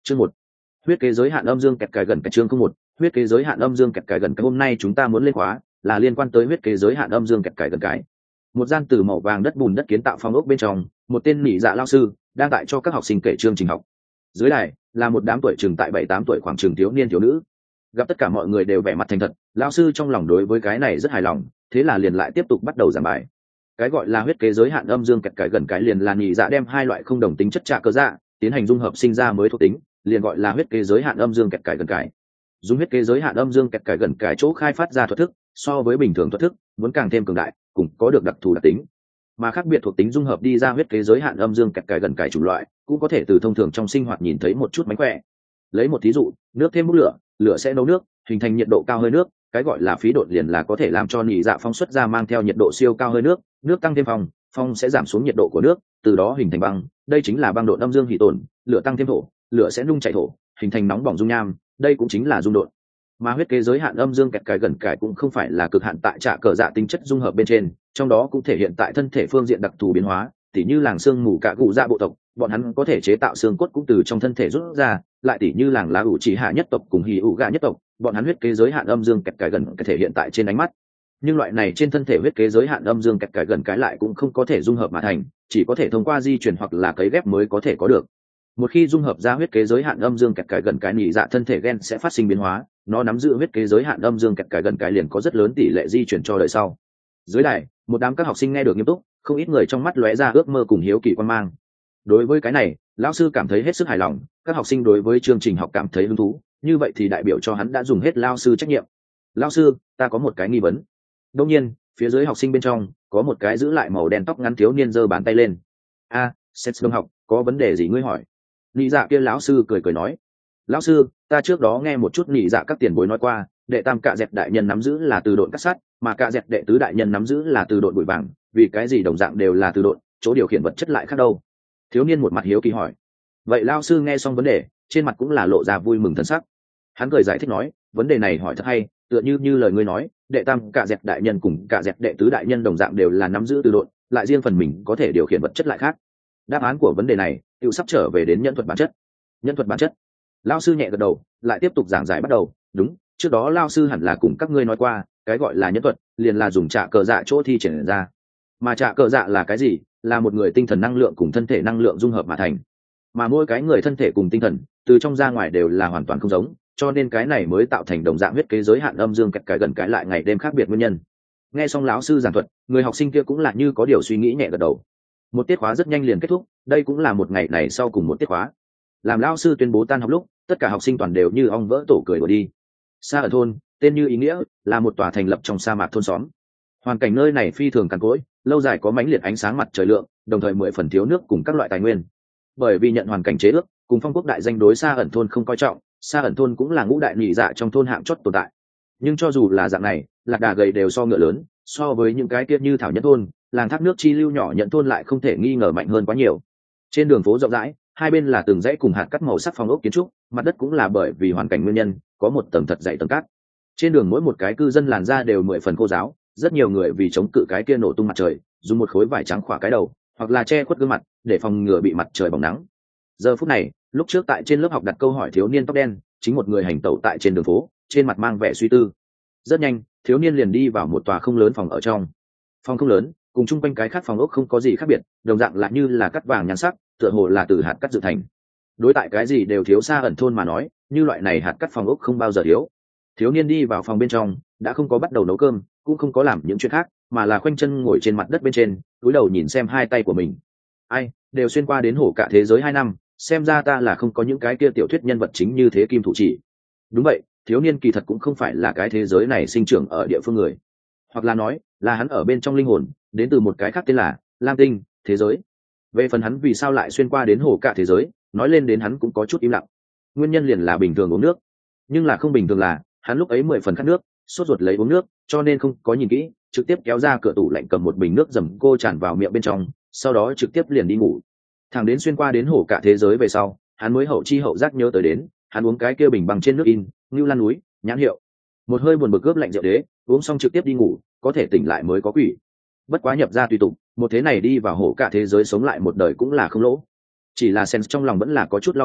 Chương 1. Huyết kế giới hạn âm dương kẹt cài gần cái chương 1. Huyết kế giới hạn âm dương kẹt cài gần cái. Hôm nay chúng ta muốn lên khóa là liên quan tới huyết kế giới hạn âm dương kẹt cài gần cái. Một gian từ màu vàng đất bùn đất kiến tạo phong ốc bên trong, một tên nhị dạ lao sư đang tại cho các học sinh kể chương trình học. Dưới đài là một đám tuổi chừng tại 7-8 tuổi khoảng chừng thiếu niên thiếu nữ. Gặp tất cả mọi người đều vẻ mặt thành thật, lao sư trong lòng đối với cái này rất hài lòng, thế là liền lại tiếp tục bắt đầu giảng bài. Cái gọi là huyết kế giới hạn âm dương kẹt cài gần cái liền là nhị dạ đem hai loại không đồng tính chất trạ cơ dạ tiến hành dung hợp sinh ra mới thuộc tính, liền gọi là huyết kế giới hạn âm dương kẹt cài gần cái. Dùng huyết kế giới hạn âm dương kẹt cài gần cái chỗ khai phát ra thuật thức so với bình thường thuật thức muốn càng thêm cường đại, cũng có được đặc thù đặc tính. Mà khác biệt thuộc tính dung hợp đi ra huyết kế giới hạn âm dương kẹt cài gần cái chủng loại, cũng có thể từ thông thường trong sinh hoạt nhìn thấy một chút mánh khỏe. Lấy một thí dụ, nước thêm bút lửa, lửa sẽ nấu nước, hình thành nhiệt độ cao hơi nước, cái gọi là phí độn liền là có thể làm cho nhị dạ phong xuất ra mang theo nhiệt độ siêu cao hơi nước, nước tăng thêm phong, phong sẽ giảm xuống nhiệt độ của nước, từ đó hình thành băng, đây chính là băng độn âm dương hỷ tổn, lửa tăng thêm thổ, lửa sẽ nung chảy thổ, hình thành nóng bỏng dung nham, đây cũng chính là dung độn. Mà huyết kế giới hạn âm dương kẹt cài gần cái cũng không phải là cực hạn tại trạ cờ dạ tính chất dung hợp bên trên, trong đó cũng thể hiện tại thân thể phương diện đặc thù biến hóa, tỉ như làng xương mù cả cụ dạ bộ tộc, bọn hắn có thể chế tạo xương cốt cũng từ trong thân thể rút ra, lại tỉ như làng lá ủ chỉ hạ nhất tộc cùng hỉ ủ gà nhất tộc, bọn hắn huyết kế giới hạn âm dương kẹt cài gần cái thể hiện tại trên ánh mắt. Nhưng loại này trên thân thể huyết kế giới hạn âm dương kẹt cài gần cái lại cũng không có thể dung hợp mà thành, chỉ có thể thông qua di chuyển hoặc là cấy ghép mới có thể có được. Một khi dung hợp ra huyết kế giới hạn âm dương kẹt cài gần cái, nhị dạ thân thể gen sẽ phát sinh biến hóa, nó nắm giữ huyết kế giới hạn âm dương kẹt cài gần cái liền có rất lớn tỷ lệ di chuyển cho đời sau. Dưới đài, một đám các học sinh nghe được nghiêm túc, không ít người trong mắt lóe ra ước mơ cùng hiếu kỳ quan mang. Đối với cái này, lão sư cảm thấy hết sức hài lòng, các học sinh đối với chương trình học cảm thấy hứng thú, như vậy thì đại biểu cho hắn đã dùng hết lão sư trách nhiệm. Lão sư, ta có một cái nghi vấn. Đương nhiên, phía dưới học sinh bên trong có một cái giữ lại màu đen tóc ngắn thiếu niên giơ bàn tay lên. Seth đồng học, có vấn đề gì ngươi hỏi? Nhị dạ kia lão sư cười nói. Lão sư, ta trước đó nghe một chút nhị dạ các tiền bối nói qua, đệ tam cạ dẹt đại nhân nắm giữ là từ độn cắt sắt, mà cạ dẹt đệ tứ đại nhân nắm giữ là từ độn bụi vàng, vì cái gì đồng dạng đều là từ độn, chỗ điều khiển vật chất lại khác đâu? Thiếu niên một mặt hiếu kỳ hỏi. Vậy lão sư nghe xong vấn đề, trên mặt cũng là lộ ra vui mừng thân sắc. Hắn cười giải thích nói, vấn đề này hỏi thật hay, tựa như lời ngươi nói, đệ tam cạ dẹt đại nhân cùng cạ dẹt đệ tứ đại nhân đồng dạng đều là nắm giữ từ độn, lại riêng phần mình có thể điều khiển vật chất lại khác. Đáp án của vấn đề này tự sắp trở về đến nhân thuật bản chất. Nhân thuật bản chất. Lão sư nhẹ gật đầu, lại tiếp tục giảng giải bắt đầu. Đúng, trước đó lão sư hẳn là cùng các ngươi nói qua, cái gọi là nhân thuật liền là dùng trạ cờ dạ chỗ thi triển ra. Mà trạ cờ dạ là cái gì? Là một người tinh thần năng lượng cùng thân thể năng lượng dung hợp mà thành. Mà mỗi cái người thân thể cùng tinh thần từ trong ra ngoài đều là hoàn toàn không giống, cho nên cái này mới tạo thành đồng dạng huyết kế giới hạn âm dương kẹt cài gần cái lại ngày đêm khác biệt nguyên nhân. Nghe xong lão sư giảng thuật, người học sinh kia cũng là như có điều suy nghĩ nhẹ gật đầu. Một tiết khóa rất nhanh liền kết thúc, đây cũng là một ngày này sau cùng một tiết khóa. Làm lão sư tuyên bố tan học lúc, tất cả học sinh toàn đều như ong vỡ tổ cười đùa đi. Sa ở thôn, tên như ý nghĩa, là một tòa thành lập trong sa mạc thôn xóm. Hoàn cảnh nơi này phi thường cằn cỗi, lâu dài có mãnh liệt ánh sáng mặt trời lượng, đồng thời 10 phần thiếu nước cùng các loại tài nguyên. Bởi vì nhận hoàn cảnh chế ước, cùng phong quốc đại danh đối Sa ẩn thôn không coi trọng, Sa ẩn thôn cũng là ngũ đại nhị dạ trong thôn hạng chót tồn tại. Nhưng cho dù là dạng này, lạc đà gầy đều so ngựa lớn, so với những cái kia như thảo nhất thôn, làng thác nước chi lưu nhỏ nhận thôn lại không thể nghi ngờ mạnh hơn quá nhiều. Trên đường phố rộng rãi, hai bên là từng dãy cùng hạt cắt màu sắc phong ốc kiến trúc, mặt đất cũng là bởi vì hoàn cảnh nguyên nhân, có một tầng thật dày tầng cát. Trên đường mỗi một cái cư dân làn da đều 10 phần khô ráo, rất nhiều người vì chống cự cái kia nổ tung mặt trời, dùng một khối vải trắng khỏa cái đầu, hoặc là che khuất gương mặt, để phòng ngừa bị mặt trời bỏng nắng. Giờ phút này, lúc trước tại trên lớp học đặt câu hỏi thiếu niên tóc đen, chính một người hành tẩu tại trên đường phố, trên mặt mang vẻ suy tư. Rất nhanh, thiếu niên liền đi vào một tòa không lớn phòng ở trong. Phòng không lớn, cùng chung quanh cái khác phòng ốc không có gì khác biệt, đồng dạng lại như là cắt vàng nhan sắc, tựa hồ là từ hạt cắt dự thành. Đối tại cái gì đều thiếu Sa ẩn thôn mà nói, như loại này hạt cắt phòng ốc không bao giờ thiếu. Thiếu niên đi vào phòng bên trong, đã không có bắt đầu nấu cơm, cũng không có làm những chuyện khác, mà là khoanh chân ngồi trên mặt đất bên trên, cúi đầu nhìn xem hai tay của mình. Ai, đều xuyên qua đến hổ cả thế giới 2 năm, xem ra ta là không có những cái kia tiểu thuyết nhân vật chính như thế kim thủ chỉ. Đúng vậy, thiếu niên kỳ thật cũng không phải là cái thế giới này sinh trưởng ở địa phương người, hoặc là nói là hắn ở bên trong linh hồn đến từ một cái khác tên là Lam Tinh thế giới. Về phần hắn vì sao lại xuyên qua đến hồ cả thế giới, nói lên đến hắn cũng có chút im lặng. Nguyên nhân liền là bình thường uống nước, nhưng là không bình thường là hắn lúc ấy 10 phần khát nước, sốt ruột lấy uống nước, cho nên không có nhìn kỹ, trực tiếp kéo ra cửa tủ lạnh cầm một bình nước dầm cô tràn vào miệng bên trong, sau đó trực tiếp liền đi ngủ. Thằng đến xuyên qua đến hồ cả thế giới về sau, hắn mới hậu chi hậu giác nhớ tới đến, hắn uống cái kia bình bằng trên nước in Ngưu Lan núi nhãn hiệu, một hơi buồn bực cướp lạnh rượu đế, uống xong trực tiếp đi ngủ, có thể tỉnh lại mới có quỷ. Bất quá nhập ra tùy tục, một thế này đi vào hổ cả thế giới sống lại một đời cũng là không lỗ. Chỉ là Sen trong lòng vẫn là có chút lo nghĩ,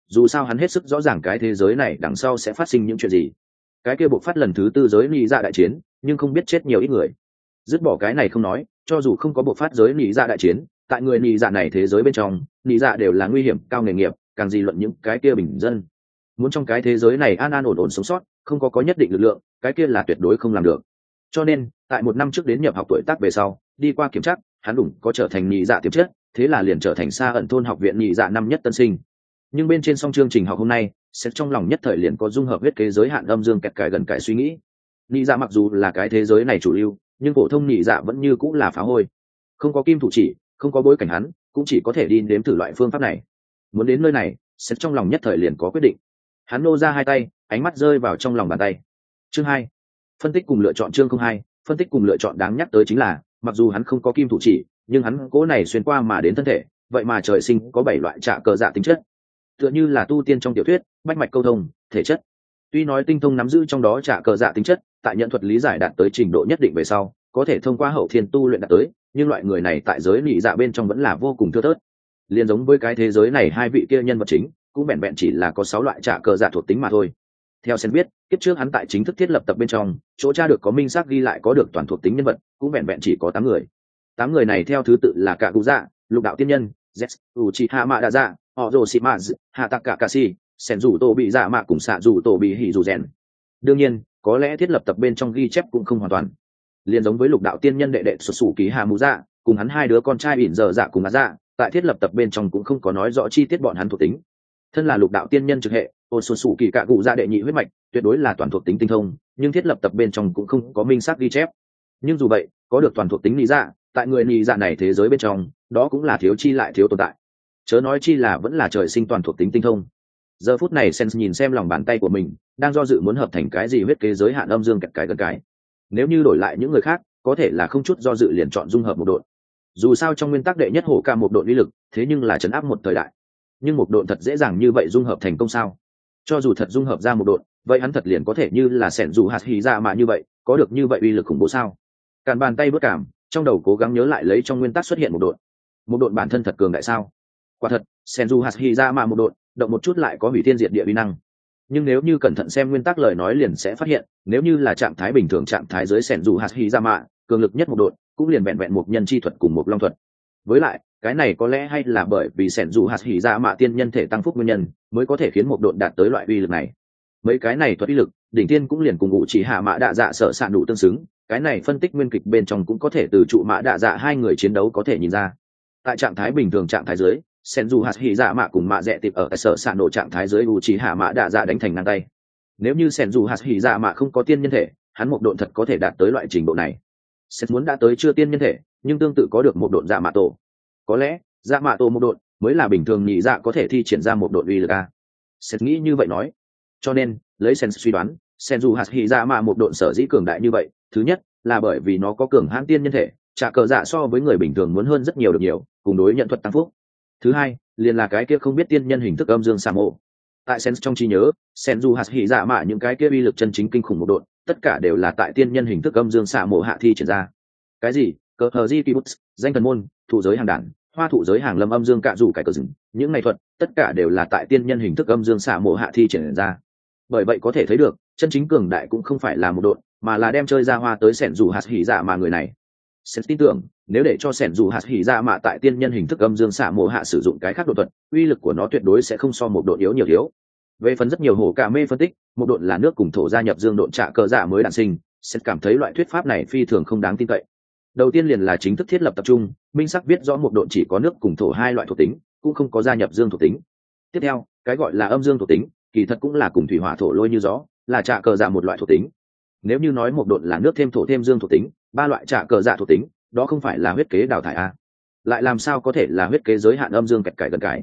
dù sao hắn hết sức rõ ràng cái thế giới này đằng sau sẽ phát sinh những chuyện gì. Cái kia bộc phát lần thứ tư giới nị dạ đại chiến, nhưng không biết chết nhiều ít người. Dứt bỏ cái này không nói, cho dù không có bộc phát giới nị dạ đại chiến, tại người nị dạ này thế giới bên trong, nị dạ đều là nguy hiểm cao nghề nghiệp, càng gì luận những cái kia bình dân. Muốn trong cái thế giới này an an ổn ổn sống sót, không có nhất định lực lượng, cái kia là tuyệt đối không làm được. Cho nên tại 1 năm trước đến nhập học tuổi tác về sau, đi qua kiểm tra, hắn đủ có trở thành nhị dạ tiềm chất, thế là liền trở thành Sa ẩn thôn học viện nhị dạ năm nhất tân sinh. Nhưng bên trên song chương trình học hôm nay, sẽ trong lòng nhất thời liền có dung hợp huyết kế giới hạn âm dương kẹt cải gần cải suy nghĩ. Nhị dạ mặc dù là cái thế giới này chủ lưu, nhưng phổ thông nhị dạ vẫn như cũng là phá hôi. Không có kim thủ chỉ, không có bối cảnh hắn, cũng chỉ có thể đi nếm thử loại phương pháp này. Muốn đến nơi này, sẽ trong lòng nhất thời liền có quyết định. Hắn nô ra hai tay, ánh mắt rơi vào trong lòng bàn tay. Chương 2. Phân tích cùng lựa chọn. Chương 02. Phân tích cùng lựa chọn. Đáng nhắc tới chính là, mặc dù hắn không có kim thủ chỉ, nhưng hắn cố này xuyên qua mà đến thân thể, vậy mà trời sinh có 7 loại trạ cờ dạ tính chất, tựa như là tu tiên trong tiểu thuyết bách mạch câu thông thể chất. Tuy nói tinh thông nắm giữ trong đó trạ cờ dạ tính chất, tại nhận thuật lý giải đạt tới trình độ nhất định về sau, có thể thông qua hậu thiên tu luyện đạt tới, nhưng loại người này tại giới nị dạ bên trong vẫn là vô cùng thưa thớt. Liên giống với cái thế giới này hai vị kia nhân vật chính, cũng vẹn vẹn chỉ là có 6 loại trạ cờ dạ thuộc tính mà thôi. Theo Sen biết, kiếp trước hắn tại chính thức thiết lập tập bên trong, chỗ tra được có minh xác ghi lại có được toàn thuộc tính nhân vật, cũng vẹn vẹn chỉ có 8 người. 8 người này theo thứ tự là Cả Cụ Dạ, Lục Đạo Tiên Nhân, Z, Uchiha Mada Dạ, Orochimaru, Hataka Kashi, Sen dù Tô bị Dạ Mạ cùng Sạ dù Tô bị Hỉ dù Rèn. Đương nhiên, có lẽ thiết lập tập bên trong ghi chép cũng không hoàn toàn. Liên giống với Lục Đạo Tiên Nhân đệ đệ Xuất Sủ Ký Hà Mù Dạ, cùng hắn hai đứa con trai ỉn giờ dạ cùng Á Dạ, tại thiết lập tập bên trong cũng không có nói rõ chi tiết bọn hắn thuộc tính. Thân là Lục Đạo Tiên Nhân trực hệ, Xuất Sủ Kỳ Cả Cụ Dạ đệ nhị huyết mạch, tuyệt đối là toàn thuộc tính tinh thông, nhưng thiết lập tập bên trong cũng không có minh xác ghi chép. Nhưng dù vậy, có được toàn thuộc tính lý dạ, tại người nhị dạ này thế giới bên trong, đó cũng là thiếu chi lại thiếu tồn tại, chớ nói chi là vẫn là trời sinh toàn thuộc tính tinh thông. Giờ phút này Sen nhìn xem lòng bàn tay của mình, đang do dự muốn hợp thành cái gì huyết kế giới hạn âm dương kẹt cái gần cái. Nếu như đổi lại những người khác, có thể là không chút do dự liền chọn dung hợp một độn. Dù sao trong nguyên tắc đệ nhất hổ ca một độn uy lực, thế nhưng là chấn áp một thời đại. Nhưng một độn thật dễ dàng như vậy dung hợp thành công sao? Cho dù thật dung hợp ra một độn, vậy hắn thật liền có thể như là Sen dù hạt hỉ ra mà như vậy, có được như vậy uy lực khủng bố sao? Càn bàn tay bước cảm, trong đầu cố gắng nhớ lại lấy trong nguyên tắc xuất hiện một độn bản thân thật cường đại sao? Quả thật, Senju Hashirama một độn, động một chút lại có hủy thiên diệt địa uy năng. Nhưng nếu như cẩn thận xem nguyên tắc lời nói liền sẽ phát hiện, nếu như là trạng thái bình thường trạng thái dưới Senju Hashirama, cường lực nhất một độn, cũng liền vẹn vẹn một nhân chi thuật cùng một long thuật. Với lại, cái này có lẽ hay là bởi vì Senju Hashirama tiên nhân thể tăng phúc nguyên nhân, mới có thể khiến một độn đạt tới loại uy lực này. Mấy cái này thuật uy lực, đỉnh tiên cũng liền cùng ngụ chỉ hạ mã đạ dạ sở sạn đủ tương xứng, cái này phân tích nguyên kịch bên trong cũng có thể từ trụ mã đạ dạ hai người chiến đấu có thể nhìn ra. Tại trạng thái bình thường trạng thái dưới, Senju Hashirama cùng mạ rẻ tịp ở sở sạn nổ trạng thái dưới Uchiha Mã Đạ Dạ đánh thành ngang tay. Nếu như Senju Hashirama không có tiên nhân thể, hắn một độn thật có thể đạt tới loại trình độ này. Sen muốn đã tới chưa tiên nhân thể, nhưng tương tự có được một độn dạ mạ tổ. Có lẽ, dạ mạ tổ một độn mới là bình thường nhị dạ có thể thi triển ra một độn uy lực a. Sen nghĩ như vậy nói. Cho nên, lấy Sen suy đoán, Senju Hashirama một độn sở dĩ cường đại như vậy, thứ nhất là bởi vì nó có cường hãn tiên nhân thể, trả cờ dạ so với người bình thường muốn hơn rất nhiều được nhiều, cùng đối nhận thuật tăng phúc. Thứ hai, liền là cái kia không biết tiên nhân hình thức âm dương sa mộ. Tại Sen trong trí nhớ, Senju Hashirama những cái kia uy lực chân chính kinh khủng một độn, tất cả đều là tại tiên nhân hình thức âm dương sa mộ hạ thi triển ra. Cái gì? Cờ hờ di kibutz, danh thần môn, thụ giới hàng đản, hoa thụ giới hàng lâm âm dương cạ rủ cải cờ rừng, những này thuật, tất cả đều là tại tiên nhân hình thức âm dương sa mộ hạ thi triển ra. Bởi vậy có thể thấy được, chân chính cường đại cũng không phải là một độn, mà là đem chơi ra hoa tới Senju Hashirama người này. Sen tin tưởng, nếu để cho Senju Hashirama tại tiên nhân hình thức âm dương xạ mộ hạ sử dụng cái khác độ thuật, uy lực của nó tuyệt đối sẽ không so một độ yếu nhiều thiếu. Về phần rất nhiều hổ cả mê phân tích, một độn là nước cùng thổ gia nhập dương độn trạ cờ dạ mới đản sinh, Sen cảm thấy loại thuyết pháp này phi thường không đáng tin cậy. Đầu tiên liền là chính thức thiết lập tập trung, minh sắc viết rõ một độn chỉ có nước cùng thổ hai loại thuộc tính, cũng không có gia nhập dương thuộc tính. Tiếp theo, cái gọi là âm dương thuộc tính, kỳ thật cũng là cùng thủy hỏa thổ lôi như gió, là trạ cờ dạ một loại thuộc tính. Nếu như nói một độn là nước thêm thổ thêm dương thuộc tính, ba loại trạ cờ dạ thuộc tính, đó không phải là huyết kế đào thải a? Lại làm sao có thể là huyết kế giới hạn âm dương kẹt cải gần cải?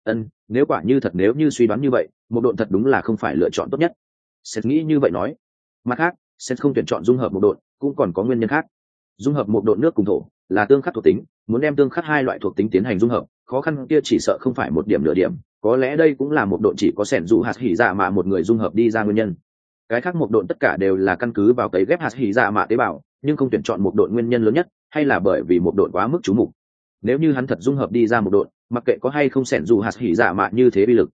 Nếu quả như thật nếu như suy đoán như vậy, một độn thật đúng là không phải lựa chọn tốt nhất. Seth nghĩ như vậy nói. Mặt khác, Seth không tuyển chọn dung hợp một độn, cũng còn có nguyên nhân khác. Dung hợp một độn nước cùng thổ là tương khắc thuộc tính, muốn đem tương khắc hai loại thuộc tính tiến hành dung hợp, khó khăn kia chỉ sợ không phải một điểm nửa điểm. Có lẽ đây cũng là một độn chỉ có Senju Hashirama một người dung hợp đi ra nguyên nhân. Cái khác một độn tất cả đều là căn cứ vào cấy ghép Hashirama tế bào, nhưng không tuyển chọn một độn nguyên nhân lớn nhất, hay là bởi vì một độn quá mức chú mục. Nếu như hắn thật dung hợp đi ra một độn, mặc kệ có hay không Senju Hashirama như thế uy lực,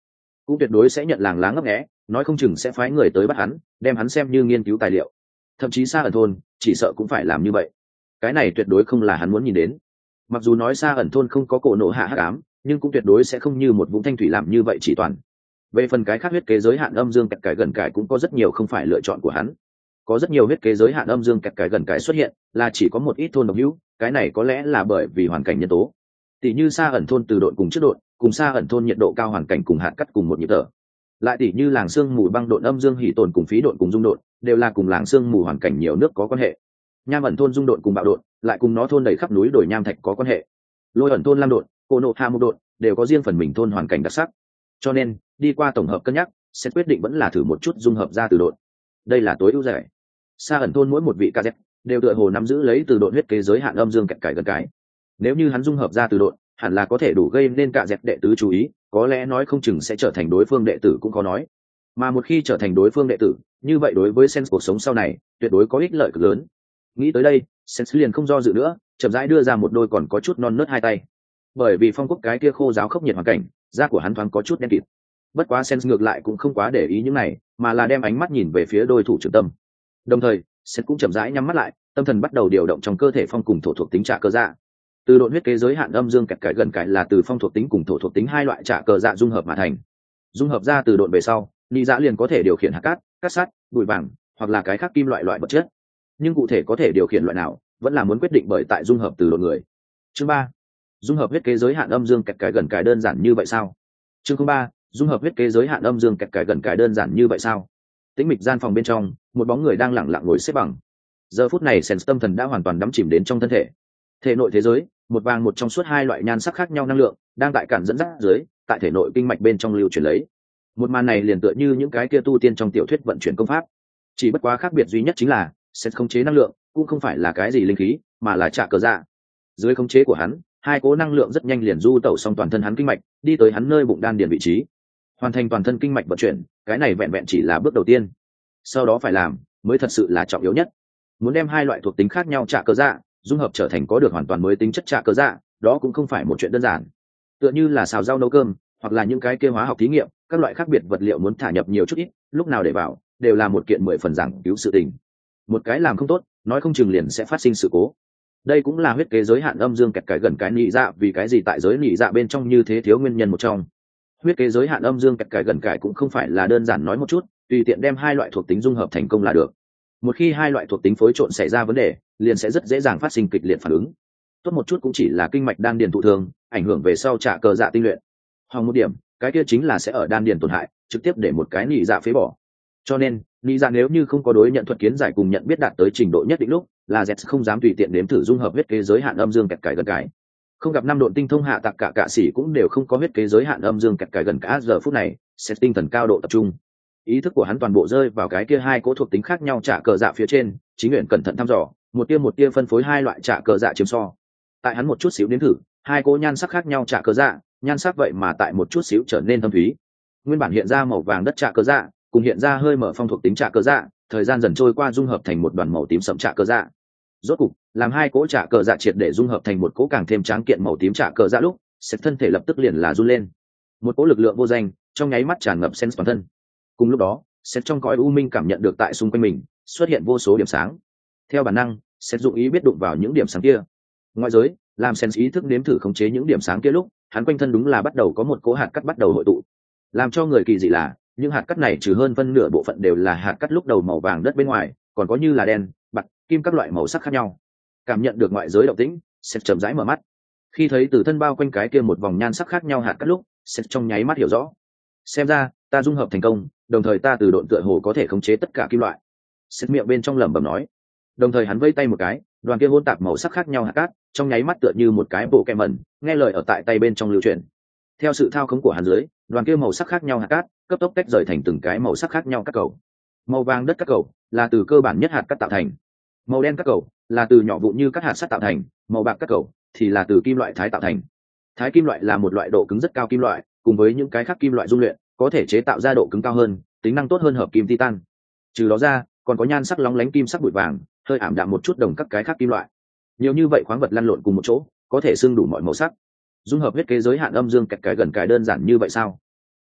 cũng tuyệt đối sẽ nhận làng lá ngấp nghé, nói không chừng sẽ phái người tới bắt hắn, đem hắn xem như nghiên cứu tài liệu. Thậm chí Sa ẩn thôn chỉ sợ cũng phải làm như vậy. Cái này tuyệt đối không là hắn muốn nhìn đến. Mặc dù nói Sa ẩn thôn không có cổ nộ hạ hắc ám, nhưng cũng tuyệt đối sẽ không như một vũng thanh thủy làm như vậy chỉ toàn. Về phần cái khác huyết kế giới hạn âm dương kẹt cải gần cải cũng có rất nhiều không phải lựa chọn của hắn. Có rất nhiều huyết kế giới hạn âm dương kẹt cải gần cải xuất hiện, là chỉ có một ít thôn độc hữu, cái này có lẽ là bởi vì hoàn cảnh nhân tố. Tỷ như Sa ẩn thôn từ độn cùng trước độn, cùng Sa ẩn thôn nhiệt độ cao hoàn cảnh cùng hạt cắt cùng một nhịp thở. Lại tỷ như làng sương mù băng độn âm dương hỉ tồn cùng phí độn cùng dung độn, đều là cùng làng sương mù hoàn cảnh nhiều nước có quan hệ. Nham ẩn thôn dung độn cùng bạo độn, lại cùng nó thôn đầy khắp núi đồi nham thạch có quan hệ. Lôi ẩn thôn lam độn, cô nộ hạ một độn, đều có riêng phần mình thôn hoàn cảnh đặc sắc. Cho nên đi qua tổng hợp cân nhắc, sẽ quyết định vẫn là thử một chút dung hợp ra từ độn. Đây là tối ưu giải. Sa ẩn thôn mỗi một vị kz đều tựa hồ nắm giữ lấy từ độn huyết kế giới hạn âm dương kẹt cải gần cái. Nếu như hắn dung hợp ra từ độn, hẳn là có thể đủ gây nên cả dẹp đệ tứ chú ý, có lẽ nói không chừng sẽ trở thành đối phương đệ tử cũng có nói. Mà một khi trở thành đối phương đệ tử, như vậy đối với Sense cuộc sống sau này tuyệt đối có ích lợi cực lớn. Nghĩ tới đây, Sense liền không do dự nữa, chậm rãi đưa ra một đôi còn có chút non nớt hai tay. Bởi vì phong quốc cái kia khô giáo khốc nhiệt hoàn cảnh, da của hắn thoáng có chút đen kịt. Bất quá Sense ngược lại cũng không quá để ý những này, mà là đem ánh mắt nhìn về phía đôi thủ trưởng tâm. Đồng thời, Sense cũng chậm rãi nhắm mắt lại, tâm thần bắt đầu điều động trong cơ thể phong cùng thổ thuộc tính trả cơ dạ. Từ độn huyết kế giới hạn âm dương kẹt cải gần cải là từ phong thuộc tính cùng thổ thuộc tính hai loại trả cơ dạ dung hợp mà thành. Dung hợp ra từ độn về sau, Nị Dạ liền có thể điều khiển hạt cát, cát sắt, bụi vàng, hoặc là cái khác kim loại vật chất. Nhưng cụ thể có thể điều khiển loại nào, vẫn là muốn quyết định bởi tại dung hợp từ độn người. Chương 3. Dung hợp huyết kế giới hạn âm dương kẹt cải gần cải đơn giản như vậy sao? Chương 3. Dung hợp huyết kế giới hạn âm dương kẹt cải gần cải đơn giản như vậy sao? Tĩnh mịch gian phòng bên trong, một bóng người đang lặng lặng ngồi xếp bằng. Giờ phút này Sense tâm thần đã hoàn toàn đắm chìm đến trong thân thể. Thể nội thế giới, một vàng một trong suốt hai loại nhan sắc khác nhau năng lượng đang tại cản dẫn dắt dưới, tại thể nội kinh mạch bên trong lưu chuyển lấy. Một màn này liền tựa như những cái kia tu tiên trong tiểu thuyết vận chuyển công pháp, chỉ bất quá khác biệt duy nhất chính là Sense khống chế năng lượng cũng không phải là cái gì linh khí, mà là trả cờ dạ. Dưới khống chế của hắn, hai cỗ năng lượng rất nhanh liền du tẩu xong toàn thân hắn kinh mạch, đi tới hắn nơi bụng đan điền vị trí, hoàn thành toàn thân kinh mạch vận chuyển. Cái này vẹn vẹn chỉ là bước đầu tiên, sau đó phải làm mới thật sự là trọng yếu nhất. Muốn đem hai loại thuộc tính khác nhau trả cờ dạ dung hợp trở thành có được hoàn toàn mới tính chất trả cờ dạ, đó cũng không phải một chuyện đơn giản. Tựa như là xào rau nấu cơm, hoặc là những cái kia hóa học thí nghiệm, các loại khác biệt vật liệu muốn thả nhập nhiều chút ít, lúc nào để vào, đều là một kiện 10 phần giảng cứu sự tình. Một cái làm không tốt, nói không chừng liền sẽ phát sinh sự cố. Đây cũng là huyết kế giới hạn âm dương kẹt cải gần cái Nị Dạ vì cái gì tại giới Nị Dạ bên trong như thế thiếu nguyên nhân một trong. Huyết kế giới hạn âm dương kẹt cải gần cải cũng không phải là đơn giản nói một chút, tùy tiện đem hai loại thuộc tính dung hợp thành công là được. Một khi hai loại thuộc tính phối trộn xảy ra vấn đề, liền sẽ rất dễ dàng phát sinh kịch liệt phản ứng. Tốt một chút cũng chỉ là kinh mạch đan điền thụ thương, ảnh hưởng về sau trả cờ dạ tinh luyện. Hòng một điểm, cái kia chính là sẽ ở đan điền tổn hại, trực tiếp để một cái Nị Dạ phế bỏ. Cho nên, Nị Dạ nếu như không có đối nhận thuật kiến giải cùng nhận biết đạt tới trình độ nhất định lúc, là Z không dám tùy tiện nếm thử dung hợp huyết kế giới hạn âm dương kẹt cải gần cải. Không gặp năm độn tinh thông hạ tạc cả sĩ cũng đều không có huyết kế giới hạn âm dương kẹt cải gần cả giờ phút này, sẽ tinh thần cao độ tập trung. Ý thức của hắn toàn bộ rơi vào cái kia hai cỗ thuộc tính khác nhau trả cờ dạ phía trên, chính nguyện cẩn thận thăm dò, một tia phân phối hai loại trả cờ dạ chiếm so. Tại hắn một chút xíu nếm thử, hai cỗ nhan sắc khác nhau trả cờ dạ, nhan sắc vậy mà tại một chút xíu trở nên thâm thúy. Nguyên bản hiện ra màu vàng đất trả cờ dạ, cùng hiện ra hơi mở phong thuộc tính trả cờ dạ, thời gian dần trôi qua dung hợp thành một đoàn màu tím sẫm trả cờ dạ. Rốt cục, làm hai cỗ trả cờ dạ triệt để dung hợp thành một cỗ càng thêm tráng kiện màu tím trả cờ dạ lúc, Sét thân thể lập tức liền là run lên. Một cỗ lực lượng vô danh trong nháy mắt tràn ngập Sét toàn thân. Cùng lúc đó, Sét trong cõi u minh cảm nhận được tại xung quanh mình xuất hiện vô số điểm sáng. Theo bản năng, Sét dụng ý biết đụng vào những điểm sáng kia. Ngoại giới, làm Sét ý thức nếm thử khống chế những điểm sáng kia lúc, hắn quanh thân đúng là bắt đầu có một cỗ hạt cát bắt đầu hội tụ. Làm cho người kỳ dị là, những hạt cát này trừ hơn phân nửa bộ phận đều là hạt cát lúc đầu màu vàng đất bên ngoài, còn có như là đen, bạc, kim các loại màu sắc khác nhau. Cảm nhận được ngoại giới động tĩnh, Sét chậm rãi mở mắt. Khi thấy từ thân bao quanh cái kia một vòng nhan sắc khác nhau hạt cát lúc, Sét trong nháy mắt hiểu rõ. Xem ra, ta dung hợp thành công, đồng thời ta từ độn tựa hồ có thể khống chế tất cả kim loại. Sét miệng bên trong lẩm bẩm nói. Đồng thời hắn vây tay một cái, đoàn kia hỗn tạp màu sắc khác nhau hạt cát, trong nháy mắt tựa như một cái bộ kẹm mẩn, nghe lời ở tại tay bên trong lưu chuyển. Theo sự thao khống của hắn dưới, đoàn kia màu sắc khác nhau hạt cát, cấp tốc tách rời thành từng cái màu sắc khác nhau các cầu. Màu vàng đất các cầu là từ cơ bản nhất hạt cát tạo thành. Màu đen các cầu là từ nhỏ vụn như các hạt sắt tạo thành, màu bạc các cầu thì là từ kim loại thái tạo thành. Thái kim loại là một loại độ cứng rất cao kim loại, cùng với những cái khác kim loại dung luyện, có thể chế tạo ra độ cứng cao hơn, tính năng tốt hơn hợp kim titan. Trừ đó ra, còn có nhan sắc lóng lánh kim sắc bụi vàng, hơi ảm đạm một chút đồng các cái khác kim loại. Nhiều như vậy khoáng vật lăn lộn cùng một chỗ, có thể xưng đủ mọi màu sắc. Dung hợp huyết kế giới hạn âm dương kẹt cái gần cái đơn giản như vậy sao?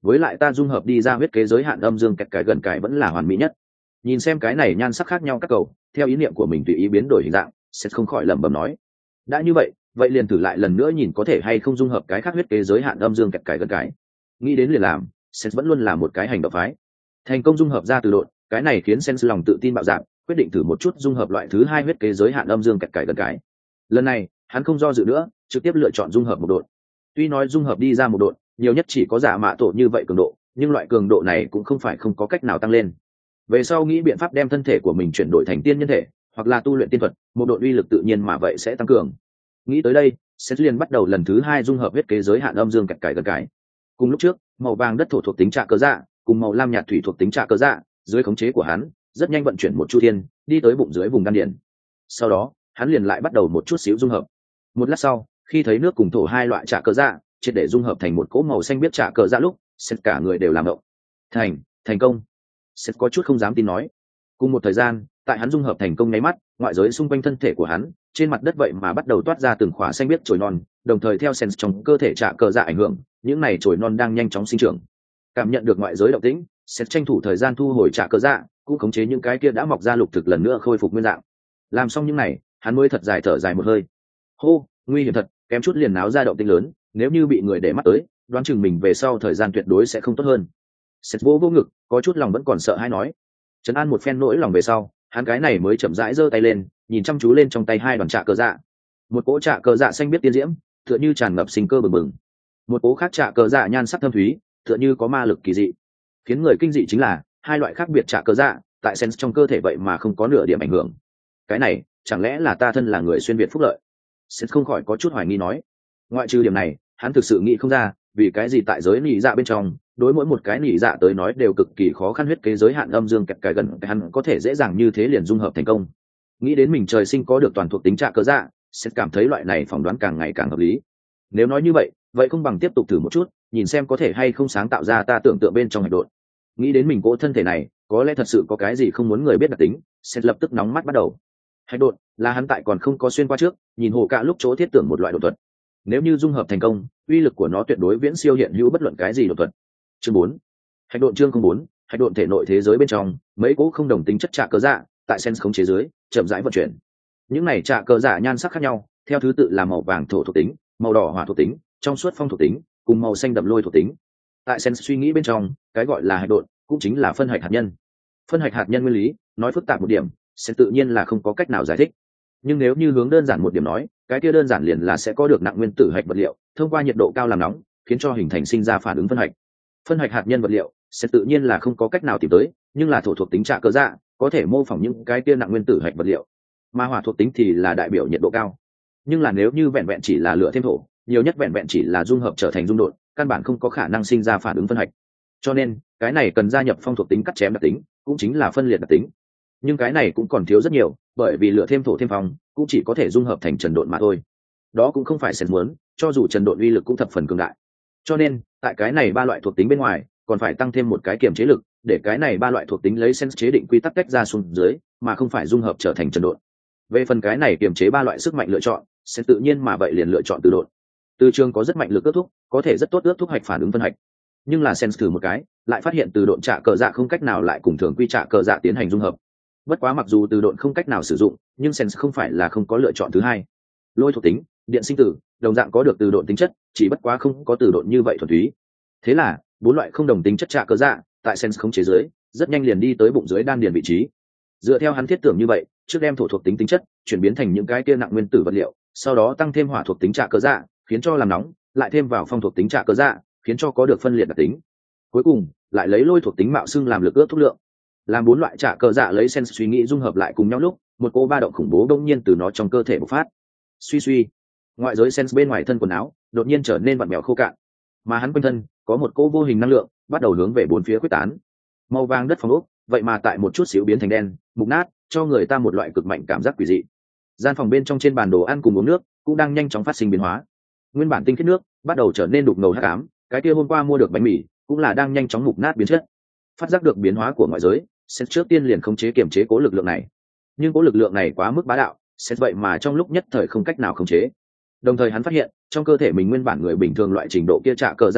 với lại ta dung hợp đi ra huyết kế giới hạn âm dương kẹt cải gần cải vẫn là hoàn mỹ nhất. Nhìn xem cái này nhan sắc khác nhau các cầu, theo ý niệm của mình tùy ý biến đổi hình dạng, sẽ không khỏi lẩm bẩm nói, đã như vậy, vậy liền thử lại lần nữa nhìn có thể hay không dung hợp cái khác huyết kế giới hạn âm dương kẹt cải gần cải. Nghĩ đến liền làm, sẽ vẫn luôn là một cái hành động phái. Thành công dung hợp ra từ độn, cái này khiến Sen lòng tự tin bạo dạn, quyết định thử một chút dung hợp loại thứ hai huyết kế giới hạn âm dương kẹt cải gần cải. Lần này, hắn không do dự nữa, trực tiếp lựa chọn dung hợp một độn. Tuy nói dung hợp đi ra một độn, nhiều nhất chỉ có giả mạ tổ như vậy cường độ, nhưng loại cường độ này cũng không phải không có cách nào tăng lên. Về sau nghĩ biện pháp đem thân thể của mình chuyển đổi thành tiên nhân thể, hoặc là tu luyện tiên thuật, một độn uy lực tự nhiên mà vậy sẽ tăng cường. Nghĩ tới đây, Seth liền bắt đầu lần thứ hai dung hợp huyết kế giới hạn âm dương kẹt cải gần cải. Cùng lúc trước, màu vàng đất thổ thuộc tính trạ cơ dạ, cùng màu lam nhạt thủy thuộc tính trạ cơ dạ, dưới khống chế của hắn, rất nhanh vận chuyển một chu thiên, đi tới bụng dưới vùng đan điền. Sau đó, hắn liền lại bắt đầu một chút xíu dung hợp. Một lát sau, khi thấy nước cùng thổ hai loại trạ cơ dạ triệt để dung hợp thành một cỗ màu xanh biết trạ cơ dạ lúc, Seth cả người đều làm động. Thành công. Seth có chút không dám tin nói. Cùng một thời gian, tại hắn dung hợp thành công nháy mắt, ngoại giới xung quanh thân thể của hắn, trên mặt đất vậy mà bắt đầu toát ra từng khỏa xanh biếc chồi non, đồng thời theo sense trong cơ thể trạ cờ dạ ảnh hưởng, những này chồi non đang nhanh chóng sinh trưởng. Cảm nhận được ngoại giới động tĩnh, Seth tranh thủ thời gian thu hồi trạ cờ dạ, cũng khống chế những cái kia đã mọc ra lục thực lần nữa khôi phục nguyên dạng. Làm xong những này, hắn mới thật dài thở dài một hơi. Hô, nguy hiểm thật, kém chút liền náo ra động tĩnh lớn, nếu như bị người để mắt tới, đoán chừng mình về sau thời gian tuyệt đối sẽ không tốt hơn. Seth vô ngực, có chút lòng vẫn còn sợ hãi nói. Trấn an một phen nỗi lòng về sau, hắn cái này mới chậm rãi giơ tay lên, nhìn chăm chú lên trong tay hai đoàn trạ cờ dạ. Một cỗ trạ cờ dạ xanh biết tiên diễm, tựa như tràn ngập sinh cơ bừng bừng. Một cỗ khác trạ cờ dạ nhan sắc thâm thúy, tựa như có ma lực kỳ dị. Khiến người kinh dị chính là, hai loại khác biệt trạ cờ dạ, tại sense trong cơ thể vậy mà không có nửa điểm ảnh hưởng. Cái này, chẳng lẽ là ta thân là người xuyên việt phúc lợi? Sense không khỏi có chút hoài nghi nói. Ngoại trừ điểm này, hắn thực sự nghĩ không ra, vì cái gì tại giới nỉ dạ bên trong, đối mỗi một cái nỉ dạ tới nói đều cực kỳ khó khăn huyết kế giới hạn âm dương kẹt cải gần hắn có thể dễ dàng như thế liền dung hợp thành công. Nghĩ đến mình trời sinh có được toàn thuộc tính trạ cơ dạ, sẽ cảm thấy loại này phỏng đoán càng ngày càng hợp lý. Nếu nói như vậy, vậy không bằng tiếp tục thử một chút, nhìn xem có thể hay không sáng tạo ra ta tưởng tượng bên trong hạch độn. Nghĩ đến mình cỗ thân thể này, có lẽ thật sự có cái gì không muốn người biết đặc tính, sẽ lập tức nóng mắt bắt đầu. Hạch độn là hắn tại còn không có xuyên qua trước, nhìn hồ cả lúc chỗ thiết tưởng một loại đột thuật. Nếu như dung hợp thành công, uy lực của nó tuyệt đối viễn siêu hiện hữu bất luận cái gì đột thuật. Chương 4. Hạch độn chương 04, hạch độn thể nội thế giới bên trong, mấy cỗ không đồng tính chất trạ cơ dạ, tại sense khống chế dưới, chậm rãi vận chuyển. Những này trạ cơ dạ nhan sắc khác nhau, theo thứ tự là màu vàng thổ thuộc tính, màu đỏ hỏa thuộc tính, trong suốt phong thuộc tính, cùng màu xanh đậm lôi thuộc tính. Tại sense suy nghĩ bên trong, cái gọi là hạch độn, cũng chính là phân hạch hạt nhân. Phân hạch hạt nhân nguyên lý, nói phức tạp một điểm, sẽ tự nhiên là không có cách nào giải thích. Nhưng nếu như hướng đơn giản một điểm nói, cái kia đơn giản liền là sẽ có được nặng nguyên tử hạch vật liệu, thông qua nhiệt độ cao làm nóng, khiến cho hình thành sinh ra phản ứng phân hạch. Phân hạch hạt nhân vật liệu sẽ tự nhiên là không có cách nào tìm tới, nhưng là thổ thuộc tính trạ cơ dạ có thể mô phỏng những cái kia nặng nguyên tử hạch vật liệu, mà hỏa thuộc tính thì là đại biểu nhiệt độ cao. Nhưng là nếu như vẹn vẹn chỉ là lửa thêm thổ, nhiều nhất vẹn vẹn chỉ là dung hợp trở thành dung độn, căn bản không có khả năng sinh ra phản ứng phân hạch. Cho nên cái này cần gia nhập phong thuộc tính cắt chém đặc tính, cũng chính là phân liệt đặc tính. Nhưng cái này cũng còn thiếu rất nhiều, bởi vì lửa thêm thổ thêm phong cũng chỉ có thể dung hợp thành trần độn mà thôi. Đó cũng không phải sẽ muốn, cho dù trần độn uy lực cũng thập phần cường đại. Cho nên tại cái này ba loại thuộc tính bên ngoài, còn phải tăng thêm một cái kiềm chế lực, để cái này ba loại thuộc tính lấy sense chế định quy tắc tách ra xuống dưới, mà không phải dung hợp trở thành trần độn. Về phần cái này kiềm chế ba loại sức mạnh lựa chọn, sẽ tự nhiên mà vậy liền lựa chọn từ độn. Từ trường có rất mạnh lực ước thúc, có thể rất tốt ước thúc hạch phản ứng phân hạch. Nhưng là sense thử một cái, lại phát hiện từ độn trạ cờ dạ không cách nào lại cùng thường quy trạ cờ dạ tiến hành dung hợp. Bất quá mặc dù từ độn không cách nào sử dụng, nhưng sense không phải là không có lựa chọn thứ hai. Lôi thuộc tính, điện sinh tử, đồng dạng có được từ độn tính chất, chỉ bất quá không có từ độn như vậy thuần túy. Thế là bốn loại không đồng tính chất trạ cờ dạ tại sense khống chế dưới, rất nhanh liền đi tới bụng dưới đan điền vị trí. Dựa theo hắn thiết tưởng như vậy, trước đem thổ thuộc tính tính chất chuyển biến thành những cái kia nặng nguyên tử vật liệu, sau đó tăng thêm hỏa thuộc tính trạ cờ dạ, khiến cho làm nóng, lại thêm vào phong thuộc tính trạ cờ dạ, khiến cho có được phân liệt đặc tính. Cuối cùng lại lấy lôi thuộc tính mạo xưng làm lực ước thúc lượng. Làm bốn loại trạ cờ dạ lấy sense suy nghĩ dung hợp lại cùng nhau lúc, một cô ba động khủng bố đông nhiên từ nó trong cơ thể bộc phát. Suy suy, ngoại giới sense bên ngoài thân quần áo đột nhiên trở nên vặn vẹo khô cạn, mà hắn quanh thân có một cỗ vô hình năng lượng bắt đầu hướng về bốn phía quyết tán. Màu vàng đất phòng ốc vậy mà tại một chút xíu biến thành đen mục nát, cho người ta một loại cực mạnh cảm giác quỷ dị. Gian phòng bên trong trên bàn đồ ăn cùng uống nước cũng đang nhanh chóng phát sinh biến hóa. Nguyên bản tinh khiết nước bắt đầu trở nên đục ngầu hắc ám, cái kia hôm qua mua được bánh mì cũng là đang nhanh chóng mục nát biến chất. Phát giác được biến hóa của ngoại giới, Seth trước tiên liền khống chế kiểm chế cố lực lượng này. Nhưng cố lực lượng này quá mức bá đạo, Seth vậy mà trong lúc nhất thời không cách nào khống chế. Đồng thời hắn phát hiện, trong cơ thể mình nguyên bản người bình thường loại trình độ kia trạ cờ dạ lượng,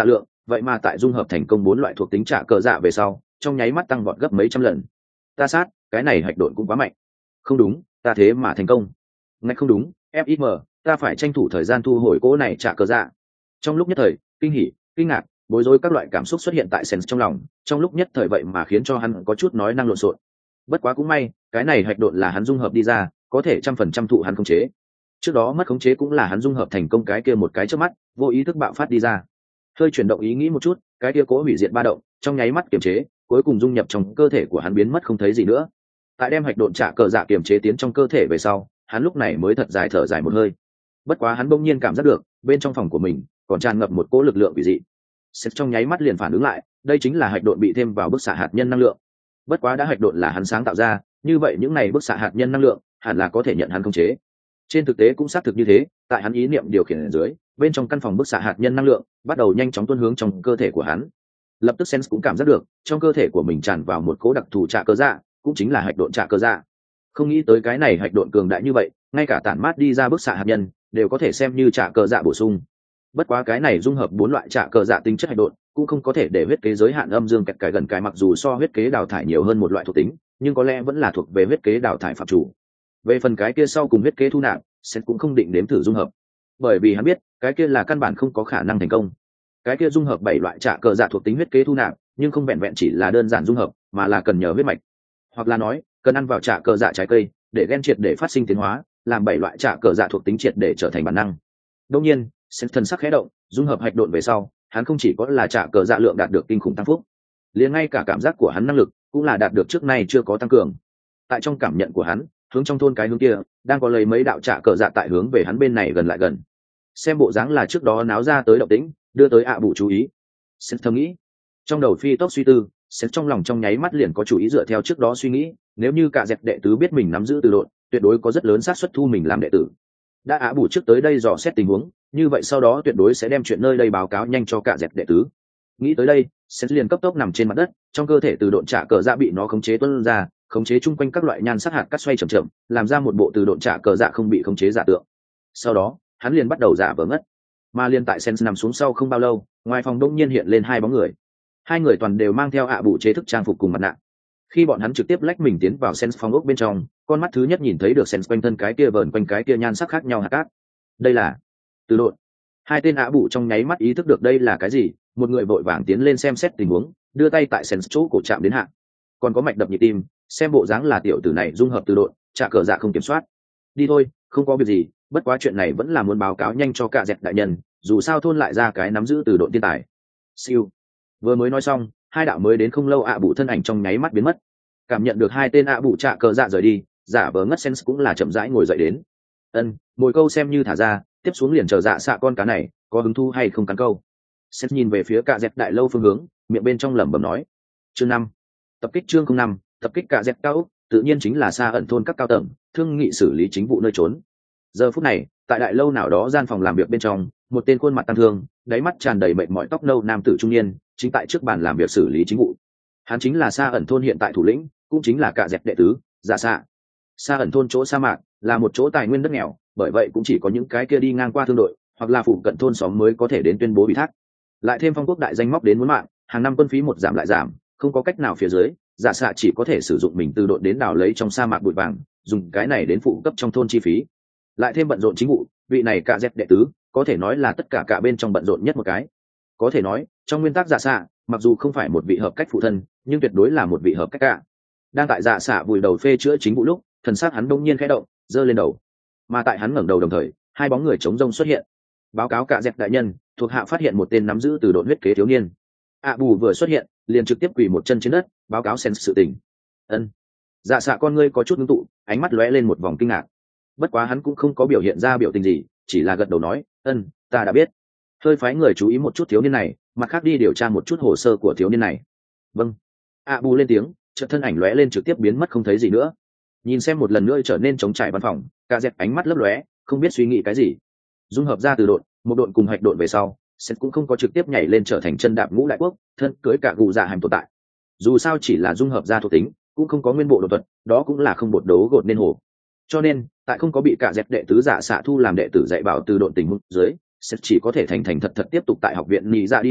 vậy mà tại dung hợp thành công 4 loại thuộc tính trả cờ dạ về sau trong nháy mắt tăng vọt gấp mấy trăm lần. Ta sát, cái này hạch độn cũng quá mạnh. Không đúng, ta thế mà thành công. Ngay không đúng, FIM, ta phải tranh thủ thời gian thu hồi cỗ này trả cờ dạ. Trong lúc nhất thời, kinh hỉ, kinh ngạc, bối rối các loại cảm xúc xuất hiện tại Sense trong lòng, trong lúc nhất thời vậy mà khiến cho hắn có chút nói năng lộn xộn. Bất quá cũng may, cái này hạch độn là hắn dung hợp đi ra, có thể 100% thụ hắn khống chế. Trước đó mất khống chế cũng là hắn dung hợp thành công cái kia một cái chớp mắt, vô ý thức bạo phát đi ra. Hơi chuyển động ý nghĩ một chút, cái kia cố hủy diệt ba động, trong nháy mắt kiềm chế, cuối cùng dung nhập trong cơ thể của hắn biến mất không thấy gì nữa. Tại đem hạch độn trả cờ dạ kiềm chế tiến trong cơ thể về sau, hắn lúc này mới thật dài thở dài một hơi. Bất quá hắn bỗng nhiên cảm giác được, bên trong phòng của mình còn tràn ngập một cỗ lực lượng quỷ dị. Seth trong nháy mắt liền phản ứng lại, đây chính là hạch độn bị thêm vào bức xạ hạt nhân năng lượng. Bất quá đã hạch độn là hắn sáng tạo ra, như vậy những này bức xạ hạt nhân năng lượng hẳn là có thể nhận hắn khống chế. Trên thực tế cũng xác thực như thế, tại hắn ý niệm điều khiển ở dưới, bên trong căn phòng bức xạ hạt nhân năng lượng bắt đầu nhanh chóng tuôn hướng trong cơ thể của hắn. Lập tức Sense cũng cảm giác được, trong cơ thể của mình tràn vào một cỗ đặc thù trả cơ dạ, cũng chính là hạch độn trả cơ dạ. Không nghĩ tới cái này hạch độn cường đại như vậy, ngay cả tản mát đi ra bức xạ hạt nhân đều có thể xem như trả cơ dạ bổ sung. Bất quá cái này dung hợp 4 loại trả cơ dạ tính chất hạch độn, cũng không có thể để huyết kế giới hạn âm dương kẹt cái gần cái, mặc dù so huyết kế đào thải nhiều hơn một loại thuộc tính, nhưng có lẽ vẫn là thuộc về huyết kế đào thải phạm chủ. Về phần cái kia sau cùng huyết kế thu nạp, Sense cũng không định đếm thử dung hợp, bởi vì hắn biết cái kia là căn bản không có khả năng thành công. Cái kia dung hợp 7 loại trả cờ dạ thuộc tính huyết kế thu nạp, nhưng không vẹn vẹn chỉ là đơn giản dung hợp, mà là cần nhờ huyết mạch, hoặc là nói cần ăn vào trả cờ dạ trái cây để gen triệt để phát sinh tiến hóa, làm 7 loại trả cờ dạ thuộc tính triệt để trở thành bản năng. Đương nhiên, Sense thần sắc khẽ động, dung hợp hạch độn về sau, hắn không chỉ có là trả cờ dạ lượng đạt được kinh khủng tăng phúc, liền ngay cả cảm giác của hắn năng lực cũng là đạt được trước nay chưa có tăng cường. Tại trong cảm nhận của hắn, hướng trong thôn cái hướng kia đang có lấy mấy đạo trả cờ dạ tại hướng về hắn bên này gần lại gần. Xem bộ dáng là trước đó náo ra tới động tĩnh, đưa tới ạ bụ chú ý. Sense thầm nghĩ, trong đầu phi tốc suy tư, Sense trong lòng trong nháy mắt liền có chủ ý dựa theo trước đó suy nghĩ, nếu như cả dẹp đệ tứ biết mình nắm giữ từ độn, tuyệt đối có rất lớn xác suất thu mình làm đệ tử. Đã ạ bụ trước tới đây dò xét tình huống, như vậy sau đó tuyệt đối sẽ đem chuyện nơi đây báo cáo nhanh cho cả dẹp đệ tứ. Nghĩ tới đây, Sense liền cấp tốc nằm trên mặt đất, trong cơ thể từ độn trả cờ dạ bị nó khống chế tuôn ra, khống chế chung quanh các loại nhan sắc hạt cắt xoay chậm chậm, làm ra một bộ từ độn trả cờ dạ không bị khống chế giả tượng. Sau đó, hắn liền bắt đầu giả vờ ngất. Mà liền tại Sense nằm xuống sau không bao lâu, ngoài phòng đông nhiên hiện lên 2 bóng người. 2 người toàn đều mang theo ạ bụ chế thức trang phục cùng mặt nạ. Khi bọn hắn trực tiếp lách mình tiến vào Sense phòng ốc bên trong, con mắt thứ nhất nhìn thấy được Sense quanh thân cái kia vờn quanh cái kia nhan sắc khác nhau hạt cát. Đây là từ độn. 2 tên ạ bụ trong nháy mắt ý thức được đây là cái gì, một người vội vàng tiến lên xem xét tình huống, đưa tay tại Sense chỗ cổ chạm đến hạ. Còn có mạch đập nhịp tim, xem bộ dáng là tiểu tử này dung hợp từ độn, trả cờ dạ không kiểm soát. Đi thôi, không có việc gì, bất quá chuyện này vẫn là muốn báo cáo nhanh cho cả dẹp đại nhân, dù sao thôn lại ra cái nắm giữ từ độn thiên tài. Siêu. Vừa mới nói xong, 2 đạo mới đến không lâu ạ bụ thân ảnh trong nháy mắt biến mất. Cảm nhận được 2 tên ạ bụ trả cờ dạ rời đi, giả vờ ngất Sense cũng là chậm rãi ngồi dậy đến. Mồi câu xem như thả ra, tiếp xuống liền chờ dạ xạ con cá này, có hứng thú hay không cắn câu. Sense nhìn về phía cả dẹp đại lâu phương hướng, miệng bên trong lẩm bẩm nói. Chương 5. Tập kích chương 05, tập kích cả dẹp cao ốc, tự nhiên chính là xa ẩn thôn các cao tầng, thương nghị xử lý chính vụ nơi trốn. Giờ phút này, tại đại lâu nào đó gian phòng làm việc bên trong, một tên khuôn mặt tăng thương, đáy mắt tràn đầy mệt mỏi tóc nâu nam tử trung niên, chính tại trước bàn làm việc xử lý chính vụ. Hắn chính là xa ẩn thôn hiện tại thủ lĩnh, cũng chính là cả dẹp đệ tứ, Dạ Xạ. Xa ẩn thôn chỗ sa mạc, là một chỗ tài nguyên đất nghèo, bởi vậy cũng chỉ có những cái kia đi ngang qua thương đội, hoặc là phụ cận thôn xóm mới có thể đến tuyên bố ủy thác. Lại thêm phong quốc đại danh móc đến muốn mạng, hàng năm quân phí một giảm lại giảm, không có cách nào phía dưới, Dạ Xạ chỉ có thể sử dụng mình từ độn đến đào lấy trong sa mạc bụi vàng, dùng cái này đến phụ cấp trong thôn chi phí. Lại thêm bận rộn chính vụ, vị này cả dẹp đệ tứ có thể nói là tất cả cả bên trong bận rộn nhất một cái. Có thể nói, trong nguyên tắc Dạ Xạ, mặc dù không phải một vị hợp cách phụ thân, nhưng tuyệt đối là một vị hợp cách cả. Đang tại Dạ Xạ vùi đầu phê chữa chính vụ lúc, thần sắc hắn đông nhiên khẽ động, giơ lên đầu. Mà tại hắn ngẩng đầu đồng thời, 2 bóng người chống rông xuất hiện. Báo cáo cả dẹp đại nhân, thuộc hạ phát hiện một tên nắm giữ từ độn huyết kế thiếu niên. Bù vừa xuất hiện, liền trực tiếp quỳ một chân trên đất, báo cáo Sense sự tình. Dạ Xạ con ngươi có chút ngưng tụ, ánh mắt lóe lên một vòng kinh ngạc. Bất quá hắn cũng không có biểu hiện ra biểu tình gì, chỉ là gật đầu nói, ta đã biết. Hơi phái người chú ý một chút thiếu niên này, mặt khác đi điều tra một chút hồ sơ của thiếu niên này. Vâng. Bù lên tiếng, chợt thân ảnh lóe lên trực tiếp biến mất không thấy gì nữa. Nhìn xem một lần nữa trở nên trống trải văn phòng, cả dẹp ánh mắt lấp lóe, không biết suy nghĩ cái gì. Dung hợp ra từ độn, một độn cùng hạch độn về sau, Seth cũng không có trực tiếp nhảy lên trở thành chân đạp ngũ đại quốc, thân cưới cả gù dạ hành tồn tại. Dù sao chỉ là dung hợp ra thuộc tính, cũng không có nguyên bộ đột thuật, đó cũng là không bột đấu gột nên hồ. Cho nên, tại không có bị cả dẹp đệ tứ Dạ Xạ thu làm đệ tử dạy bảo từ độn tình huống dưới, Seth chỉ có thể thành thật tiếp tục tại học viện nhị dạ đi học,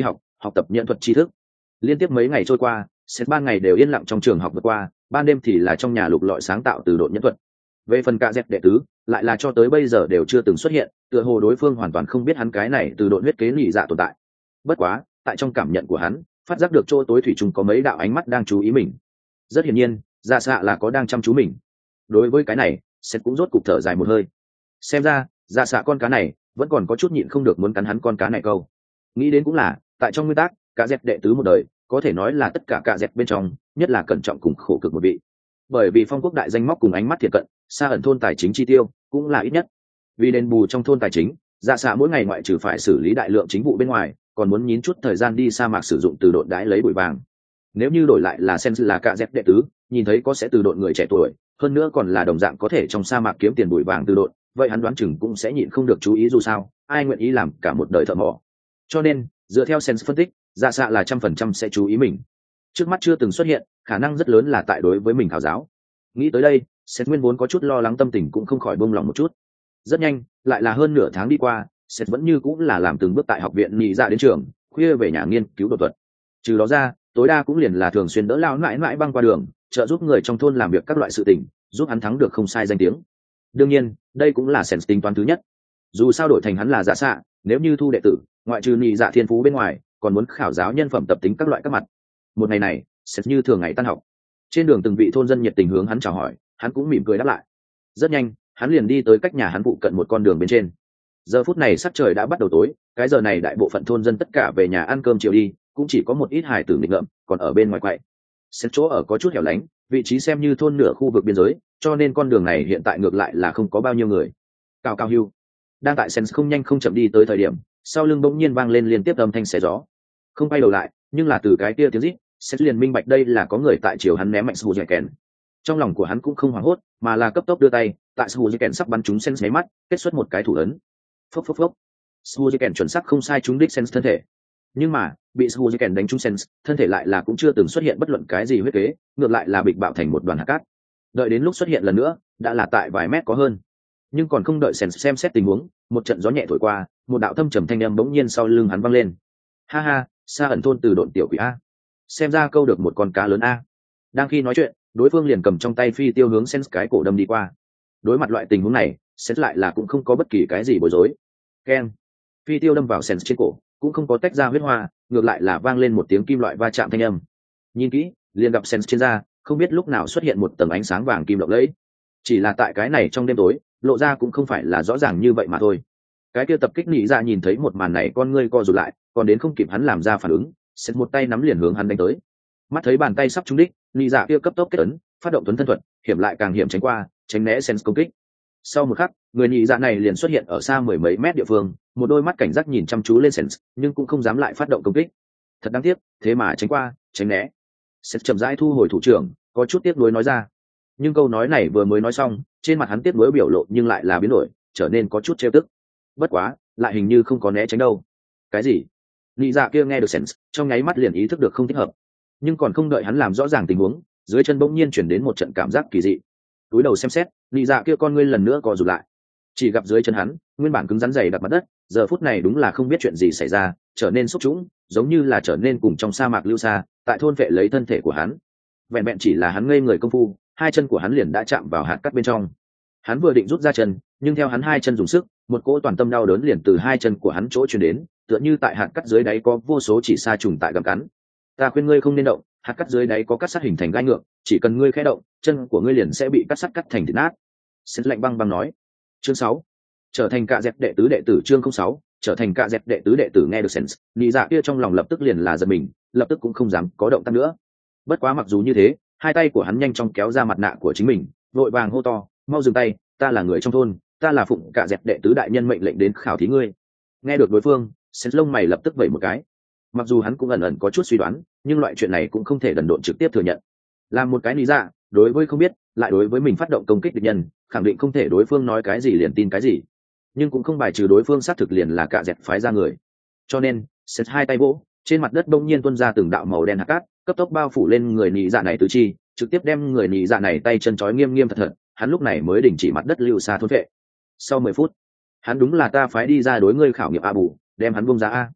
học tập nhận thuật tri thức. Liên tiếp mấy ngày trôi qua, Seth ban ngày đều yên lặng trong trường học vượt qua, ban đêm thì là trong nhà lục lọi sáng tạo từ độn nhẫn thuật. Về phần cạ dẹt đệ tứ, lại là cho tới bây giờ đều chưa từng xuất hiện, tựa hồ đối phương hoàn toàn không biết hắn cái này từ độn huyết kế nhị dạ tồn tại. Bất quá, tại trong cảm nhận của hắn, phát giác được chỗ tối thủy chung có mấy đạo ánh mắt đang chú ý mình. Rất hiển nhiên, dạ xạ là có đang chăm chú mình. Đối với cái này, Seth cũng rốt cục thở dài một hơi. Xem ra, dạ xạ con cá này vẫn còn có chút nhịn không được muốn cắn hắn con cá này câu. Nghĩ đến cũng là, tại trong nguyên tắc, cạ dẹt đệ tứ một đời có thể nói là tất cả cạ dẹt bên trong nhất là cẩn trọng cùng khổ cực một vị. Bởi vì phong quốc đại danh móc cùng ánh mắt thiệt cận, xa ẩn thôn tài chính chi tiêu cũng là ít nhất. Vì đền bù trong thôn tài chính, dạ xạ mỗi ngày ngoại trừ phải xử lý đại lượng chính vụ bên ngoài, còn muốn nhín chút thời gian đi sa mạc sử dụng từ độn đái lấy bụi vàng. Nếu như đổi lại là Sen là cạ dẹt đệ tứ, nhìn thấy có sẽ từ độn người trẻ tuổi, hơn nữa còn là đồng dạng có thể trong sa mạc kiếm tiền bụi vàng từ độn, vậy hắn đoán chừng cũng sẽ nhịn không được chú ý, dù sao ai nguyện ý làm cả một đời thợ mỏ. Cho nên dựa theo Sen phân tích, dạ xạ là 100% sẽ chú ý mình. Trước mắt chưa từng xuất hiện, khả năng rất lớn là tại đối với mình thảo giáo. Nghĩ tới đây, Seth nguyên vốn có chút lo lắng tâm tình cũng không khỏi buông lòng một chút. Rất nhanh, lại là hơn nửa tháng đi qua, Seth vẫn như cũng là làm từng bước tại học viện nhị dạ đến trường, khuya về nhà nghiên cứu đột thuật. Trừ đó ra, tối đa cũng liền là thường xuyên đỡ lao mãi mãi băng qua đường, trợ giúp người trong thôn làm việc các loại sự tình, giúp hắn thắng được không sai danh tiếng. Đương nhiên, đây cũng là Seth tính toán thứ nhất. Dù sao đổi thành hắn là dạ xạ, nếu như thu đệ tử, ngoại trừ nhị dạ thiên phú bên ngoài, còn muốn khảo giáo nhân phẩm tập tính các loại các mặt. Một ngày này, Seth như thường ngày tan học, trên đường từng vị thôn dân nhiệt tình hướng hắn chào hỏi, hắn cũng mỉm cười đáp lại. Rất nhanh, hắn liền đi tới cách nhà hắn phụ cận một con đường bên trên. Giờ phút này sắc trời đã bắt đầu tối, cái giờ này đại bộ phận thôn dân tất cả về nhà ăn cơm chiều đi, cũng chỉ có một ít hài tử nghịch ngợm còn ở bên ngoài quậy. Seth chỗ ở có chút hẻo lánh, vị trí xem như thôn nửa khu vực biên giới, cho nên con đường này hiện tại ngược lại là không có bao nhiêu người. Cao cao hưu, đang tại Seth không nhanh không chậm đi tới thời điểm, sau lưng bỗng nhiên vang lên liên tiếp âm thanh xé gió. Không quay đầu lại, nhưng là từ cái kia tiếng rít, Seth liền minh bạch đây là có người tại chiều hắn ném mạnh Suzuki. Trong lòng của hắn cũng không hoảng hốt, mà là cấp tốc đưa tay, tại Suzuki sắp bắn trúng Seth nháy mắt, kết xuất một cái thủ ấn. Phốc phốc phốc. Suzuki chuẩn xác không sai trúng đích Seth thân thể. Nhưng mà, bị Suzuki đánh trúng Seth, thân thể lại là cũng chưa từng xuất hiện bất luận cái gì huyết kế, ngược lại là bịch bạo thành một đoàn hạt cát. Đợi đến lúc xuất hiện lần nữa, đã là tại vài mét có hơn. Nhưng còn không đợi Seth xem xét tình huống, một trận gió nhẹ thổi qua, một đạo thâm trầm thanh âm bỗng nhiên sau lưng hắn vang lên. Ha ha, xa ẩn thôn từ độn tiểu quỷ a, xem ra câu được một con cá lớn a. Đang khi nói chuyện, đối phương liền cầm trong tay phi tiêu hướng Seth cái cổ đâm đi qua. Đối mặt loại tình huống này, Seth lại là cũng không có bất kỳ cái gì bối rối. Keng, phi tiêu đâm vào Seth trên cổ, cũng không có tách ra huyết hoa, ngược lại là vang lên một tiếng kim loại va chạm thanh âm. Nhìn kỹ, liền gặp Seth trên da, không biết lúc nào xuất hiện một tầng ánh sáng vàng kim lộng lẫy. Chỉ là tại cái này trong đêm tối, lộ ra cũng không phải là rõ ràng như vậy mà thôi. Cái kia tập kích nhị dạ nhìn thấy một màn này, con ngươi co rụt lại, còn đến không kịp hắn làm ra phản ứng, Seth một tay nắm liền hướng hắn đánh tới. Mắt thấy bàn tay sắp trúng đích, nhị dạ kia cấp tốc kết ấn, phát động tuấn thân thuật, hiểm lại càng hiểm tránh qua, tránh né Seth công kích. Sau một khắc, người nhị dạ này liền xuất hiện ở xa mười mấy mét địa phương, một đôi mắt cảnh giác nhìn chăm chú lên Seth, nhưng cũng không dám lại phát động công kích. Thật đáng tiếc, thế mà tránh qua, tránh né. Seth chậm rãi thu hồi thủ trưởng, có chút tiếc nuối nói ra. Nhưng câu nói này vừa mới nói xong, trên mặt hắn tiếc nuối biểu lộ nhưng lại là biến đổi, trở nên có chút trêu tức. Bất quá, lại hình như không có né tránh đâu. Cái gì? Nhị dạ kia nghe được Seth, trong nháy mắt liền ý thức được không thích hợp. Nhưng còn không đợi hắn làm rõ ràng tình huống, dưới chân bỗng nhiên chuyển đến một trận cảm giác kỳ dị. Túi đầu xem xét, nhị dạ kia con ngươi lần nữa co rụt lại. Chỉ gặp dưới chân hắn, nguyên bản cứng rắn dày đặt mặt đất, giờ phút này đúng là không biết chuyện gì xảy ra, trở nên xúc trũng, giống như là trở nên cùng trong sa mạc lưu xa, tại thôn vệ lấy thân thể của hắn. Vẹn vẹn chỉ là hắn ngây người công phu, hai chân của hắn liền đã chạm vào hạt cát bên trong. Hắn vừa định rút ra chân, nhưng theo hắn hai chân dùng sức, một cỗ toàn tâm đau đớn liền từ hai chân của hắn chỗ truyền đến, tựa như tại hạt cát dưới đáy có vô số chỉ sa trùng tại gặm cắn. Ta khuyên ngươi không nên động, hạt cát dưới đáy có cắt sắt hình thành gai ngược, chỉ cần ngươi khẽ động, chân của ngươi liền sẽ bị cắt sắt cắt thành thịt nát. Sét lạnh băng băng nói. Chương 6. Trở thành cạ dẹp đệ tứ đệ tử. Chương 06. Trở thành cạ dẹp đệ tứ đệ tử. Nghe được Sét, nhị dạ kia trong lòng lập tức liền là giật mình, lập tức cũng không dám có động tác nữa. Bất quá mặc dù như thế, hai tay của hắn nhanh chóng kéo ra mặt nạ của chính mình, vội vàng hô to, mau dừng tay, ta là người trong thôn, ta là phụng cạ dẹp đệ tứ đại nhân mệnh lệnh đến khảo thí ngươi. Nghe được đối phương, Sét lông mày lập tức vẩy một cái. Mặc dù hắn cũng ẩn ẩn có chút suy đoán, nhưng loại chuyện này cũng không thể đần độn trực tiếp thừa nhận. Làm một cái lý dạ, đối với không biết, lại đối với mình phát động công kích địch nhân, khẳng định không thể đối phương nói cái gì liền tin cái gì. Nhưng cũng không bài trừ đối phương xác thực liền là cạ dẹp phái ra người. Cho nên, Sét hai tay vỗ, trên mặt đất đông nhiên tuôn ra từng đạo màu đen hạt cát, cấp tốc bao phủ lên người nhị dạ này tứ chi, trực tiếp đem người nhị dạ này tay chân trói nghiêm nghiêm thật thật, hắn lúc này mới đình chỉ mặt đất lưu xa thôn vệ. Sau 10 phút, hắn đúng là ta phái đi ra đối ngươi khảo nghiệm a bù, đem hắn buông ra a.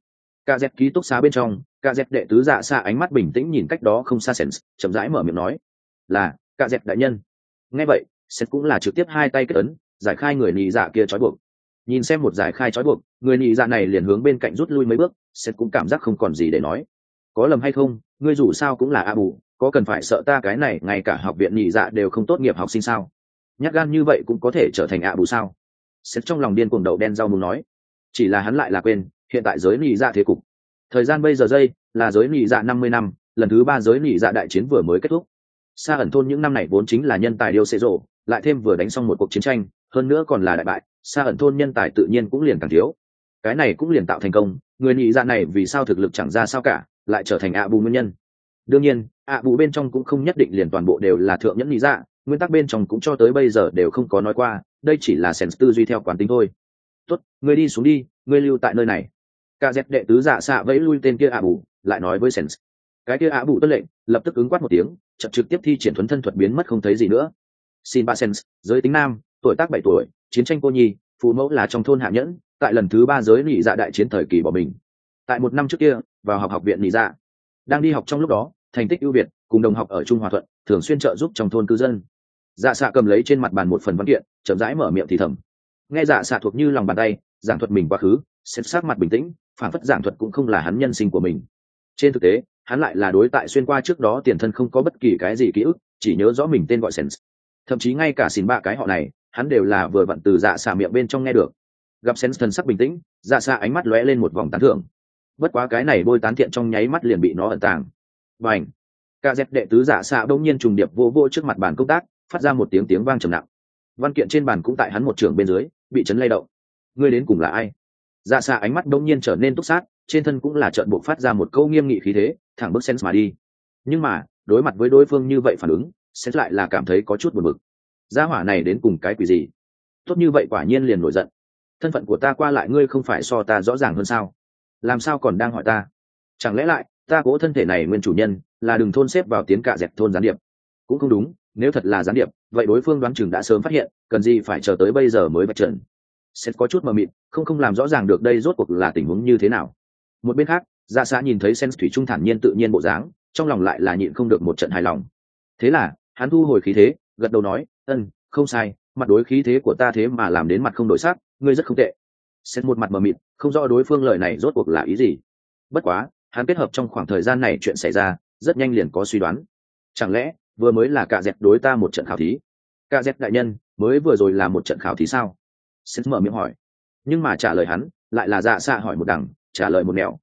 Cả dẹp ký túc xá bên trong, cả dẹp đệ tứ dạ xạ ánh mắt bình tĩnh nhìn cách đó không xa Sens, chậm rãi mở miệng nói là cả dẹp đại nhân. Nghe vậy Sens cũng là trực tiếp hai tay kết ấn giải khai người nhị dạ kia trói buộc. Nhìn xem một giải khai trói buộc, người nhị dạ này liền hướng bên cạnh rút lui mấy bước. Sens cũng cảm giác không còn gì để nói. Có lầm hay không, ngươi dù sao cũng là a bù, có cần phải sợ ta cái này ngay cả học viện nhị dạ đều không tốt nghiệp học sinh sao? Nhát gan như vậy cũng có thể trở thành a bù sao? Sens trong lòng điên cuồng đầu đen rau muốn nói, chỉ là hắn lại là quên hiện tại giới nhị dạ thế cục. Thời gian bây giờ giây là giới nhị dạ 50 năm, lần thứ 3 giới nhị dạ đại chiến vừa mới kết thúc. Sa ẩn thôn những năm này vốn chính là nhân tài điêu xệ rộ, lại thêm vừa đánh xong một cuộc chiến tranh, hơn nữa còn là đại bại, Sa ẩn thôn nhân tài tự nhiên cũng liền càng thiếu. Cái này cũng liền tạo thành công, người nhị dạ này vì sao thực lực chẳng ra sao cả, lại trở thành ạ bù nguyên nhân. Đương nhiên, ạ bù bên trong cũng không nhất định liền toàn bộ đều là thượng nhẫn nhị dạ, nguyên tắc bên trong cũng cho tới bây giờ đều không có nói qua, đây chỉ là Sens tư duy theo quán tính thôi. Tốt, ngươi đi xuống đi, ngươi lưu tại nơi này. Cả dẹp đệ tứ dạ xạ vẫy lui tên kia ạ bù, lại nói với Sens. Cái kia ạ bù tuân lệnh, lập tức ứng quát một tiếng, trực tiếp thi triển thuấn thân thuật biến mất không thấy gì nữa. Xin ba Sens, giới tính nam, tuổi tác 7 tuổi, chiến tranh cô nhi, phụ mẫu là trong thôn hạ nhẫn, tại lần thứ 3 giới nhị dạ đại chiến thời kỳ bỏ mình. Tại một năm trước kia, vào học viện nhị dạ. Đang đi học trong lúc đó, thành tích ưu việt, cùng đồng học ở Trung Hòa Thuận, thường xuyên trợ giúp trong thôn cư dân. Dạ xạ cầm lấy trên mặt bàn một phần văn kiện, chậm rãi mở miệng thì thầm. Nghe dạ xạ thuộc như lòng bàn tay, giảng thuật mình quá khứ, xét sắc mặt bình tĩnh, phản phất giảng thuật cũng không là hắn nhân sinh của mình. Trên thực tế, hắn lại là đối tại xuyên qua trước đó tiền thân không có bất kỳ cái gì ký ức, chỉ nhớ rõ mình tên gọi Sens. Thậm chí ngay cả xin ba cái họ này, hắn đều là vừa vặn từ dạ xạ miệng bên trong nghe được. Gặp Sens thần sắc bình tĩnh, dạ xạ ánh mắt lóe lên một vòng tán thưởng. Bất quá cái này bôi tán thiện trong nháy mắt liền bị nó ẩn tàng. Bành! Cả dẹp đệ tứ dạ xạ đông nhiên trùng điệp vô vô trước mặt bàn công tác, phát ra một tiếng vang trầm nặng. Văn kiện trên bàn cũng tại hắn một trường bên dưới, bị chấn lay động. Ngươi đến cùng là ai? Dạ xạ ánh mắt đông nhiên trở nên túc sát, trên thân cũng là trợn buộc phát ra một câu nghiêm nghị khí thế, thẳng bước Sens mà đi. Nhưng mà đối mặt với đối phương như vậy phản ứng, Sens lại là cảm thấy có chút buồn bực. Gia hỏa này đến cùng cái quỷ gì? Tốt như vậy quả nhiên liền nổi giận. Thân phận của ta qua lại ngươi không phải so ta rõ ràng hơn sao? Làm sao còn đang hỏi ta? Chẳng lẽ lại ta cố thân thể này nguyên chủ nhân là đừng thôn xếp vào tiến cạ dẹp thôn gián điệp? Cũng không đúng, nếu thật là gián điệp, vậy đối phương đoán chừng đã sớm phát hiện, cần gì phải chờ tới bây giờ mới vạch trần. Sens có chút mờ mịt, không làm rõ ràng được đây rốt cuộc là tình huống như thế nào. Một bên khác, Dạ Xã nhìn thấy Sens thủy trung thản nhiên tự nhiên bộ dáng, trong lòng lại là nhịn không được một trận hài lòng. Thế là hắn thu hồi khí thế, gật đầu nói, không sai, mặt đối khí thế của ta thế mà làm đến mặt không đổi sắc, ngươi rất không tệ. Sens một mặt mờ mịt, không rõ đối phương lời này rốt cuộc là ý gì. Bất quá hắn kết hợp trong khoảng thời gian này chuyện xảy ra, rất nhanh liền có suy đoán. Chẳng lẽ vừa mới là cạ dẹt đối ta một trận khảo thí? Cạ dẹt đại nhân, mới vừa rồi là một trận khảo thí sao? Sens mở miệng hỏi, nhưng mà trả lời hắn lại là Dạ Xã hỏi một đằng trả lời một nẻo.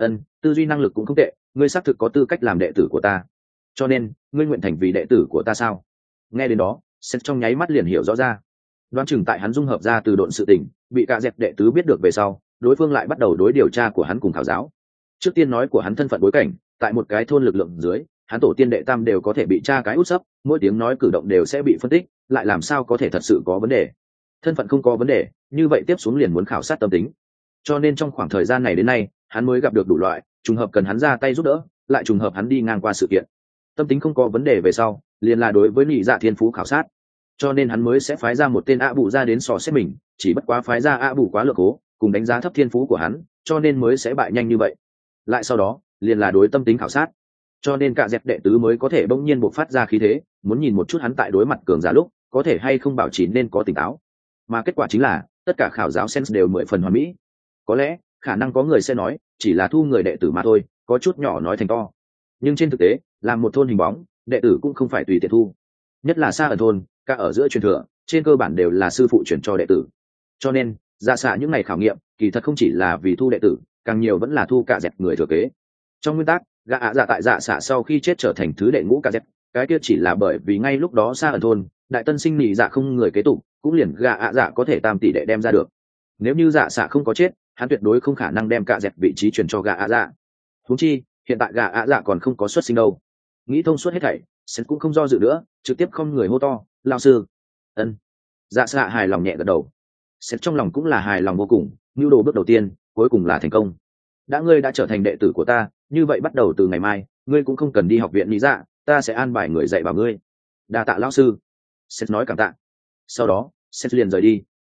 Tư duy năng lực cũng không tệ, ngươi xác thực có tư cách làm đệ tử của ta, cho nên ngươi nguyện thành vì đệ tử của ta sao? Nghe đến đó, Sens trong nháy mắt liền hiểu rõ ra. Đoán chừng tại hắn dung hợp ra từ độn sự tình, bị cạ dẹt đệ tứ biết được về sau, đối phương lại bắt đầu đối điều tra của hắn cùng khảo giáo. Trước tiên nói của hắn thân phận bối cảnh, tại một cái thôn lực lượng dưới, hắn tổ tiên đệ tam đều có thể bị tra cái út sấp, mỗi tiếng nói cử động đều sẽ bị phân tích, lại làm sao có thể thật sự có vấn đề? Thân phận không có vấn đề, như vậy tiếp xuống liền muốn khảo sát tâm tính. Cho nên trong khoảng thời gian này đến nay, hắn mới gặp được đủ loại trùng hợp cần hắn ra tay giúp đỡ, lại trùng hợp hắn đi ngang qua sự kiện. Tâm tính không có vấn đề về sau, liền là đối với nhị dạ thiên phú khảo sát. Cho nên hắn mới sẽ phái ra một tên ạ bù ra đến sò xét mình, chỉ bất quá phái ra ạ bù quá lượng cố, cùng đánh giá thấp thiên phú của hắn, cho nên mới sẽ bại nhanh như vậy. Lại sau đó, liền là đối tâm tính khảo sát. Cho nên cả dẹp đệ tứ mới có thể bỗng nhiên bộc phát ra khí thế, muốn nhìn một chút hắn tại đối mặt cường giả lúc, có thể hay không bảo trì nên có tỉnh táo. Mà kết quả chính là, tất cả khảo giáo Sens đều 10 phần hoàn mỹ. Có lẽ, khả năng có người sẽ nói, chỉ là thu người đệ tử mà thôi, có chút nhỏ nói thành to. Nhưng trên thực tế, làm một thôn hình bóng, đệ tử cũng không phải tùy tiện thu. Nhất là xa ở thôn, cả ở giữa truyền thừa, trên cơ bản đều là sư phụ truyền cho đệ tử. Cho nên, Dạ Xã những ngày khảo nghiệm, kỳ thật không chỉ là vì thu đệ tử, càng nhiều vẫn là thu cả dẹp người thừa kế. Trong nguyên tắc, gã ạ dạ tại Dạ Xã sau khi chết trở thành thứ đệ ngũ cả dẹp, cái kia chỉ là bởi vì ngay lúc đó xa ở thôn, đại tân sinh nhị dạ không người kế tục, cũng liền gã ạ dạ có thể tam tỷ đệ đem ra được. Nếu như Dạ Xã không có chết, hắn tuyệt đối không khả năng đem cả dẹp vị trí truyền cho gã ạ dạ. Huống chi, hiện tại gã ạ dạ còn không có xuất sinh đâu. Nghĩ thông suốt hết thảy, Sens cũng không do dự nữa, trực tiếp không người hô to, lao sư. Dạ Xã hài lòng nhẹ gật đầu. Sens trong lòng cũng là hài lòng vô cùng, nhu đồ bước đầu tiên cuối cùng là thành công. Ngươi đã trở thành đệ tử của ta, như vậy bắt đầu từ ngày mai, ngươi cũng không cần đi học viện lý dạ, ta sẽ an bài người dạy bảo ngươi. Đa tạ lão sư. Sens nói cảm tạ. Sau đó Sens liền rời đi.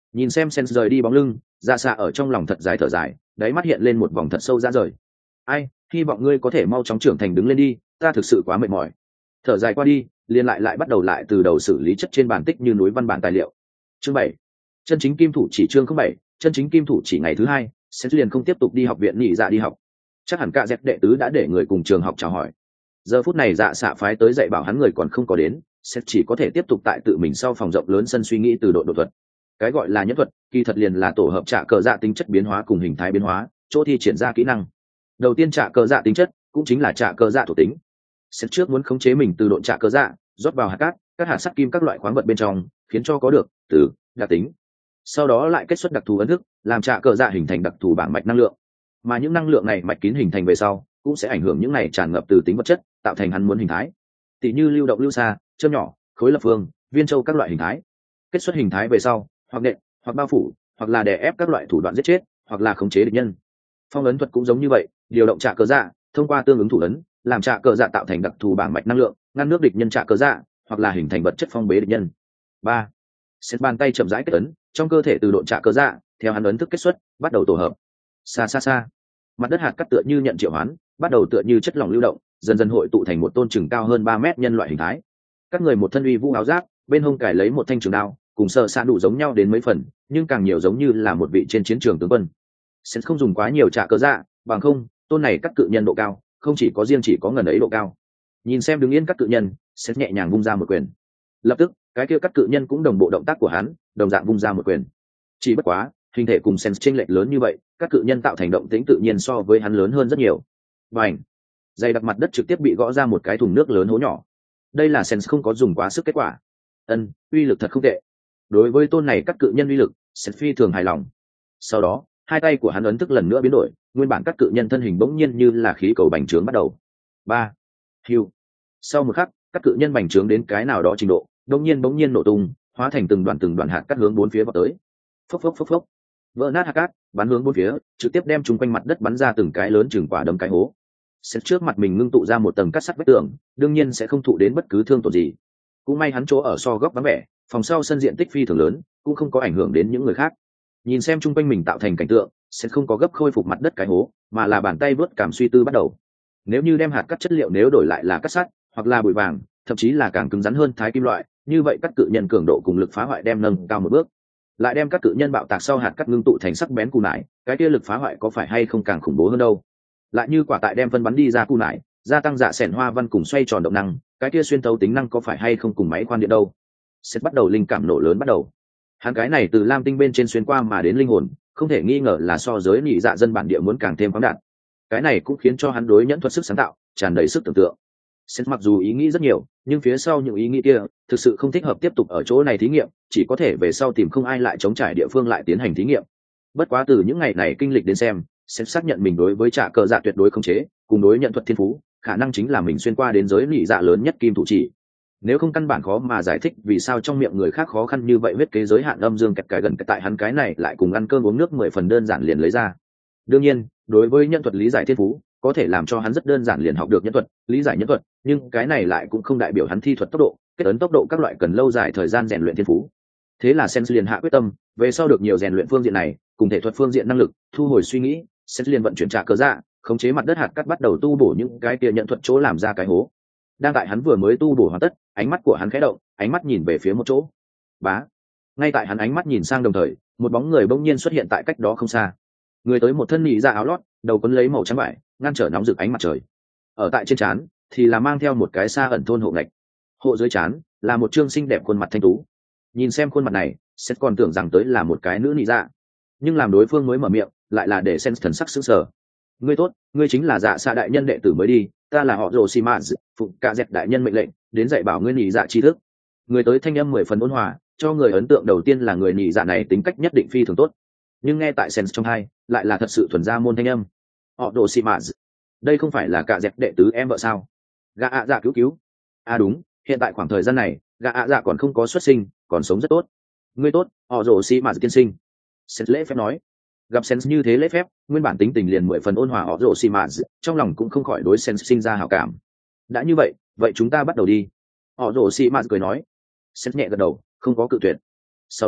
Nhìn xem sen rời đi bóng lưng, dạ xạ ở trong lòng thật dài thở dài, đáy mắt hiện lên một vòng thật sâu ra rời. Ai, hy vọng ngươi có thể mau chóng trưởng thành đứng lên đi, ta thực sự quá mệt mỏi. Thở dài qua đi, liền lại bắt đầu lại từ đầu xử lý chất trên bản tích như núi văn bản tài liệu. Chương 7. Chân chính kim thủ chỉ chương 07, chân chính kim thủ chỉ ngày thứ hai, sen liền không tiếp tục đi học viện nghỉ dạ đi học. Chắc hẳn cả dẹp đệ tứ đã để người cùng trường học chào hỏi. Giờ phút này dạ xạ phái tới dạy bảo hắn người còn không có đến, sẽ chỉ có thể tiếp tục tại tự mình sau phòng rộng lớn sân suy nghĩ từ độ thuật. Cái gọi là nhẫn thuật kỳ thật liền là tổ hợp trả cờ dạ tính chất biến hóa cùng hình thái biến hóa, chỗ thi triển ra kỹ năng. Đầu tiên trả cờ dạ tính chất cũng chính là trả cờ dạ thuộc tính. Sẽ trước muốn khống chế mình từ độ trả cờ dạ rót vào hạt cát, các hạt sắt kim các loại khoáng vật bên trong, khiến cho có được từ đặc tính. Sau đó lại kết xuất đặc thù ấn thức, làm trả cờ dạ hình thành đặc thù bảng mạch năng lượng. Mà những năng lượng này mạch kín hình thành về sau, cũng sẽ ảnh hưởng những này tràn ngập từ tính vật chất, tạo thành hắn muốn hình thái. Tỷ như lưu động lưu xa, châm nhỏ, khối lập phương, viên châu các loại hình thái. Kết xuất hình thái về sau, hoặc nện, hoặc bao phủ, hoặc là đè ép các loại thủ đoạn giết chết, hoặc là khống chế địch nhân. Phong ấn thuật cũng giống như vậy, điều động trả cờ dạ, thông qua tương ứng thủ ấn, làm trả cờ dạ tạo thành đặc thù bảng mạch năng lượng, ngăn nước địch nhân trả cờ dạ, hoặc là hình thành vật chất phong bế địch nhân. 3. Xét bàn tay chậm rãi kết ấn, trong cơ thể từ độ trả cờ dạ, theo hắn ấn thức kết xuất, bắt đầu tổ hợp. Xa xa xa, mặt đất hạt cắt tựa như nhận triệu hoán, bắt đầu tựa như chất lỏng lưu động, dần dần hội tụ thành một tôn chừng cao hơn 3 mét nhân loại hình thái. Các người một thân uy vũ áo giáp, bên hông cài lấy một thanh trường đao, cùng sợ xa đủ giống nhau đến mấy phần, nhưng càng nhiều giống như là một vị trên chiến trường tướng quân. Sẽ không dùng quá nhiều trả cờ dạ, bằng không, tôn này cắt cự nhân độ cao, không chỉ có riêng chỉ có ngần ấy độ cao. Nhìn xem đứng yên cắt cự nhân, sẽ nhẹ nhàng vung ra một quyền. Lập tức, cái kia cắt cự nhân cũng đồng bộ động tác của hắn, đồng dạng vung ra một quyền. Chỉ bất quá, hình thể cùng sen chênh lệch lớn như vậy, các cự nhân tạo thành động tĩnh tự nhiên so với hắn lớn hơn rất nhiều. Bành! Dày đặc mặt đất trực tiếp bị gõ ra một cái thùng nước lớn hố nhỏ. Đây là sen không có dùng quá sức kết quả. Uy lực thật không tệ. Đối với tôn này các cự nhân uy lực, sen phi thường hài lòng. Sau đó, hai tay của hắn ấn thức lần nữa biến đổi, nguyên bản các cự nhân thân hình bỗng nhiên như là khí cầu bành trướng bắt đầu. 3. Hưu. Sau một khắc, các cự nhân bành trướng đến cái nào đó trình độ, bỗng nhiên nổ tung, hóa thành từng đoàn hạt cát hướng bốn phía vào tới. Phốc phốc phốc phốc. Vỡ nát hạt cát, bắn hướng bốn phía, trực tiếp đem chúng quanh mặt đất bắn ra từng cái lớn chừng quả đấm cái hố. Xét trước mặt mình ngưng tụ ra một tầng cát sắt vách tường, đương nhiên sẽ không thụ đến bất cứ thương tổn gì. Cũng may hắn chỗ ở so góc vắng vẻ, phòng sau sân diện tích phi thường lớn, cũng không có ảnh hưởng đến những người khác. Nhìn xem chung quanh mình tạo thành cảnh tượng, sẽ không có gấp khôi phục mặt đất cái hố, mà là bàn tay vớt cảm suy tư bắt đầu. Nếu như đem hạt cát chất liệu nếu đổi lại là cát sắt, hoặc là bụi vàng, thậm chí là càng cứng rắn hơn thái kim loại, như vậy các cự nhân cường độ cùng lực phá hoại đem nâng cao một bước. Lại đem các cự nhân bạo tạc sau hạt cát ngưng tụ thành sắc bén cù nải, cái kia lực phá hoại có phải hay không càng khủng bố hơn đâu. Lại như quả tại đem phân bắn đi ra cù nải, gia tăng dạ xẻn hoa văn cùng xoay tròn động năng, cái kia xuyên tấu tính năng có phải hay không cùng máy khoan điện đâu. Sẽ bắt đầu linh cảm nổ lớn bắt đầu. Hắn cái này từ lam tinh bên trên xuyên qua mà đến linh hồn, không thể nghi ngờ là so giới nhị dạ dân bản địa muốn càng thêm khoáng đạt. Cái này cũng khiến cho hắn đối nhẫn thuật sức sáng tạo tràn đầy sức tưởng tượng. Xét mặc dù ý nghĩ rất nhiều, nhưng phía sau những ý nghĩ kia thực sự không thích hợp tiếp tục ở chỗ này thí nghiệm, chỉ có thể về sau tìm không ai lại chống trải địa phương lại tiến hành thí nghiệm. Bất quá từ những ngày này kinh lịch đến xem, xét xác nhận mình đối với trả cờ dạ tuyệt đối không chế, cùng đối nhận thuật thiên phú, khả năng chính là mình xuyên qua đến giới nhị dạ lớn nhất kim thủ chỉ. Nếu không căn bản khó mà giải thích vì sao trong miệng người khác khó khăn như vậy huyết kế giới hạn âm dương kẹt cái gần tại hắn cái này lại cùng ăn cơm uống nước 10 phần đơn giản liền lấy ra. Đương nhiên, đối với nhân thuật lý giải thiên phú, có thể làm cho hắn rất đơn giản liền học được nhân thuật, lý giải nhân thuật, nhưng cái này lại cũng không đại biểu hắn thi thuật tốc độ, kết ấn tốc độ các loại cần lâu dài thời gian rèn luyện thiên phú. Thế là Sen liền hạ quyết tâm, về sau được nhiều rèn luyện phương diện này, cùng thể thuật phương diện năng lực, thu hồi suy nghĩ, Sen liền vận chuyển trả cờ dạ, khống chế mặt đất hạt cắt bắt đầu tu bổ những cái kia nhận thuật chỗ làm ra cái hố. Đang tại hắn vừa mới tu bổ hoàn tất, ánh mắt của hắn khẽ động, ánh mắt nhìn về phía một chỗ. Bá. Ngay tại hắn ánh mắt nhìn sang đồng thời, một bóng người bỗng nhiên xuất hiện tại cách đó không xa. Người tới một thân nhị ra áo lót, đầu quấn lấy màu trắng vải, ngăn trở nóng rực ánh mặt trời. Ở tại trên trán thì là mang theo một cái xa ẩn thôn hộ ngạch. Hộ dưới trán là một trương xinh đẹp khuôn mặt thanh tú. Nhìn xem khuôn mặt này, sẽ còn tưởng rằng tới là một cái nữ nhị ra, nhưng làm đối phương mới mở miệng, lại là để Sen thần sắc sững sờ. Ngươi tốt, ngươi chính là Dạ Xạ đại nhân đệ tử mới đi, ta là họ Rồ Xi Mã, phụng cả dẹp đại nhân mệnh lệnh, đến dạy bảo ngươi nhị dạ tri thức. Người tới thanh âm 10 phần ôn hòa, cho người ấn tượng đầu tiên là người nhị dạ này tính cách nhất định phi thường tốt. Nhưng nghe tại Sen trong hai, lại là thật sự thuần gia môn thanh âm. Họ Rồ Xi Mã, đây không phải là cả dẹp đệ tứ em vợ sao? Gã ạ dạ cứu. À đúng, hiện tại khoảng thời gian này, gã ạ dạ còn không có xuất sinh, còn sống rất tốt. Ngươi tốt, họ Rồ Xi Mã tiên sinh. Sen lễ phép nói. Gặp Sen như thế lễ phép, nguyên bản tính tình liền 10 phần ôn hòa họ Rồ Xi Mã, trong lòng cũng không khỏi đối Sen sinh ra hảo cảm. Đã như vậy, vậy chúng ta bắt đầu đi. Họ Rồ Xi Mã cười nói. Sen nhẹ gật đầu, không có cự tuyệt. Sau đó,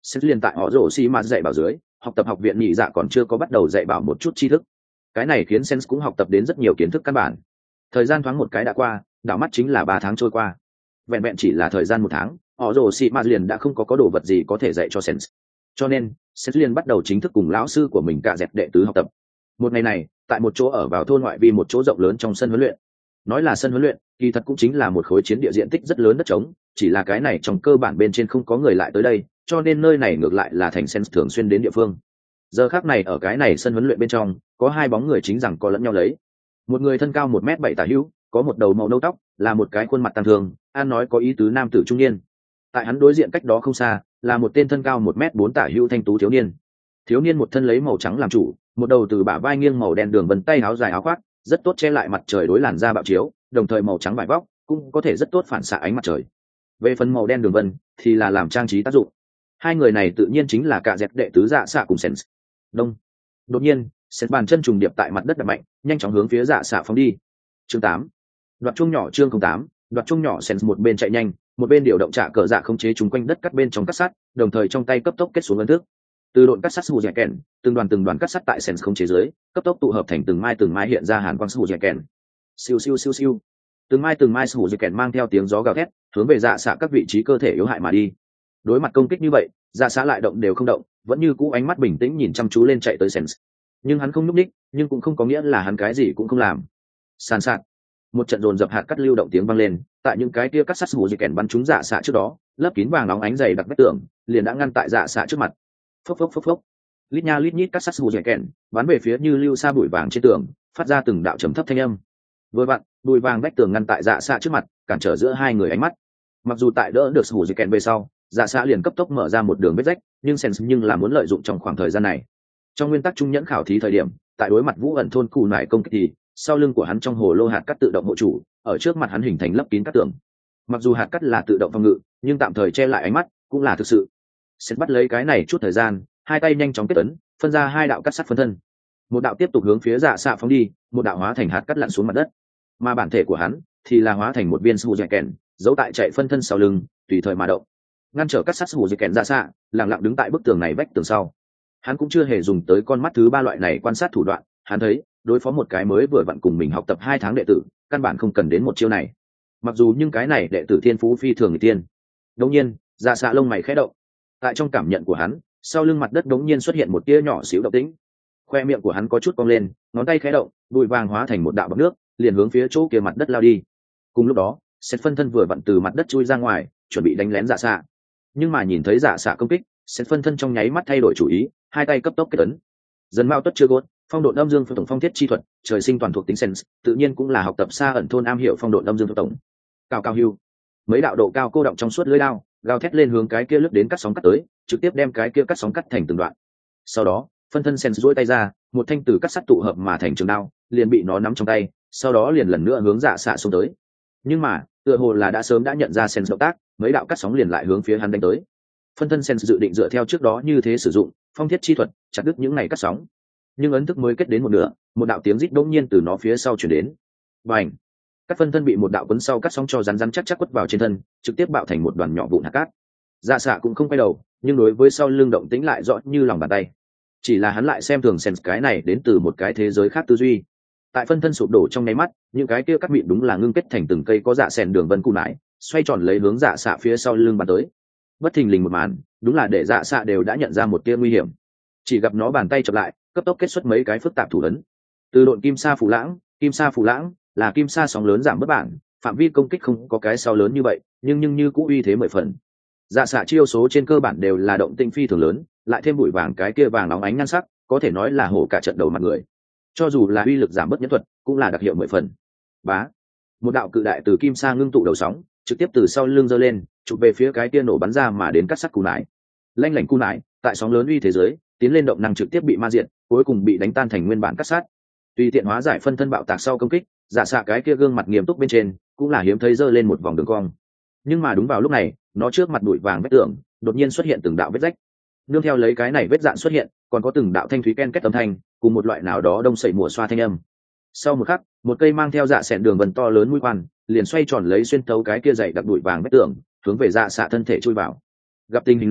Sét liền tại họ rổ xi mà dạy bảo dưới, học tập học viện nhị dạ còn chưa có bắt đầu dạy bảo một chút tri thức. Cái này khiến Sens cũng học tập đến rất nhiều kiến thức căn bản. Thời gian thoáng một cái đã qua, đảo mắt chính là 3 tháng trôi qua. Vẹn vẹn chỉ là thời gian 1 tháng, họ rồ xị mạt liền đã không có đồ vật gì có thể dạy cho Sens. Cho nên Sens liền bắt đầu chính thức cùng lão sư của mình cả dẹp đệ tứ học tập. Một ngày này, tại một chỗ ở vào thôn ngoại vi một chỗ rộng lớn trong sân huấn luyện. Nói là sân huấn luyện, kỳ thật cũng chính là một khối chiến địa diện tích rất lớn đất trống, chỉ là cái này trong cơ bản bên trên không có người lại tới đây, cho nên nơi này ngược lại là thành Sens thường xuyên đến địa phương. Giờ khắc này ở cái này sân huấn luyện bên trong, có 2 bóng người chính rằng có lẫn nhau lấy. Một người thân cao 1m7 tả hữu, có một đầu màu nâu tóc, là một cái khuôn mặt tàn thường, an nói có ý tứ nam tử trung niên. Tại hắn đối diện cách đó không xa, là một tên thân cao 1m4 tả hữu thanh tú thiếu niên. Thiếu niên một thân lấy màu trắng làm chủ, một đầu từ bả vai nghiêng màu đen đường vân tay áo dài áo khoác, rất tốt che lại mặt trời đối làn da bạo chiếu, đồng thời màu trắng vải vóc cũng có thể rất tốt phản xạ ánh mặt trời. Về phần màu đen đường vân thì là làm trang trí tác dụng. 2 người này tự nhiên chính là cả dẹp đệ tứ dạ xạ cùng Sens. Đông. Đột nhiên, Sens bàn chân trùng điệp tại mặt đất đập mạnh, nhanh chóng hướng phía dạ xạ phóng đi. Chương 8. Đoạt chung nhỏ chương 08, đoạt chung nhỏ. Sens một bên chạy nhanh, một bên điều động trả cờ dạ khống chế chúng quanh đất cắt bên trong cắt sắt, đồng thời trong tay cấp tốc kết xuống ấn thức. Từ độn cắt sắt sù dẻ kèn, từng đoàn cắt sắt tại Sens khống chế dưới, cấp tốc tụ hợp thành từng mai hiện ra hàn quang sù dẻ kèn. Siêu siêu siêu siêu. Từng mai sù dẻ kèn mang theo tiếng gió gào thét, hướng về dạ xạ các vị trí cơ thể yếu hại mà đi. Đối mặt công kích như vậy, dạ xạ lại động đều không động, vẫn như cũ ánh mắt bình tĩnh nhìn chăm chú lên chạy tới Sens. Nhưng hắn không nhúc nhích, nhưng cũng không có nghĩa là hắn cái gì cũng không làm. Sàn sạt, một trận dồn dập hạt cắt lưu động tiếng vang lên, tại những cái kia cắt sắt sù dẻ kèn bắn trúng dạ xạ trước đó, lớp kín vàng nóng ánh dày đặc vách tường liền đã ngăn tại dạ xạ trước mặt. Phốc phốc phốc phốc, lít nha lít nhít cắt sắt sù dẻ kèn bắn về phía như lưu sa bụi vàng trên tường, phát ra từng đạo trầm thấp thanh âm. Vừa vặn, bụi vàng vách tường ngăn tại dạ xạ trước mặt, cản trở giữa 2 người ánh mắt. Mặc dù tại đỡ được sù dẻ kèn về sau, dạ xạ liền cấp tốc mở ra một đường vết rách, nhưng Sens nhưng là muốn lợi dụng trong khoảng thời gian này. Trong nguyên tắc trung nhẫn khảo thí thời điểm, tại đối mặt Vũ ẩn thôn cù nải công kích thì sau lưng của hắn trong hồ lô hạt cắt tự động hộ chủ, ở trước mặt hắn hình thành lấp kín các tường. Mặc dù hạt cắt là tự động phòng ngự, nhưng tạm thời che lại ánh mắt cũng là thực sự. Sens bắt lấy cái này chút thời gian, 2 tay nhanh chóng kết ấn, phân ra 2 đạo cắt sắt phân thân. Một đạo tiếp tục hướng phía dạ xạ phóng đi, một đạo hóa thành hạt cắt lặn xuống mặt đất. Mà bản thể của hắn thì là hóa thành một viên sù dẻ kèn, giấu tại chạy phân thân sau lưng, tùy thời mà động. Ngăn trở cắt sắt sù dẻ kèn dạ xạ, lặng lặng đứng tại bức tường này vách tường sau. Hắn cũng chưa hề dùng tới con mắt thứ 3 loại này quan sát thủ đoạn, hắn thấy đối phó một cái mới vừa vặn cùng mình học tập 2 tháng đệ tử, căn bản không cần đến một chiêu này. Mặc dù nhưng cái này đệ tử thiên phú phi thường người tiên. Đột nhiên, dạ xạ lông mày khẽ động. Tại trong cảm nhận của hắn, sau lưng mặt đất đột nhiên xuất hiện một tia nhỏ xíu động tĩnh. Khoe miệng của hắn có chút cong lên, ngón tay khẽ động, bụi vàng hóa thành một đạo bọt nước, liền hướng phía chỗ kia mặt đất lao đi. Cùng lúc đó, Sét phân thân vừa vặn từ mặt đất chui ra ngoài, chuẩn bị đánh lén dạ xạ. Nhưng mà nhìn thấy dạ xạ công kích, Sét phân thân trong nháy mắt thay đổi chủ ý, 2 tay cấp tốc kết ấn. Dần mao tuất chưa gốt, phong độn âm dương tổng phong thiết chi thuật, trời sinh toàn thuộc tính Sens, tự nhiên cũng là học tập xa ẩn thôn am hiểu phong độn âm dương tổng. Cao cao hưu, mấy đạo độ cao cô động trong suốt lưỡi đao, gào thét lên hướng cái kia lướt đến cắt sóng cắt tới, trực tiếp đem cái kia cắt sóng cắt thành từng đoạn. Sau đó, phân thân Sens duỗi tay ra, một thanh từ cắt sắt tụ hợp mà thành trường đao, liền bị nó nắm trong tay, sau đó liền lần nữa hướng dạ xạ xông tới. Nhưng mà, tựa hồ là đã sớm đã nhận ra Sens động tác, mấy đạo cắt sóng liền lại hướng phía hắn đánh tới. Phân thân Sens dự định dựa theo trước đó như thế sử dụng phong thiết chi thuật, chặt đứt những này cắt sóng. Nhưng ấn thức mới kết đến một nửa, một đạo tiếng rít đột nhiên từ nó phía sau truyền đến. Bành! Các phân thân bị một đạo cuốn sau cắt sóng cho rắn chắc quất vào trên thân, trực tiếp bạo thành một đoàn nhỏ vụn hạt cát. Dạ xạ cũng không quay đầu, nhưng đối với sau lưng động tĩnh lại rõ như lòng bàn tay. Chỉ là hắn lại xem thường Sens cái này đến từ một cái thế giới khác tư duy. Tại phân thân sụp đổ trong nháy mắt, những cái kia cắt mịn đúng là ngưng kết thành từng cây có dạ sèn đường vân cụ nải, xoay tròn lấy hướng dạ xạ phía sau lưng bắn tới. Bất thình lình một màn, đúng là để dạ xạ đều đã nhận ra một tia nguy hiểm. Chỉ gặp nó bàn tay chập lại, cấp tốc kết xuất mấy cái phức tạp thủ ấn. Từ độn kim sa phù lãng là kim sa sóng lớn giảm bất bản, phạm vi công kích không có cái sau lớn như vậy, nhưng như cũ uy thế 10 phần. Dạ xạ chiêu số trên cơ bản đều là động tinh phi thường lớn, lại thêm bụi vàng cái kia vàng óng ánh ngăn sắc, có thể nói là hổ cả trận đầu mặt người. Cho dù là uy lực giảm bất nhẫn thuật, cũng là đặc hiệu 10 phần. Bá, một đạo cự đại từ kim sa ngưng tụ đầu sóng, trực tiếp từ sau lưng giơ lên, chụp về phía cái kia nổ bắn ra mà đến cắt sắt cù nải. Lanh lảnh cù nải, tại sóng lớn uy thế giới, tiến lên động năng trực tiếp bị ma diệt, cuối cùng bị đánh tan thành nguyên bản cắt sắt. Tùy tiện hóa giải phân thân bạo tạc sau công kích, dạ xạ cái kia gương mặt nghiêm túc bên trên, cũng là hiếm thấy giơ lên một vòng đường cong. Nhưng mà đúng vào lúc này, nó trước mặt bụi vàng vết tường, đột nhiên xuất hiện từng đạo vết rách. Nương theo lấy cái này vết dạn xuất hiện, còn có từng đạo thanh thúy ken két âm thanh, cùng một loại nào đó đông sẩy mùa xoa thanh âm. Sau một khắc, một cây mang theo dạ xẹn đường vân to lớn mũi khoan, liền xoay tròn lấy xuyên thấu cái kia dày đặc bụi vàng vết tường, hướng về dạ xạ thân thể chui vào. Gặp tình hình này,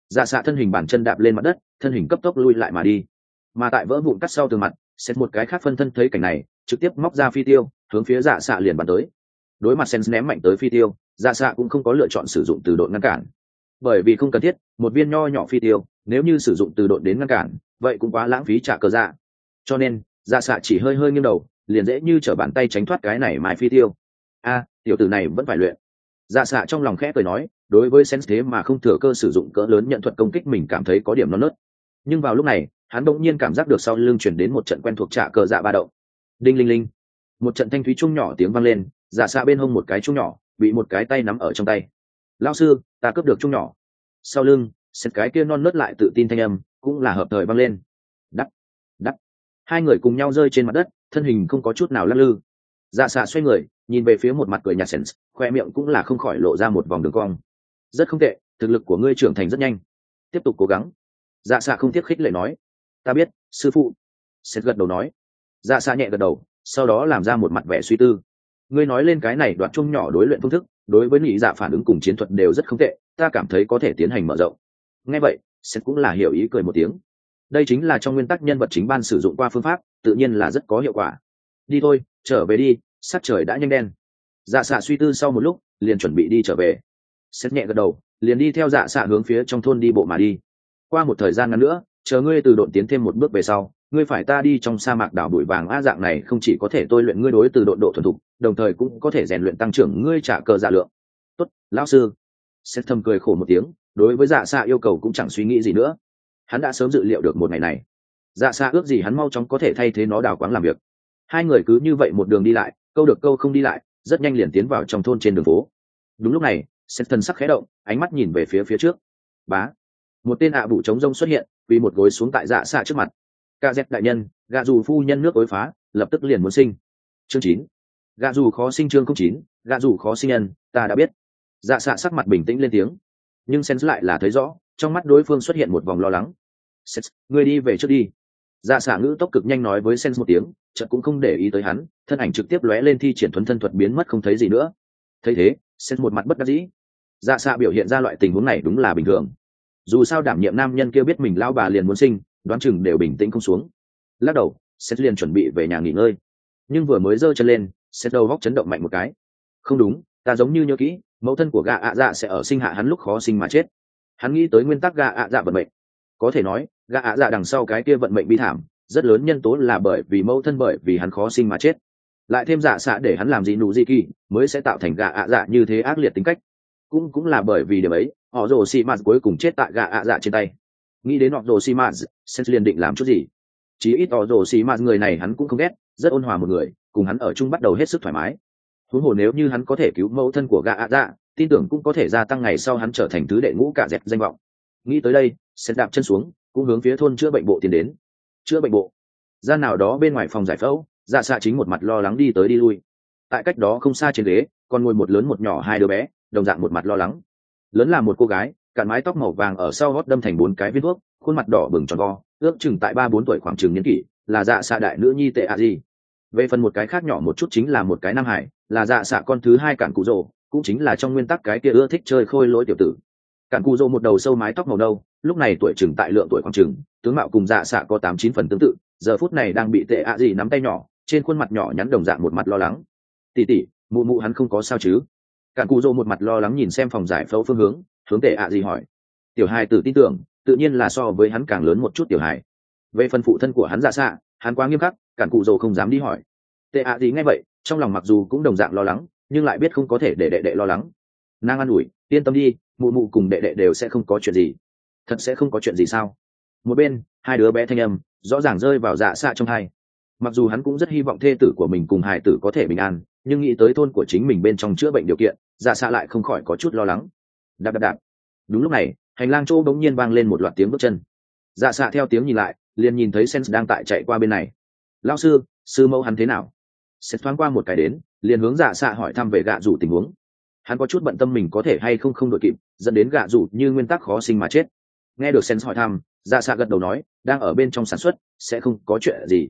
Dạ xạ thân hình bàn chân đạp lên mặt đất, thân hình cấp tốc lui lại mà đi. Mà tại vỡ vụn cắt sau tường mặt, xét một cái khác phân thân thấy cảnh này, trực tiếp móc ra phi tiêu, hướng phía dạ xạ liền bắn tới. Đối mặt sen ném mạnh tới phi tiêu, dạ xạ cũng không có lựa chọn sử dụng từ độn ngăn cản, bởi vì không cần thiết. Một viên nho nhỏ phi tiêu nếu như sử dụng từ độn đến ngăn cản, vậy cũng quá lãng phí trả cờ dạ. Cho nên dạ xạ chỉ hơi hơi nghiêng đầu, liền dễ như trở bàn tay tránh thoát cái này mài phi tiêu. Tiểu tử này vẫn phải luyện. Dạ xạ trong lòng khẽ cười nói, đối với sen thế mà không thừa cơ sử dụng cỡ lớn nhận thuật công kích mình cảm thấy có điểm non nớt. Nhưng vào lúc này hắn bỗng nhiên cảm giác được sau lưng chuyển đến một trận quen thuộc trả cờ dạ ba động. Đinh linh linh, một trận thanh thúy chung nhỏ tiếng vang lên. Dạ xạ bên hông một cái chung nhỏ bị một cái tay nắm ở trong tay. Lão sư, ta cướp được chung nhỏ. Sau lưng xét cái kia non nớt lại tự tin thanh âm cũng là hợp thời vang lên. Đắc đắc, hai người cùng nhau rơi trên mặt đất, thân hình không có chút nào lắc lư. Dạ xạ xoay người nhìn về phía một mặt cười nhạt sens, khoe miệng cũng là không khỏi lộ ra một vòng đường cong. Rất không tệ, thực lực của ngươi trưởng thành rất nhanh, tiếp tục cố gắng. Dạ xạ không tiếc khích lệ nói. Ta biết, sư phụ. Sét gật đầu nói. Dạ xạ nhẹ gật đầu, sau đó làm ra một mặt vẻ suy tư. Ngươi nói lên cái này đoạn chung nhỏ đối luyện phương thức, đối với nhị dạ phản ứng cùng chiến thuật đều rất không tệ, ta cảm thấy có thể tiến hành mở rộng. Nghe vậy Sét cũng là hiểu ý cười một tiếng. Đây chính là trong nguyên tắc nhân vật chính ban sử dụng qua phương pháp, tự nhiên là rất có hiệu quả. Đi thôi, trở về đi, sắc trời đã nhanh đen. Dạ xạ suy tư sau một lúc liền chuẩn bị đi trở về. Sét nhẹ gật đầu, liền đi theo dạ xạ hướng phía trong thôn đi bộ mà đi. Qua một thời gian ngắn nữa, chờ ngươi từ độn tiến thêm một bước về sau, ngươi phải ta đi trong sa mạc đảo bụi vàng dạng này không chỉ có thể tôi luyện ngươi đối từ độn độ thuần thục, đồng thời cũng có thể rèn luyện tăng trưởng ngươi trả cờ dạ lượng. Tốt, lão sư. Sét thầm cười khổ một tiếng, đối với dạ xạ yêu cầu cũng chẳng suy nghĩ gì nữa. Hắn đã sớm dự liệu được một ngày này. Dạ xạ ước gì hắn mau chóng có thể thay thế nó đào quáng làm việc. Hai người cứ như vậy một đường đi lại, câu được câu không đi lại, rất nhanh liền tiến vào trong thôn trên đường phố. Đúng lúc này Sét thần sắc khẽ động, ánh mắt nhìn về phía trước. Bá, một tên ạ bụ trống rông xuất hiện, quỳ một gối xuống tại dạ xạ trước mặt. Ca dẹt đại nhân, gạ dù phu nhân nước ối phá, lập tức liền muốn sinh. Chương 9. Gạ dù khó sinh. Chương 09. Gạ dù khó sinh nhân, ta đã biết. Dạ xạ sắc mặt bình tĩnh lên tiếng, nhưng Sét lại là thấy rõ, trong mắt đối phương xuất hiện một vòng lo lắng. Sét, ngươi đi về trước đi. Dạ xạ ngữ tốc cực nhanh nói với Sét một tiếng, chợt cũng không để ý tới hắn, thân ảnh trực tiếp lóe lên thi triển thuần thân thuật biến mất không thấy gì nữa. Thấy thế Sét một mặt bất đắc dĩ. Dạ xạ biểu hiện ra loại tình huống này đúng là bình thường. Dù sao đảm nhiệm nam nhân kia biết mình lao bà liền muốn sinh, đoán chừng đều bình tĩnh không xuống. Lắc đầu Sét liền chuẩn bị về nhà nghỉ ngơi, nhưng vừa mới giơ chân lên, Sét đầu góc chấn động mạnh một cái. Không đúng, ta giống như nhớ kỹ, mẫu thân của gạ ạ dạ sẽ ở sinh hạ hắn lúc khó sinh mà chết. Hắn nghĩ tới nguyên tắc gạ ạ dạ vận mệnh. Có thể nói gạ ạ dạ đằng sau cái kia vận mệnh bi thảm rất lớn nhân tố là bởi vì mẫu thân bởi vì hắn khó sinh mà chết, lại thêm dạ xạ để hắn làm gì nụ gì kỳ mới sẽ tạo thành gạ ạ dạ như thế ác liệt tính cách. Cũng là bởi vì điểm ấy họ rồ xì mạt cuối cùng chết tại gạ ạ dạ trên tay. Nghĩ đến họ rồ xì mạt, Sét liền định làm chút gì. Chí ít họ rồ xì mạt người này hắn cũng không ghét, rất ôn hòa một người, cùng hắn ở chung bắt đầu hết sức thoải mái. Huống hồ nếu như hắn có thể cứu mẫu thân của gạ ạ dạ, tin tưởng cũng có thể gia tăng ngày sau hắn trở thành thứ đệ ngũ cả dẹp danh vọng. Nghĩ tới đây Sét đạp chân xuống, cũng hướng phía thôn chữa bệnh bộ tiến đến. Chữa bệnh bộ, gian nào đó bên ngoài phòng giải phẫu, dạ xạ chính một mặt lo lắng đi tới đi lui. Tại cách đó không xa trên ghế còn ngồi một lớn một nhỏ hai đứa bé, đồng dạng một mặt lo lắng. Lớn là một cô gái, cạn mái tóc màu vàng ở sau gót đâm thành 4 cái viên thuốc, khuôn mặt đỏ bừng tròn vo, ước chừng tại 3-4 tuổi khoảng chừng niên kỷ, là dạ xạ đại nữ nhi Tệ A Di. Về phần một cái khác nhỏ một chút chính là một cái nam hải, là dạ xạ con thứ hai Cản Cù Rồ, cũng chính là trong nguyên tắc cái kia ưa thích chơi khôi lỗi tiểu tử. Cản Cù Rồ một đầu sâu mái tóc màu nâu, lúc này tuổi chừng tại lượng tuổi khoảng chừng, tướng mạo cùng dạ xạ có 8-9 phần tương tự, giờ phút này đang bị Tệ A Di nắm tay nhỏ, trên khuôn mặt nhỏ nhắn đồng dạng một mặt lo lắng. Tỷ tỷ, mụ mụ hắn không có sao chứ? Cản Cù Rồ một mặt lo lắng nhìn xem phòng giải phẫu phương hướng, hướng Tệ A Di hỏi. Tiểu hài tử tin tưởng, tự nhiên là so với hắn càng lớn một chút tiểu hài. Về phần phụ thân của hắn dạ xạ, hắn quá nghiêm khắc, Cản Cù Rồ không dám đi hỏi. Tệ A Di nghe vậy, trong lòng mặc dù cũng đồng dạng lo lắng, nhưng lại biết không có thể để đệ đệ lo lắng. Nàng an ủi, yên tâm đi, mụ mụ cùng đệ đệ đều sẽ không có chuyện gì. Thật sẽ không có chuyện gì sao? Một bên hai đứa bé thanh âm rõ ràng rơi vào dạ xạ trong hai. Mặc dù hắn cũng rất hy vọng thê tử của mình cùng hài tử có thể bình an, nhưng nghĩ tới thôn của chính mình bên trong chữa bệnh điều kiện, dạ xạ lại không khỏi có chút lo lắng. Đạp đạp đạp. Đúng lúc này hành lang chỗ bỗng nhiên vang lên một loạt tiếng bước chân. Dạ xạ theo tiếng nhìn lại, liền nhìn thấy Sens đang tại chạy qua bên này. Lão sư, sư mẫu hắn thế nào? Sens thoáng qua một cái đến, liền hướng dạ xạ hỏi thăm về gạ rủ tình huống. Hắn có chút bận tâm mình có thể hay không đội kịp, dẫn đến gạ rủ như nguyên tắc khó sinh mà chết. Nghe được Sens hỏi thăm, dạ xạ gật đầu nói, đang ở bên trong sản xuất, sẽ không có chuyện gì.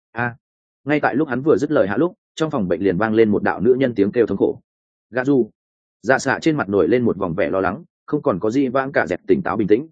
Ngay tại lúc hắn vừa dứt lời hạ lúc, trong phòng bệnh liền vang lên một đạo nữ nhân tiếng kêu thống khổ. Gạ rủ. Dạ xạ trên mặt nổi lên một vòng vẻ lo lắng, không còn có gì vãng cả dẹp tỉnh táo bình tĩnh.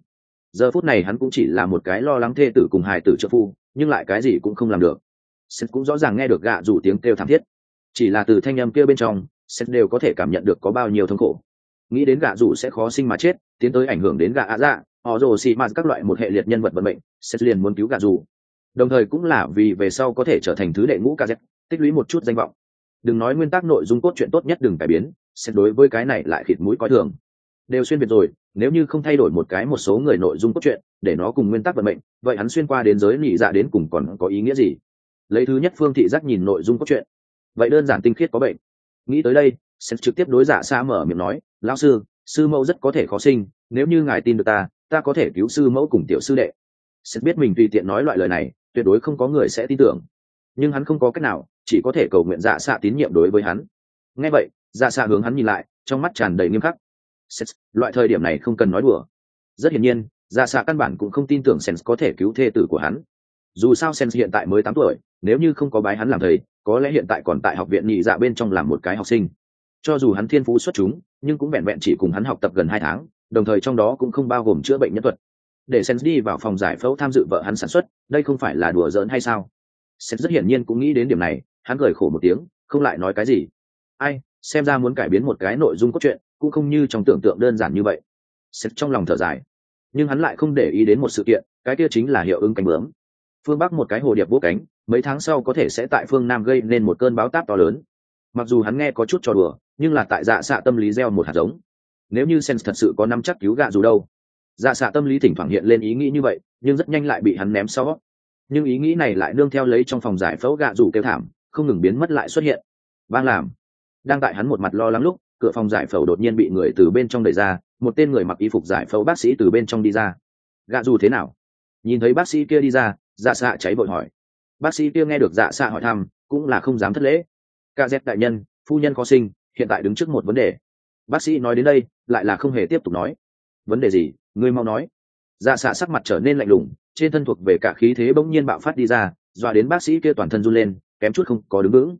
giờ phút này hắn cũng chỉ là một cái lo lắng thê tử cùng hài tử trợ phu, nhưng lại cái gì cũng không làm được. Seth cũng rõ ràng nghe được gạ rủ tiếng kêu thảm thiết, chỉ là từ thanh âm kia bên trong Seth đều có thể cảm nhận được có bao nhiêu thống khổ. Nghĩ đến gạ rủ sẽ khó sinh mà chết, tiến tới ảnh hưởng đến gạ ạ dạ họ rồ xì mà các loại một hệ liệt nhân vật vận mệnh, Seth liền muốn cứu gạ rủ, đồng thời cũng là vì về sau có thể trở thành thứ đệ ngũ KZ, tích lũy một chút danh vọng. Đừng nói nguyên tắc nội dung cốt truyện tốt nhất đừng cải biến, Seth đối với cái này lại khịt mũi coi thường. Đều xuyên việt rồi, nếu như không thay đổi một số người nội dung cốt truyện để nó cùng nguyên tắc vận mệnh, vậy hắn xuyên qua đến giới nhị dạ đến cùng còn có ý nghĩa gì? Lấy thứ nhất phương thị giác nhìn nội dung cốt truyện, vậy đơn giản tinh khiết có bệnh. Nghĩ tới đây, Seth trực tiếp đối Dạ Xa mở miệng nói, lão sư mẫu rất có thể khó sinh, nếu như ngài tin được ta có thể cứu sư mẫu cùng tiểu sư đệ. Seth biết mình tùy tiện nói loại lời này tuyệt đối không có người sẽ tin tưởng, nhưng hắn không có cách nào, chỉ có thể cầu nguyện Dạ Xa tín nhiệm đối với hắn. Nghe vậy, Dạ Xa hướng hắn nhìn lại, trong mắt tràn đầy nghiêm khắc. Seth, loại thời điểm này không cần nói đùa. Rất hiển nhiên, Dạ Xa căn bản cũng không tin tưởng Seth có thể cứu thê tử của hắn. Dù sao Seth hiện tại mới 8 tuổi, nếu như không có bái hắn làm thầy, có lẽ hiện tại còn tại học viện nhị dạ bên trong làm một cái học sinh. Cho dù hắn thiên phú xuất chúng, nhưng cũng vẹn vẹn chỉ cùng hắn học tập gần 2 tháng, đồng thời trong đó cũng không bao gồm chữa bệnh nhân thuật. Để Seth đi vào phòng giải phẫu tham dự vợ hắn sản xuất, đây không phải là đùa giỡn hay sao? Seth rất hiển nhiên cũng nghĩ đến điểm này, hắn cười khổ một tiếng, không lại nói cái gì. Ai, xem ra muốn cải biến một cái nội dung cốt truyện, cũng không như trong tưởng tượng đơn giản như vậy. Seth trong lòng thở dài, nhưng hắn lại không để ý đến một sự kiện, cái kia chính là hiệu ứng cánh bướm. Phương Bắc một cái hồ điệp vỗ cánh, mấy tháng sau có thể sẽ tại phương Nam gây nên một cơn bão táp to lớn. Mặc dù hắn nghe có chút trò đùa, nhưng là tại Dạ Xạ tâm lý gieo một hạt giống. Nếu như Seth thật sự có nắm chắc cứu gạ dù đâu. Dạ Xạ tâm lý thỉnh thoảng hiện lên ý nghĩ như vậy, nhưng rất nhanh lại bị hắn ném sau. Nhưng ý nghĩ này lại nương theo lấy trong phòng giải phẫu gạ dù kêu thảm, không ngừng biến mất lại xuất hiện. Bang làm. Đang tại hắn một mặt lo lắng lúc, cửa phòng giải phẫu đột nhiên bị người từ bên trong đẩy ra, một tên người mặc y phục giải phẫu bác sĩ từ bên trong đi ra. Gạ dù thế nào? Nhìn thấy bác sĩ kia đi ra, Dạ Xạ cháy vội hỏi. Bác sĩ kia nghe được Dạ Xạ hỏi thăm, cũng là không dám thất lễ. KZ đại nhân, phu nhân khó sinh, hiện tại đứng trước một vấn đề. Bác sĩ nói đến đây, lại là không hề tiếp tục nói. Vấn đề gì? Ngươi mau nói. Dạ Xạ sắc mặt trở nên lạnh lùng, trên thân thuộc về cả khí thế bỗng nhiên bạo phát đi ra, dọa đến bác sĩ kia toàn thân run lên, kém chút không có đứng vững.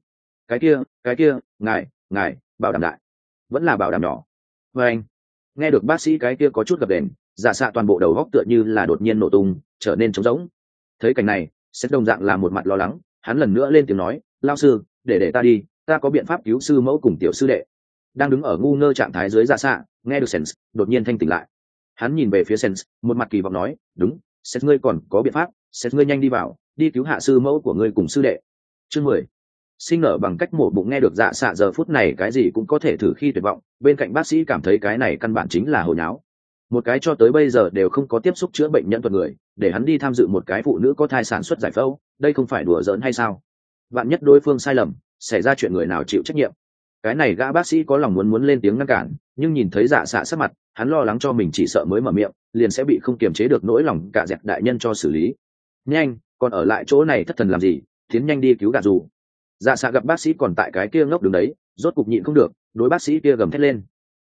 Cái kia, ngài, bảo đảm đại, vẫn là bảo đảm nhỏ. Và anh, nghe được bác sĩ cái kia có chút gập đền, Dạ Xạ toàn bộ đầu góc tựa như là đột nhiên nổ tung, trở nên trống rỗng. Thấy cảnh này, Seth đồng dạng là một mặt lo lắng, hắn lần nữa lên tiếng nói, lao sư, để ta đi, ta có biện pháp cứu sư mẫu cùng tiểu sư đệ. Đang đứng ở ngu ngơ trạng thái dưới Dạ Xạ, nghe được Seth đột nhiên thanh tỉnh lại. Hắn nhìn về phía Seth, một mặt kỳ vọng nói, đúng, Seth ngươi còn có biện pháp, Seth ngươi nhanh đi vào, đi cứu hạ sư mẫu của ngươi cùng sư đệ. Chương 10. Sinh nở bằng cách mổ bụng. Nghe được Dạ Xạ giờ phút này cái gì cũng có thể thử khi tuyệt vọng, bên cạnh bác sĩ cảm thấy cái này căn bản chính là hồi nháo. Một cái cho tới bây giờ đều không có tiếp xúc chữa bệnh nhân thuật người, để hắn đi tham dự một cái phụ nữ có thai sản xuất giải phẫu, đây không phải đùa giỡn hay sao? Vạn nhất đối phương sai lầm, xảy ra chuyện người nào chịu trách nhiệm? Cái này gã bác sĩ có lòng muốn lên tiếng ngăn cản, nhưng nhìn thấy Dạ Xạ sắc mặt, hắn lo lắng cho mình chỉ sợ mới mở miệng, liền sẽ bị không kiềm chế được nỗi lòng cả dẹt đại nhân cho xử lý. Nhanh, còn ở lại chỗ này thất thần làm gì? Tiến nhanh đi cứu gà dù. Dạ Xạ gặp bác sĩ còn tại cái kia ngốc đứng đấy, rốt cục nhịn không được, đối bác sĩ kia gầm thét lên.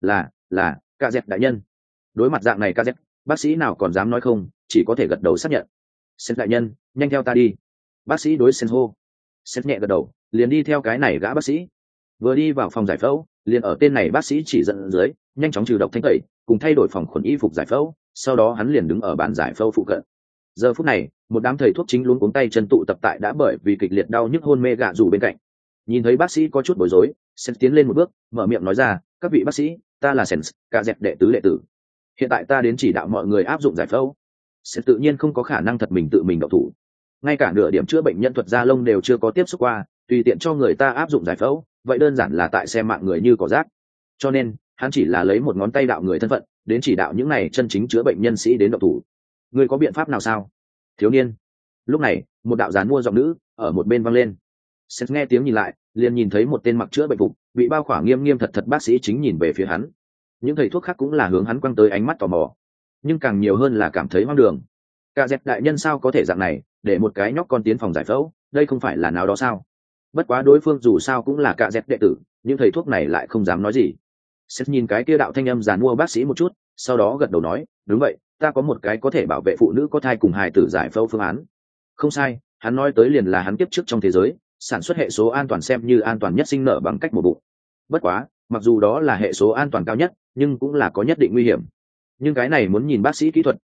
Là, cả dẹt đại nhân. Đối mặt dạng này KZ, bác sĩ nào còn dám nói không, chỉ có thể gật đầu xác nhận. Seth đại nhân, nhanh theo ta đi. Bác sĩ đối Seth hô. Seth nhẹ gật đầu, liền đi theo cái này gã bác sĩ. Vừa đi vào phòng giải phẫu, liền ở tên này bác sĩ chỉ dẫn dưới, nhanh chóng trừ độc thanh tẩy, cùng thay đổi phòng khuẩn y phục giải phẫu. Sau đó hắn liền đứng ở bàn giải phẫu phụ cận. Giờ phút này, một đám thầy thuốc chính luống cuống tay chân tụ tập tại đã bởi vì kịch liệt đau nhức hôn mê gạ rủ bên cạnh. Nhìn thấy bác sĩ có chút bối rối, Seth tiến lên một bước, mở miệng nói ra, các vị bác sĩ, ta là Seth, cả dẹp đệ tử. Hiện tại ta đến chỉ đạo mọi người áp dụng giải phẫu. Sẽ tự nhiên không có khả năng thật mình tự mình độc thủ, ngay cả nửa điểm chữa bệnh nhân thuật da lông đều chưa có tiếp xúc qua, tùy tiện cho người ta áp dụng giải phẫu, vậy đơn giản là tại xem mạng người như cỏ rác. Cho nên hắn chỉ là lấy một ngón tay đạo người thân phận đến chỉ đạo những này chân chính chữa bệnh nhân sĩ đến độc thủ. Người có biện pháp nào sao, thiếu niên? Lúc này một đạo dán mua giọng nữ ở một bên vang lên. Seth nghe tiếng nhìn lại, liền nhìn thấy một tên mặc chữa bệnh phục, bị bao khỏa nghiêm thật bác sĩ chính nhìn về phía hắn. Những thầy thuốc khác cũng là hướng hắn quăng tới ánh mắt tò mò, nhưng càng nhiều hơn là cảm thấy hoang đường. Cả dẹp đại nhân sao có thể dạng này, để một cái nhóc con tiến phòng giải phẫu, đây không phải là nào đó sao? Bất quá đối phương dù sao cũng là cả dẹp đệ tử, những thầy thuốc này lại không dám nói gì. Seth nhìn cái kia đạo thanh âm giàn mua bác sĩ một chút, sau đó gật đầu nói, đúng vậy, ta có một cái có thể bảo vệ phụ nữ có thai cùng hài tử giải phẫu phương án. Không sai, hắn nói tới liền là hắn kiếp trước trong thế giới sản xuất hệ số an toàn xem như an toàn nhất sinh nở bằng cách mổ bụng. Bất quá, mặc dù đó là hệ số an toàn cao nhất, nhưng cũng là có nhất định nguy hiểm. Nhưng cái này muốn nhìn bác sĩ kỹ thuật,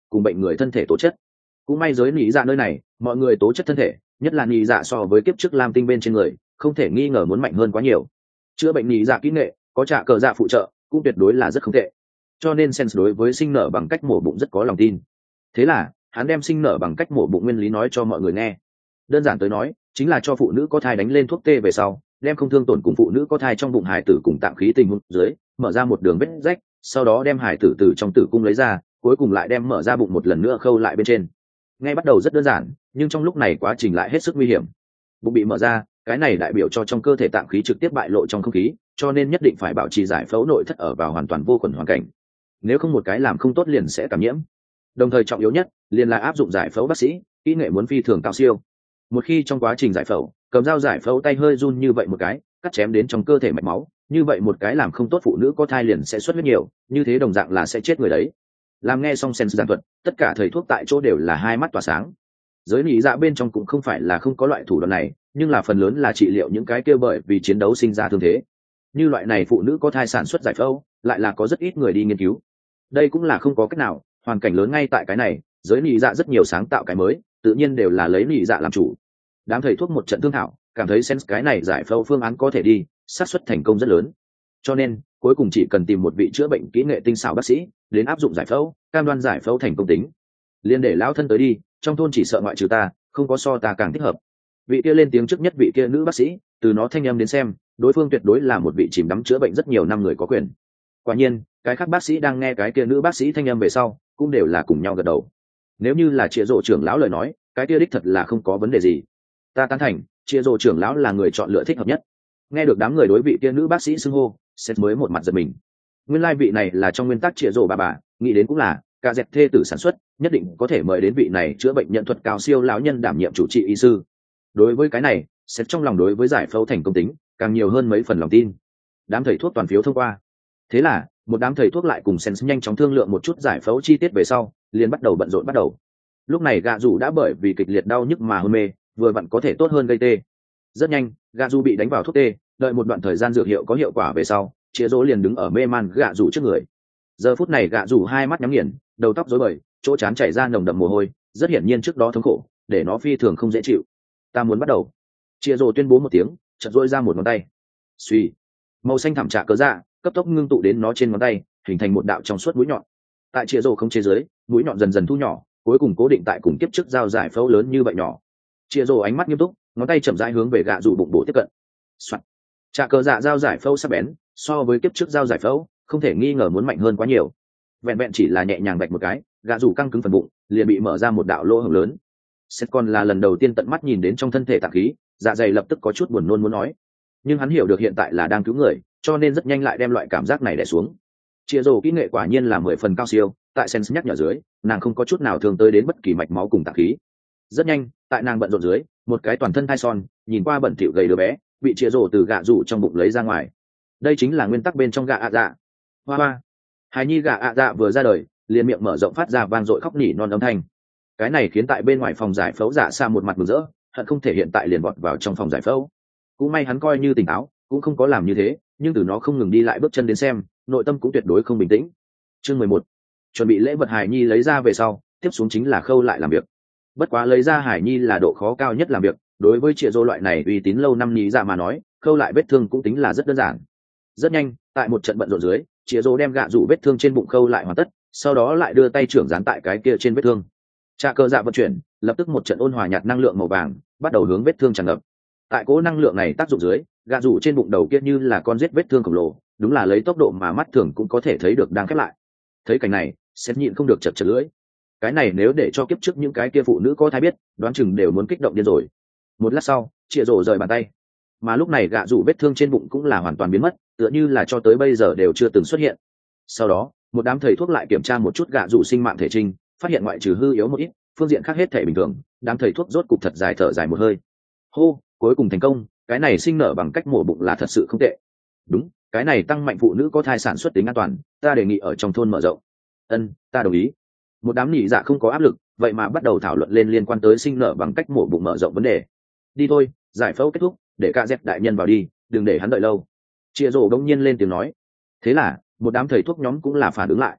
cùng bệnh người thân thể tố chất. Cũng may giới nhị dạ nơi này mọi người tố chất thân thể, nhất là nhị dạ so với kiếp trước lam tinh bên trên người, không thể nghi ngờ muốn mạnh hơn quá nhiều. Chữa bệnh nhị dạ kỹ nghệ có trả cờ dạ phụ trợ cũng tuyệt đối là rất không tệ, cho nên Sense đối với sinh nở bằng cách mổ bụng rất có lòng tin. Thế là hắn đem sinh nở bằng cách mổ bụng nguyên lý nói cho mọi người nghe. Đơn giản tới nói chính là cho phụ nữ có thai đánh lên thuốc tê về sau, đem không thương tổn cùng phụ nữ có thai trong bụng hải tử cùng tạng khí tình huống dưới mở ra một đường vết rách, sau đó đem hải tử từ trong tử cung lấy ra, cuối cùng lại đem mở ra bụng một lần nữa khâu lại bên trên. Ngay bắt đầu rất đơn giản, nhưng trong lúc này quá trình lại hết sức nguy hiểm. Bụng bị mở ra, cái này đại biểu cho trong cơ thể tạng khí trực tiếp bại lộ trong không khí, cho nên nhất định phải bảo trì giải phẫu nội thất ở vào hoàn toàn vô khuẩn hoàn cảnh. Nếu không một cái làm không tốt liền sẽ cảm nhiễm. Đồng thời trọng yếu nhất liền là áp dụng giải phẫu bác sĩ, kỹ nghệ muốn phi thường cao siêu. Một khi trong quá trình giải phẫu, cầm dao giải phẫu tay hơi run như vậy một cái, cắt chém đến trong cơ thể mạch máu, như vậy một cái làm không tốt phụ nữ có thai liền sẽ xuất huyết nhiều, như thế đồng dạng là sẽ chết người đấy. Làm nghe xong Sense giảng thuật, tất cả thầy thuốc tại chỗ đều là hai mắt tỏa sáng. Giới lý dạ bên trong cũng không phải là không có loại thủ đoạn này, nhưng là phần lớn là trị liệu những cái kia bởi vì chiến đấu sinh ra thương thế. Như loại này phụ nữ có thai sản xuất giải phẫu, lại là có rất ít người đi nghiên cứu. Đây cũng là không có cách nào, hoàn cảnh lớn ngay tại cái này, giới lý dạ rất nhiều sáng tạo cái mới, tự nhiên đều là lấy lý dạ làm chủ. Đám thầy thuốc một trận thương thảo, cảm thấy Sense cái này giải phẫu phương án có thể đi, xác suất thành công rất lớn. Cho nên cuối cùng chỉ cần tìm một vị chữa bệnh kỹ nghệ tinh xảo bác sĩ đến áp dụng giải phẫu, cam đoan giải phẫu thành công tính. Liên để lão thân tới đi, trong thôn chỉ sợ ngoại trừ ta không có so ta càng thích hợp. Vị kia lên tiếng trước nhất, vị kia nữ bác sĩ, từ nó thanh âm đến xem đối phương tuyệt đối là một vị chìm đắm chữa bệnh rất nhiều năm người có quyền. Quả nhiên cái khác bác sĩ đang nghe cái kia nữ bác sĩ thanh âm về sau cũng đều là cùng nhau gật đầu. Nếu như là Triệu Dụ trưởng lão lời nói, cái kia đích thật là không có vấn đề gì. Ta tán thành, Triệu Dụ trưởng lão là người chọn lựa thích hợp nhất. Nghe được đám người đối vị kia nữ bác sĩ xưng hô, Seth mới một mặt giật mình. Nguyên lai vị này là trong nguyên tắc Triệu Dụ bà, nghĩ đến cũng là cả dẹp thê tử sản xuất, nhất định có thể mời đến vị này chữa bệnh nhận thuật cao siêu lão nhân đảm nhiệm chủ trị y sư. Đối với cái này, Seth trong lòng đối với giải phẫu thành công tính càng nhiều hơn mấy phần lòng tin. Đám thầy thuốc toàn phiếu thông qua. Thế là một đám thầy thuốc lại cùng Seth nhanh chóng thương lượng một chút giải phẫu chi tiết về sau, liền bắt đầu bận rộn bắt đầu. Lúc này gạ dù đã bởi vì kịch liệt đau nhức mà hôn mê, vừa vặn có thể tốt hơn gây tê. Rất nhanh gạ dù bị đánh vào thuốc tê, đợi một đoạn thời gian dược hiệu có hiệu quả về sau, Chia Dỗ liền đứng ở mê man gạ dù trước người. Giờ phút này gạ dù hai mắt nhắm nghiền, đầu tóc rối bời, chỗ trán chảy ra nồng đậm mồ hôi, rất hiển nhiên trước đó thống khổ để nó phi thường không dễ chịu. Ta muốn bắt đầu. Chia Dỗ tuyên bố một tiếng, chợt dỗi ra một ngón tay. Suy, màu xanh thảm trạ cớ dạ cấp tốc ngưng tụ đến nó trên ngón tay, hình thành một đạo trong suốt mũi nhọn. Tại Chia Dỗ không chế dưới, mũi nhọn dần dần thu nhỏ, cuối cùng cố định tại cùng kiếp trước dao giải phẫu lớn như vậy nhỏ. Chia Dỗ ánh mắt nghiêm túc, ngón tay chậm rãi hướng về gạ dù bụng bổ tiếp cận. Soạn. Trạ cờ dạ dao giải phẫu sắc bén, so với kiếp trước dao giải phẫu không thể nghi ngờ muốn mạnh hơn quá nhiều. Vẹn vẹn chỉ là nhẹ nhàng bạch một cái, gạ dù căng cứng phần bụng liền bị mở ra một đạo lỗ hổng lớn. Seth còn là lần đầu tiên tận mắt nhìn đến trong thân thể tạng khí, dạ dày lập tức có chút buồn nôn muốn nói, nhưng hắn hiểu được hiện tại là đang cứu người, cho nên rất nhanh lại đem loại cảm giác này đè xuống. Chia Dỗ kỹ nghệ quả nhiên là 10 phần cao siêu, tại Sense nhắc nhở dưới, nàng không có chút nào thương tới đến bất kỳ mạch máu cùng tạng khí. Rất nhanh, tại nàng bận rộn dưới, một cái toàn thân thai son, nhìn qua bẩn thỉu gầy đứa bé, bị Chia Dỗ từ gạ rủ trong bụng lấy ra ngoài. Đây chính là nguyên tắc bên trong gạ ạ dạ. Hoa hoa. Hài nhi gạ ạ dạ vừa ra đời, liền miệng mở rộng phát ra vang dội khóc nỉ non âm thanh. Cái này khiến tại bên ngoài phòng giải phẫu Dạ Sa một mặt mừng rỡ, hận không thể hiện tại liền vọt vào trong phòng giải phẫu. Cũng may hắn coi như tỉnh táo, cũng không có làm như thế, nhưng từ nó không ngừng đi lại bước chân đến xem, nội tâm cũng tuyệt đối không bình tĩnh. Chương 11. Chuẩn bị lễ vật hài nhi lấy ra về sau, tiếp xuống chính là khâu lại làm việc. Bất quá lấy ra hài nhi là độ khó cao nhất làm việc, đối với Triệu Dỗ loại này uy tín lâu năm nhí dạ mà nói, khâu lại vết thương cũng tính là rất đơn giản. Rất nhanh, tại một trận bận rộn dưới, Triệu Dỗ đem gạ rủ vết thương trên bụng khâu lại hoàn tất, sau đó lại đưa tay trưởng dán tại cái kia trên vết thương. Trạ cơ dạ vận chuyển, lập tức một trận ôn hòa nhạt năng lượng màu vàng bắt đầu hướng vết thương tràn ngập. Tại cố năng lượng này tác dụng dưới, gạ rủ trên bụng đầu kia như là con rết vết thương khổng lồ, đúng là lấy tốc độ mà mắt thường cũng có thể thấy được đang khép lại. Thấy cảnh này, Seth nhịn không được chật chật lưỡi. Cái này nếu để cho kiếp trước những cái kia phụ nữ có thai biết, đoán chừng đều muốn kích động điên rồi. Một lát sau, Triệu Dỗ rời bàn tay, mà lúc này gạ rủ vết thương trên bụng cũng là hoàn toàn biến mất, tựa như là cho tới bây giờ đều chưa từng xuất hiện. Sau đó, một đám thầy thuốc lại kiểm tra một chút gạ rủ sinh mạng thể trình, phát hiện ngoại trừ hư yếu một ít, phương diện khác hết thể bình thường. Đám thầy thuốc rốt cục thật dài thở dài một hơi. Hô, cuối cùng thành công, cái này sinh nở bằng cách mổ bụng là thật sự không tệ. Đúng, cái này tăng mạnh phụ nữ có thai sản xuất tính an toàn, ta đề nghị ở trong thôn mở rộng. Ân, ta đồng ý. Một đám nhị dạ không có áp lực, vậy mà bắt đầu thảo luận lên liên quan tới sinh nở bằng cách mổ bụng mở rộng vấn đề. Đi thôi, giải phẫu kết thúc, để cả dẹp đại nhân vào đi, đừng để hắn đợi lâu. Chia Dỗ đông nhiên lên tiếng nói. Thế là một đám thầy thuốc nhóm cũng là phản ứng lại.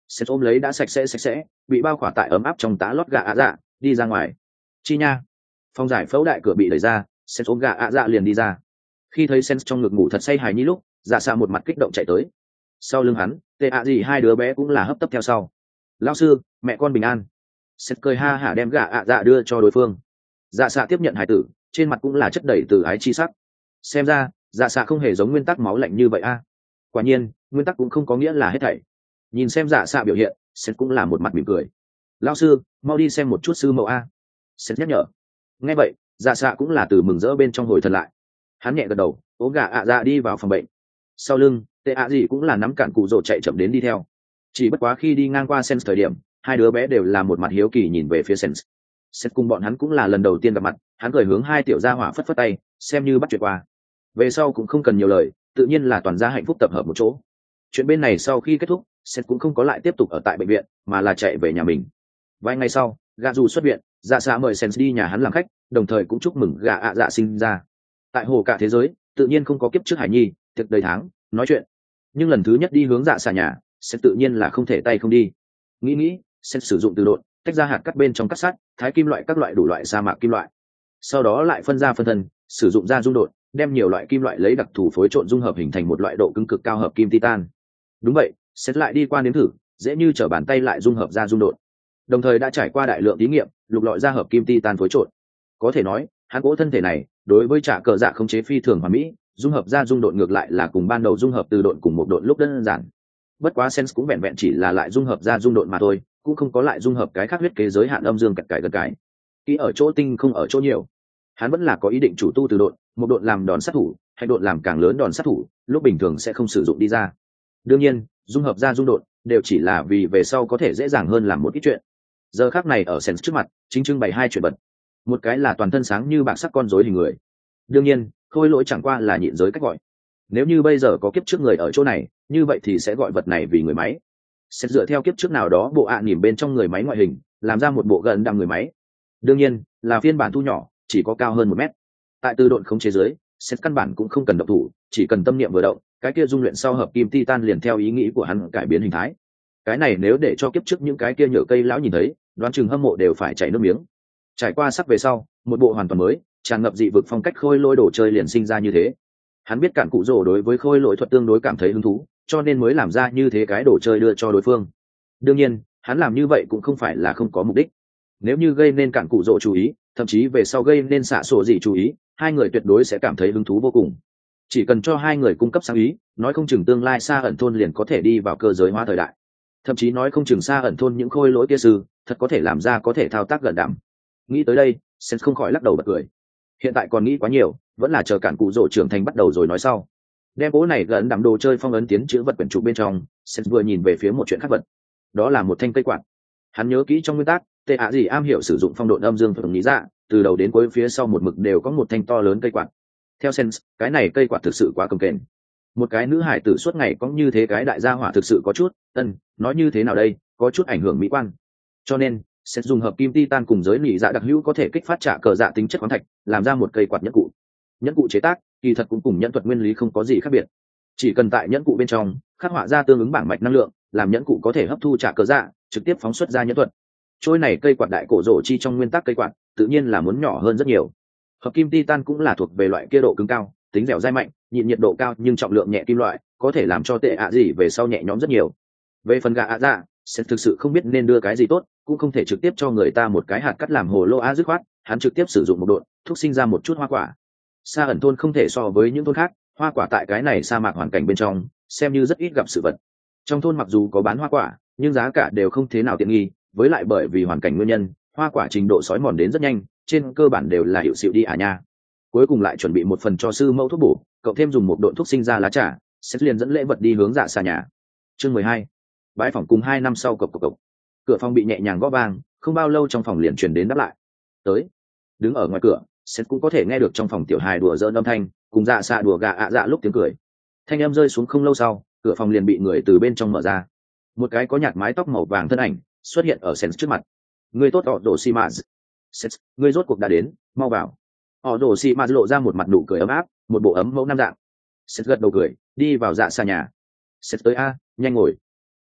Sét ôm lấy đã sạch sẽ bị bao khỏa tại ấm áp trong tá lót gà ạ dạ đi ra ngoài. Chi nha. Phòng giải phẫu đại cửa bị đẩy ra, Sét ôm gà ạ dạ liền đi ra. Khi thấy Sét trong ngực ngủ thật say hài nhi lúc, dạ xạ một mặt kích động chạy tới. Sau lưng hắn, tệ ạ gì hai đứa bé cũng là hấp tấp theo sau. Lão sư, mẹ con bình an. Sét cười ha hả đem gà ạ dạ đưa cho đối phương. Dạ xạ tiếp nhận hài tử, trên mặt cũng là chất đầy từ ái chi sắc. Xem ra dạ xạ không hề giống nguyên tắc máu lạnh như vậy a. Quả nhiên nguyên tắc cũng không có nghĩa là hết thảy. Nhìn xem dạ xạ biểu hiện, Sét cũng là một mặt mỉm cười. Lão sư, mau đi xem một chút sư mẫu a. Sét nhắc nhở. Nghe vậy dạ xạ cũng là từ mừng rỡ bên trong hồi thần lại. Hắn nhẹ gật đầu, ôm gà ạ dạ đi vào phòng bệnh. Sau lưng tệ ạ gì cũng là nắm cản cụ rồ chạy chậm đến đi theo. Chỉ bất quá khi đi ngang qua Sens thời điểm, hai đứa bé đều là một mặt hiếu kỳ nhìn về phía Sens. Sens cùng bọn hắn cũng là lần đầu tiên gặp mặt, hắn cười hướng hai tiểu gia hỏa phất phất tay, xem như bắt chuyện qua. Về sau cũng không cần nhiều lời, tự nhiên là toàn gia hạnh phúc tập hợp một chỗ. Chuyện bên này sau khi kết thúc, Sens cũng không có lại tiếp tục ở tại bệnh viện, mà là chạy về nhà mình. Vài ngày sau, gà dù xuất viện, dạ xạ mời Sens đi nhà hắn làm khách, đồng thời cũng chúc mừng gà ạ dạ sinh ra. Tại hồ cả thế giới, tự nhiên không có kiếp trước hải nhi, thực đầy tháng, nói chuyện. Nhưng lần thứ nhất đi hướng dạ xạ nhà, Sens tự nhiên là không thể tay không đi. Nghĩ, Sens sử dụng từ độn, tách ra hạt cắt bên trong cắt sắt, thái kim loại các loại đủ loại sa mạc kim loại. Sau đó lại phân ra phân thân, sử dụng ra dung độn, đem nhiều loại kim loại lấy đặc thù phối trộn dung hợp hình thành một loại độ cứng cực cao hợp kim titan. Đúng vậy, Sens lại đi qua nếm thử, dễ như trở bàn tay lại dung hợp ra dung độn. Đồng thời đã trải qua đại lượng thí nghiệm, lục lọi ra hợp kim titan phối trộn. Có thể nói, hắn cỗ thân thể này, đối với trả cờ dạ khống chế phi thường hoàn mỹ, dung hợp ra dung độn ngược lại là cùng ban đầu dung hợp từ độn cùng một độn lúc đơn giản. Bất quá Sens cũng vẹn vẹn chỉ là lại dung hợp ra dung độn mà thôi, cũng không có lại dung hợp cái khác huyết kế giới hạn âm dương cật cải gần cái. Kỹ ở chỗ tinh không ở chỗ nhiều. Hắn vẫn là có ý định chủ tu từ độn, một độn làm đòn sát thủ, hay độn làm càng lớn đòn sát thủ, lúc bình thường sẽ không sử dụng đi ra. Đương nhiên, dung hợp ra dung độn đều chỉ là vì về sau có thể dễ dàng hơn làm một ít chuyện. Giờ khắc này ở Sens trước mặt, chính trưng bày hai chuyện bật. Một cái là toàn thân sáng như bạc sắc con rối hình người. Đương nhiên, khôi lỗi chẳng qua là nhịn giới cách gọi. Nếu như bây giờ có kiếp trước người ở chỗ này, như vậy thì sẽ gọi vật này vì người máy. Sẽ dựa theo kiếp trước nào đó bộ nhìn bên trong người máy ngoại hình, làm ra một bộ gần đằng người máy. Đương nhiên, là phiên bản thu nhỏ, chỉ có cao hơn 1 mét. Tại từ độn khống chế dưới, sẽ căn bản cũng không cần động thủ, chỉ cần tâm niệm vừa động, cái kia dung luyện sau hợp kim titan liền theo ý nghĩ của hắn cải biến hình thái. Cái này nếu để cho kiếp trước những cái kia nhựa cây lão nhìn thấy, đoán chừng hâm mộ đều phải chảy nước miếng. Trải qua sắc về sau, một bộ hoàn toàn mới, tràn ngập dị vực phong cách khôi lỗi đồ chơi liền sinh ra như thế. Hắn biết cản cụ rồ đối với khôi lỗi thuật tương đối cảm thấy hứng thú, cho nên mới làm ra như thế cái đồ chơi đưa cho đối phương. Đương nhiên, hắn làm như vậy cũng không phải là không có mục đích. Nếu như gây nên cản cụ rồ chú ý, thậm chí về sau gây nên xạ sổ gì chú ý, hai người tuyệt đối sẽ cảm thấy hứng thú vô cùng. Chỉ cần cho hai người cung cấp sáng ý, nói không chừng tương lai xa ẩn thôn liền có thể đi vào cơ giới hóa thời đại. Thậm chí nói không chừng xa ẩn thôn những khôi lỗi kia sư, thật có thể làm ra có thể thao tác gần đảm. Nghĩ tới đây, Sens không khỏi lắc đầu bật cười. Hiện tại còn nghĩ quá nhiều, vẫn là chờ cản cụ rồ trưởng thành bắt đầu rồi nói sau. Đem bố này gần đảm đồ chơi phong ấn tiến chữ vật quyển trục bên trong, Sens vừa nhìn về phía một chuyện khác vật. Đó là một thanh cây quạt. Hắn nhớ kỹ trong nguyên tắc, tệ ạ gì am hiểu sử dụng phong độn âm dương thường lý dạ, từ đầu đến cuối phía sau một mực đều có một thanh to lớn cây quạt. Theo Sens, cái này cây quạt thực sự quá cồng kềnh. Một cái nữ hải tử suốt ngày có như thế cái đại gia hỏa thực sự có chút, nói như thế nào đây, có chút ảnh hưởng mỹ quan. Cho nên, sẽ dùng hợp kim titan cùng giới nỉ dạ đặc hữu có thể kích phát trả cờ dạ tính chất khoáng thạch, làm ra một cây quạt nhẫn cụ. Nhẫn cụ chế tác, kỳ thật cũng cùng nhẫn thuật nguyên lý không có gì khác biệt. Chỉ cần tại nhẫn cụ bên trong khắc họa ra tương ứng bảng mạch năng lượng, làm nhẫn cụ có thể hấp thu trả cờ dạ, trực tiếp phóng xuất ra nhẫn thuật. Trôi này cây quạt đại cổ rổ chi trong nguyên tắc cây quạt, tự nhiên là muốn nhỏ hơn rất nhiều. Hợp kim titan cũng là thuộc về loại kia độ cứng cao, tính dẻo dai mạnh, nhịn nhiệt độ cao nhưng trọng lượng nhẹ kim loại, có thể làm cho tệ ạ gì về sau nhẹ nhõm rất nhiều. Về phần gà ạ dạ, sẽ thực sự không biết nên đưa cái gì tốt, cũng không thể trực tiếp cho người ta một cái hạt cắt làm hồ lô á dứt khoát, hắn trực tiếp sử dụng một độn, thúc sinh ra một chút hoa quả. Sa ẩn thôn không thể so với những thôn khác, hoa quả tại cái này sa mạc hoàn cảnh bên trong, xem như rất ít gặp sự vật. Trong thôn mặc dù có bán hoa quả, nhưng giá cả đều không thế nào tiện nghi, với lại bởi vì hoàn cảnh nguyên nhân, hoa quả trình độ sói mòn đến rất nhanh, trên cơ bản đều là hiệu xịu đi nha. Cuối cùng lại chuẩn bị một phần cho sư mẫu thuốc bổ, cậu thêm dùng một độn thuốc sinh ra lá trà, sẽ liền dẫn lễ vật đi hướng dạ xa nhà. Chương 12. Bãi phòng cùng 2 năm sau cộc. Cửa phòng bị nhẹ nhàng gõ vang, không bao lâu trong phòng liền truyền đến đáp lại. Tới. Đứng ở ngoài cửa, Seth cũng có thể nghe được trong phòng tiểu hài đùa giỡn âm thanh, cùng dạ xạ đùa gà ạ dạ lúc tiếng cười. Thanh âm rơi xuống không lâu sau, cửa phòng liền bị người từ bên trong mở ra. Một cái có nhạt mái tóc màu vàng thân ảnh xuất hiện ở Seth trước mặt. Người tốt họ Đồ Xi Mã. Seth, người rốt cuộc đã đến, mau vào. Họ Đồ Xi Mã lộ ra một mặt nụ cười ấm áp, một bộ ấm mẫu nam dạng. Seth gật đầu cười, đi vào dạ xa nhà. Seth tới a, nhanh ngồi.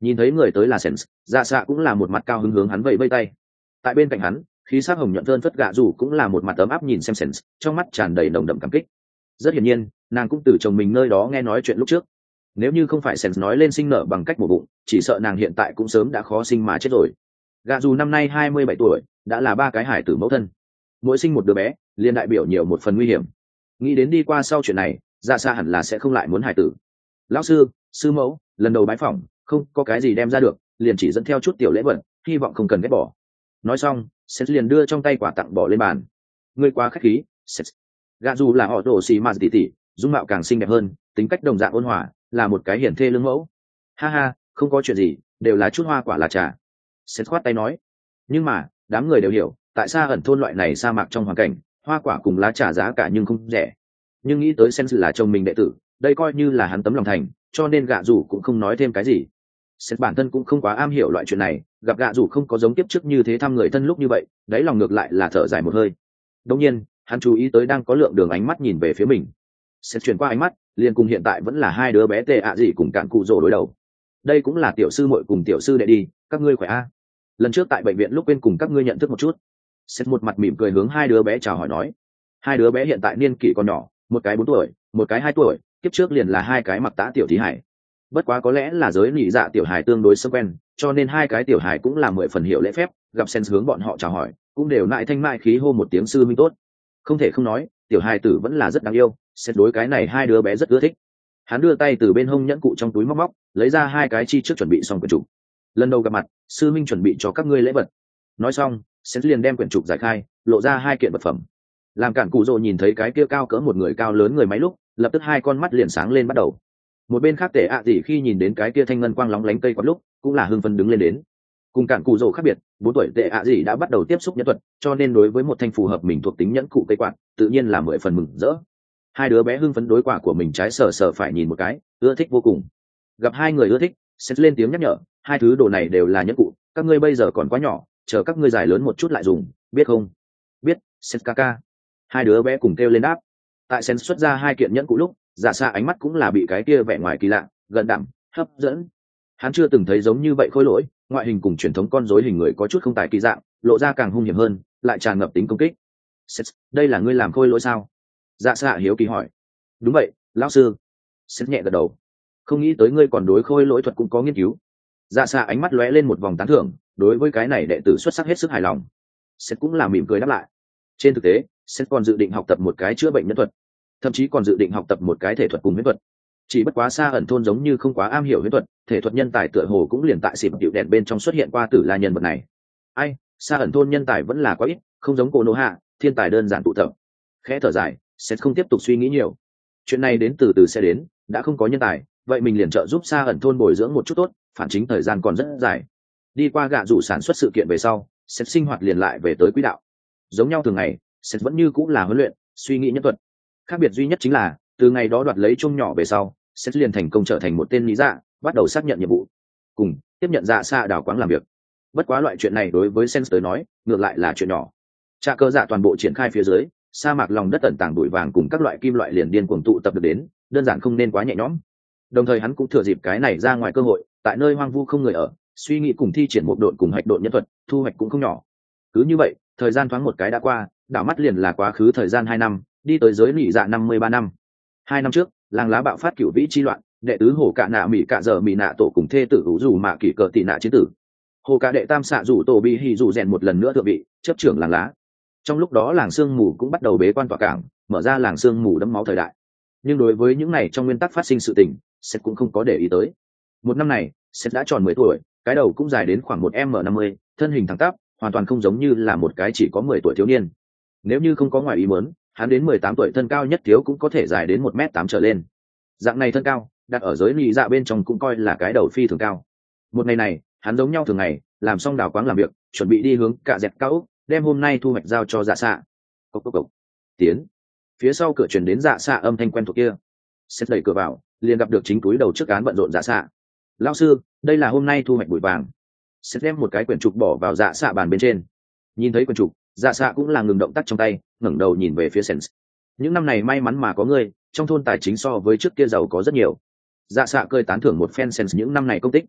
Nhìn thấy người tới là Sens, dạ xạ cũng là một mặt cao hứng hướng hắn vẫy vây tay. Tại bên cạnh hắn, khí sắc hồng nhuận thơn phất gạ rủ cũng là một mặt ấm áp nhìn xem Sens, trong mắt tràn đầy nồng đậm cảm kích. Rất hiển nhiên, nàng cũng từ chồng mình nơi đó nghe nói chuyện lúc trước. Nếu như không phải Sens nói lên sinh nở bằng cách mổ bụng, chỉ sợ nàng hiện tại cũng sớm đã khó sinh mà chết rồi. Gạ dù năm nay 27 tuổi, đã là 3 cái hải tử mẫu thân. Mỗi sinh một đứa bé, liền đại biểu nhiều một phần nguy hiểm. Nghĩ đến đi qua sau chuyện này, dạ xa hẳn là sẽ không lại muốn hải tử. Lão sư, sư mẫu, lần đầu bái phỏng, không có cái gì đem ra được, liền chỉ dẫn theo chút tiểu lễ vật, hy vọng không cần ghét bỏ. Nói xong, Seth liền đưa trong tay quà tặng bỏ lên bàn. Ngươi quá khách khí, Seth. Gạ dù là họ tổ xì mà tỉ tỉ, dung mạo càng xinh đẹp hơn, tính cách đồng dạng ôn hòa, là một cái hiển thê lương mẫu. Ha ha, không có chuyện gì, đều là chút hoa quả là trà. Seth khoát tay nói. Nhưng mà, đám người đều hiểu, tại sao ẩn thôn loại này sa mạc trong hoàn cảnh, hoa quả cùng lá trà giá cả nhưng không rẻ. Nhưng nghĩ tới Seth là chồng mình đệ tử, đây coi như là hắn tấm lòng thành, cho nên gạ dù cũng không nói thêm cái gì. Seth bản thân cũng không quá am hiểu loại chuyện này, gặp gạ dù không có giống tiếp trước như thế thăm người thân lúc như vậy, đáy lòng ngược lại là thở dài một hơi. Đương nhiên, hắn chú ý tới đang có lượng đường ánh mắt nhìn về phía mình. Seth chuyển qua ánh mắt, liền cùng hiện tại vẫn là hai đứa bé tệ ạ gì cùng cạn cụ rồ đối đầu. Đây cũng là tiểu sư muội cùng tiểu sư đệ đi, các ngươi khỏe a? Lần trước tại bệnh viện lúc quên cùng các ngươi nhận thức một chút. Seth một mặt mỉm cười hướng hai đứa bé chào hỏi nói. Hai đứa bé hiện tại niên kỷ còn nhỏ, một cái 4 tuổi, một cái 2 tuổi, kiếp trước liền là hai cái mặc tã tiểu thí hải. Bất quá có lẽ là giới nị dạ tiểu hài tương đối sơ quen, cho nên hai cái tiểu hài cũng là 10 phần hiểu lễ phép, gặp Sen hướng bọn họ chào hỏi, cũng đều nại thanh mại khí hô một tiếng sư minh tốt. Không thể không nói, tiểu hài tử vẫn là rất đáng yêu, Sen đối cái này hai đứa bé rất ưa thích. Hắn đưa tay từ bên hông nhẫn cụ trong túi móc móc, lấy ra hai cái chi trước chuẩn bị xong quyển trục. Lần đầu gặp mặt, sư minh chuẩn bị cho các ngươi lễ vật. Nói xong, Sen liền đem quyển trục giải khai, lộ ra hai kiện vật phẩm. Làm cản cụ rồ nhìn thấy cái kia cao cỡ một người cao lớn người máy lúc, lập tức hai con mắt liền sáng lên bắt đầu. Một bên khác tệ ạ gì khi nhìn đến cái kia thanh ngân quang lóng lánh cây quạt lúc cũng là hưng phấn đứng lên đến. Cùng cản cụ rồ khác biệt, 4 tuổi tệ ạ gì đã bắt đầu tiếp xúc nhẫn thuật, cho nên đối với một thanh phù hợp mình thuộc tính nhẫn cụ cây quạt tự nhiên là 10 phần mừng rỡ. Hai đứa bé hưng phấn đối quả của mình trái sờ sờ phải nhìn một cái, ưa thích vô cùng. Gặp hai người ưa thích, sẽ lên tiếng nhắc nhở, hai thứ đồ này đều là nhẫn cụ, các ngươi bây giờ còn quá nhỏ, chờ các ngươi dài lớn một chút lại dùng, biết không? Biết, Setkaka. Hai đứa bé cùng kêu lên đáp. Tại Sen xuất ra hai kiện nhẫn cụ lúc, dạ xa ánh mắt cũng là bị cái kia vẻ ngoài kỳ lạ, gần đẳng, hấp dẫn. Hắn chưa từng thấy giống như vậy khôi lỗi, ngoại hình cùng truyền thống con rối hình người có chút không tài kỳ dạng, lộ ra càng hung hiểm hơn, lại tràn ngập tính công kích. Seth, đây là ngươi làm khôi lỗi sao? Dạ xa hiếu kỳ hỏi. Đúng vậy, lão sư. Seth nhẹ gật đầu. Không nghĩ tới ngươi còn đối khôi lỗi thuật cũng có nghiên cứu. Dạ xa ánh mắt lóe lên một vòng tán thưởng, đối với cái này đệ tử xuất sắc hết sức hài lòng. Seth cũng là mỉm cười đáp lại. Trên thực tế, Seth còn dự định học tập một cái chữa bệnh nhân thuật, thậm chí còn dự định học tập một cái thể thuật cùng huyễn thuật. Chỉ bất quá xa ẩn thôn giống như không quá am hiểu huyễn thuật, thể thuật nhân tài tựa hồ cũng liền tại xịp điệu đèn bên trong xuất hiện qua Tử La nhân vật này. Ai, xa ẩn thôn nhân tài vẫn là quá ít, không giống cô nô hạ, thiên tài đơn giản tụ tập. Khẽ thở dài, sẽ không tiếp tục suy nghĩ nhiều. Chuyện này đến từ từ sẽ đến, đã không có nhân tài, vậy mình liền trợ giúp xa ẩn thôn bồi dưỡng một chút tốt, phản chính thời gian còn rất dài. Đi qua gạ rủ sản xuất sự kiện về sau, sẽ sinh hoạt liền lại về tới quỹ đạo. Giống nhau thường ngày, sẽ vẫn như cũng là huấn luyện, suy nghĩ nhân thuật. Khác biệt duy nhất chính là từ ngày đó đoạt lấy chung nhỏ về sau, sẽ liền thành công trở thành một tên lý dạ, bắt đầu xác nhận nhiệm vụ, cùng tiếp nhận dạ xa đào quáng làm việc. Bất quá loại chuyện này đối với Sen tới nói, ngược lại là chuyện nhỏ. Trạ cơ dạ toàn bộ triển khai phía dưới, sa mạc lòng đất ẩn tàng bụi vàng cùng các loại kim loại liền điên cuồng tụ tập được đến, đơn giản không nên quá nhẹ nhõm. Đồng thời hắn cũng thừa dịp cái này ra ngoài cơ hội, tại nơi hoang vu không người ở, suy nghĩ cùng thi triển một độn cùng hạch độn nhân thuật, thu hoạch cũng không nhỏ. Cứ như vậy, thời gian thoáng một cái đã qua, đảo mắt liền là quá khứ thời gian 2 năm, đi tới giới nỉ dạ 53 năm. 2 năm trước, làng lá bạo phát cửu vĩ chi loạn, đệ tứ hồ cạ nạ mỹ cạ giờ mỹ nạ tổ cùng thê tử hữu dù mạ kỷ cờ tị nạ chiến tử. Hồ cạ đệ tam xạ rủ tổ bị hì dù rèn một lần nữa thượng vị, chấp trưởng làng lá. Trong lúc đó làng sương mù cũng bắt đầu bế quan tỏa cảng, mở ra làng sương mù đẫm máu thời đại. Nhưng đối với những này trong nguyên tắc phát sinh sự tình, Seth cũng không có để ý tới. Một năm này, Seth đã tròn 10 tuổi, cái đầu cũng dài đến khoảng 1m50, thân hình thẳng tắp, hoàn toàn không giống như là một cái chỉ có 10 tuổi thiếu niên. Nếu như không có ngoài ý muốn, hắn đến 18 tuổi thân cao nhất thiếu cũng có thể dài đến 1m8 trở lên. Dạng này thân cao, đặt ở giới nị dạ bên trong cũng coi là cái đầu phi thường cao. Một ngày này, hắn giống nhau thường ngày, làm xong đào quáng làm việc, chuẩn bị đi hướng cạ dẹt cao ốc, đem hôm nay thu hoạch giao cho dạ xạ. Cốc cốc cốc. Tiến. Phía sau cửa truyền đến dạ xạ âm thanh quen thuộc kia. Seth đẩy cửa vào, liền gặp được chính túi đầu trước án bận rộn dạ xạ. Lão sư, đây là hôm nay thu hoạch bụi vàng. Seth đem một cái quyển trục bỏ vào dạ xạ bàn bên trên. Nhìn thấy quyển trục, dạ xạ cũng là ngừng động tác trong tay, ngẩng đầu nhìn về phía Sens. Những năm này may mắn mà có ngươi, trong thôn tài chính so với trước kia giàu có rất nhiều. Dạ xạ cười tán thưởng một phen Sens những năm này công tích.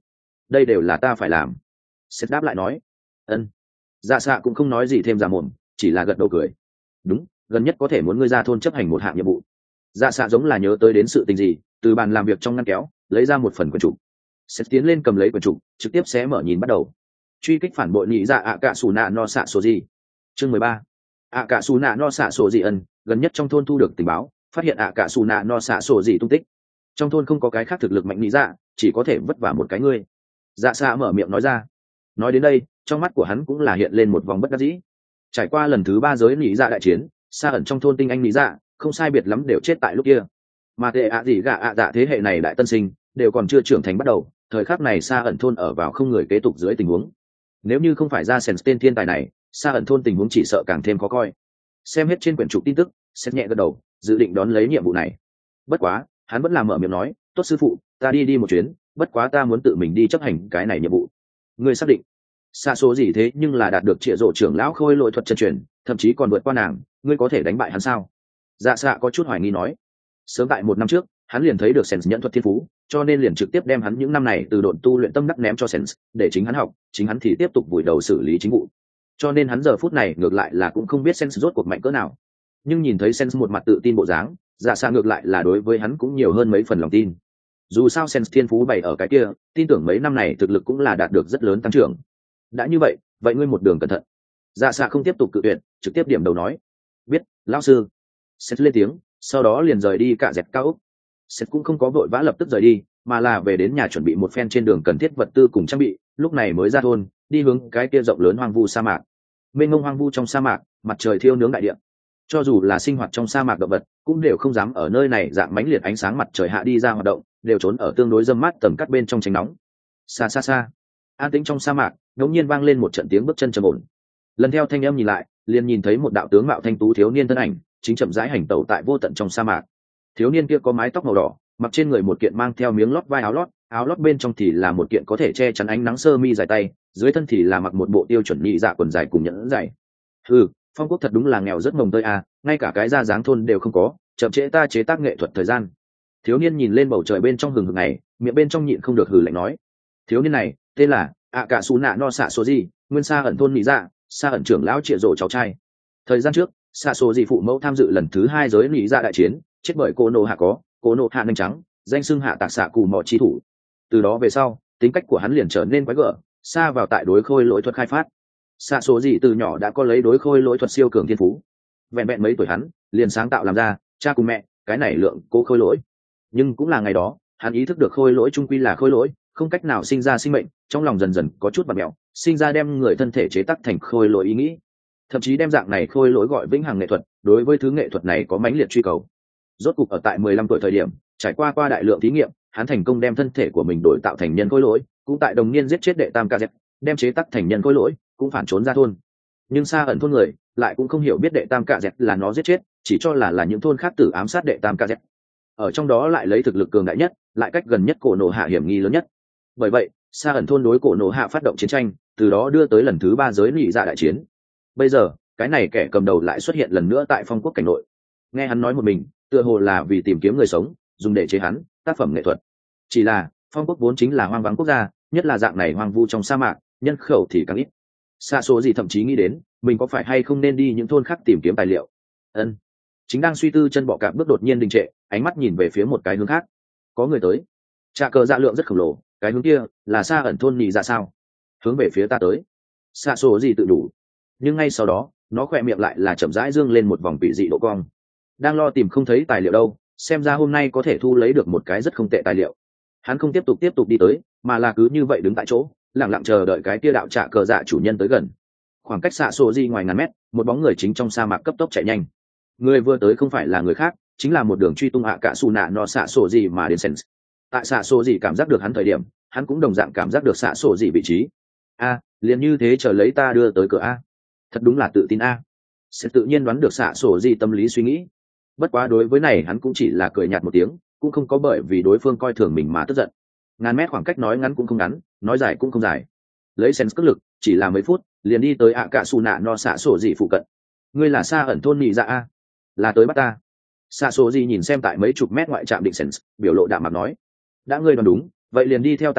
đây đều là ta phải làm. Seth đáp lại nói. Ân. Dạ xạ cũng không nói gì thêm ra mồm, chỉ là gật đầu cười. Đúng, gần nhất có thể muốn ngươi ra thôn chấp hành một hạng nhiệm vụ. Dạ xạ giống là nhớ tới đến sự tình gì, từ bàn làm việc trong ngăn kéo lấy ra một phần quyển trục. Seth tiến lên cầm lấy quyển trục, trực tiếp xé mở nhìn bắt đầu. Truy kích phản bội nhị dạ ạ cạ sủ nạ no xạ số gì. Chương 13. ạ cạ sủ nạ no xạ số gì ân, gần nhất trong thôn thu được tình báo, phát hiện ạ cạ sủ nạ no xạ số gì tung tích. Trong thôn không có cái khác thực lực mạnh nhị dạ, chỉ có thể vất vả một cái ngươi. Dạ xạ mở miệng nói ra. Nói đến đây, trong mắt của hắn cũng là hiện lên một vòng bất đắc dĩ. Trải qua lần thứ 3 giới nhị dạ đại chiến, xa ẩn trong thôn tinh anh nhị dạ không sai biệt lắm đều chết tại lúc kia, mà tệ ạ gì gạ ạ dạ thế hệ này đại tân sinh đều còn chưa trưởng thành bắt đầu, thời khắc này xa ẩn thôn ở vào không người kế tục dưới tình huống. Nếu như không phải ra sèn tên thiên tài này, xa ẩn thôn tình huống chỉ sợ càng thêm khó coi. Xem hết trên quyển trục tin tức, xét nhẹ gật đầu, dự định đón lấy nhiệm vụ này. Bất quá hắn vẫn làm mở miệng nói, tốt sư phụ, ta đi một chuyến, bất quá ta muốn tự mình đi chấp hành cái này nhiệm vụ. Ngươi xác định? Xa số gì thế nhưng là đạt được trịa rộ trưởng lão khôi lỗi thuật chân truyền, thậm chí còn vượt qua nàng, ngươi có thể đánh bại hắn sao? Dạ xạ có chút hoài nghi nói. Sớm tại 1 năm trước, hắn liền thấy được Sens nhận thuật thiên phú, cho nên liền trực tiếp đem hắn những năm này từ độn tu luyện tâm đắc ném cho Sens, để chính hắn học, chính hắn thì tiếp tục vùi đầu xử lý chính vụ. Cho nên hắn giờ phút này ngược lại là cũng không biết Sens rốt cuộc mạnh cỡ nào. Nhưng nhìn thấy Sens một mặt tự tin bộ dáng, dạ xạ ngược lại là đối với hắn cũng nhiều hơn mấy phần lòng tin. Dù sao Sens thiên phú bày ở cái kia, tin tưởng mấy năm này thực lực cũng là đạt được rất lớn tăng trưởng. Đã như vậy, vậy ngươi một đường cẩn thận. Dạ xạ không tiếp tục cự tuyệt, trực tiếp điểm đầu nói. Biết, lão sư. Sens lên tiếng, sau đó liền rời đi cả dẹp cao ốc. Seth cũng không có vội vã lập tức rời đi, mà là về đến nhà chuẩn bị một phen trên đường cần thiết vật tư cùng trang bị, lúc này mới ra thôn, đi hướng cái kia rộng lớn hoang vu sa mạc. Mênh mông hoang vu trong sa mạc, mặt trời thiêu nướng đại địa. Cho dù là sinh hoạt trong sa mạc động vật, cũng đều không dám ở nơi này dạng mãnh liệt ánh sáng mặt trời hạ đi ra hoạt động, đều trốn ở tương đối râm mát tầm cắt bên trong tránh nóng. Xa xa xa, an tĩnh trong sa mạc, đột nhiên vang lên một trận tiếng bước chân trầm ổn. Lần theo thanh âm nhìn lại, liền nhìn thấy một đạo tướng mạo thanh tú thiếu niên thân ảnh, chính chậm rãi hành tẩu tại vô tận trong sa mạc. Thiếu niên kia có mái tóc màu đỏ, mặc trên người một kiện mang theo miếng lót vai áo lót bên trong thì là một kiện có thể che chắn ánh nắng sơ mi dài tay, dưới thân thì là mặc một bộ tiêu chuẩn nhị dạ quần dài cùng nhẫn dài. Phong quốc thật đúng là nghèo rất mồng tơi à, ngay cả cái ra dáng thôn đều không có, chậm trễ ta chế tác nghệ thuật thời gian. Thiếu niên nhìn lên bầu trời bên trong hừng hực này, miệng bên trong nhịn không được hừ lạnh nói. Thiếu niên này tên là ạ cả xù nạ no xạ số gì, nguyên xa ẩn thôn nhị dạ, xa ẩn trưởng lão trịa rổ cháu trai. Thời gian trước, xạ số gì phụ mẫu tham dự lần thứ 2 giới nhị dạ đại chiến, chết bởi cô nô hạ nanh trắng, danh xưng hạ tạc xạ cù mò chi thủ. Từ đó về sau, tính cách của hắn liền trở nên quái gở, xa vào tại đối khôi lỗi thuật khai phát. Xạ số gì từ nhỏ đã có lấy đối khôi lỗi thuật siêu cường thiên phú. Vẹn vẹn mấy tuổi hắn liền sáng tạo làm ra cha cùng mẹ cái này lượng cố khôi lỗi. Nhưng cũng là ngày đó, hắn ý thức được khôi lỗi trung quy là khôi lỗi, không cách nào sinh ra sinh mệnh, trong lòng dần dần có chút bạt mẹo, sinh ra đem người thân thể chế tác thành khôi lỗi ý nghĩ. Thậm chí đem dạng này khôi lỗi gọi vĩnh hằng nghệ thuật, đối với thứ nghệ thuật này có mãnh liệt truy cầu. Rốt cục ở tại 15 tuổi thời điểm, trải qua đại lượng thí nghiệm, hắn thành công đem thân thể của mình đổi tạo thành nhân khôi lỗi, cũng tại đồng niên giết chết đệ tam kz, đem chế tác thành nhân khôi lỗi, cũng phản trốn ra thôn. Nhưng xa ẩn thôn người lại cũng không hiểu biết đệ tam kz là nó giết chết, chỉ cho là những thôn khác tử ám sát đệ tam kz. Ở trong đó lại lấy thực lực cường đại nhất, lại cách gần nhất cổ nổ hạ hiểm nghi lớn nhất. Bởi vậy, xa ẩn thôn đối cổ nổ hạ phát động chiến tranh, từ đó đưa tới lần thứ 3 giới nhị dạ đại chiến. Bây giờ, cái này kẻ cầm đầu lại xuất hiện lần nữa tại phong quốc cảnh nội. Nghe hắn nói một mình, tựa hồ là vì tìm kiếm người sống, dùng để chế hắn tác phẩm nghệ thuật. Chỉ là phong quốc vốn chính là hoang vắng quốc gia, nhất là dạng này hoang vu trong sa mạc, nhân khẩu thì càng ít. Xa số gì thậm chí nghĩ đến mình có phải hay không nên đi những thôn khác tìm kiếm tài liệu. Chính đang suy tư chân bọ cạp bước đột nhiên đình trệ, ánh mắt nhìn về phía một cái hướng khác. Có người tới. Trà cờ dạ lượng rất khổng lồ, cái hướng kia là xa ẩn thôn nhị dạ sao? Hướng về phía ta tới. Xa số gì tự đủ. Nhưng ngay sau đó, nó khỏe miệng lại là chậm rãi dương lên một vòng quỷ dị độ cong. Đang lo tìm không thấy tài liệu đâu, xem ra hôm nay có thể thu lấy được một cái rất không tệ tài liệu. Hắn không tiếp tục đi tới, mà là cứ như vậy đứng tại chỗ, lặng lặng chờ đợi cái kia đạo trạ cờ dạ chủ nhân tới gần. Khoảng cách xạ sổ di ngoài ngàn mét, một bóng người chính trong sa mạc cấp tốc chạy nhanh. Người vừa tới không phải là người khác, chính là một đường truy tung ạ cả su nạ no xạ sổ di mà đến sen. Tại xạ sổ di cảm giác được hắn thời điểm, hắn cũng đồng dạng cảm giác được xạ sổ di vị trí. Liền như thế chờ lấy ta đưa tới cửa a. Thật đúng là tự tin a. Sẽ tự nhiên đoán được xạ sổ di tâm lý suy nghĩ. Bất quá đối với này hắn cũng chỉ là cười nhạt một tiếng, cũng không có bởi vì đối phương coi thường mình mà tức giận. Ngàn mét khoảng cách nói ngắn cũng không ngắn, nói dài cũng không dài. Lấy sense cước lực, chỉ là mấy phút, liền đi tới ạ cả su nạ no xạ sổ gì phụ cận. Ngươi là xa ẩn thôn nhị dạ a? Là tới bắt ta. Xạ sổ gì nhìn xem tại mấy chục mét ngoại trạm định sense, biểu lộ đạm mặt nói. Đã ngươi đoán đúng, vậy liền đi theo ta đi,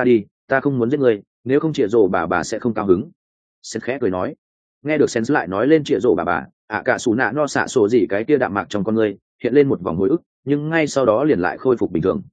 ta không muốn giết ngươi, nếu không chĩa rổ bà sẽ không cao hứng. Sen khẽ cười nói. Nghe được Sen lại nói lên chĩa rổ bà, cả xù nạ no xạ sổ gì cái kia đạm mạc trong con ngươi hiện lên một vòng hồi ức, nhưng ngay sau đó liền lại khôi phục bình thường.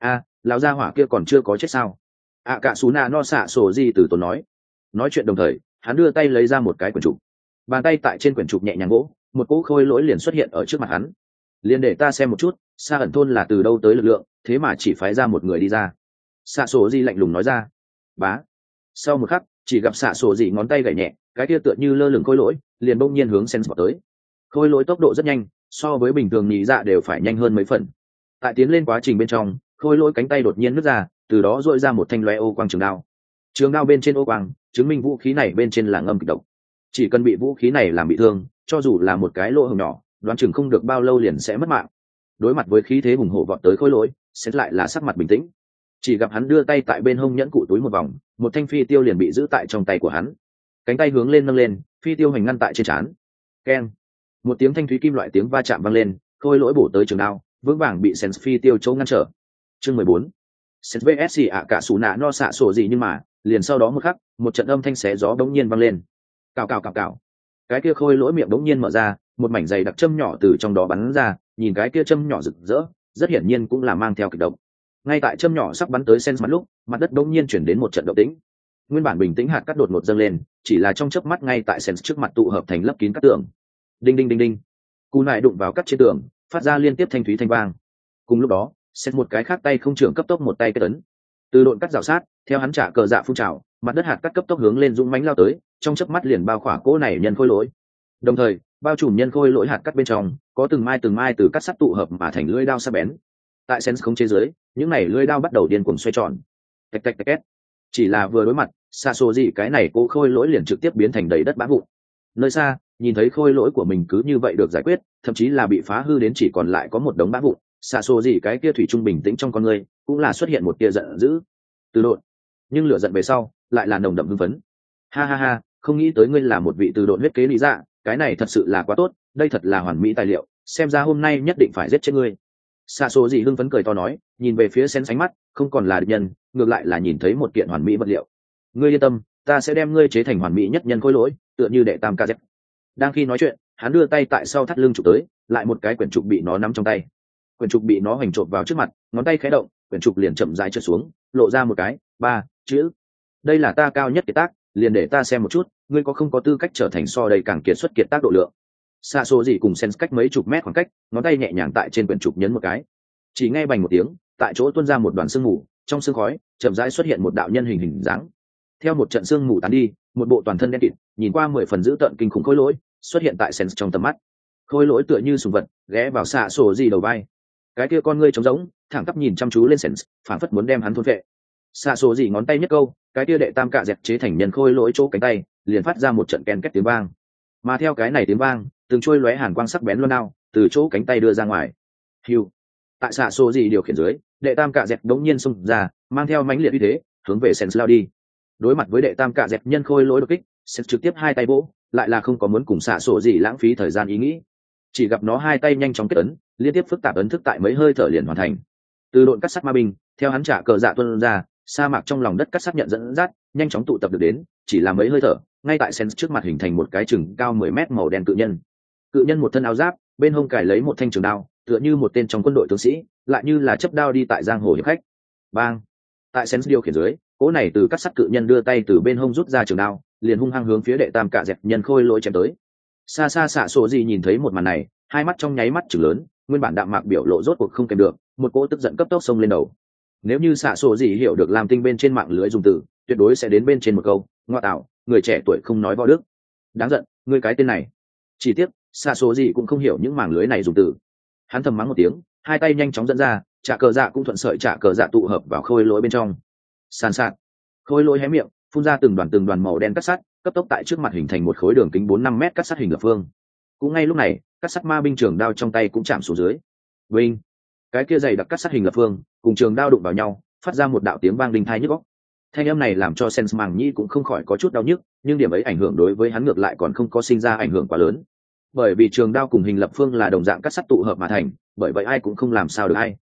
Lão gia hỏa kia còn chưa có chết sao? Cả xù nạ no xạ sổ gì từ tốn nói. Nói chuyện đồng thời, hắn đưa tay lấy ra một cái quyển trục. Bàn tay tại trên quyển trục nhẹ nhàng gỗ, một cỗ khôi lỗi liền xuất hiện ở trước mặt hắn. Liền để ta xem một chút, Sa ẩn thôn là từ đâu tới lực lượng, thế mà chỉ phái ra một người đi ra. Xạ sổ gì lạnh lùng nói ra. Bá. Sau một khắc, chỉ gặp xạ sổ gì ngón tay gảy nhẹ, cái kia tựa như lơ lửng khôi lỗi liền bỗng nhiên hướng Sen vào tới. Khôi lỗi tốc độ rất nhanh, so với bình thường nhị dạ đều phải nhanh hơn mấy phần. Tại tiến lên quá trình bên trong, khôi lỗi cánh tay đột nhiên nứt ra, từ đó dội ra một thanh loe ô quang trường đao. Trường đao bên trên ô quang chứng minh vũ khí này bên trên là ngâm kịch độc. Chỉ cần bị vũ khí này làm bị thương, cho dù là một cái lỗ hổng nhỏ, đoán chừng không được bao lâu liền sẽ mất mạng. Đối mặt với khí thế hùng hổ vọt tới khôi lỗi, Sen lại là sắc mặt bình tĩnh. Chỉ gặp hắn đưa tay tại bên hông nhẫn cụ túi một vòng, một thanh phi tiêu liền bị giữ tại trong tay của hắn. Cánh tay hướng lên nâng lên, phi tiêu hành ngăn tại trên trán. Keng. Một tiếng thanh thúy kim loại tiếng va chạm vang lên, khôi lỗi bổ tới trường đao, vững vàng bị Sen phi tiêu chỗ ngăn trở. Chương 14. Sen vs cả xù nạ no xạ sổ gì, nhưng mà liền sau đó một khắc, một trận âm thanh xé gió đống nhiên vang lên. Cào cào cào cào. Cái kia khôi lỗi miệng đống nhiên mở ra, một mảnh dày đặc châm nhỏ từ trong đó bắn ra, nhìn cái kia châm nhỏ rực rỡ, rất hiển nhiên cũng là mang theo kịch độc. Ngay tại châm nhỏ sắp bắn tới Sen mặt lúc, mặt đất đống nhiên chuyển đến một trận động tĩnh. Nguyên bản bình tĩnh hạt cát đột ngột dâng lên, chỉ là trong chớp mắt ngay tại Sen trước mặt tụ hợp thành lấp kín các tường. Đinh đinh đinh đinh. Cú nại đụng vào cắt trên tường, phát ra liên tiếp thanh thúy thanh vang. Cùng lúc đó, Sen một cái khác tay không trưởng cấp tốc một tay kết ấn. Từ độn cắt rào sát, theo hắn trả cờ dạ phun trào, mặt đất hạt cát cấp tốc hướng lên dũng mãnh lao tới, trong chớp mắt liền bao khỏa cỗ này nhân khôi lỗi. Đồng thời, bao trùm nhân khôi lỗi hạt cát bên trong, có từng mai từ cắt sắt tụ hợp mà thành lưỡi đao sắc bén. Tại Sen không chế dưới, những này lưỡi đao bắt đầu điên cuồng xoay tròn. Tạch tạch tạch két. Chỉ là vừa đối mặt, xa xô gì cái này cố khôi lỗi liền trực tiếp biến thành đầy đất bã vụn. Nơi xa, nhìn thấy khôi lỗi của mình cứ như vậy được giải quyết, thậm chí là bị phá hư đến chỉ còn lại có một đống bã vụn, xa xô gì cái kia thủy trung bình tĩnh trong con người cũng là xuất hiện một tia giận dữ. Từ độn. Nhưng lửa giận về sau, lại là nồng đậm hưng phấn. Ha ha ha, không nghĩ tới ngươi là một vị từ độn huyết kế lý dạ, cái này thật sự là quá tốt, đây thật là hoàn mỹ tài liệu, xem ra hôm nay nhất định phải giết chết ngươi. Xa số gì hưng phấn cười to nói, nhìn về phía Sen sánh mắt, không còn là địch nhân, ngược lại là nhìn thấy một kiện hoàn mỹ vật liệu. Ngươi yên tâm, ta sẽ đem ngươi chế thành hoàn mỹ nhất nhân khối lỗi, tựa như đệ tam ca dép. Đang khi nói chuyện, hắn đưa tay tại sau thắt lưng chụp tới, lại một cái quyển trục bị nó nắm trong tay. Quyển trục bị nó hoành trộn vào trước mặt, ngón tay khẽ động, quyển trục liền chậm rãi trượt xuống, lộ ra một cái 3 chữ. Đây là ta cao nhất kiệt tác, liền để ta xem một chút, ngươi có không có tư cách trở thành so đây càng kiệt xuất kiệt tác độ lượng. Xa số gì cùng Sen cách mấy chục mét khoảng cách, ngón tay nhẹ nhàng tại trên quyển trục nhấn một cái. Chỉ nghe bành một tiếng, tại chỗ tuôn ra một đoàn sương mù, trong sương khói chậm rãi xuất hiện một đạo nhân hình dáng. Theo một trận sương mù tán đi, một bộ toàn thân đen kịt, nhìn qua 10 phần dữ tợn kinh khủng khối lỗi xuất hiện tại Sen trong tầm mắt. Khối lỗi tựa như sùng vật, ghé vào xạ sổ gì đầu vai. Cái kia con ngươi trống rỗng, thẳng tắp nhìn chăm chú lên Sen, phảng phất muốn đem hắn thôn phệ. Xạ sổ gì ngón tay nhất câu, cái kia đệ tam cạ dẹt chế thành nhân khôi lỗi chỗ cánh tay, liền phát ra một trận ken két tiếng vang. Mà theo cái này tiếng vang, từng trôi lóe hàn quang sắc bén luôn nào từ chỗ cánh tay đưa ra ngoài. Hưu. Tại xạ sổ gì điều khiển dưới, đệ tam cạ dẹt đống nhiên xông ra, mang theo mãnh liệt uy thế, hướng về Sen lao đi. Đối mặt với đệ tam cạ dẹt nhân khôi lỗi đột kích, Sen trực tiếp hai tay vỗ, lại là không có muốn cùng xạ sổ gì lãng phí thời gian ý nghĩ. Chỉ gặp nó hai tay nhanh chóng kết ấn, liên tiếp phức tạp ấn thức tại mấy hơi thở liền hoàn thành. Từ độn cắt sắt ma binh, theo hắn trả cờ dạ tuôn ra, sa mạc trong lòng đất cắt sắt nhận dẫn dắt, nhanh chóng tụ tập được đến, chỉ là mấy hơi thở, ngay tại Sen trước mặt hình thành một cái chừng cao 10 mét màu đen cự nhân. Cự nhân một thân áo giáp, bên hông cài lấy một thanh trường đao, tựa như một tên trong quân đội tướng sĩ, lại như là chấp đao đi tại giang hồ hiệp khách. Bang! Tại Sen điều khiển dưới, cỗ này từ cắt sắt cự nhân đưa tay từ bên hông rút ra trường đao, liền hung hăng hướng phía đệ tam cạ dẹt nhân khôi lỗi chém tới. Xa xa xạ sổ gì nhìn thấy một màn này, hai mắt trong nháy mắt trừng lớn, nguyên bản đạm mạc biểu lộ rốt cuộc không kèm được, một cỗ tức giận cấp tốc xông lên đầu. Nếu như xạ sổ gì hiểu được làm tinh bên trên mạng lưới dùng từ, tuyệt đối sẽ đến bên trên một câu ngoa tạo, người trẻ tuổi không nói võ đức, đáng giận, ngươi cái tên này. Chỉ tiếc xạ sổ gì cũng không hiểu những mảng lưới này dùng từ. Hắn thầm mắng một tiếng, hai tay nhanh chóng dẫn ra, trả cờ dạ cũng thuận sợi trả cờ dạ tụ hợp vào khôi lỗi bên trong. Sàn sạt, khôi lỗi hé miệng, phun ra từng đoàn màu đen cắt sắt, cấp tốc tại trước mặt hình thành một khối đường kính 4-5 mét cắt sắt hình lập phương. Cũng ngay lúc này, cắt sắt ma binh trường đao trong tay cũng chạm xuống dưới. Vinh, cái kia dày đặc cắt sắt hình lập phương cùng trường đao đụng vào nhau, phát ra một đạo tiếng vang đinh tai nhức óc. Thanh âm này làm cho Sen màng nhĩ cũng không khỏi có chút đau nhức, nhưng điểm ấy ảnh hưởng đối với hắn ngược lại còn không có sinh ra ảnh hưởng quá lớn. Bởi vì trường đao cùng hình lập phương là đồng dạng cắt sắt tụ hợp mà thành, bởi vậy ai cũng không làm sao được ai.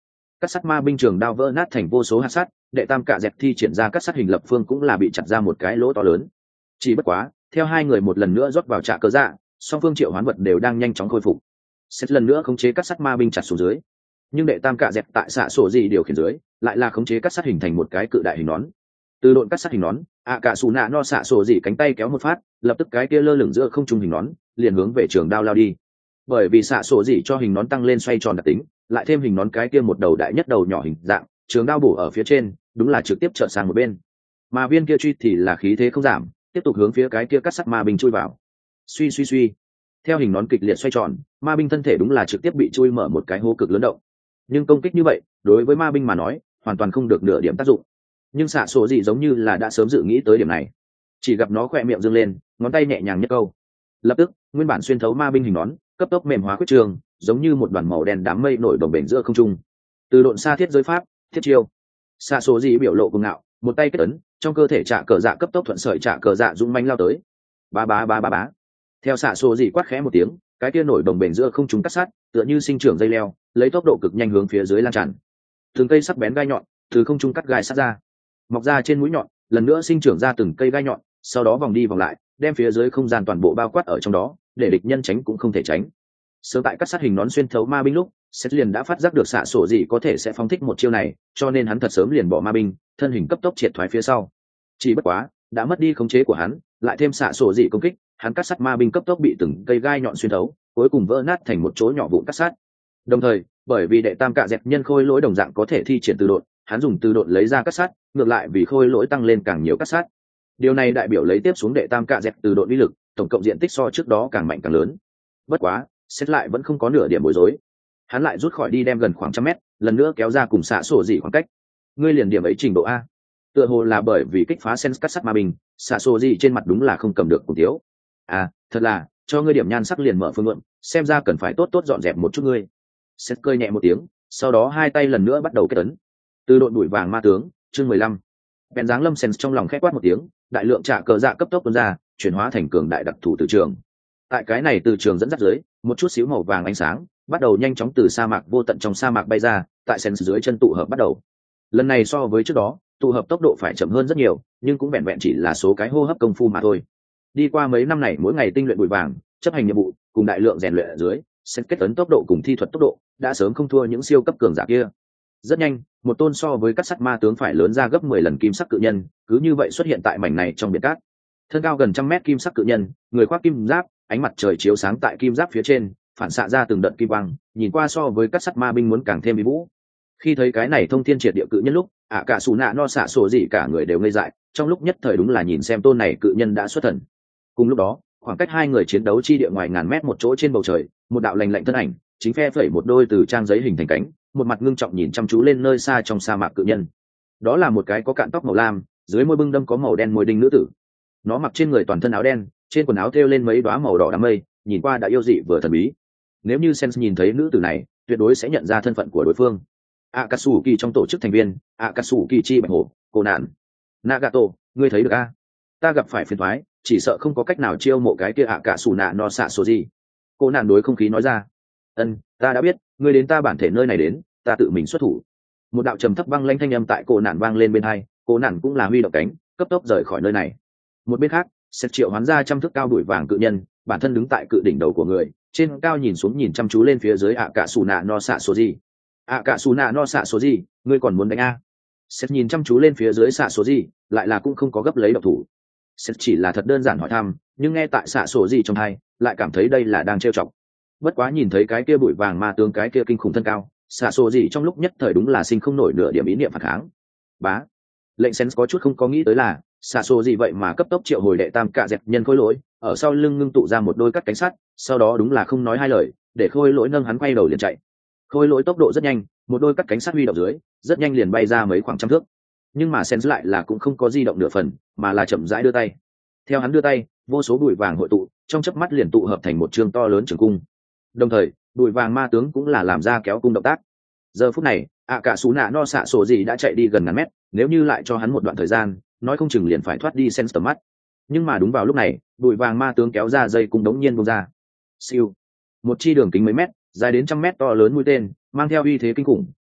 Cắt sắt ma binh trường đao vỡ nát thành vô số hạt sắt, đệ tam cạ dẹt thi triển ra cắt sắt hình lập phương cũng là bị chặt ra một cái lỗ to lớn. Chỉ bất quá, theo hai người một lần nữa rót vào trạ cơ dạ, song phương triệu hoán vật đều đang nhanh chóng khôi phục. Xét lần nữa khống chế cắt sắt ma binh chặt xuống dưới, nhưng đệ tam cạ dẹt tại xạ sổ gì điều khiển dưới, lại là khống chế cắt sắt hình thành một cái cự đại hình nón. Từ độn cắt sắt hình nón, cả xù nạ no xạ sổ gì cánh tay kéo một phát, lập tức cái kia lơ lửng giữa không trung hình nón liền hướng về trường đao lao đi. Bởi vì xạ sổ gì cho hình nón tăng lên xoay tròn đặc tính, lại thêm hình nón cái kia một đầu đại nhất đầu nhỏ hình dạng, trường đao bổ ở phía trên, đúng là trực tiếp trợ sang một bên. Mà viên kia truy thì là khí thế không giảm, tiếp tục hướng phía cái kia cắt sắt ma binh chui vào. Suy suy suy, theo hình nón kịch liệt xoay tròn, ma binh thân thể đúng là trực tiếp bị chui mở một cái hố cực lớn động. Nhưng công kích như vậy đối với ma binh mà nói hoàn toàn không được nửa điểm tác dụng. Nhưng xạ sổ gì giống như là đã sớm dự nghĩ tới điểm này, chỉ gặp nó khỏe miệng dương lên, ngón tay nhẹ nhàng nhất câu, lập tức nguyên bản xuyên thấu ma binh hình nón cấp tốc mềm hóa quyết trường, giống như một đoàn màu đen đám mây nổi đồng bền giữa không trung. Từ độn xa thiết giới pháp thiết chiêu, xạ sổ gì biểu lộ cuồng ngạo, một tay kết ấn, trong cơ thể trạ cờ dạ cấp tốc thuận sợi trạ cờ dạ dũng manh lao tới. Ba ba ba ba bá, theo xạ sổ gì quát khẽ một tiếng, cái kia nổi đồng bền giữa không trung cắt sát, tựa như sinh trưởng dây leo, lấy tốc độ cực nhanh hướng phía dưới lan tràn. Từng cây sắc bén gai nhọn từ không trung cắt gai sát ra, mọc ra trên mũi nhọn, lần nữa sinh trưởng ra từng cây gai nhọn, sau đó vòng đi vòng lại, đem phía dưới không gian toàn bộ bao quát ở trong đó, để địch nhân tránh cũng không thể tránh. Sớm tại cắt sát hình nón xuyên thấu ma binh lúc, Sét liền đã phát giác được xạ sổ gì có thể sẽ phóng thích một chiêu này, cho nên hắn thật sớm liền bỏ ma binh, thân hình cấp tốc triệt thoái phía sau. Chỉ bất quá, đã mất đi khống chế của hắn, lại thêm xạ sổ gì công kích, hắn cắt sắt ma binh cấp tốc bị từng cây gai nhọn xuyên thấu, cuối cùng vỡ nát thành một chỗ nhỏ vụn cắt sắt. Đồng thời, bởi vì đệ tam cạ dẹt nhân khôi lỗi đồng dạng có thể thi triển từ độn, hắn dùng từ độn lấy ra cắt sắt, ngược lại vì khôi lỗi tăng lên càng nhiều cắt sắt. Điều này đại biểu lấy tiếp xuống đệ tam cạ dẹt từ độn uy lực, tổng cộng diện tích so trước đó càng mạnh càng lớn. Bất quá, Sét lại vẫn không có nửa điểm bối rối. Hắn lại rút khỏi đi đem gần khoảng 100 mét, lần nữa kéo ra cùng xạ sổ gì khoảng cách. Ngươi liền điểm ấy trình độ a? Tựa hồ là bởi vì kích phá sen cắt sắt ma binh, xạ sổ gì trên mặt đúng là không cầm được cùng thiếu. À, thật là, cho ngươi điểm nhan sắc liền mở phương luận, xem ra cần phải tốt tốt dọn dẹp một chút ngươi. Sét cười nhẹ một tiếng, sau đó hai tay lần nữa bắt đầu kết ấn. Từ độn đuổi vàng ma tướng, chương 15. Bèn dáng lâm sen trong lòng khẽ quát một tiếng, đại lượng trả cờ dạ cấp tốc tuôn ra, chuyển hóa thành cường đại đặc thủ từ trường. Tại cái này từ trường dẫn dắt dưới, một chút xíu màu vàng ánh sáng bắt đầu nhanh chóng từ sa mạc vô tận trong sa mạc bay ra, tại sen dưới chân tụ hợp bắt đầu. Lần này so với trước đó, tụ hợp tốc độ phải chậm hơn rất nhiều, nhưng cũng vẹn vẹn chỉ là số cái hô hấp công phu mà thôi. Đi qua mấy năm này mỗi ngày tinh luyện bụi vàng, chấp hành nhiệm vụ cùng đại lượng rèn luyện ở dưới, sen kết ấn tốc độ cùng thi thuật tốc độ đã sớm không thua những siêu cấp cường giả kia. Rất nhanh, một tôn so với các sắt ma tướng phải lớn ra gấp 10 lần kim sắc cự nhân, cứ như vậy xuất hiện tại mảnh này trong biển cát. Thân cao gần 100 mét kim sắc cự nhân, người khoác kim giáp, ánh mặt trời chiếu sáng tại kim giáp phía trên, phản xạ ra từng đợt kim quang, nhìn qua so với các sắt ma binh muốn càng thêm uy vũ. Khi thấy cái này thông thiên triệt địa cự nhân lúc, cả xù nạ no xạ sổ gì cả người đều ngây dại, trong lúc nhất thời đúng là nhìn xem tôn này cự nhân đã xuất thần. Cùng lúc đó, khoảng cách hai người chiến đấu chi địa ngoài ngàn mét một chỗ trên bầu trời, một đạo lành lạnh thân ảnh chính phe phẩy một đôi từ trang giấy hình thành cánh, một mặt ngưng trọng nhìn chăm chú lên nơi xa trong sa mạc cự nhân. Đó là một cái có cạn tóc màu lam, dưới môi bưng đâm có màu đen môi đinh nữ tử. Nó mặc trên người toàn thân áo đen, trên quần áo thêu lên mấy đóa màu đỏ đám mây, nhìn qua đã yêu dị vừa thần bí. Nếu như Sen nhìn thấy nữ tử này, tuyệt đối sẽ nhận ra thân phận của đối phương. Akatsuki trong tổ chức thành viên, Akatsuki chi bạch hổ, cô nạn. Nagato, ngươi thấy được a? Ta gặp phải phiền toái, chỉ sợ không có cách nào chiêu mộ cái kia Akatsuki no xạ số gì. Cô nạn đối không khí nói ra. Ta đã biết, ngươi đến ta bản thể nơi này đến, ta tự mình xuất thủ. Một đạo trầm thấp băng lãnh thanh âm tại cô nạn vang lên bên hai, cô nạn cũng là huy động cánh, cấp tốc rời khỏi nơi này. Một bên khác, Sét triệu hoán ra trăm thước cao đuổi vàng cự nhân, bản thân đứng tại cự đỉnh đầu của người, trên cao nhìn xuống nhìn chăm chú lên phía dưới Akatsuki no xạ số gì. Akatsuki no xạ số gì, ngươi còn muốn đánh a? Sét nhìn chăm chú lên phía dưới xạ số gì, lại là cũng không có gấp lấy độc thủ. Sét chỉ là thật đơn giản hỏi thăm, nhưng nghe tại xạ số gì trong tai, lại cảm thấy đây là đang trêu chọc. Bất quá nhìn thấy cái kia bụi vàng ma tướng cái kia kinh khủng thân cao, xạ số gì trong lúc nhất thời đúng là sinh không nổi nửa điểm ý niệm phản kháng. Bá, lệnh Sen có chút không có nghĩ tới là xạ số gì vậy mà cấp tốc triệu hồi đệ tam cạ dẹt nhân khôi lỗi, ở sau lưng ngưng tụ ra một đôi cắt cánh sắt, sau đó đúng là không nói hai lời, để khôi lỗi nâng hắn quay đầu liền chạy. Khôi lỗi tốc độ rất nhanh, một đôi cắt cánh sắt huy động dưới, rất nhanh liền bay ra mấy khoảng trăm thước. Nhưng mà Sen lại là cũng không có di động nửa phần, mà là chậm rãi đưa tay. Theo hắn đưa tay, vô số bụi vàng hội tụ, trong chớp mắt liền tụ hợp thành một trường to lớn trường cung. Đồng thời, bụi vàng ma tướng cũng là làm ra kéo cung động tác. Giờ phút này, Akatsuki no xạ sổ gì đã chạy đi gần ngàn mét, nếu như lại cho hắn một đoạn thời gian, nói không chừng liền phải thoát đi Sen tầm mắt. Nhưng mà đúng vào lúc này, bụi vàng ma tướng kéo ra dây cung đống nhiên bung ra. Siêu, một chi đường kính mấy mét, dài đến 100 mét to lớn mũi tên, mang theo uy thế kinh khủng,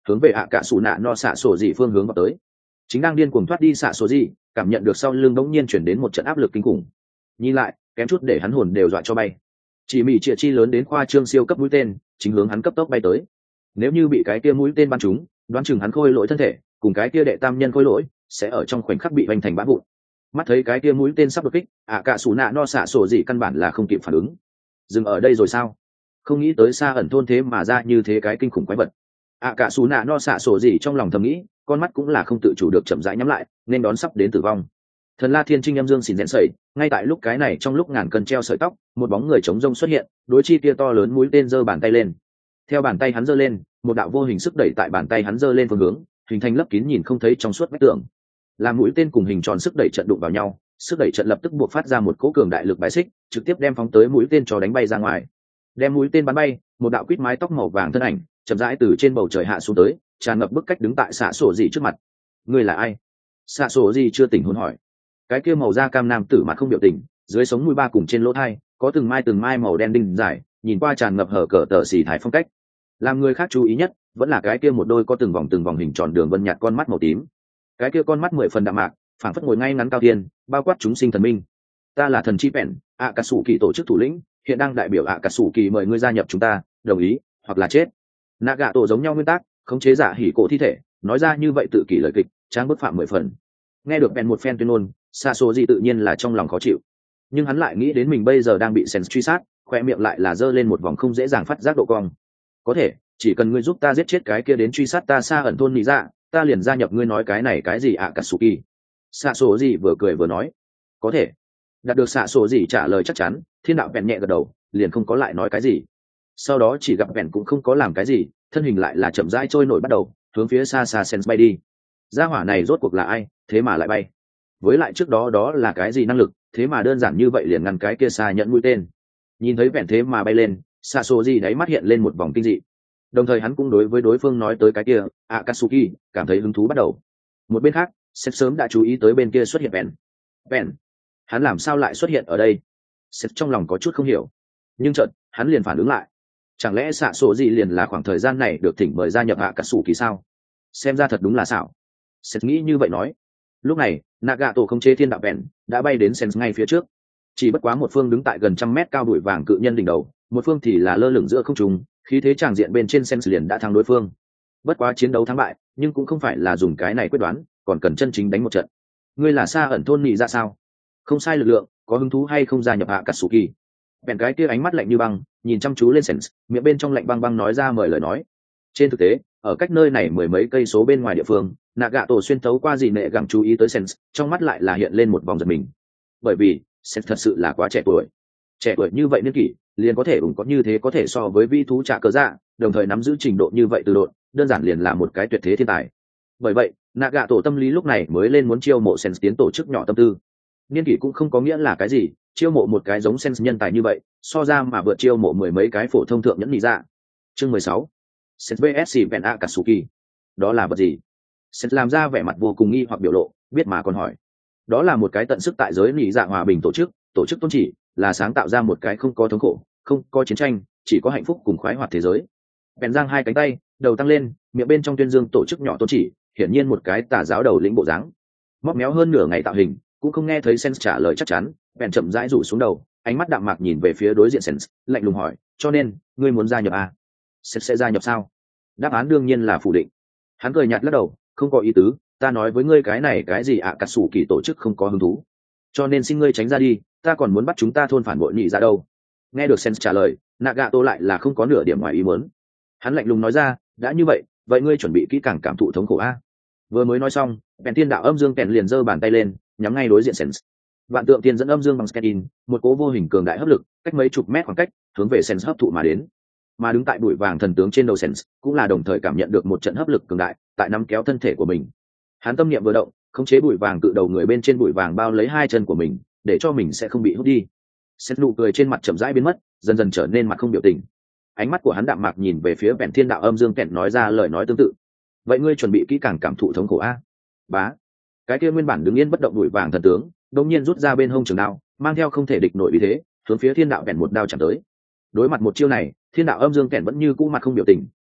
hướng về ạ cả xù nạ no xạ sổ dị phương hướng vào tới. Chính đang điên cuồng thoát đi xạ sổ dị, cảm nhận được sau lưng bỗng nhiên chuyển đến một trận áp lực kinh khủng. Nhìn lại, kém chút để hắn hồn đều dọa cho bay. Chỉ mỉ chĩa chi lớn đến khoa trương siêu cấp mũi tên, chính hướng hắn cấp tốc bay tới. Nếu như bị cái kia mũi tên bắn trúng, đoán chừng hắn khôi lỗi thân thể, cùng cái kia đệ tam nhân khôi lỗi, sẽ ở trong khoảnh khắc bị vành thành bã vụn. Mắt thấy cái kia mũi tên sắp đột kích, ạ cả xù nạ no xạ sổ dị căn bản là không kịp phản ứng. Dừng ở đây rồi sao? Không nghĩ tới xa ẩn thôn thế mà ra như thế cái kinh khủng quái vật. ạ cả xù nạ no xạ sổ dị trong lòng thầm nghĩ, con mắt cũng là không tự chủ được chậm rãi nhắm lại, nên đón sắp đến tử vong. Thần La Thiên Trinh âm dương xỉn rẽn sẩy, ngay tại lúc cái này trong lúc ngàn cân treo sợi tóc, một bóng người chống rông xuất hiện, đối chi kia to lớn mũi tên giơ bàn tay lên. Theo bàn tay hắn giơ lên, một đạo vô hình sức đẩy tại bàn tay hắn giơ lên phương hướng, hình thành lấp kín nhìn không thấy trong suốt vách tường. Làm mũi tên cùng hình tròn sức đẩy trận đụng vào nhau, sức đẩy trận lập tức buộc phát ra một cỗ cường đại lực bài xích, trực tiếp đem phóng tới mũi tên cho đánh bay ra ngoài. Đem mũi tên bắn bay, một đạo quýt mái tóc màu vàng thân ảnh, chậm rãi từ trên bầu trời hạ xuống tới, tràn ngập bức cách đứng tại xạ sổ gì trước mặt. Ngươi là ai? Xạ sổ gì chưa tỉnh hồn hỏi. Cái kia màu da cam nam tử mặt không biểu tình, dưới sống mũi ba cùng trên lỗ thai có từng mai màu đen đinh dài, nhìn qua tràn ngập hở cỡ tờ xì thải phong cách. Làm người khác chú ý nhất vẫn là cái kia một đôi có từng vòng hình tròn đường vân nhạt con mắt màu tím. Cái kia con mắt 10 phần đạm mạc, phảng phất ngồi ngay ngắn cao thiên, bao quát chúng sinh thần minh. Ta là thần chi vẹn, ạ cà sủ kỳ tổ chức thủ lĩnh, hiện đang đại biểu ạ cà sủ kỳ mời ngươi gia nhập chúng ta, đồng ý hoặc là chết. Naga tổ giống nhau nguyên tắc, khống chế giả hỉ cổ thi thể, nói ra như vậy tự kỷ lời kịch, trang bức phạm 10 phần. Nghe được bèn một phen tuyên ngôn, xa số gì tự nhiên là trong lòng khó chịu, nhưng hắn lại nghĩ đến mình bây giờ đang bị Sens truy sát, khoe miệng lại là giơ lên một vòng không dễ dàng phát giác độ cong. Có thể, chỉ cần ngươi giúp ta giết chết cái kia đến truy sát ta xa ẩn thôn nị dạ, ta liền gia nhập ngươi nói cái này cái gì ạ cà sủ kỳ. Xạ số gì vừa cười vừa nói, có thể. Đạt được xạ số gì trả lời chắc chắn, thiên đạo bèn nhẹ gật đầu, liền không có lại nói cái gì. Sau đó chỉ gặp bèn cũng không có làm cái gì, thân hình lại là chậm rãi trôi nổi bắt đầu hướng phía xa xa Sens bay đi. Gia hỏa này rốt cuộc là ai, thế mà lại bay? Với lại trước đó đó là cái gì năng lực, thế mà đơn giản như vậy liền ngăn cái kia xa nhận mũi tên. Nhìn thấy bèn thế mà bay lên, xạ số gì đáy mắt hiện lên một vòng kinh dị. Đồng thời hắn cũng đối với đối phương nói tới cái kia Akatsuki cảm thấy hứng thú bắt đầu. Một bên khác, Seth sớm đã chú ý tới bên kia xuất hiện bèn. Hắn làm sao lại xuất hiện ở đây? Seth trong lòng có chút không hiểu, nhưng chợt hắn liền phản ứng lại, chẳng lẽ xạ số gì liền là khoảng thời gian này được thỉnh mời gia nhập Akatsuki sao? Xem ra thật đúng là xảo. Seth nghĩ như vậy nói. Lúc này Nagato không chế thiên đạo bèn đã bay đến Sens ngay phía trước, chỉ bất quá một phương đứng tại gần 100 mét cao đuổi vàng cự nhân đỉnh đầu, một phương thì là lơ lửng giữa không trung, khí thế tràng diện bên trên Sens liền đã thắng đối phương. Bất quá chiến đấu thắng bại, nhưng cũng không phải là dùng cái này quyết đoán, còn cần chân chính đánh một trận. Ngươi là xa ẩn thôn nhị ra sao? Không sai lực lượng, có hứng thú hay không gia nhập Akatsuki? Bèn cái kia ánh mắt lạnh như băng, nhìn chăm chú lên Sens, miệng bên trong lạnh băng băng nói ra mời lời nói. Trên thực tế, ở cách nơi này mười mấy cây số bên ngoài địa phương, Nagato xuyên thấu qua gì nệ gặng chú ý tới Sens, trong mắt lại là hiện lên một vòng giật mình. Bởi vì Sens thật sự là quá trẻ tuổi như vậy niên kỷ, liền có thể có như thế có thể so với vi thú trả cờ dạ, đồng thời nắm giữ trình độ như vậy từ độn, đơn giản liền là một cái tuyệt thế thiên tài. Bởi vậy, Nagato tâm lý lúc này mới lên muốn chiêu mộ Sens tiến tổ chức nhỏ tâm tư. Niên kỷ cũng không có nghĩa là cái gì, chiêu mộ một cái giống Sens nhân tài như vậy, so ra mà vượt chiêu mộ mười mấy cái phổ thông thượng nhẫn nhị dạ. Chương 16. Sens vs Ven Akatsuki. Đó là vật gì? Sens làm ra vẻ mặt vô cùng nghi hoặc biểu lộ, biết mà còn hỏi. Đó là một cái tận sức tại giới nhị dạ hòa bình tổ chức tôn chỉ, là sáng tạo ra một cái không có thống khổ, không có chiến tranh, chỉ có hạnh phúc cùng khoái hoạt thế giới. Bèn giang hai cánh tay, đầu tăng lên, miệng bên trong tuyên dương tổ chức nhỏ tôn chỉ, hiển nhiên một cái tà giáo đầu lĩnh bộ dáng. Móc méo hơn nửa ngày tạo hình, cũng không nghe thấy Sens trả lời chắc chắn, bèn chậm rãi rủ xuống đầu, ánh mắt đạm mạc nhìn về phía đối diện Sens, lạnh lùng hỏi, cho nên ngươi muốn gia nhập à? Sens sẽ gia nhập sao? Đáp án đương nhiên là phủ định. Hắn cười nhạt lắc đầu, không có ý tứ, ta nói với ngươi cái này cái gì ạ, cắt xù kỳ tổ chức không có hứng thú, cho nên xin ngươi tránh ra đi, ta còn muốn bắt chúng ta thôn phản bội nhị ra đâu. Nghe được Sens trả lời, Nagato lại là không có nửa điểm ngoài ý muốn. Hắn lạnh lùng nói ra, đã như vậy, vậy ngươi chuẩn bị kỹ càng cảm thụ thống khổ a. Vừa mới nói xong, bèn tiên đạo âm dương kèn liền giơ bàn tay lên, nhắm ngay đối diện Sens. Vạn tượng tiên dẫn âm dương bằng skein, một cố vô hình cường đại hấp lực, cách mấy chục mét khoảng cách, hướng về Sens hấp thụ mà đến. Mà đứng tại bụi vàng thần tướng trên đầu Sens, cũng là đồng thời cảm nhận được một trận hấp lực cường đại, tại nắm kéo thân thể của mình. Hắn tâm niệm vừa động, khống chế bụi vàng tự đầu người bên trên bụi vàng bao lấy hai chân của mình, để cho mình sẽ không bị hút đi. Sens nụ cười trên mặt chậm rãi biến mất, dần dần trở nên mặt không biểu tình. Ánh mắt của hắn đạm mạc nhìn về phía Vẹn Thiên đạo âm dương kẹn nói ra lời nói tương tự. Vậy ngươi chuẩn bị kỹ càng cảm thụ thống khổ a? Bá. Cái kia nguyên bản đứng yên bất động bụi vàng thần tướng, đột nhiên rút ra bên hông trường đao, mang theo không thể địch nổi uy thế, hướng phía Thiên đạo Vẹn một đao chạm tới. Đối mặt một chiêu này, Thiên đạo âm dương kẹn vẫn như cũ mặt không biểu tình,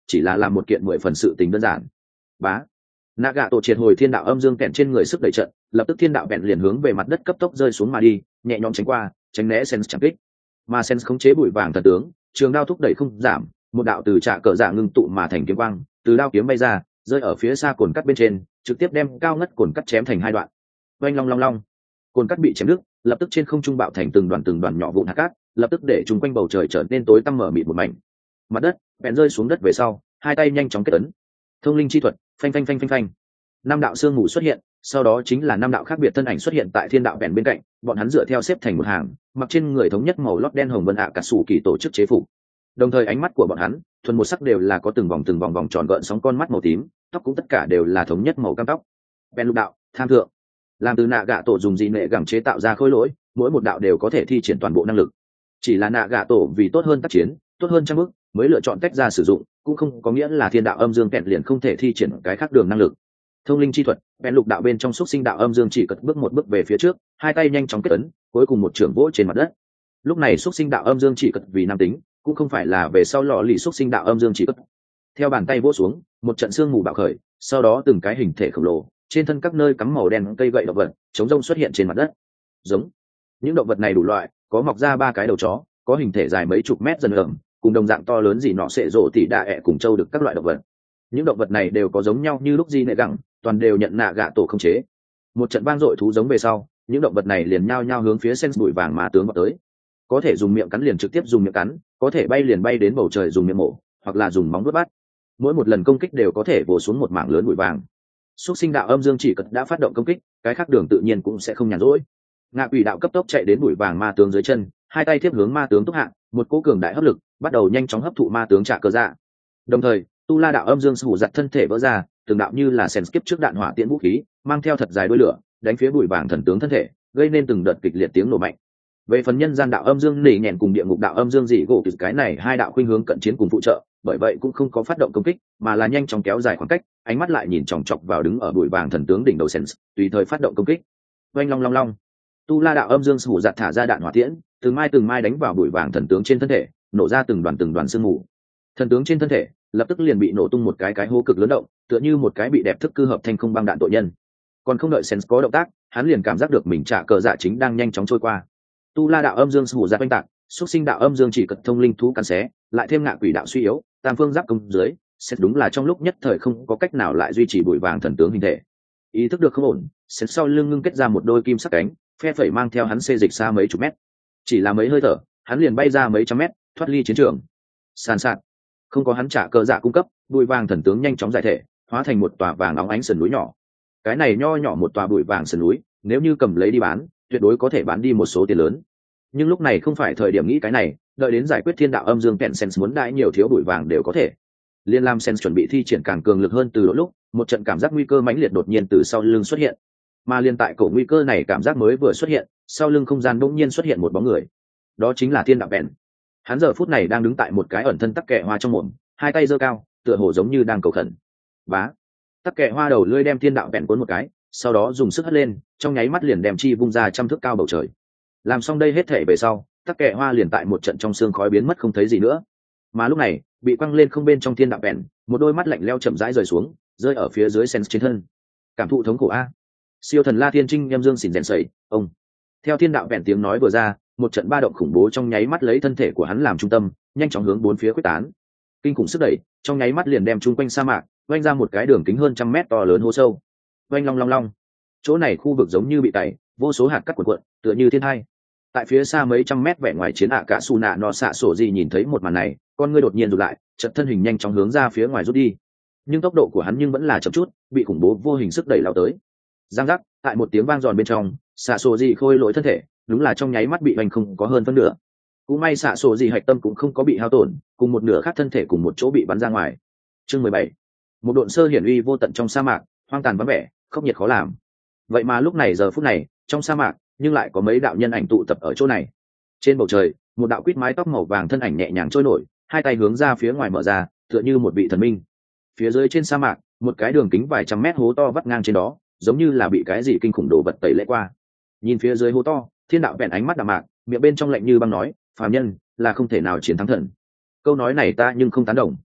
chỉ là làm một kiện 10 phần sự tình đơn giản. Bá, Nagato triệt hồi thiên đạo âm dương kẹn trên người sức đẩy trận, lập tức thiên đạo bèn liền hướng về mặt đất cấp tốc rơi xuống mà đi, nhẹ nhõm tránh qua, tránh né Sense chẳng kích. Mà Sense khống chế bụi vàng thần tướng, trường đao thúc đẩy không giảm, một đạo từ trạ cờ dạ ngưng tụ mà thành kiếm quang, từ đao kiếm bay ra, rơi ở phía xa cồn cắt bên trên, trực tiếp đem cao ngất cồn cắt chém thành hai đoạn. Oanh long long long, cồn cắt bị chém đứt, lập tức trên không trung bạo thành từng đoàn nhỏ vụn hạt cát, lập tức để chúng quanh bầu trời trở nên tối tăm mở mịt một mảnh. Mặt đất bèn rơi xuống đất về sau, hai tay nhanh chóng kết ấn. Thông linh chi thuật, phanh phanh phanh phanh phanh. Năm đạo sương mù xuất hiện, sau đó chính là năm đạo khác biệt thân ảnh xuất hiện tại thiên đạo bèn bên cạnh, bọn hắn dựa theo xếp thành một hàng, mặc trên người thống nhất màu lót đen hồng vân ạ cả sủ kỳ tổ chức chế phục. Đồng thời ánh mắt của bọn hắn, thuần một sắc đều là có từng vòng vòng tròn gợn sóng con mắt màu tím, tóc cũng tất cả đều là thống nhất màu cam tóc. Bèn lục đạo, tham thượng. Làm từ nạ gạ tổ dùng gì nệ gẳng chế tạo ra khối lỗi, mỗi một đạo đều có thể thi triển toàn bộ năng lực. Chỉ là nạ gạ tổ vì tốt hơn tác chiến, tốt hơn trang bức, mới lựa chọn tách ra sử dụng, cũng không có nghĩa là thiên đạo âm dương kẹt liền không thể thi triển cái khác đường năng lực. Thông linh chi thuật, bèn lục đạo bên trong xúc sinh đạo âm dương chỉ cất bước một bước về phía trước, hai tay nhanh chóng kết ấn, cuối cùng một trường vỗ trên mặt đất. Lúc này xúc sinh đạo âm dương chỉ cất vì nam tính, cũng không phải là về sau lò lì xúc sinh đạo âm dương chỉ cất. Theo bàn tay vỗ xuống, một trận sương mù bạo khởi, sau đó từng cái hình thể khổng lồ, trên thân các nơi cắm màu đen cây gậy động vật, chống rông xuất hiện trên mặt đất. Giống. Những động vật này đủ loại, có mọc ra ba cái đầu chó, có hình thể dài mấy chục mét dần ẩm, cùng đồng dạng to lớn gì nọ sệ rộ tỉ đạ ẹ cùng châu được các loại động vật. Những động vật này đều có giống nhau như lúc gì nệ gẳng, toàn đều nhận nạ gạ tổ không chế. Một trận vang dội thú giống về sau, những động vật này liền nhao nhao hướng phía Sense bụi vàng mà tướng vào tới. Có thể dùng miệng cắn liền trực tiếp dùng miệng cắn, có thể bay liền bay đến bầu trời dùng miệng mổ, hoặc là dùng móng vuốt bắt. Mỗi một lần công kích đều có thể vồ xuống một mảng lớn bụi vàng. Xúc sinh đạo âm dương chỉ cật đã phát động công kích, cái khác đường tự nhiên cũng sẽ không nhàn rỗi. Ngạ quỷ đạo cấp tốc chạy đến bụi vàng ma tướng dưới chân, hai tay tiếp hướng ma tướng túc hạ, một cỗ cường đại hấp lực bắt đầu nhanh chóng hấp thụ ma tướng trả cơ dạ. Đồng thời, tu la đạo âm dương sủ giật thân thể vỡ ra, từng đạo như là sen skip trước đạn hỏa tiễn vũ khí, mang theo thật dài đuôi lửa, đánh phía bụi vàng thần tướng thân thể, gây nên từng đợt kịch liệt tiếng nổ mạnh. Về phần nhân gian đạo âm dương nỉ nhẹn cùng địa ngục đạo âm dương dị gỗ từ cái này hai đạo khuynh hướng cận chiến cùng phụ trợ, bởi vậy cũng không có phát động công kích, mà là nhanh chóng kéo dài khoảng cách, ánh mắt lại nhìn chòng chọc vào đứng ở bụi vàng thần tướng đỉnh đầu Sense, tùy thời phát động công kích. Oanh long long long. Tu la đạo âm dương sủ giật thả ra đạn hỏa tiễn, từng mai đánh vào bụi vàng thần tướng trên thân thể, nổ ra từng đoàn sương mù. Thần tướng trên thân thể lập tức liền bị nổ tung một cái hố cực lớn động, tựa như một cái bị đẹp thức cư hợp thành không băng đạn tội nhân. Còn không đợi Sense có động tác, hắn liền cảm giác được mình trả cờ dạ chính đang nhanh chóng trôi qua. Tu la đạo âm dương sủ giật quanh tạc, xúc sinh đạo âm dương chỉ cật thông linh thú cắn xé, lại thêm ngạ quỷ đạo suy yếu, tam phương giáp công dưới, Sense đúng là trong lúc nhất thời không có cách nào lại duy trì bụi vàng thần tướng hình thể. Ý thức được không ổn, Sense sau lưng ngưng kết ra một đôi kim sắc cánh, phe phẩy mang theo hắn xê dịch xa mấy chục mét. Chỉ là mấy hơi thở, hắn liền bay ra mấy trăm mét, thoát ly chiến trường. Sàn sạt, không có hắn trả cờ dạ cung cấp, bụi vàng thần tướng nhanh chóng giải thể, hóa thành một tòa vàng óng ánh sườn núi nhỏ. Cái này nho nhỏ một tòa bụi vàng sườn núi, nếu như cầm lấy đi bán, tuyệt đối có thể bán đi một số tiền lớn. Nhưng lúc này không phải thời điểm nghĩ cái này, đợi đến giải quyết thiên đạo âm dương kẹn Sense muốn đãi nhiều thiếu bụi vàng đều có thể. Liên Lam Sense chuẩn bị thi triển càng cường lực hơn từ lúc, một trận cảm giác nguy cơ mãnh liệt đột nhiên từ sau lưng xuất hiện. Mà liên tại cổ nguy cơ này cảm giác mới vừa xuất hiện, sau lưng không gian bỗng nhiên xuất hiện một bóng người. Đó chính là thiên đạo bèn. Hắn giờ phút này đang đứng tại một cái ẩn thân tắc kẹ hoa trong mồm, hai tay giơ cao, tựa hồ giống như đang cầu khẩn. Bá, tắc kẹ hoa đầu lưỡi đem thiên đạo bèn cuốn một cái, sau đó dùng sức hất lên, trong nháy mắt liền đem chi vung ra trăm thước cao bầu trời. Làm xong đây hết thể về sau, tắc kẹ hoa liền tại một trận trong xương khói biến mất không thấy gì nữa. Mà lúc này, bị quăng lên không bên trong thiên đạo bèn, một đôi mắt lạnh lẽo chậm rãi rơi xuống, rơi ở phía dưới Sense trên thân. Cảm thụ thống khổ a. Siêu thần La Thiên Trinh em dương xỉn rèn sẩy, ông. Theo thiên đạo bèn tiếng nói vừa ra, một trận ba động khủng bố trong nháy mắt lấy thân thể của hắn làm trung tâm, nhanh chóng hướng bốn phía quyết tán. Kinh khủng sức đẩy, trong nháy mắt liền đem chung quanh sa mạc, vanh ra một cái đường kính hơn trăm mét to lớn hố sâu. Vanh long long long. Chỗ này khu vực giống như bị tẩy, vô số hạt cát cuộn cuộn, tựa như thiên hai. Tại phía xa mấy trăm mét vẻ ngoài chiến ạ cả su nạ nọ xạ sổ gì nhìn thấy một màn này, con ngươi đột nhiên rụt lại, chợt thân hình nhanh chóng hướng ra phía ngoài rút đi. Nhưng tốc độ của hắn nhưng vẫn là chậm chút, bị khủng bố vô hình sức đẩy lao tới. Giang giác, tại một tiếng vang giòn bên trong, xạ sổ gì khôi lỗi thân thể, đúng là trong nháy mắt bị hoành không có hơn phân nửa. Cũng may xạ sổ gì hạch tâm cũng không có bị hao tổn, cùng một nửa khác thân thể cùng một chỗ bị bắn ra ngoài. Chương 17. Một độn sơ hiển uy vô tận trong sa mạc, hoang tàn vắng vẻ, khốc nhiệt khó làm. Vậy mà lúc này giờ phút này, trong sa mạc, nhưng lại có mấy đạo nhân ảnh tụ tập ở chỗ này. Trên bầu trời, một đạo quýt mái tóc màu vàng thân ảnh nhẹ nhàng trôi nổi, hai tay hướng ra phía ngoài mở ra, tựa như một vị thần minh. Phía dưới trên sa mạc, một cái đường kính vài trăm mét hố to vắt ngang trên đó, giống như là bị cái gì kinh khủng đồ vật tẩy lễ qua. Nhìn phía dưới hố to, thiên đạo vẹn ánh mắt đạm mạc, miệng bên trong lạnh như băng nói, phàm nhân là không thể nào chiến thắng thần. Câu nói này ta nhưng không tán đồng.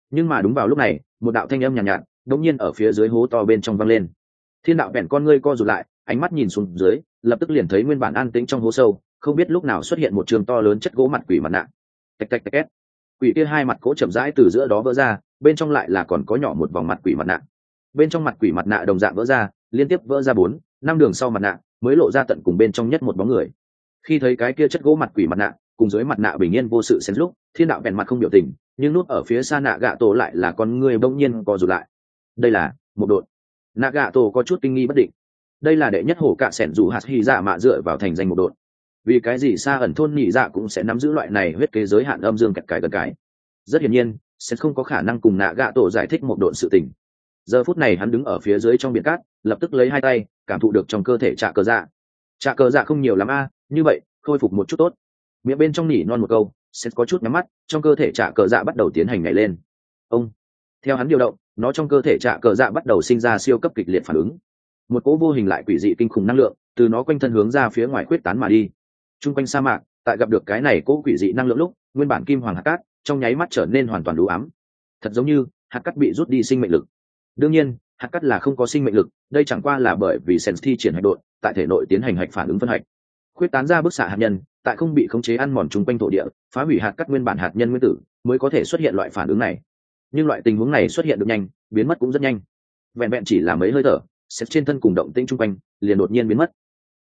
Nhưng mà đúng vào lúc này một đạo thanh âm nhàn nhạt, đột nhiên ở phía dưới hố to bên trong vang lên. Thiên đạo bèn con ngươi co rụt lại, ánh mắt nhìn xuống dưới, lập tức liền thấy nguyên bản an tĩnh trong hố sâu, không biết lúc nào xuất hiện một trường to lớn chất gỗ mặt quỷ mặt nạ. Tạch tạch tạch két. Quỷ kia hai mặt cỗ chậm rãi từ giữa đó vỡ ra, bên trong lại là còn có nhỏ một vòng mặt quỷ mặt nạ. Bên trong mặt quỷ mặt nạ đồng dạng vỡ ra, liên tiếp vỡ ra 4, 5 đường sau mặt nạ, mới lộ ra tận cùng bên trong nhất một bóng người. Khi thấy cái kia chất gỗ mặt quỷ mặt nạ, cùng dưới mặt nạ bình yên vô sự xen lúc, Thiên đạo bèn mặt không biểu tình, nhưng nút ở phía xa nạ gạ tổ lại là con người bỗng nhiên co rụt lại. Đây là một đội. Nạ gạ tổ có chút kinh nghi bất định. Đây là đệ nhất hổ cạ sẻn dù hạt hy dạ mạ dựa vào thành danh một đội. Vì cái gì xa ẩn thôn nhị dạ cũng sẽ nắm giữ loại này huyết kế giới hạn âm dương kẹt cái gần cái. Rất hiển nhiên sẽ không có khả năng cùng nạ gạ tổ giải thích một đội sự tình. Giờ phút này hắn đứng ở phía dưới trong biển cát, lập tức lấy hai tay cảm thụ được trong cơ thể trạ cờ dạ. Trạ cờ dạ không nhiều lắm như vậy khôi phục một chút tốt. Miệng bên trong nỉ non một câu, sẽ có chút nhắm mắt, trong cơ thể trạ cờ dạ bắt đầu tiến hành nhảy lên. Ông theo hắn điều động, nó trong cơ thể trạ cờ dạ bắt đầu sinh ra siêu cấp kịch liệt phản ứng. Một cỗ vô hình lại quỷ dị kinh khủng năng lượng từ nó quanh thân hướng ra phía ngoài khuyết tán mà đi. Trung quanh sa mạc, tại gặp được cái này cỗ quỷ dị năng lượng lúc, nguyên bản kim hoàng hạt cát trong nháy mắt trở nên hoàn toàn đủ ám, thật giống như hạt cát bị rút đi sinh mệnh lực. Đương nhiên hạt cát là không có sinh mệnh lực, đây chẳng qua là bởi vì sen thi triển hạch độn tại thể nội tiến hành hạch phản ứng phân hạch, khuyết tán ra bức xạ hạt nhân, tại không bị khống chế ăn mòn chung quanh thổ địa, phá hủy hạt cát nguyên bản hạt nhân nguyên tử, mới có thể xuất hiện loại phản ứng này. Nhưng loại tình huống này xuất hiện được nhanh, biến mất cũng rất nhanh. Vẹn vẹn chỉ là mấy hơi thở, xét trên thân cùng động tĩnh chung quanh liền đột nhiên biến mất.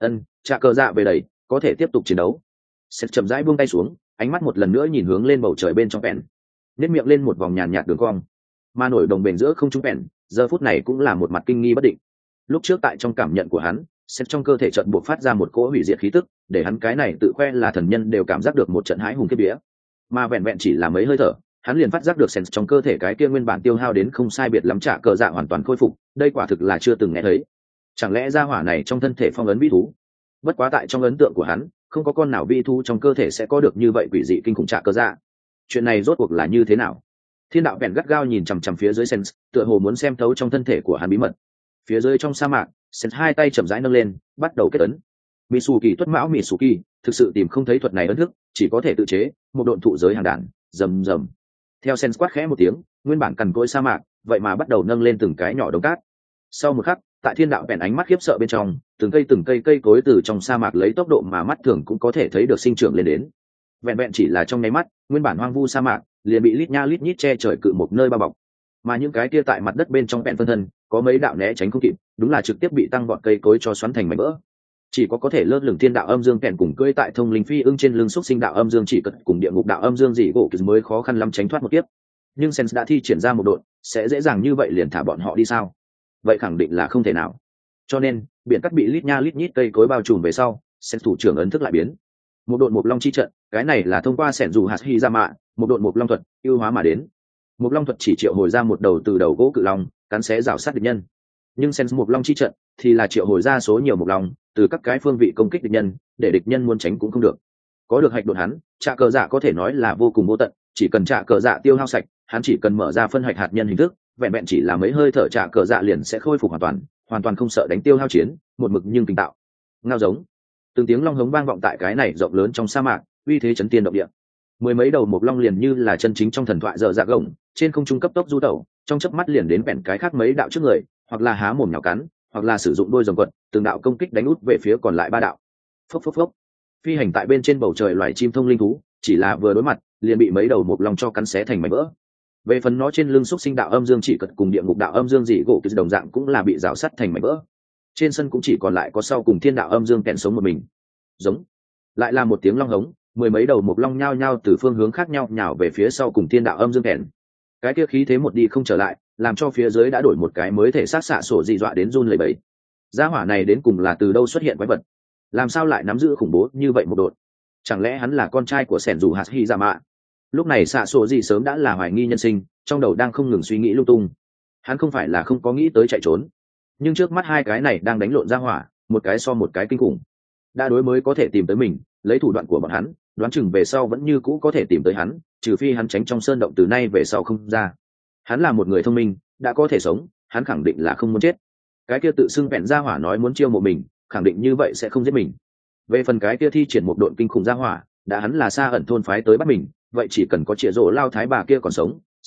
Trạ cờ dạ về đầy, có thể tiếp tục chiến đấu. Xét chậm rãi buông tay xuống, ánh mắt một lần nữa nhìn hướng lên bầu trời bên trong bèn, nếp miệng lên một vòng nhàn nhạt đường cong. Mà nổi đồng bền giữa không trung bèn, giờ phút này cũng là một mặt kinh nghi bất định. Lúc trước tại trong cảm nhận của hắn, xét trong cơ thể trận buộc phát ra một cỗ hủy diệt khí tức, để hắn cái này tự khoe là thần nhân đều cảm giác được một trận hãi hùng kiếp vía. Mà vẹn vẹn chỉ là mấy hơi thở, hắn liền phát giác được sense trong cơ thể cái kia nguyên bản tiêu hao đến không sai biệt lắm trả cờ dạ hoàn toàn khôi phục, đây quả thực là chưa từng nghe thấy. Chẳng lẽ gia hỏa này trong thân thể phong ấn vi thú? Bất quá tại trong ấn tượng của hắn, không có con nào vi thú trong cơ thể sẽ có được như vậy quỷ dị kinh khủng trả cờ dạ. Chuyện này rốt cuộc là như thế nào? Thiên đạo bèn gắt gao nhìn chằm chằm phía dưới sense, tựa hồ muốn xem thấu trong thân thể của hắn bí mật. Phía dưới trong sa mạc, sense hai tay chậm rãi nâng lên, bắt đầu kết ấn. Mitsuki tuất mão Mitsuki, thực sự tìm không thấy thuật này ấn thức, chỉ có thể tự chế một độn thụ giới hàng đàn, rầm rầm. Theo sen quát khẽ một tiếng, nguyên bản cằn cỗi sa mạc vậy mà bắt đầu nâng lên từng cái nhỏ đống cát. Sau một khắc, tại thiên đạo bèn ánh mắt khiếp sợ bên trong, từng cây cây cối từ trong sa mạc lấy tốc độ mà mắt thường cũng có thể thấy được sinh trưởng lên đến. Vẹn vẹn chỉ là trong nháy mắt, nguyên bản hoang vu sa mạc liền bị lít nha lít nhít che trời cự một nơi bao bọc. Mà những cái kia tại mặt đất bên trong bèn phân thân, có mấy đạo né tránh không kịp, đúng là trực tiếp bị tăng vọt cây cối cho xoắn thành mảnh vỡ. Chỉ có thể lơ lửng thiên đạo âm dương kèn cùng cưỡi tại thông linh phi ưng trên lưng xúc sinh đạo âm dương chỉ cật cùng địa ngục đạo âm dương dị gỗ mới khó khăn lắm tránh thoát một kiếp. Nhưng Sens đã thi triển ra một đội, sẽ dễ dàng như vậy liền thả bọn họ đi sao? Vậy khẳng định là không thể nào. Cho nên biển cắt bị lít nha lít nhít cây cối bao trùm về sau, Sens thủ trưởng ấn thức lại biến. Một đội một long chi trận, cái này là thông qua sẻn dù hạt hy ra mạ, một đội một long thuật ưu hóa mà đến. Một long thuật chỉ triệu hồi ra một đầu từ đầu gỗ cự long, cắn xé rào sát địch nhân. Nhưng Sens một long chi trận thì là triệu hồi ra số nhiều một long, từ các cái phương vị công kích địch nhân, để địch nhân muốn tránh cũng không được. Có được hạch đột hắn, trạ cờ dạ có thể nói là vô cùng vô tận, chỉ cần trạ cờ dạ tiêu hao sạch, hắn chỉ cần mở ra phân hạch hạt nhân hình thức, vẹn vẹn chỉ là mấy hơi thở trạ cờ dạ liền sẽ khôi phục hoàn toàn không sợ đánh tiêu hao chiến, một mực nhưng kinh tạo. Ngao giống, từng tiếng long hống vang vọng tại cái này rộng lớn trong sa mạc, uy thế chấn tiên động địa. Mười mấy đầu một long liền như là chân chính trong thần thoại dở dạ gồng, trên không trung cấp tốc du tẩu, trong chớp mắt liền đến bèn cái khác mấy đạo trước người, hoặc là há mồm nhào cắn, hoặc là sử dụng đôi rồng quật, từng đạo công kích đánh út về phía còn lại ba đạo. Phốc phốc phốc. Phi hành tại bên trên bầu trời loài chim thông linh thú, chỉ là vừa đối mặt, liền bị mấy đầu một long cho cắn xé thành mảnh vỡ. Về phần nó trên lưng xúc sinh đạo âm dương chỉ cật cùng địa ngục đạo âm dương dị gỗ kỳ đồng dạng cũng là bị rào sắt thành mảnh vỡ. Trên sân cũng chỉ còn lại có sau cùng thiên đạo âm dương kẹn sống một mình. Giống. Lại là một tiếng long hống, mười mấy đầu một long nhao nhao từ phương hướng khác nhau nhào về phía sau cùng thiên đạo âm dương kẹn. Cái kia khí thế một đi không trở lại, làm cho phía dưới đã đổi một cái mới thể sát xạ sổ dị dọa đến run lẩy bẩy. Gia hỏa này đến cùng là từ đâu xuất hiện quái vật? Làm sao lại nắm giữ khủng bố như vậy một đội? Chẳng lẽ hắn là con trai của sẻn dù hạt hy dạ mạ? Lúc này xạ sổ dị sớm đã là hoài nghi nhân sinh, trong đầu đang không ngừng suy nghĩ lung tung. Hắn không phải là không có nghĩ tới chạy trốn, nhưng trước mắt hai cái này đang đánh lộn gia hỏa, một cái so một cái kinh khủng. Đã đối mới có thể tìm tới mình, lấy thủ đoạn của bọn hắn, đoán chừng về sau vẫn như cũ có thể tìm tới hắn, trừ phi hắn tránh trong sơn động từ nay về sau không ra. Hắn là một người thông minh, đã có thể sống, hắn khẳng định là không muốn chết. Cái kia tự xưng vẹn gia hỏa nói muốn chiêu mộ mình, khẳng định như vậy sẽ không giết mình. Về phần cái kia thi triển một đội kinh khủng gia hỏa, đã hắn là xa ẩn thôn phái tới bắt mình, vậy chỉ cần có chĩa rổ lao thái bà kia còn sống,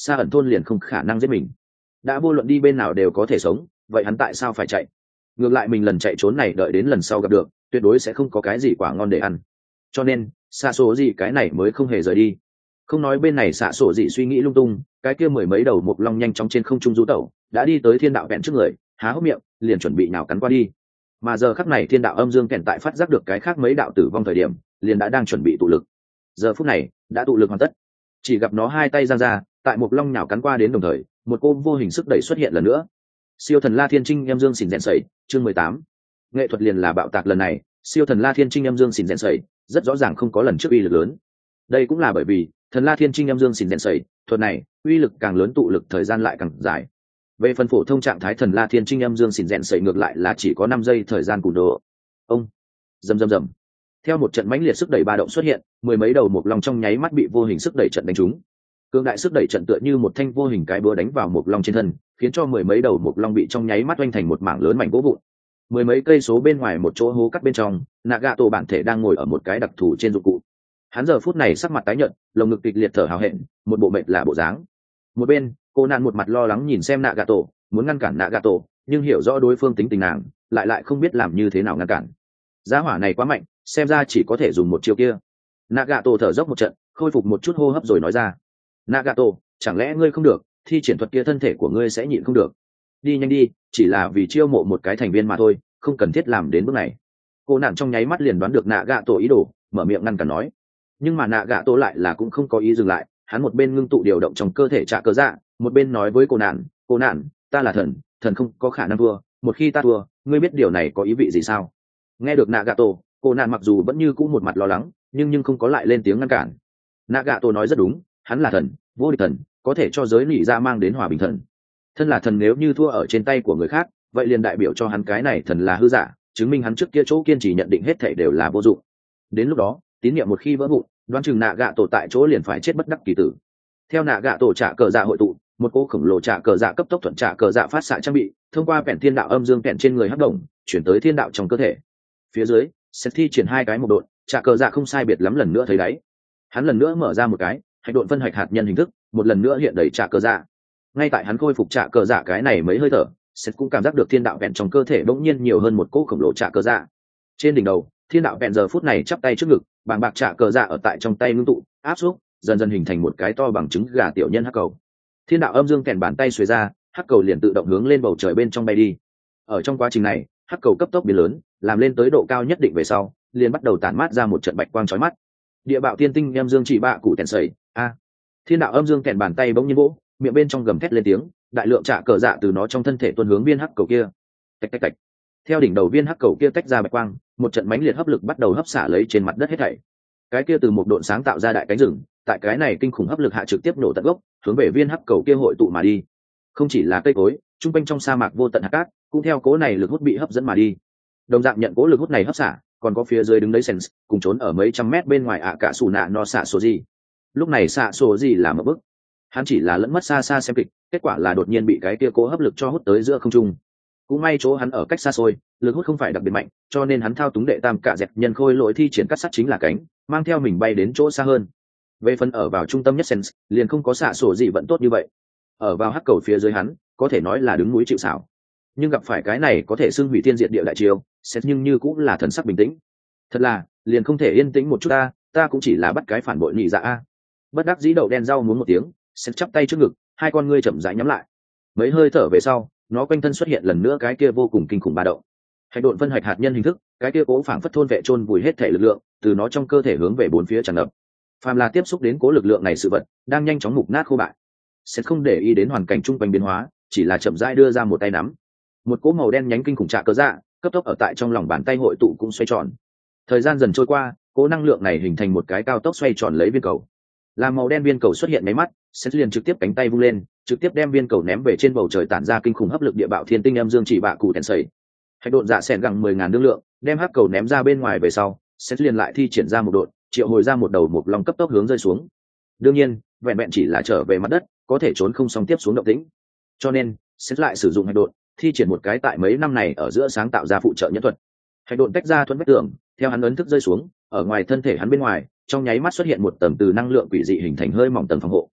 Sa ẩn thôn liền không khả năng giết mình. Đã vô luận đi bên nào đều có thể sống, vậy hắn tại sao phải chạy? Ngược lại mình lần chạy trốn này đợi đến lần sau gặp được, tuyệt đối sẽ không có cái gì quả ngon để ăn. Cho nên xạ sổ gì cái này mới không hề rời đi. Không nói bên này xạ sổ gì suy nghĩ lung tung, cái kia mười mấy đầu mục long nhanh chóng trên không trung du tẩu, đã đi tới thiên đạo vẹn trước người, há hốc miệng liền chuẩn bị nào cắn qua đi. Mà giờ khắc này thiên đạo âm dương kèn tại phát giác được cái khác mấy đạo tử vong thời điểm, liền đã đang chuẩn bị tụ lực. Giờ phút này đã tụ lực hoàn tất, chỉ gặp nó hai tay giang ra, tại mục long nhào cắn qua đến đồng thời, một cô vô hình sức đẩy xuất hiện lần nữa. Siêu thần La Thiên Trinh âm dương xỉn rèn sẩy, chương 18. Nghệ thuật liền là bạo tạc lần này, siêu thần La Thiên Trinh âm dương xỉn rèn sẩy, rất rõ ràng không có lần trước uy lực lớn. Đây cũng là bởi vì thần La Thiên Trinh âm dương xỉn rèn sẩy, thuật này uy lực càng lớn tụ lực thời gian lại càng dài. Về phần phổ thông trạng thái thần La Thiên Trinh âm dương xỉn rèn sẩy ngược lại là chỉ có 5 giây thời gian cùn đồ. Ông rầm rầm rầm. Theo một trận mãnh liệt sức đẩy ba động xuất hiện, mười mấy đầu mục long trong nháy mắt bị vô hình sức đẩy trận đánh trúng. Cương đại sức đẩy trận tựa như một thanh vô hình cái búa đánh vào mục long trên thân, khiến cho mười mấy đầu mục long bị trong nháy mắt oanh thành một mảng lớn mảnh gỗ vụn. Mười mấy cây số bên ngoài một chỗ hố cắt bên trong, Nagato bản thể đang ngồi ở một cái đặc thù trên dụng cụ. Hắn giờ phút này sắc mặt tái nhợt, lồng ngực kịch liệt thở hào hẹn, một bộ mệt là bộ dáng. Một bên, cô nạn một mặt lo lắng nhìn xem Nagato, muốn ngăn cản Nagato, nhưng hiểu rõ đối phương tính tình nàng, lại không biết làm như thế nào ngăn cản. Giá hỏa này quá mạnh, xem ra chỉ có thể dùng một chiêu kia. Nagato thở dốc một trận, khôi phục một chút hô hấp rồi nói ra. Nagato, chẳng lẽ ngươi không được, thi triển thuật kia thân thể của ngươi sẽ nhịn không được. Đi nhanh đi, chỉ là vì chiêu mộ một cái thành viên mà thôi, không cần thiết làm đến bước này. Cô nạn trong nháy mắt liền đoán được Nagato ý đồ, mở miệng ngăn cản nói. Nhưng mà Nagato lại là cũng không có ý dừng lại, hắn một bên ngưng tụ điều động trong cơ thể trả cơ dạ, một bên nói với cô nạn, ta là thần, thần không có khả năng thua, một khi ta thua, ngươi biết điều này có ý vị gì sao? Nghe được Nagato, cô nạn mặc dù vẫn như cũ một mặt lo lắng, nhưng không có lại lên tiếng ngăn cản. Nagato nói rất đúng, hắn là thần, vô địch thần, có thể cho giới nỉ ra mang đến hòa bình thần. Thân là thần nếu như thua ở trên tay của người khác, vậy liền đại biểu cho hắn cái này thần là hư giả, chứng minh hắn trước kia chỗ kiên trì nhận định hết thảy đều là vô dụng. Đến lúc đó, tín niệm một khi vỡ vụn, đoán chừng Nagato tại chỗ liền phải chết bất đắc kỳ tử. Theo Nagato trả cờ dạ hội tụ, một cỗ khổng lồ trả cờ dạ cấp tốc thuận trả cờ dạ phát xạ trang bị, thông qua vẹn thiên đạo âm dương vẹn trên người hấp động, chuyển tới thiên đạo trong cơ thể. Phía dưới, sẽ thi triển hai cái một độn, trả cờ dạ không sai biệt lắm lần nữa thấy đáy. Hắn lần nữa mở ra một cái, hạch độn phân hạch hạt nhân hình thức, một lần nữa hiện đầy trả cờ dạ. Ngay tại hắn khôi phục trả cờ dạ cái này mấy hơi thở, Seth cũng cảm giác được thiên đạo vẹn trong cơ thể bỗng nhiên nhiều hơn một cỗ khổng lồ trả cờ dạ. Trên đỉnh đầu, thiên đạo vẹn giờ phút này chắp tay trước ngực, bàng bạc trả cờ dạ ở tại trong tay ngưng tụ, áp xúc, dần dần hình thành một cái to bằng trứng gà tiểu nhân hắc cầu. Thiên đạo âm dương kèn bàn tay xuề ra, hắc cầu liền tự động hướng lên bầu trời bên trong bay đi. Ở trong quá trình này, hắc cầu cấp tốc biến lớn, làm lên tới độ cao nhất định về sau, liền bắt đầu tản mát ra một trận bạch quang chói mắt. Địa bạo tiên tinh âm dương chỉ bạ cụ tèn sẩy, a. Thiên đạo âm dương kèn bàn tay bỗng nhiên vỗ, miệng bên trong gầm thét lên tiếng, đại lượng trả cờ dạ từ nó trong thân thể tuôn hướng viên hắc cầu kia. Tạch tạch tạch. Theo đỉnh đầu viên hắc cầu kia tách ra bạch quang, một trận mãnh liệt hấp lực bắt đầu hấp xả lấy trên mặt đất hết thảy. Cái kia từ một độn sáng tạo ra đại cánh rừng, tại cái này kinh khủng hấp lực hạ trực tiếp nổ tận gốc, hướng về viên hắc cầu kia hội tụ mà đi. Không chỉ là cây cối, trung quanh trong sa mạc vô tận hạt cát, cũng theo cố này lực hút bị hấp dẫn mà đi. Đồng dạng nhận cố lực hút này hấp xả, còn có phía dưới đứng đấy Sens, cùng trốn ở mấy trăm mét bên ngoài ạ cả sủ nạ no xạ số gì. Lúc này xạ số gì là một bức, hắn chỉ là lẫn mất xa xa xem kịch, kết quả là đột nhiên bị cái kia cố hấp lực cho hút tới giữa không trung. Cũng may chỗ hắn ở cách xa xôi, lực hút không phải đặc biệt mạnh, cho nên hắn thao túng đệ tam cả dẹp nhân khôi lỗi thi triển cắt sắt chính là cánh, mang theo mình bay đến chỗ xa hơn. Về phần ở vào trung tâm nhất Sens, liền không có xạ sổ gì vẫn tốt như vậy. Ở vào hắc cầu phía dưới hắn, có thể nói là đứng núi chịu sào. Nhưng gặp phải cái này có thể xưng hủy thiên diệt địa đại chiêu, Sens nhưng như cũng là thần sắc bình tĩnh. Thật là, liền không thể yên tĩnh một chút ta cũng chỉ là bắt cái phản bội nhị dạ a. Bất đắc dĩ đậu đen rau muốn một tiếng, Sens chắp tay trước ngực, hai con ngươi chậm rãi nhắm lại. Mấy hơi thở về sau, nó quanh thân xuất hiện lần nữa cái kia vô cùng kinh khủng ba động. Hạch độn phân hạch hạt nhân hình thức, cái kia cố phảng phất thôn vệ chôn vùi hết thể lực lượng, từ nó trong cơ thể hướng về bốn phía tràn ngập. Phàm là tiếp xúc đến cố lực lượng này sự vật, đang nhanh chóng mục nát khô bại. Sẽ không để ý đến hoàn cảnh chung quanh biến hóa, chỉ là chậm rãi đưa ra một tay nắm. Một cỗ màu đen nhánh kinh khủng trạ cơ dạ, cấp tốc ở tại trong lòng bàn tay hội tụ cũng xoay tròn. Thời gian dần trôi qua, cỗ năng lượng này hình thành một cái cao tốc xoay tròn lấy viên cầu. Làm màu đen viên cầu xuất hiện mấy mắt, sẽ liền trực tiếp cánh tay vung lên, trực tiếp đem viên cầu ném về trên bầu trời, tản ra kinh khủng hấp lực địa bạo thiên tinh âm dương chỉ bạ cụ tèn sẩy. Hạch độn dạ xẻn gẳng 10.000 năng lượng, đem hắc cầu ném ra bên ngoài về sau, sẽ liền lại thi triển ra một độn, triệu hồi ra một đầu mục long cấp tốc hướng rơi xuống. Đương nhiên, vẹn vẹn chỉ là trở về mặt đất, có thể trốn không xong tiếp xuống động tĩnh. Cho nên, sẽ lại sử dụng hạch độn, thi triển một cái tại mấy năm này ở giữa sáng tạo ra phụ trợ nhân thuật. Hạch độn tách ra thuẫn vách tường, theo hắn ấn thức rơi xuống, ở ngoài thân thể hắn bên ngoài, trong nháy mắt xuất hiện một tầng từ năng lượng quỷ dị hình thành hơi mỏng tầng phòng hộ.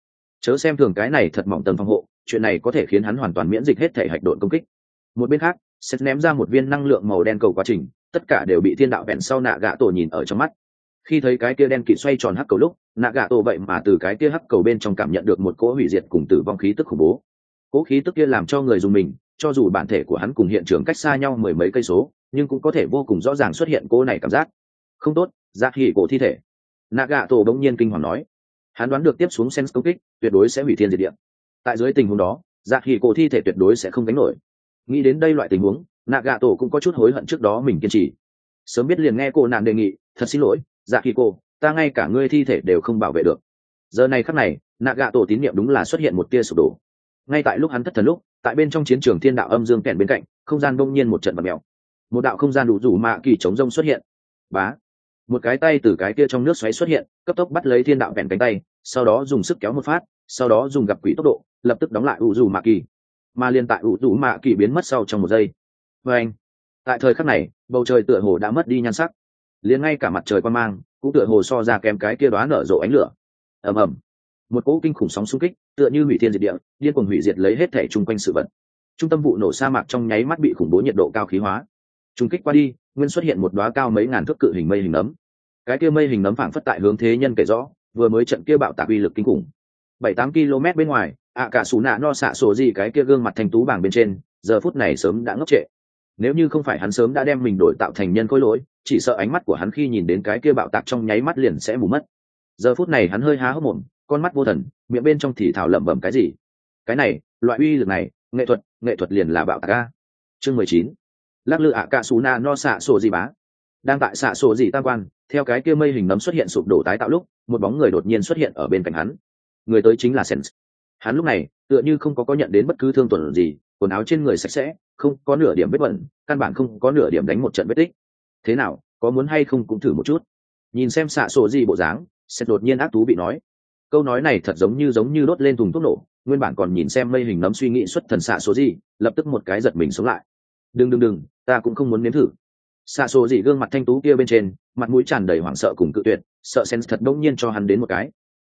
chớ xem thường cái này thật mỏng tầng phòng hộ, chuyện này có thể khiến hắn hoàn toàn miễn dịch hết thể hạch độn công kích. Một bên khác sẽ ném ra một viên năng lượng màu đen cầu quá trình, tất cả đều bị thiên đạo vẹn sau nạ gạ tổ nhìn ở trong mắt. Khi thấy cái kia đen kịt xoay tròn hắc cầu lúc, nạ gạ tổ vậy mà từ cái kia hắc cầu bên trong cảm nhận được một cỗ hủy diệt cùng tử vong khí tức khủng bố. Cỗ khí tức kia làm cho người dùng mình, cho dù bản thể của hắn cùng hiện trường cách xa nhau mười mấy cây số, nhưng cũng có thể vô cùng rõ ràng xuất hiện cỗ này cảm giác không tốt. Dạ hỉ cổ thi thể. Nạ gạ tổ bỗng nhiên kinh hoàng nói, hắn đoán được tiếp xuống sense công kích tuyệt đối sẽ hủy thiên diệt địa. Tại dưới tình huống đó, dạ hỉ cổ thi thể tuyệt đối sẽ không gánh nổi. Nghĩ đến đây loại tình huống, nạ gạ tổ cũng có chút hối hận trước đó mình kiên trì. Sớm biết liền nghe cô nạn đề nghị, thật xin lỗi dạ hỉ cổ, ta ngay cả ngươi thi thể đều không bảo vệ được. Giờ này khắc này, nạ gạ tổ tín nhiệm đúng là xuất hiện một tia sụp đổ. Ngay tại lúc hắn thất thần lúc, tại bên trong chiến trường thiên đạo âm dương kèn bên cạnh, không gian bỗng nhiên một trận bật mèo. Một đạo không gian đủ rủ mạ kỳ chống rông xuất hiện. Bá, một cái tay từ cái kia trong nước xoáy xuất hiện, cấp tốc bắt lấy thiên đạo vẹn cánh tay, sau đó dùng sức kéo một phát, sau đó dùng gặp quỷ tốc độ lập tức đóng lại ủ rủ mạ kỳ. Mà liên tại ủ rủ mạ kỳ biến mất sau trong một giây. Và anh, tại thời khắc này, bầu trời tựa hồ đã mất đi nhan sắc, liền ngay cả mặt trời quan mang cũng tựa hồ so ra kém cái kia đóa nở rộ ánh lửa. Ầm ầm, một cỗ kinh khủng sóng xung kích tựa như hủy thiên diệt địa, điên cuồng hủy diệt lấy hết thể chung quanh sự vật. Trung tâm vụ nổ sa mạc trong nháy mắt bị khủng bố nhiệt độ cao khí hóa. Trung kích qua đi, nguyên xuất hiện một đóa cao mấy ngàn thước cự hình mây hình nấm. Cái kia mây hình nấm phảng phất tại hướng thế nhân kể rõ, vừa mới trận kia bạo tạc uy lực kinh khủng. 7-8 km bên ngoài, cả sủ nạ no xạ sổ gì cái kia gương mặt thanh tú bảng bên trên, giờ phút này sớm đã ngốc trệ. Nếu như không phải hắn sớm đã đem mình đổi tạo thành nhân khối lỗi, chỉ sợ ánh mắt của hắn khi nhìn đến cái kia bạo tạc trong nháy mắt liền sẽ mù mất. Giờ phút này hắn hơi há hốc mồm, con mắt vô thần, miệng bên trong thì thào lẩm bẩm cái gì. Cái này, loại uy lực này, nghệ thuật liền là bạo tạc a. Chương 19. Lắc lư cả sủ nạ no xạ sổ gì bá. Đang tại xạ sổ gì tam quan, theo cái kia mây hình nấm xuất hiện sụp đổ tái tạo lúc, một bóng người đột nhiên xuất hiện ở bên cạnh hắn. Người tới chính là Sens. Hắn lúc này tựa như không có nhận đến bất cứ thương tổn gì, quần áo trên người sạch sẽ, không có nửa điểm vết bẩn, căn bản không có nửa điểm đánh một trận vết tích. Thế nào, có muốn hay không cũng thử một chút. Nhìn xem xạ sổ gì bộ dáng, Sens đột nhiên ác thú bị nói. Câu nói này thật giống như đốt lên thùng thuốc nổ. Nguyên bản còn nhìn xem mây hình nấm suy nghĩ xuất thần xạ sổ gì, lập tức một cái giật mình sống lại. Đừng, ta cũng không muốn nếm thử. Xạ sổ gì gương mặt thanh tú kia bên trên, mặt mũi tràn đầy hoảng sợ cùng cự tuyệt, sợ Sens thật đông nhiên cho hắn đến một cái.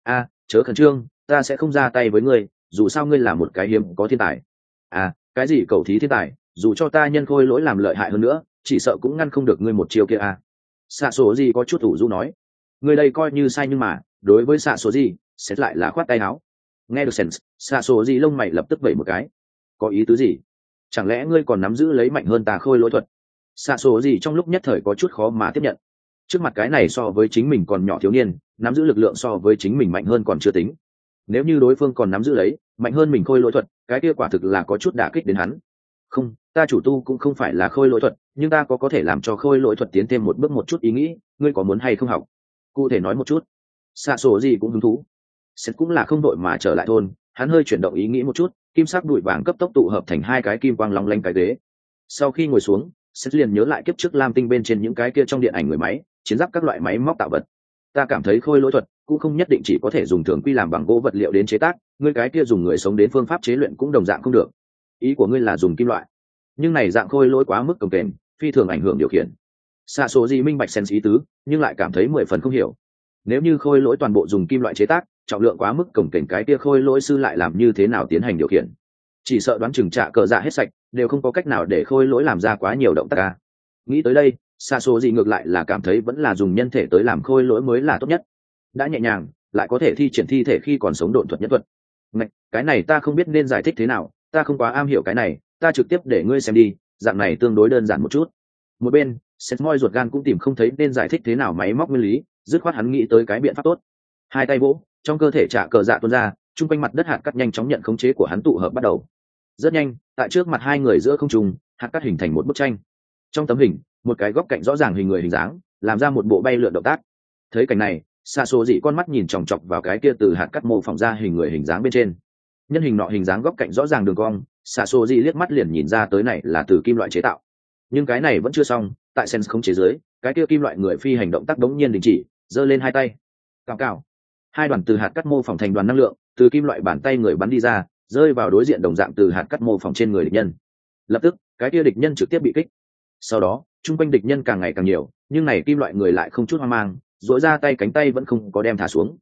Chớ khẩn trương, ta sẽ không ra tay với ngươi, dù sao ngươi là một cái hiếm có thiên tài. Cái gì cầu thí thiên tài, dù cho ta nhân khôi lỗi làm lợi hại hơn nữa, chỉ sợ cũng ngăn không được ngươi một chiêu kia Xạ sổ gì có chút ủ rũ nói. Ngươi đây coi như sai, nhưng mà đối với xạ sổ gì, Sens lại là khoát tay áo. Nghe được Sens, xạ sổ gì lông mày lập tức vẩy một cái. Có ý tứ gì? Chẳng lẽ ngươi còn nắm giữ lấy mạnh hơn ta khôi lỗi thuật? Xạ sổ gì trong lúc nhất thời có chút khó mà tiếp nhận. Trước mặt cái này so với chính mình còn nhỏ thiếu niên, nắm giữ lực lượng so với chính mình mạnh hơn còn chưa tính. Nếu như đối phương còn nắm giữ lấy mạnh hơn mình khôi lỗi thuật, cái kia quả thực là có chút đả kích đến hắn. Không, ta chủ tu cũng không phải là khôi lỗi thuật, nhưng ta có thể làm cho khôi lỗi thuật tiến thêm một bước một chút ý nghĩ, ngươi có muốn hay không học? Cụ thể nói một chút. Xạ sổ gì cũng hứng thú. Sét cũng là không đội mà trở lại thôn, hắn hơi chuyển động ý nghĩ một chút, kim sắc bụi vàng cấp tốc tụ hợp thành hai cái kim quang long lanh cái ghế. Sau khi ngồi xuống, Sét liền nhớ lại kiếp trước lam tinh bên trên những cái kia trong điện ảnh người máy, chiến giáp các loại máy móc tạo vật. Ta cảm thấy khôi lỗi thuật cũng không nhất định chỉ có thể dùng thường quy làm bằng gỗ vật liệu đến chế tác, ngươi cái kia dùng người sống đến phương pháp chế luyện cũng đồng dạng không được. Ý của ngươi là dùng kim loại, nhưng này dạng khôi lỗi quá mức cồng kềnh, phi thường ảnh hưởng điều khiển. Xạ số gì minh bạch Sens ý tứ, nhưng lại cảm thấy 10 phần không hiểu. Nếu như khôi lỗi toàn bộ dùng kim loại chế tác, trọng lượng quá mức cồng kềnh, cái kia khôi lỗi sư lại làm như thế nào tiến hành điều khiển? Chỉ sợ đoán chừng trả cờ dạ hết sạch, đều không có cách nào để khôi lỗi làm ra quá nhiều động tác Nghĩ tới đây, xạ số gì ngược lại là cảm thấy vẫn là dùng nhân thể tới làm khôi lỗi mới là tốt nhất. Đã nhẹ nhàng, lại có thể thi triển thi thể khi còn sống độn thuật nhất thuật. Ngạch, cái này ta không biết nên giải thích thế nào, ta không quá am hiểu cái này, ta trực tiếp để ngươi xem đi, dạng này tương đối đơn giản một chút. Một bên, Sét moi ruột gan cũng tìm không thấy nên giải thích thế nào máy móc nguyên lý, dứt khoát hắn nghĩ tới cái biện pháp tốt. Hai tay vỗ, trong cơ thể trả cờ dạ tuôn ra, trung quanh mặt đất hạt cát nhanh chóng nhận khống chế của hắn tụ hợp bắt đầu. Rất nhanh, tại trước mặt hai người giữa không trung, hạt cát hình thành một bức tranh. Trong tấm hình, một cái góc cạnh rõ ràng hình người hình dáng, làm ra một bộ bay lượn động tác. Thấy cảnh này, xạ số dị con mắt nhìn chòng chọc vào cái kia từ hạt cát mô phỏng ra hình người hình dáng bên trên. Nhân hình nọ hình dáng góc cạnh rõ ràng đường cong, xạ số dị liếc mắt liền nhìn ra tới này là từ kim loại chế tạo. Nhưng cái này vẫn chưa xong, tại Sens không chế dưới, cái kia kim loại người phi hành động tác đống nhiên đình chỉ, giơ lên hai tay. Cào cào. Hai đoàn từ hạt cát mô phỏng thành đoàn năng lượng, từ kim loại bàn tay người bắn đi ra, rơi vào đối diện đồng dạng từ hạt cát mô phỏng trên người địch nhân. Lập tức, cái kia địch nhân trực tiếp bị kích. Sau đó, trung quanh địch nhân càng ngày càng nhiều, nhưng này kim loại người lại không chút hoang mang, duỗi ra tay cánh tay vẫn không có đem thả xuống.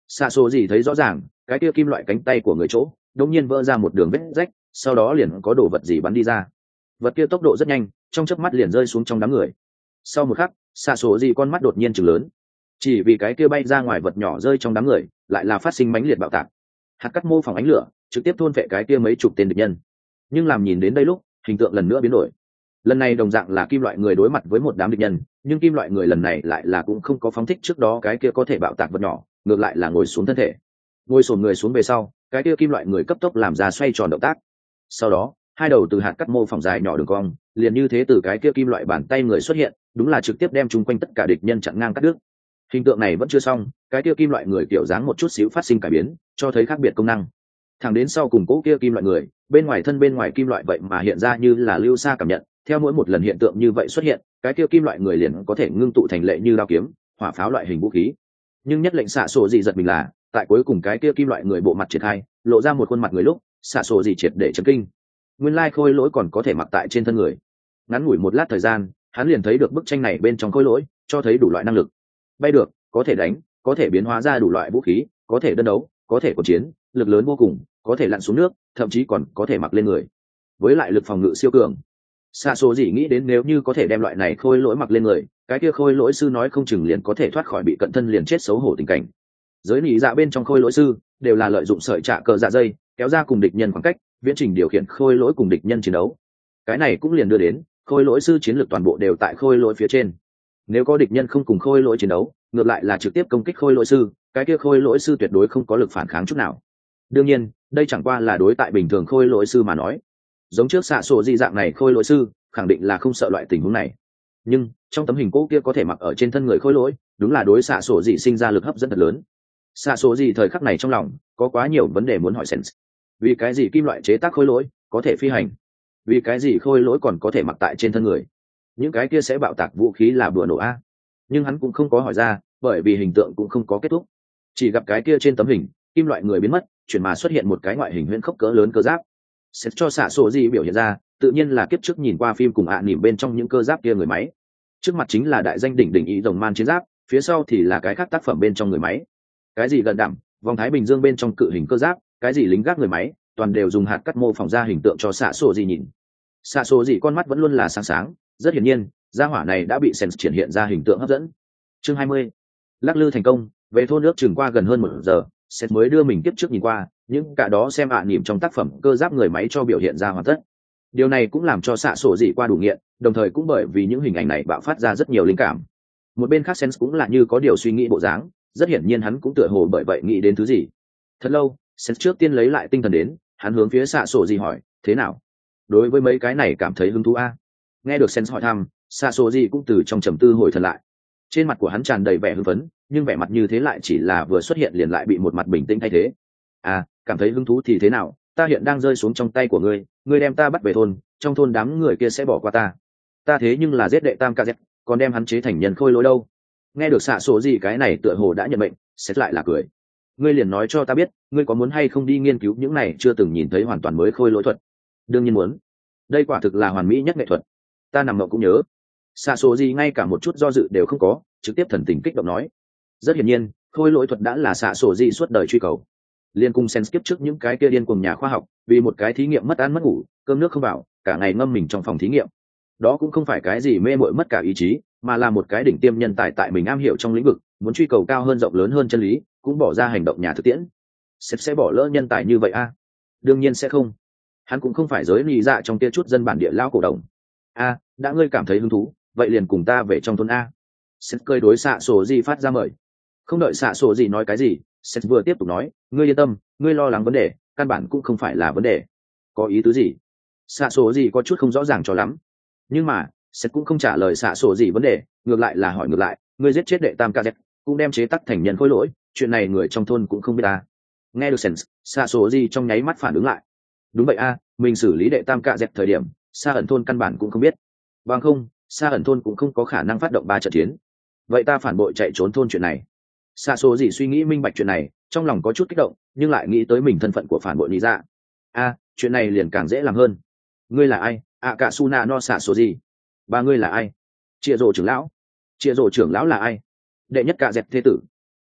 xạ số gì thấy rõ ràng cái kia kim loại cánh tay của người chỗ đột nhiên vỡ ra một đường vết rách, sau đó liền có đồ vật gì bắn đi ra. Vật kia tốc độ rất nhanh, trong chớp mắt liền rơi xuống trong đám người. Sau một khắc, xạ số gì con mắt đột nhiên trừng lớn, chỉ vì cái kia bay ra ngoài vật nhỏ rơi trong đám người lại là phát sinh mãnh liệt bạo tạc. Hạt cắt mô phỏng ánh lửa trực tiếp thôn vệ cái kia mấy chục tên địch nhân. Nhưng làm nhìn đến đây lúc, hình tượng lần nữa biến đổi. Lần này đồng dạng là kim loại người đối mặt với một đám địch nhân, nhưng kim loại người lần này lại là cũng không có phóng thích trước đó cái kia có thể bạo tạc vật nhỏ, ngược lại là ngồi xuống thân thể. Ngồi xổm người xuống về sau, cái kia kim loại người cấp tốc làm ra xoay tròn động tác. Sau đó, hai đầu từ hạt cắt mô phỏng dài nhỏ đường cong, liền như thế từ cái kia kim loại bàn tay người xuất hiện, đúng là trực tiếp đem chung quanh tất cả địch nhân chặn ngang cắt đứt. Hình tượng này vẫn chưa xong, cái kia kim loại người kiểu dáng một chút xíu phát sinh cải biến, cho thấy khác biệt công năng. Thẳng đến sau cùng cố kia kim loại người, bên ngoài kim loại vậy mà hiện ra như là lưu xa cảm nhận, theo mỗi một lần hiện tượng như vậy xuất hiện, cái kia kim loại người liền có thể ngưng tụ thành lệ như đao kiếm, hỏa pháo loại hình vũ khí. Nhưng nhất lệnh xạ sổ gì giật mình là, tại cuối cùng cái kia kim loại người bộ mặt triển khai, lộ ra một khuôn mặt người lúc, xạ sổ gì triệt để chấn kinh. Nguyên lai khôi lỗi còn có thể mặc tại trên thân người. Ngắn ngủi một lát thời gian, hắn liền thấy được bức tranh này bên trong khôi lỗi, cho thấy đủ loại năng lực. Bay được, có thể đánh, có thể biến hóa ra đủ loại vũ khí, có thể đơn đấu, có thể cuộc chiến, lực lớn vô cùng, có thể lặn xuống nước, thậm chí còn có thể mặc lên người. Với lại lực phòng ngự siêu cường. Xa số gì nghĩ đến nếu như có thể đem loại này khôi lỗi mặc lên người, cái kia khôi lỗi sư nói không chừng liền có thể thoát khỏi bị cận thân liền chết xấu hổ tình cảnh. Giới lý dạ bên trong khôi lỗi sư đều là lợi dụng sợi trả cờ dạ dây kéo ra cùng địch nhân khoảng cách, viễn trình điều khiển khôi lỗi cùng địch nhân chiến đấu. Cái này cũng liền đưa đến khôi lỗi sư chiến lược toàn bộ đều tại khôi lỗi phía trên. Nếu có địch nhân không cùng khôi lỗi chiến đấu, ngược lại là trực tiếp công kích khôi lỗi sư, cái kia khôi lỗi sư tuyệt đối không có lực phản kháng chút nào. Đương nhiên, đây chẳng qua là đối tại bình thường khôi lỗi sư mà nói. Giống trước xạ sổ di dạng này khôi lỗi sư, khẳng định là không sợ loại tình huống này. Nhưng trong tấm hình cũ kia có thể mặc ở trên thân người khôi lỗi, đúng là đối xạ sổ di sinh ra lực hấp dẫn thật lớn. Xạ sổ di thời khắc này trong lòng có quá nhiều vấn đề muốn hỏi Sense. Vì cái gì kim loại chế tác khôi lỗi có thể phi hành? Vì cái gì khôi lỗi còn có thể mặc tại trên thân người? Những cái kia sẽ bạo tạc vũ khí là bừa nổ a? Nhưng hắn cũng không có hỏi ra, bởi vì hình tượng cũng không có kết thúc. Chỉ gặp cái kia trên tấm hình, kim loại người biến mất, chuyển mà xuất hiện một cái ngoại hình huyễn khốc cỡ lớn cơ giáp. Sẽ cho xạ sổ gì biểu hiện ra, tự nhiên là kiếp trước nhìn qua phim cùng nỉm bên trong những cơ giáp kia người máy. Trước mặt chính là đại danh đỉnh đỉnh ý rồng man chiến giáp, phía sau thì là cái khác tác phẩm bên trong người máy. Cái gì gần đẳng, vòng thái bình dương bên trong cự hình cơ giáp, cái gì lính gác người máy, toàn đều dùng hạt cắt mô phỏng ra hình tượng cho xạ sổ gì nhìn. Xạ sổ gì con mắt vẫn luôn là sáng sáng, rất hiển nhiên, gia hỏa này đã bị Sense triển hiện ra hình tượng hấp dẫn. Chương 20. Lắc lư thành công, về thôn nước chừng qua gần hơn 1 giờ, Sense mới đưa mình tiếp trước nhìn qua, những cả đó xem nỉm trong tác phẩm cơ giáp người máy cho biểu hiện ra hoàn tất. Điều này cũng làm cho xạ sổ dị qua đủ nghiện, đồng thời cũng bởi vì những hình ảnh này bạo phát ra rất nhiều linh cảm. Một bên khác Sense cũng là như có điều suy nghĩ bộ dáng, rất hiển nhiên hắn cũng tựa hồ bởi vậy nghĩ đến thứ gì. Thật lâu, Sense trước tiên lấy lại tinh thần đến, hắn hướng phía xạ sổ dị hỏi, thế nào? Đối với mấy cái này cảm thấy hứng thú a? Nghe được Sense hỏi thăm, xạ sổ dị cũng từ trong trầm tư hồi thần lại. Trên mặt của hắn tràn đầy vẻ hưng phấn, nhưng vẻ mặt như thế lại chỉ là vừa xuất hiện liền lại bị một mặt bình tĩnh thay thế. À, cảm thấy hứng thú thì thế nào? Ta hiện đang rơi xuống trong tay của ngươi, ngươi đem ta bắt về thôn, trong thôn đám người kia sẽ bỏ qua ta. Ta thế nhưng là giết đệ tam KZ, còn đem hắn chế thành nhân khôi lỗi đâu? Nghe được xạ số gì cái này tựa hồ đã nhận mệnh, xét lại là cười. Ngươi liền nói cho ta biết, ngươi có muốn hay không đi nghiên cứu những này chưa từng nhìn thấy hoàn toàn mới khôi lỗi thuật? Đương nhiên muốn. Đây quả thực là hoàn mỹ nhất nghệ thuật. Ta nằm mộng cũng nhớ. Xạ số gì ngay cả một chút do dự đều không có, trực tiếp thần tình kích động nói. Rất hiển nhiên, khôi lỗi thuật đã là xạ số gì suốt đời truy cầu. Liên cung Sense kiếp trước những cái kia điên cuồng nhà khoa học, vì một cái thí nghiệm mất ăn mất ngủ, cơm nước không vào, cả ngày ngâm mình trong phòng thí nghiệm. Đó cũng không phải cái gì mê mội mất cả ý chí, mà là một cái đỉnh tiêm nhân tài tại mình am hiểu trong lĩnh vực, muốn truy cầu cao hơn rộng lớn hơn chân lý, cũng bỏ ra hành động nhà thực tiễn. Sẽ bỏ lỡ nhân tài như vậy a? Đương nhiên sẽ không. Hắn cũng không phải giới lý dạ trong kia chút dân bản địa lao cổ đồng. A, đã ngươi cảm thấy hứng thú, vậy liền cùng ta về trong thôn a. Sẽ cười đối xạ sổ gì phát ra mời. Không đợi xạ sổ gì nói cái gì, Seth vừa tiếp tục nói, ngươi yên tâm, ngươi lo lắng vấn đề, căn bản cũng không phải là vấn đề. Có ý tứ gì? Xạ sổ gì có chút không rõ ràng cho lắm. Nhưng mà, Seth cũng không trả lời xạ sổ gì vấn đề, ngược lại là hỏi ngược lại, ngươi giết chết đệ tam KZ, cũng đem chế tắc thành nhân khối lỗi, chuyện này người trong thôn cũng không biết ta. Nghe được Seth, xạ sổ gì trong nháy mắt phản ứng lại. Đúng vậy a, mình xử lý đệ tam KZ thời điểm, xa ẩn thôn căn bản cũng không biết. Bằng không, xa ẩn thôn cũng không có khả năng phát động 3 trận chiến. Vậy ta phản bội chạy trốn thôn chuyện này. Xạ số gì suy nghĩ minh bạch chuyện này, trong lòng có chút kích động, nhưng lại nghĩ tới mình thân phận của phản bội lý dạ. Chuyện này liền càng dễ làm hơn. Ngươi là ai? Cả Suna no xạ số gì? Ba ngươi là ai? Chia rồ trưởng lão. Chia rồ trưởng lão là ai? Đệ nhất cả dẹp thế tử.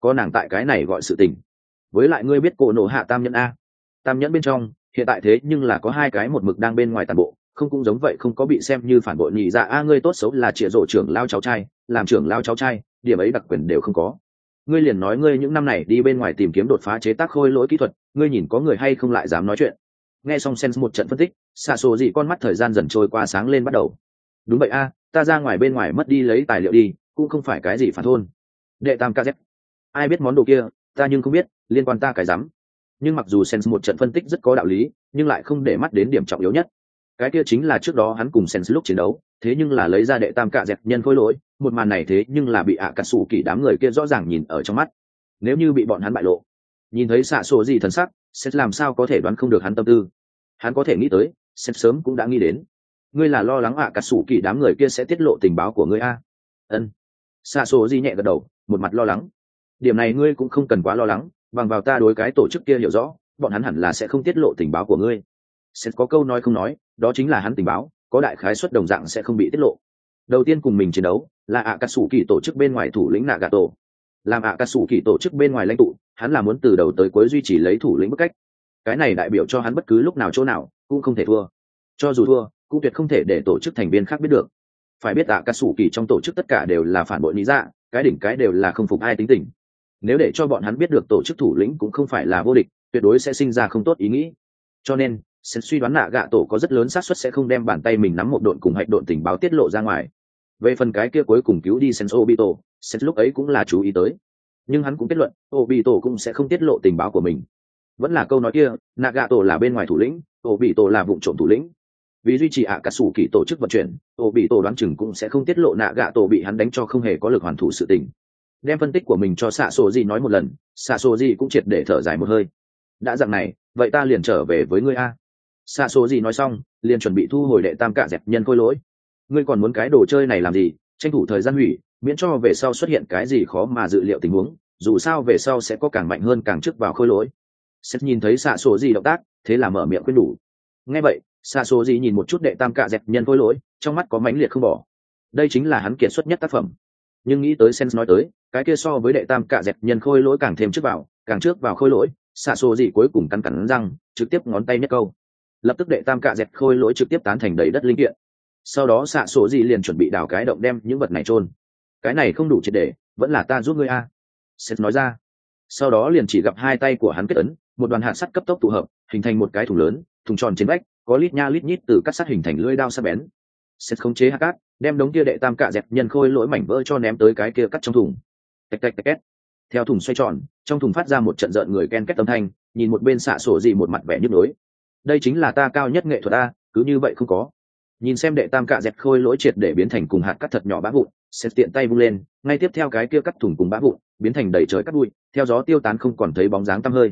có nàng tại cái này gọi sự tình. Với lại ngươi biết cổ nổ hạ tam nhẫn a, tam nhẫn bên trong hiện tại thế nhưng là có hai cái một mực đang bên ngoài tàn bộ, không cũng giống vậy, không có bị xem như phản bội nhị dạ a. Ngươi tốt xấu là trịa rổ trưởng lao cháu trai, làm trưởng lao cháu trai điểm ấy đặc quyền đều không có. Ngươi liền nói ngươi những năm này đi bên ngoài tìm kiếm đột phá chế tác khôi lỗi kỹ thuật, ngươi nhìn có người hay không lại dám nói chuyện. Nghe xong Sen một trận phân tích, xạ sổ gì con mắt thời gian dần trôi qua sáng lên bắt đầu. Đúng vậy a, ta ra ngoài bên ngoài mất đi lấy tài liệu đi, cũng không phải cái gì phản thôn. Đệ tam kz, ai biết món đồ kia, ta nhưng không biết, liên quan ta cái rắm. Nhưng mặc dù Sen một trận phân tích rất có đạo lý, nhưng lại không để mắt đến điểm trọng yếu nhất. Cái kia chính là trước đó hắn cùng Sen lúc chiến đấu, thế nhưng là lấy ra đệ tam cạ dẹt nhân khối lỗi, một màn này thế nhưng là bị ạ cà sủ kỳ đám người kia rõ ràng nhìn ở trong mắt. Nếu như bị bọn hắn bại lộ, nhìn thấy xạ sổ gì thần sắc, Sen làm sao có thể đoán không được hắn tâm tư. Hắn có thể nghĩ tới, Sen sớm cũng đã nghĩ đến. Ngươi là lo lắng ạ cà sủ kỳ đám người kia sẽ tiết lộ tình báo của ngươi a? Ân. Xạ sổ gì nhẹ gật đầu, một mặt lo lắng. Điểm này ngươi cũng không cần quá lo lắng, bằng vào ta đối cái tổ chức kia hiểu rõ, bọn hắn hẳn là sẽ không tiết lộ tình báo của ngươi. Sẽ có câu nói không nói, đó chính là hắn tình báo có đại khái suất đồng dạng sẽ không bị tiết lộ. Đầu tiên cùng mình chiến đấu là ạ cà sủ kỳ tổ chức bên ngoài thủ lĩnh Nagato. Làm ạ cà sủ kỳ tổ chức bên ngoài lãnh tụ, hắn là muốn từ đầu tới cuối duy trì lấy thủ lĩnh bức cách. Cái này đại biểu cho hắn bất cứ lúc nào chỗ nào cũng không thể thua. Cho dù thua, cũng tuyệt không thể để tổ chức thành viên khác biết được. Phải biết ạ cà sủ kỳ trong tổ chức tất cả đều là phản bội lý dạ, cái đỉnh cái đều là không phục ai tính tình. Nếu để cho bọn hắn biết được tổ chức thủ lĩnh cũng không phải là vô địch, tuyệt đối sẽ sinh ra không tốt ý nghĩ. Cho nên Sen suy đoán nạ gạ tổ có rất lớn xác suất sẽ không đem bàn tay mình nắm một độn cùng hạch độn tình báo tiết lộ ra ngoài. Về phần cái kia cuối cùng cứu đi Sen Obito, Sen lúc ấy cũng là chú ý tới, nhưng hắn cũng kết luận Obito cũng sẽ không tiết lộ tình báo của mình. Vẫn là câu nói kia, nạ gạ tổ là bên ngoài thủ lĩnh, Obito là vụ trộm thủ lĩnh. Vì duy trì ạ cà sủ kỳ tổ chức vận chuyển, Obito đoán chừng cũng sẽ không tiết lộ nạ gạ tổ bị hắn đánh cho không hề có lực hoàn thủ sự tình. Đem phân tích của mình cho xạ sổ gì nói một lần, xạ sổ gì cũng triệt để thở dài một hơi. Đã dạng này, vậy ta liền trở về với ngươi a. Xạ số gì nói xong liền chuẩn bị thu hồi đệ tam cạ dẹt nhân khôi lỗi. Ngươi còn muốn cái đồ chơi này làm gì, tranh thủ thời gian hủy, miễn cho về sau xuất hiện cái gì khó mà dự liệu tình huống, dù sao về sau sẽ có càng mạnh hơn càng trước vào khôi lỗi. Seth nhìn thấy xạ số gì động tác, thế là mở miệng khuyên đủ. Nghe vậy, xạ số gì nhìn một chút đệ tam cạ dẹt nhân khôi lỗi, trong mắt có mãnh liệt không bỏ. Đây chính là hắn kiệt xuất nhất tác phẩm. Nhưng nghĩ tới Sen nói tới, cái kia so với đệ tam cạ dẹt nhân khôi lỗi càng thêm càng trước vào khôi lỗi, xạ số gì cuối cùng cắn răng, trực tiếp ngón tay nhất câu. Lập tức đệ tam cạ dẹt khôi lỗi trực tiếp tán thành đầy đất linh kiện. Sau đó xạ số gì liền chuẩn bị đào cái động đem những vật này chôn. Cái này không đủ triệt để, vẫn là ta giúp ngươi a. Seth nói ra. Sau đó liền chỉ gặp hai tay của hắn kết ấn, một đoàn hạt sắt cấp tốc tụ hợp, hình thành một cái thùng lớn, thùng tròn trên vách, có lít nha lít nhít từ cắt sắt hình thành lưỡi dao sắc bén. Seth khống chế hạt cát, đem đống kia đệ tam cạ dẹt nhân khôi lỗi mảnh vỡ cho ném tới cái kia cắt trong thùng. Tạch tạch tạch két. Theo thùng xoay tròn, trong thùng phát ra một trận rợn người ken két âm thanh, nhìn một bên xạ sổ gì một mặt vẻ nhức nhối. Đây chính là ta cao nhất nghệ thuật a, cứ như vậy không có. Nhìn xem đệ tam cạ dẹt khôi lỗi triệt để biến thành cùng hạt cắt thật nhỏ bã vụn, sẽ tiện tay vung lên, ngay tiếp theo cái kia cắt thùng cùng bã vụn biến thành đầy trời cắt bụi, theo gió tiêu tán không còn thấy bóng dáng tăm hơi.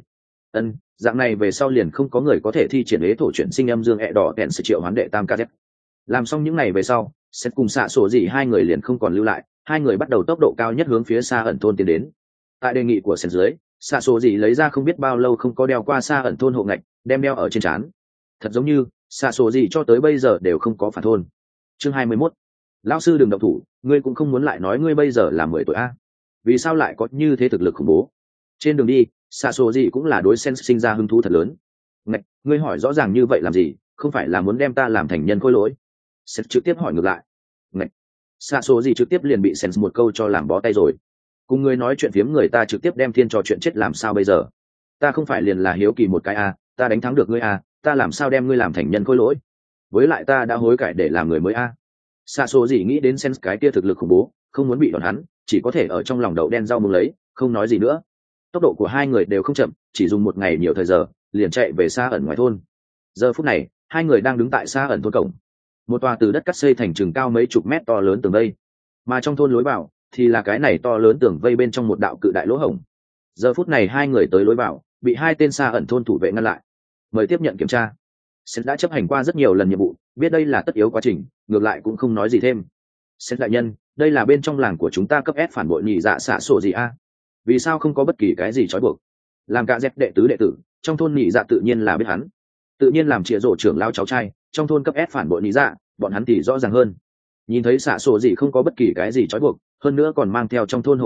Dạng này về sau liền không có người có thể thi triển ế thổ chuyển sinh âm dương ẹ đỏ kẹn sự triệu hoán đệ tam cạ dẹt. Làm xong những ngày về sau, sẽ cùng xạ sổ gì hai người liền không còn lưu lại, hai người bắt đầu tốc độ cao nhất hướng phía xa ẩn thôn tiến đến. Tại đề nghị của Sen dưới, xạ sổ gì lấy ra không biết bao lâu không có đeo qua xa ẩn thôn hộ ngạch, đem đeo ở trên trán. Thật giống như xạ sổ gì cho tới bây giờ đều không có phản thôn. Chương 21. Lão sư đừng động thủ, ngươi cũng không muốn lại nói ngươi bây giờ là 10 tuổi a. Vì sao lại có như thế thực lực khủng bố? Trên đường đi, xạ sổ gì cũng là đối Sen sinh ra hứng thú thật lớn. Ngạch, ngươi hỏi rõ ràng như vậy làm gì, không phải là muốn đem ta làm thành nhân khôi lỗi? Sen trực tiếp hỏi ngược lại. Ngạch. Xạ sổ gì trực tiếp liền bị Sen một câu cho làm bó tay rồi. Cùng ngươi nói chuyện phiếm người ta trực tiếp đem thiên trò chuyện chết làm sao bây giờ? Ta không phải liền là hiếu kỳ một cái a, ta đánh thắng được ngươi a, ta làm sao đem ngươi làm thành nhân khôi lỗi? Với lại ta đã hối cải để làm người mới a. Xạ số gì nghĩ đến Sen cái kia thực lực khủng bố, không muốn bị đòn hắn, chỉ có thể ở trong lòng đậu đen rau muống lấy, không nói gì nữa. Tốc độ của hai người đều không chậm, chỉ dùng một ngày nhiều thời giờ, liền chạy về xa ẩn ngoài thôn. Giờ phút này, hai người đang đứng tại xa ẩn thôn cổng. Một tòa từ đất cắt xây thành chừng cao mấy chục mét to lớn tường vây, mà trong thôn lối vào thì là cái này to lớn tường vây bên trong một đạo cự đại lỗ hổng. Giờ phút này hai người tới lối vào, bị hai tên xa ẩn thôn thủ vệ ngăn lại. Mời tiếp nhận kiểm tra. Seth đã chấp hành qua rất nhiều lần nhiệm vụ, biết đây là tất yếu quá trình, ngược lại cũng không nói gì thêm. Seth đại nhân, đây là bên trong làng của chúng ta cấp S phản bội nhị dạ xạ sổ gì a? Vì sao không có bất kỳ cái gì trói buộc? Làm cả dép đệ tử, trong thôn nhị dạ tự nhiên là biết hắn. Tự nhiên làm trịa rổ trưởng lao cháu trai, trong thôn cấp S phản bội nhị dạ, bọn hắn thì rõ ràng hơn. Nhìn thấy xạ sổ gì không có bất kỳ cái gì trói buộc, hơn nữa còn mang theo trong thôn hộ ngạch,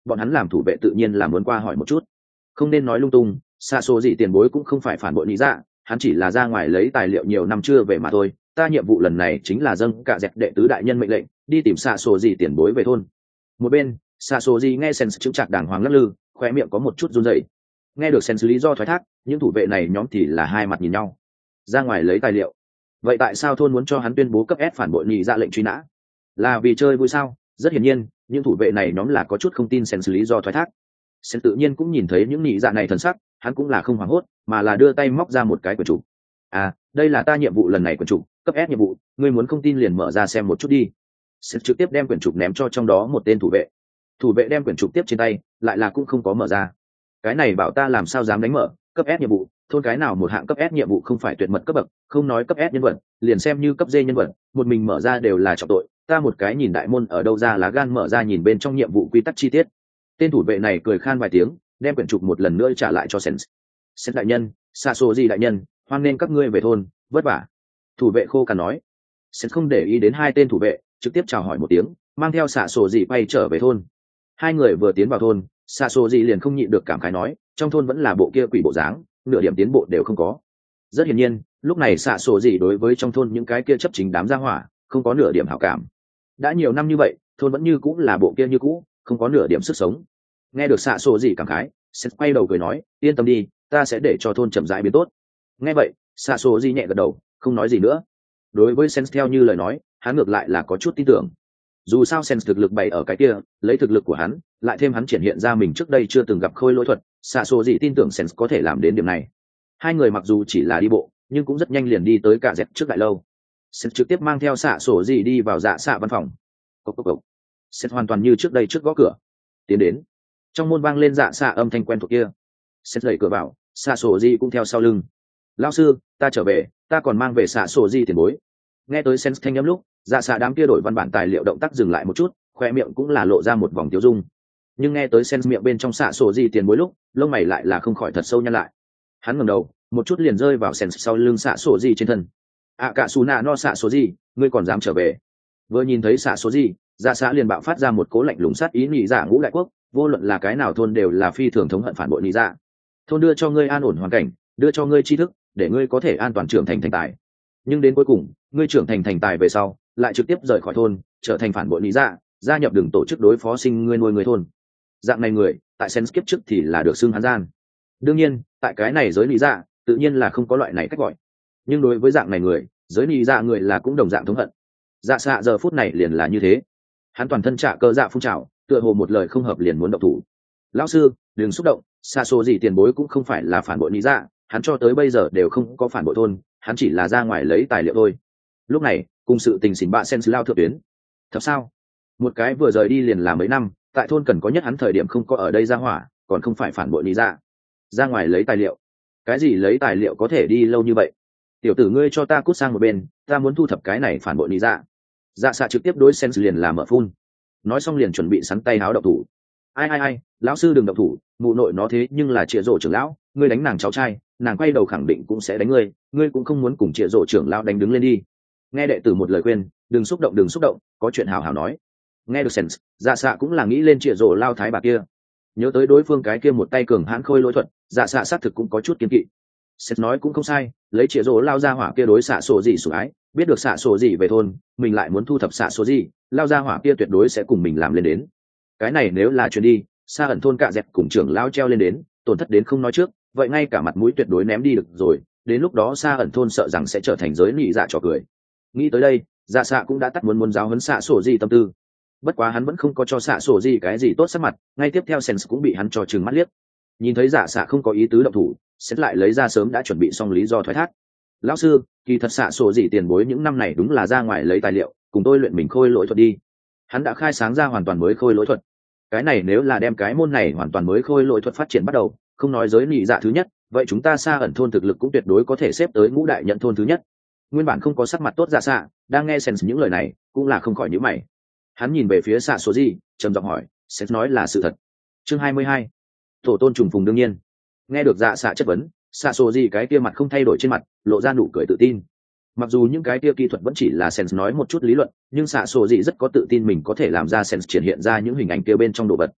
bọn hắn làm thủ vệ tự nhiên là muốn qua hỏi một chút. Không nên nói lung tung, xạ số gì tiền bối cũng không phải phản bội lý dạ, hắn chỉ là ra ngoài lấy tài liệu nhiều năm chưa về mà thôi. Ta nhiệm vụ lần này chính là dâng cả dẹp đệ tứ đại nhân mệnh lệnh, đi tìm xạ số gì tiền bối về thôn. Một bên, xạ số gì nghe Sen chững chạc đàng hoàng lắc lư, khóe miệng có một chút run rẩy. Nghe được Sen lý do thoái thác, những thủ vệ này nhóm thì là hai mặt nhìn nhau. Ra ngoài lấy tài liệu, vậy tại sao thôn muốn cho hắn tuyên bố cấp S phản bội nhị dạ lệnh truy nã? Là vì chơi vui sao? Rất hiển nhiên, những thủ vệ này nhóm là có chút không tin Sen lý do thoái thác. Sen tự nhiên cũng nhìn thấy những nhị dạ này thần sắc, hắn cũng là không hoảng hốt, mà là đưa tay móc ra một cái quyển trục. À, đây là ta nhiệm vụ lần này quyển trục, cấp S nhiệm vụ, ngươi muốn không tin liền mở ra xem một chút đi. Sen trực tiếp đem quyển trục ném cho trong đó một tên thủ vệ. Thủ vệ đem quyển trục tiếp trên tay, lại là cũng không có mở ra. Cái này bảo ta làm sao dám đánh mở, cấp S nhiệm vụ, thôn cái nào một hạng cấp S nhiệm vụ không phải tuyệt mật cấp bậc, không nói cấp S nhân vật, liền xem như cấp D nhân vật, một mình mở ra đều là trọng tội, ta một cái nhìn đại môn ở đâu ra lá gan mở ra nhìn bên trong nhiệm vụ quy tắc chi tiết. Tên thủ vệ này cười khan vài tiếng, đem quyển trục một lần nữa trả lại cho Sens. Sens đại nhân, xa số gì đại nhân, hoan nên các ngươi về thôn, vất vả. Thủ vệ khô cằn nói. Sens không để ý đến hai tên thủ vệ, trực tiếp chào hỏi một tiếng, mang theo xạ sổ gì quay trở về thôn. Hai người vừa tiến vào thôn, xạ sổ gì liền không nhịn được cảm khái nói, trong thôn vẫn là bộ kia quỷ bộ dáng, nửa điểm tiến bộ đều không có. Rất hiển nhiên, lúc này xạ sổ gì đối với trong thôn những cái kia chấp chính đám gia hỏa, không có nửa điểm hảo cảm. Đã nhiều năm như vậy, thôn vẫn như cũ là bộ kia như cũ, không có nửa điểm sức sống. Nghe được xạ sổ gì cảm khái, sẽ quay đầu cười nói, yên tâm đi, ta sẽ để cho thôn chậm rãi biến tốt. Nghe vậy, xạ sổ gì nhẹ gật đầu, không nói gì nữa. Đối với Sens theo như lời nói, hắn ngược lại là có chút tin tưởng. Dù sao Sens thực lực bày ở cái kia, lấy thực lực của hắn, lại thêm hắn triển hiện ra mình trước đây chưa từng gặp khôi lỗi thuật, xạ sổ gì tin tưởng Sens có thể làm đến điểm này. Hai người mặc dù chỉ là đi bộ, nhưng cũng rất nhanh liền đi tới cả dẹp trước đại lâu. Sens trực tiếp mang theo xạ sổ gì đi vào dạ xạ văn phòng. Cốc cốc cốc. Sens hoàn toàn như trước đây trước gõ cửa. Tiến đến. Trong môn vang lên dạ xạ âm thanh quen thuộc kia. Sens đẩy cửa vào, xạ sổ gì cũng theo sau lưng. Lão sư, ta trở về, ta còn mang về xạ sổ gì tiền bối. Nghe tới Sens thanh âm lúc, dạ xạ đám kia đổi văn bản tài liệu động tác dừng lại một chút, khoe miệng cũng là lộ ra một vòng tiêu dung. Nhưng nghe tới Sens miệng bên trong xạ sổ gì tiền bối lúc, lông mày lại là không khỏi thật sâu nhăn lại. Hắn ngẩng đầu, một chút liền rơi vào Sens sau lưng xạ sổ gì trên thân. À cả xù nạ no xạ sổ gì, ngươi còn dám trở về? Vừa nhìn thấy xạ sổ gì, dạ xạ liền bạo phát ra một cố lạnh lùng sát ý nhị dạ ngũ đại quốc, vô luận là cái nào thôn đều là phi thường thống hận phản bội nhị dạ. Thôn đưa cho ngươi an ổn hoàn cảnh, đưa cho ngươi tri thức, để ngươi có thể an toàn trưởng thành thành tài. Nhưng đến cuối cùng, ngươi trưởng thành thành tài về sau, lại trực tiếp rời khỏi thôn, trở thành phản bội nhị dạ, gia nhập đường tổ chức đối phó sinh ngươi nuôi người thôn. Dạng này người, tại Sens kiếp trước thì là được xưng hắn gian. Đương nhiên, tại cái này giới nhị dạ, tự nhiên là không có loại này cách gọi. Nhưng đối với dạng này người, giới nhị dạ người là cũng đồng dạng thống hận. Dạ xạ giờ phút này liền là như thế. Hắn toàn thân trả cơ dạ phun trào, tựa hồ một lời không hợp liền muốn động thủ. Lão sư, đừng xúc động, xa số gì tiền bối cũng không phải là phản bội nhị dạ, hắn cho tới bây giờ đều không có phản bội thôn, hắn chỉ là ra ngoài lấy tài liệu thôi. Lúc này, cùng sự tình xỉn bạ sen lao thượng tuyến. Thật sao? Một cái vừa rời đi liền là mấy năm, tại thôn cần có nhất hắn thời điểm không có ở đây ra hỏa, còn không phải phản bội nhị dạ. Ra ngoài lấy tài liệu. Cái gì lấy tài liệu có thể đi lâu như vậy? Tiểu tử ngươi cho ta cút sang một bên, ta muốn thu thập cái này phản bội nhị dạ. Dạ xạ trực tiếp đối sen liền là mở phun. Nói xong liền chuẩn bị sắn tay háo động thủ. Ai, lão sư đừng động thủ, mụ nội nó thế nhưng là trịa rổ trưởng lão, ngươi đánh nàng cháu trai, nàng quay đầu khẳng định cũng sẽ đánh ngươi, ngươi cũng không muốn cùng trịa rổ trưởng lão đánh đứng lên đi. Nghe đệ tử một lời khuyên, đừng xúc động, có chuyện hào hào nói. Nghe được Sens, dạ xạ cũng là nghĩ lên trịa rổ lao thái bà kia, nhớ tới đối phương cái kia một tay cường hãn khôi lỗi thuật, dạ xạ xác thực cũng có chút kiên kỵ. Sens nói cũng không sai, lấy trịa rổ lao ra hỏa kia đối xạ sổ gì sủng ái, biết được xạ sổ gì về thôn, mình lại muốn thu thập xạ sổ gì, lao ra hỏa kia tuyệt đối sẽ cùng mình làm lên đến. Cái này nếu là chuyện đi, xa ẩn thôn cạ dẹt cùng trưởng lao treo lên đến, tổn thất đến không nói trước, vậy ngay cả mặt mũi tuyệt đối ném đi được rồi, đến lúc đó xa ẩn thôn sợ rằng sẽ trở thành giới nị dạ trò cười. Nghĩ tới đây, dạ xạ cũng đã tắt muốn giáo huấn xạ sổ gì tâm tư. Bất quá hắn vẫn không có cho xạ sổ gì cái gì tốt sắc mặt, ngay tiếp theo Sens cũng bị hắn cho trừng mắt liếc. Nhìn thấy dạ xạ không có ý tứ động thủ, Sens lại lấy ra sớm đã chuẩn bị xong lý do thoái thác. Lão sư, kỳ thật xạ sổ gì tiền bối những năm này đúng là ra ngoài lấy tài liệu, cùng tôi luyện mình khôi lỗi thuật đi. Hắn đã khai sáng ra hoàn toàn mới khôi lỗi thuật. Cái này nếu là đem cái môn này hoàn toàn mới khôi lỗi thuật phát triển bắt đầu, không nói giới nhị dạ thứ nhất, vậy chúng ta xa ẩn thôn thực lực cũng tuyệt đối có thể xếp tới ngũ đại nhận thôn thứ nhất. Nguyên bản không có sắc mặt tốt dạ xạ, đang nghe Sens những lời này, cũng là không khỏi nhíu mày. Hắn nhìn về phía xạ số gì, trầm giọng hỏi, Sens nói là sự thật. Chương 22. Tổ tôn trùng phùng đương nhiên. Nghe được dạ xạ chất vấn, xạ số gì cái kia mặt không thay đổi trên mặt, lộ ra nụ cười tự tin. Mặc dù những cái kia kỹ thuật vẫn chỉ là Sens nói một chút lý luận, nhưng xạ số gì rất có tự tin mình có thể làm ra Sens triển hiện ra những hình ảnh kia bên trong đồ vật.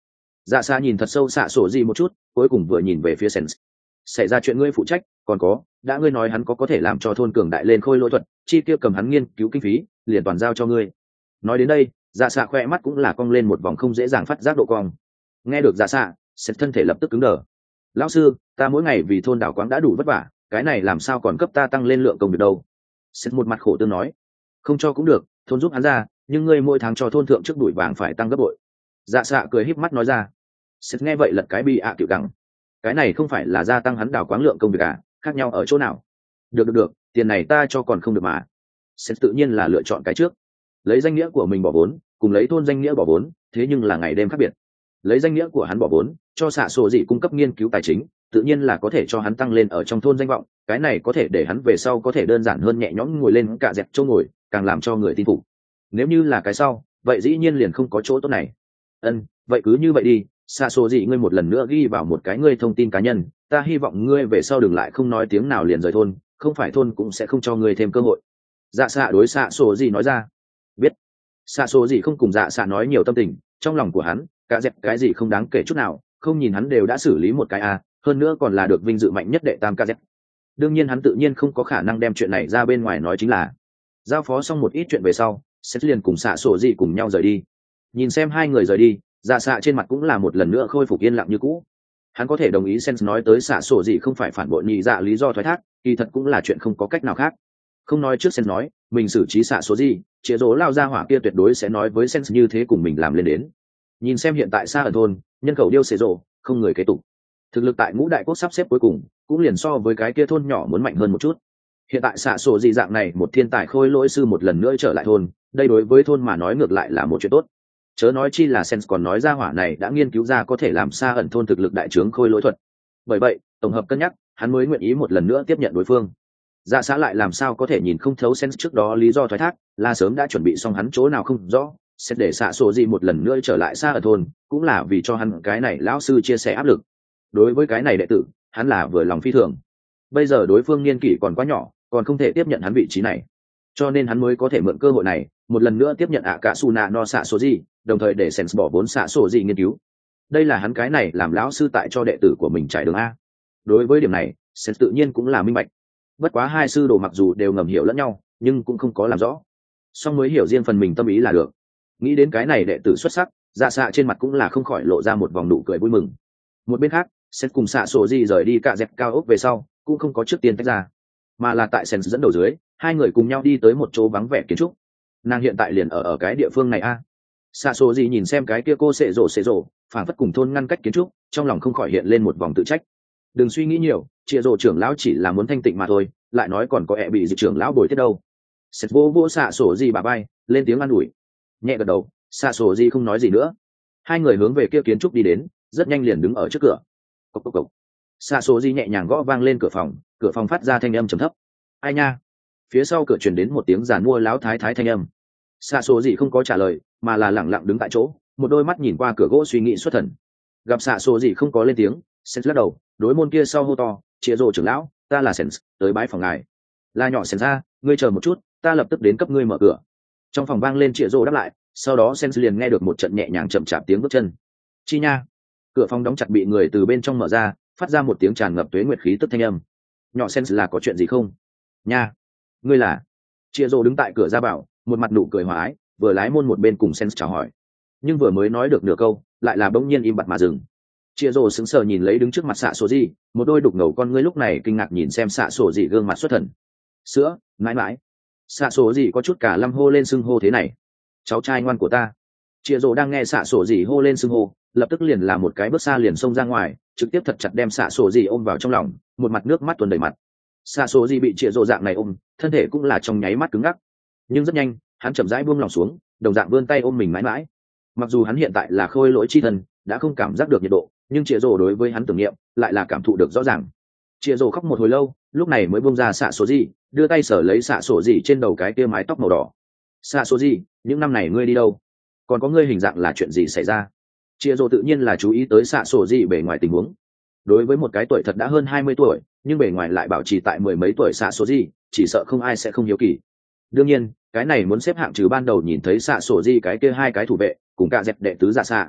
Dạ xạ nhìn thật sâu xạ sổ gì một chút, cuối cùng vừa nhìn về phía Sens. Xảy ra chuyện ngươi phụ trách, còn có, đã ngươi nói hắn có thể làm cho thôn cường đại lên khôi lỗi thuật, chi tiêu cầm hắn nghiên cứu kinh phí, liền toàn giao cho ngươi. Nói đến đây, dạ xạ khoe mắt cũng là cong lên một vòng không dễ dàng phát giác độ cong. Nghe được dạ xạ, Sens thân thể lập tức cứng đờ. Lão sư, ta mỗi ngày vì thôn đảo quáng đã đủ vất vả, cái này làm sao còn cấp ta tăng lên lượng công việc đâu? Sens một mặt khổ tương nói. Không cho cũng được, thôn giúp hắn ra, nhưng ngươi mỗi tháng cho thôn thượng trước đuổi vàng phải tăng gấp bội. Dạ xạ cười híp mắt nói ra. Seth nghe vậy lật cái bị tiểu đẳng. Cái này không phải là gia tăng hắn đào quáng lượng công việc à, khác nhau ở chỗ nào? Được, tiền này ta cho còn không được mà. Seth tự nhiên là lựa chọn cái trước. Lấy danh nghĩa của mình bỏ vốn, cùng lấy thôn danh nghĩa bỏ vốn, thế nhưng là ngày đêm khác biệt. Lấy danh nghĩa của hắn bỏ vốn, cho xạ sổ dị cung cấp nghiên cứu tài chính, tự nhiên là có thể cho hắn tăng lên ở trong thôn danh vọng, cái này có thể để hắn về sau có thể đơn giản hơn nhẹ nhõm ngồi lên cả dẹp chỗ ngồi, càng làm cho người tin phục. Nếu như là cái sau, vậy dĩ nhiên liền không có chỗ tốt này. Vậy cứ như vậy đi, xạ sổ dị ngươi một lần nữa ghi vào một cái ngươi thông tin cá nhân, ta hy vọng ngươi về sau đừng lại không nói tiếng nào liền rời thôn, không phải thôn cũng sẽ không cho ngươi thêm cơ hội. Dạ xạ đối xạ sổ dị nói ra. Biết. Xạ sổ dị không cùng dạ xạ nói nhiều tâm tình, trong lòng của hắn cả dẹp cái gì không đáng kể chút nào, không nhìn hắn đều đã xử lý một cái hơn nữa còn là được vinh dự mạnh nhất đệ tam ca dẹp. Đương nhiên hắn tự nhiên không có khả năng đem chuyện này ra bên ngoài nói, chính là giao phó xong một ít chuyện về sau, Seth liền cùng xạ sổ dị cùng nhau rời đi. Nhìn xem hai người rời đi, dạ xạ trên mặt cũng là một lần nữa khôi phục yên lặng như cũ. Hắn có thể đồng ý Seth nói tới xạ sổ dị không phải phản bội nhị dạ lý do thoái thác, kỳ thật cũng là chuyện không có cách nào khác. Không nói trước Seth nói mình xử trí xạ số gì, chĩa rỗ lao ra hỏa kia tuyệt đối sẽ nói với Seth như thế cùng mình làm lên đến. Nhìn xem hiện tại xa ở thôn, nhân khẩu điêu xế rộ, không người kế tục. Thực lực tại ngũ đại quốc sắp xếp cuối cùng, cũng liền so với cái kia thôn nhỏ muốn mạnh hơn một chút. Hiện tại xạ sổ dị dạng này một thiên tài khôi lỗi sư một lần nữa trở lại thôn, đây đối với thôn mà nói ngược lại là một chuyện tốt. Chớ nói chi là Sens còn nói ra hỏa này đã nghiên cứu ra có thể làm xa ẩn thôn thực lực đại trướng khôi lỗi thuật. Bởi vậy, tổng hợp cân nhắc, hắn mới nguyện ý một lần nữa tiếp nhận đối phương. Dạ xã lại làm sao có thể nhìn không thấu Sens trước đó lý do thoái thác, là sớm đã chuẩn bị xong hắn chỗ nào không rõ, sẽ để xạ sổ dị một lần nữa trở lại xa ở thôn, cũng là vì cho hắn cái này lão sư chia sẻ áp lực. Đối với cái này đệ tử, hắn là vừa lòng phi thường. Bây giờ đối phương niên kỷ còn quá nhỏ, còn không thể tiếp nhận hắn vị trí này, cho nên hắn mới có thể mượn cơ hội này một lần nữa tiếp nhận cả su nạ no xạ số gì, đồng thời để Sens bỏ vốn xạ số gì nghiên cứu. Đây là hắn cái này làm lão sư tại cho đệ tử của mình trải đường a. Đối với điểm này, Sens tự nhiên cũng là minh bạch. Bất quá hai sư đồ mặc dù đều ngầm hiểu lẫn nhau, nhưng cũng không có làm rõ, song mới hiểu riêng phần mình tâm ý là được. Nghĩ đến cái này đệ tử xuất sắc, dạ xạ trên mặt cũng là không khỏi lộ ra một vòng nụ cười vui mừng. Một bên khác, Sens cùng xạ số gì rời đi cả dẹp cao ốc về sau, cũng không có trước tiên tách ra, mà là tại Sens dẫn đầu dưới, hai người cùng nhau đi tới một chỗ vắng vẻ kiến trúc. Nàng hiện tại liền ở cái địa phương này a. Xạ số gì nhìn xem cái kia cô xệ rổ phản phất cùng thôn ngăn cách kiến trúc, trong lòng không khỏi hiện lên một vòng tự trách. Đừng suy nghĩ nhiều, chia rổ trưởng lão chỉ là muốn thanh tịnh mà thôi, lại nói còn có bị dị trưởng lão bồi tiếp đâu. Sét vô xạ số gì bà bay lên tiếng an ủi. Nhẹ gật đầu, xạ số gì không nói gì nữa. Hai người hướng về kia kiến trúc đi đến, rất nhanh liền đứng ở trước cửa. Cộc cộc cộc. Xạ số gì nhẹ nhàng gõ vang lên cửa phòng phát ra thanh âm trầm thấp. Ai nha? Phía sau cửa truyền đến một tiếng giàn mua láo thái thái thanh âm. Xạ số gì không có trả lời, mà là lẳng lặng đứng tại chỗ, một đôi mắt nhìn qua cửa gỗ suy nghĩ xuất thần. Gặp xạ số gì không có lên tiếng, Sens lắc đầu, đối môn kia sau hô to, chia rồ trưởng lão, ta là Sens, tới bái phòng ngài. La nhỏ Sens ra, ngươi chờ một chút, ta lập tức đến cấp ngươi mở cửa. Trong phòng vang lên chia rồ đáp lại, sau đó Sens liền nghe được một trận nhẹ nhàng chậm chạp tiếng bước chân. Chi nha. Cửa phòng đóng chặt bị người từ bên trong mở ra, phát ra một tiếng tràn ngập tuế nguyệt khí tức thanh âm. Nhỏ Sens là có chuyện gì không? Nha. Ngươi là? Chia rồ đứng tại cửa ra bảo, một mặt nụ cười hòa ái, vừa lái môn một bên cùng Sens chào hỏi. Nhưng vừa mới nói được nửa câu, lại là bỗng nhiên im bặt mà dừng. Chia rồ sững sờ nhìn lấy đứng trước mặt xạ sổ gì, một đôi đục ngầu con ngươi lúc này kinh ngạc nhìn xem xạ sổ gì gương mặt xuất thần. Sữa, mãi mãi. Xạ sổ gì có chút cả lâm hô lên xưng hô thế này. Cháu trai ngoan của ta. Chia rồ đang nghe xạ sổ gì hô lên xưng hô, lập tức liền làm một cái bước xa liền xông ra ngoài, trực tiếp thật chặt đem xạ sổ gì ôm vào trong lòng, một mặt nước mắt tuôn đầy mặt. Xạ sổ gì bị chia rồ dạng này ôm, thân thể cũng là trong nháy mắt cứng ngắc. Nhưng rất nhanh, hắn chậm rãi buông lòng xuống, đồng dạng vươn tay ôm mình mãi mãi. Mặc dù hắn hiện tại là khôi lỗi chi thần, đã không cảm giác được nhiệt độ, nhưng chia rồ đối với hắn tưởng niệm lại là cảm thụ được rõ ràng. Chia rồ khóc một hồi lâu, lúc này mới buông ra xạ số gì, đưa tay sở lấy xạ sổ gì trên đầu cái kia mái tóc màu đỏ. Xạ số gì, những năm này ngươi đi đâu? Còn có ngươi hình dạng là chuyện gì xảy ra? Chia rồ tự nhiên là chú ý tới xạ sổ gì bề ngoài tình huống. Đối với một cái tuổi thật đã hơn 20 tuổi, nhưng bề ngoài lại bảo trì tại mười mấy tuổi xạ số gì, chỉ sợ không ai sẽ không hiếu kỳ. Đương nhiên, cái này muốn xếp hạng trừ ban đầu nhìn thấy xạ sổ gì cái kia hai cái thủ vệ, cùng cả dẹp đệ tứ dạ xạ.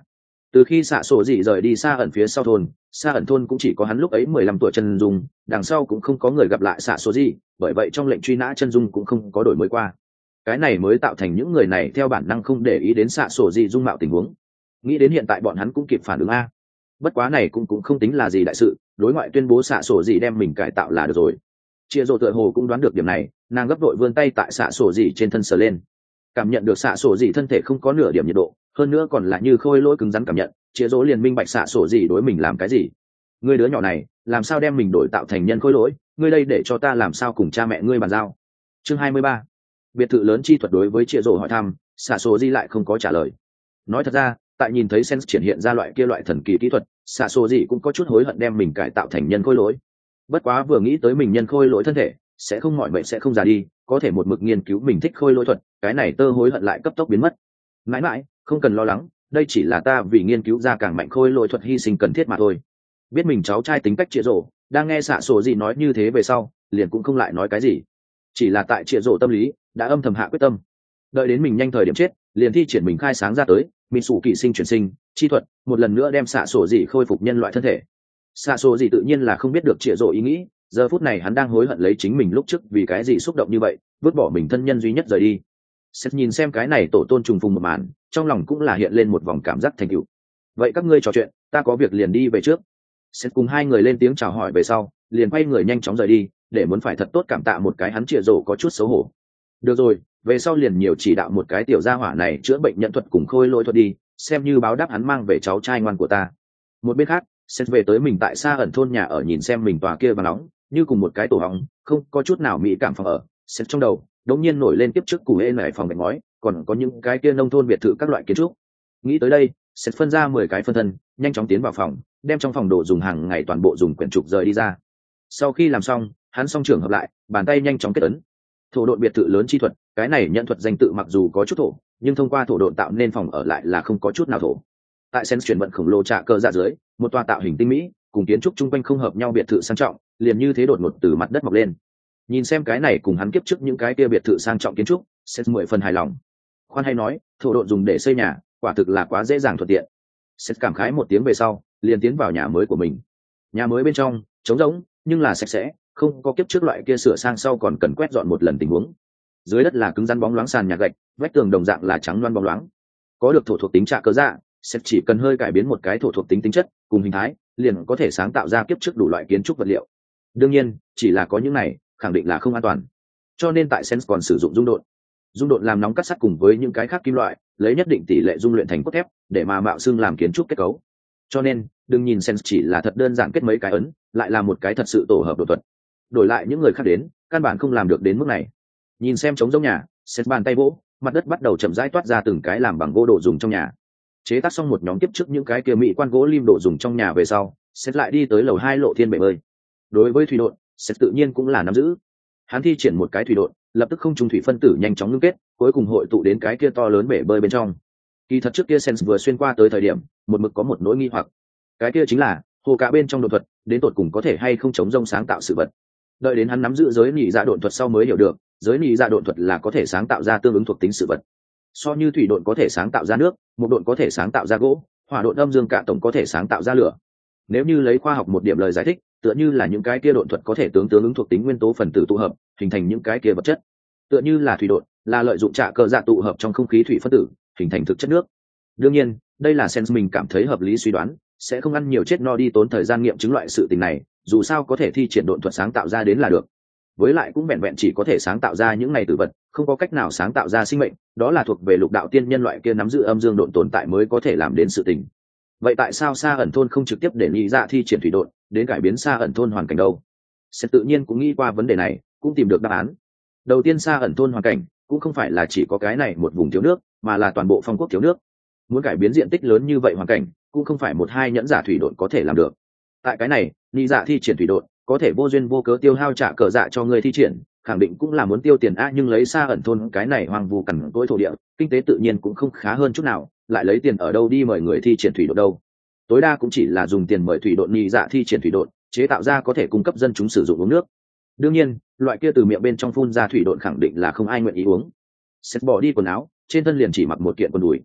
Từ khi xạ sổ dị rời đi xa ẩn phía sau thôn, xa ẩn thôn cũng chỉ có hắn lúc ấy 15 tuổi chân dung, đằng sau cũng không có người gặp lại xạ sổ dị, bởi vậy trong lệnh truy nã chân dung cũng không có đổi mới qua. Cái này mới tạo thành những người này theo bản năng không để ý đến xạ sổ dị dung mạo tình huống. Nghĩ đến hiện tại bọn hắn cũng kịp phản ứng a. Bất quá này cũng không tính là gì đại sự, đối ngoại tuyên bố xạ sổ dị đem mình cải tạo là được rồi. Chia rồ tựa hồ cũng đoán được điểm này, nàng gấp đội vươn tay tại xạ sổ dị trên thân sờ lên, cảm nhận được xạ sổ dị thân thể không có nửa điểm nhiệt độ, hơn nữa còn là như khôi lỗi cứng rắn cảm nhận, chia rỗ liền minh bạch xạ sổ dị đối mình làm cái gì. Ngươi đứa nhỏ này làm sao đem mình đổi tạo thành nhân khôi lỗi, ngươi đây để cho ta làm sao cùng cha mẹ ngươi bàn giao. Chương 23. Biệt thự lớn chi thuật. Đối với chia rỗ hỏi thăm, xạ sổ dị lại không có trả lời. Nói thật ra, tại nhìn thấy Sense triển hiện ra loại thần kỳ kỹ thuật, xạ sổ dị cũng có chút hối hận đem mình cải tạo thành nhân khôi lỗi. Bất quá vừa nghĩ tới mình nhân khôi lỗi thân thể sẽ không mỏi mệt sẽ không già đi, có thể một mực nghiên cứu mình thích khôi lỗi thuật, cái này tơ hối hận lại cấp tốc biến mất. Mãi mãi không cần lo lắng, đây chỉ là ta vì nghiên cứu ra càng mạnh khôi lỗi thuật hy sinh cần thiết mà thôi. Biết mình cháu trai tính cách trịa rổ, đang nghe xạ sổ gì nói như thế về sau liền cũng không lại nói cái gì, chỉ là tại trịa rổ tâm lý đã âm thầm hạ quyết tâm, đợi đến mình nhanh thời điểm chết liền thi triển mình khai sáng ra tới mình sủ kỵ sinh chuyển sinh chi thuật, một lần nữa đem xạ sổ gì khôi phục nhân loại thân thể. Xạ sổ gì tự nhiên là không biết được trịa rổ ý nghĩ, giờ phút này hắn đang hối hận lấy chính mình lúc trước vì cái gì xúc động như vậy vứt bỏ mình thân nhân duy nhất rời đi. Seth nhìn xem cái này tổ tôn trùng phùng một màn, trong lòng cũng là hiện lên một vòng cảm giác thành tựu. Vậy các ngươi trò chuyện, ta có việc liền đi về trước. Seth cùng hai người lên tiếng chào hỏi về sau liền quay người nhanh chóng rời đi, để muốn phải thật tốt cảm tạ một cái hắn chĩa rổ có chút xấu hổ. Được rồi, về sau liền nhiều chỉ đạo một cái tiểu gia hỏa này chữa bệnh nhận thuật cùng khôi lỗi thuật đi, xem như báo đáp hắn mang về cháu trai ngoan của ta. Một bên khác, Seth về tới mình tại xa ẩn thôn nhà ở, nhìn xem mình tòa kia và nóng như cùng một cái tổ hóng không có chút nào mỹ cảm phòng ở. Seth trong đầu đống nhiên nổi lên tiếp trước cụ hê nảy phòng bệnh ngói, còn có những cái kia nông thôn biệt thự các loại kiến trúc. Nghĩ tới đây, Seth phân ra 10 cái phân thân, nhanh chóng tiến vào phòng, đem trong phòng đồ dùng hàng ngày toàn bộ dùng quyển trục rời đi ra. Sau khi làm xong, hắn song trưởng hợp lại, bàn tay nhanh chóng kết ấn. Thổ độn biệt thự lớn chi thuật, cái này nhận thuật danh tự mặc dù có chút thổ, nhưng thông qua thổ độn tạo nên phòng ở lại là không có chút nào thổ. Tại Seth chuyển vận khổng lồ trạ cơ dạ dưới, một tòa tạo hình tinh mỹ, cùng kiến trúc chung quanh không hợp nhau biệt thự sang trọng, liền như thế đột ngột từ mặt đất mọc lên. Nhìn xem cái này cùng hắn kiếp trước những cái kia biệt thự sang trọng kiến trúc, Seth 10 phần hài lòng. Khoan hay nói, thổ độn dùng để xây nhà, quả thực là quá dễ dàng thuận tiện. Seth cảm khái một tiếng về sau, liền tiến vào nhà mới của mình. Nhà mới bên trong trống rỗng, nhưng là sạch sẽ, không có kiếp trước loại kia sửa sang sau còn cần quét dọn một lần tình huống. Dưới đất là cứng rắn bóng loáng sàn nhà gạch, vách tường đồng dạng là trắng loáng bóng loáng. Có được thổ thuộc tính trạ cơ dạ, Seth chỉ cần hơi cải biến một cái thổ thuộc tính tính chất cùng hình thái, liền có thể sáng tạo ra kiếp trước đủ loại kiến trúc vật liệu. Đương nhiên, chỉ là có những này, khẳng định là không an toàn. Cho nên tại Sense còn sử dụng dung độn. Dung độn làm nóng cắt sắt cùng với những cái khác kim loại, lấy nhất định tỷ lệ dung luyện thành cốt thép, để mà mạo xương làm kiến trúc kết cấu. Cho nên, đừng nhìn Sense chỉ là thật đơn giản kết mấy cái ấn, lại là một cái thật sự tổ hợp độ thuật. Đổi lại những người khác đến, căn bản không làm được đến mức này. Nhìn xem trống rỗng nhà, Sense bàn tay vỗ, mặt đất bắt đầu chậm rãi toát ra từng cái làm bằng gỗ đồ dùng trong nhà. Chế tác xong một nhóm tiếp trước những cái kia mỹ quan gỗ lim đồ dùng trong nhà về sau, Sense lại đi tới lầu 2 lộ thiên bể bơi. Đối với thủy độn, Sense tự nhiên cũng là nắm giữ. Hắn thi triển một cái thủy độn, lập tức không trung thủy phân tử nhanh chóng ngưng kết, cuối cùng hội tụ đến cái kia to lớn bể bơi bên trong. Kỳ thật trước kia Sense vừa xuyên qua tới thời điểm, một mực có một nỗi nghi hoặc. Cái kia chính là, hồ cả bên trong độn thuật, đến tột cùng có thể hay không chống rông sáng tạo sự vật. Đợi đến hắn nắm giữ giới nhị dạ độn thuật sau mới hiểu được, giới nhị dạ độn thuật là có thể sáng tạo ra tương ứng thuộc tính sự vật. So như thủy độn có thể sáng tạo ra nước, một độn có thể sáng tạo ra gỗ, hỏa độn âm dương cả tổng có thể sáng tạo ra lửa. Nếu như lấy khoa học một điểm lời giải thích, tựa như là những cái kia độn thuật có thể tương ứng thuộc tính nguyên tố phần tử tụ hợp, hình thành những cái kia vật chất. Tựa như là thủy độn, là lợi dụng trạ cơ dạ tụ hợp trong không khí thủy phân tử, hình thành thực chất nước. Đương nhiên, đây là Sense mình cảm thấy hợp lý suy đoán, sẽ không ăn nhiều chết no đi tốn thời gian nghiệm chứng loại sự tình này, dù sao có thể thi triển độn thuật sáng tạo ra đến là được. Với lại cũng vẹn vẹn chỉ có thể sáng tạo ra những này tử vật, không có cách nào sáng tạo ra sinh mệnh, đó là thuộc về lục đạo tiên nhân loại kia nắm giữ âm dương độn tồn tại mới có thể làm đến sự tình. Vậy tại sao Sa ẩn thôn không trực tiếp để nghĩ ra thi triển thủy độn, đến cải biến Sa ẩn thôn hoàn cảnh đâu? Sẽ tự nhiên cũng nghĩ qua vấn đề này, cũng tìm được đáp án. Đầu tiên, Sa ẩn thôn hoàn cảnh cũng không phải là chỉ có cái này một vùng thiếu nước, mà là toàn bộ phong quốc thiếu nước. Muốn cải biến diện tích lớn như vậy hoàn cảnh, cũng không phải một hai nhẫn giả thủy độn có thể làm được. Tại cái này, nghĩ dạ thi triển thủy độn, có thể vô duyên vô cớ tiêu hao trả cờ dạ cho người thi triển, khẳng định cũng là muốn tiêu tiền nhưng lấy Sa ẩn thôn cái này hoang vu cằn cỗi thổ địa, kinh tế tự nhiên cũng không khá hơn chút nào, lại lấy tiền ở đâu đi mời người thi triển thủy độn đâu? Tối đa cũng chỉ là dùng tiền mời thủy độn nhị dạ thi triển thủy độn, chế tạo ra có thể cung cấp dân chúng sử dụng uống nước. Đương nhiên, loại kia từ miệng bên trong phun ra thủy độn khẳng định là không ai nguyện ý uống. Xét bỏ đi quần áo, trên thân liền chỉ mặc một kiện quần đùi.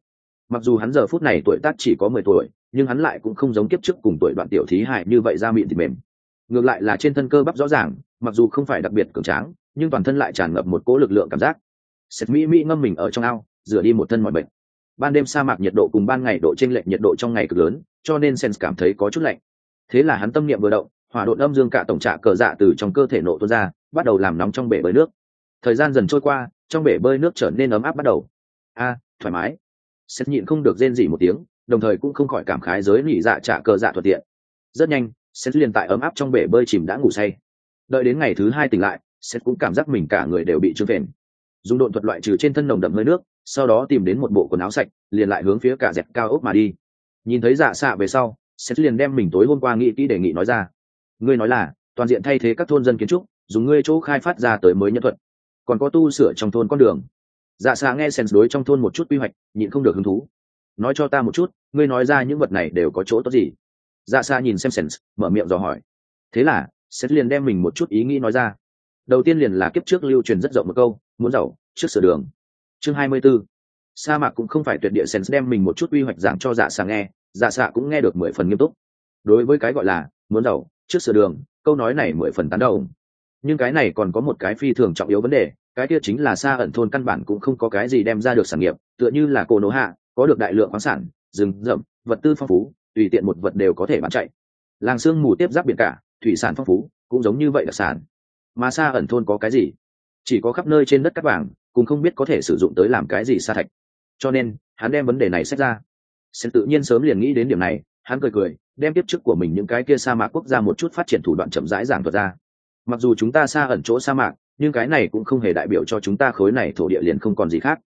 Mặc dù hắn giờ phút này tuổi tác chỉ có 10 tuổi, nhưng hắn lại cũng không giống kiếp trước cùng tuổi đoạn tiểu thí hại như vậy da mịn thịt mềm. Ngược lại là trên thân cơ bắp rõ ràng, mặc dù không phải đặc biệt cường tráng, nhưng toàn thân lại tràn ngập một cỗ lực lượng cảm giác. Sét mỹ ngâm mình ở trong ao, rửa đi một thân mọi bệnh. Ban đêm sa mạc nhiệt độ cùng ban ngày độ chênh lệch nhiệt độ trong ngày cực lớn, cho nên Sens cảm thấy có chút lạnh. Thế là hắn tâm niệm vừa động, hỏa độn âm dương cả tổng trạ cờ dạ từ trong cơ thể nổ tuôn ra, bắt đầu làm nóng trong bể bơi nước. Thời gian dần trôi qua, trong bể bơi nước trở nên ấm áp bắt đầu. Thoải mái. Sét nhịn không được rên rỉ một tiếng, đồng thời cũng không khỏi cảm khái giới nỉ dạ trạ cờ dạ thuận tiện. Rất nhanh, Sét liền tại ấm áp trong bể bơi chìm đã ngủ say. Đợi đến ngày thứ 2 tỉnh lại, Sét cũng cảm giác mình cả người đều bị trương phèn. Dùng độn thuật loại trừ trên thân nồng đậm hơi nước, sau đó tìm đến một bộ quần áo sạch, liền lại hướng phía cả dẹp cao ốc mà đi. Nhìn thấy Dạ Xạ về sau, Sét liền đem mình tối hôm qua nghĩ kỹ đề nghị nói ra. Ngươi nói là toàn diện thay thế các thôn dân kiến trúc, dùng ngươi chỗ khai phát ra tới mới nhân thuật, còn có tu sửa trong thôn con đường. Dạ Xạ nghe Sens đối trong thôn một chút quy hoạch, nhịn không được hứng thú. Nói cho ta một chút, ngươi nói ra những vật này đều có chỗ tốt gì? Dạ Xạ nhìn xem Sens, mở miệng dò hỏi. Thế là Sens liền đem mình một chút ý nghĩ nói ra. Đầu tiên liền là kiếp trước lưu truyền rất rộng một câu, muốn giàu trước sửa đường. Chương 24. Sa mạc cũng không phải tuyệt địa. Sens đem mình một chút quy hoạch giảng cho Dạ Xạ nghe, Dạ Xạ cũng nghe được 10 phần nghiêm túc. Đối với cái gọi là muốn giàu trước sửa đường, câu nói này 10 phần tán đồng. Nhưng cái này còn có một cái phi thường trọng yếu vấn đề, cái kia chính là Sa ẩn thôn căn bản cũng không có cái gì đem ra được sản nghiệp, tựa như là Cô Nỗ Hạ có được đại lượng khoáng sản, rừng rậm, vật tư phong phú, tùy tiện một vật đều có thể bán chạy. Làng sương mù tiếp giáp biển cả, thủy sản phong phú, cũng giống như vậy đặc sản. Mà Sa ẩn thôn có cái gì? Chỉ có khắp nơi trên đất cát vàng, cũng không biết có thể sử dụng tới làm cái gì sa thạch. Cho nên hắn đem vấn đề này xét ra. Sen tự nhiên sớm liền nghĩ đến điểm này, hắn cười cười, đem tiếp chức của mình những cái kia sa mạc quốc gia một chút phát triển thủ đoạn chậm rãi giảng thuật ra. Mặc dù chúng ta xa ẩn chỗ sa mạc, nhưng cái này cũng không hề đại biểu cho chúng ta khối này thổ địa liền không còn gì khác.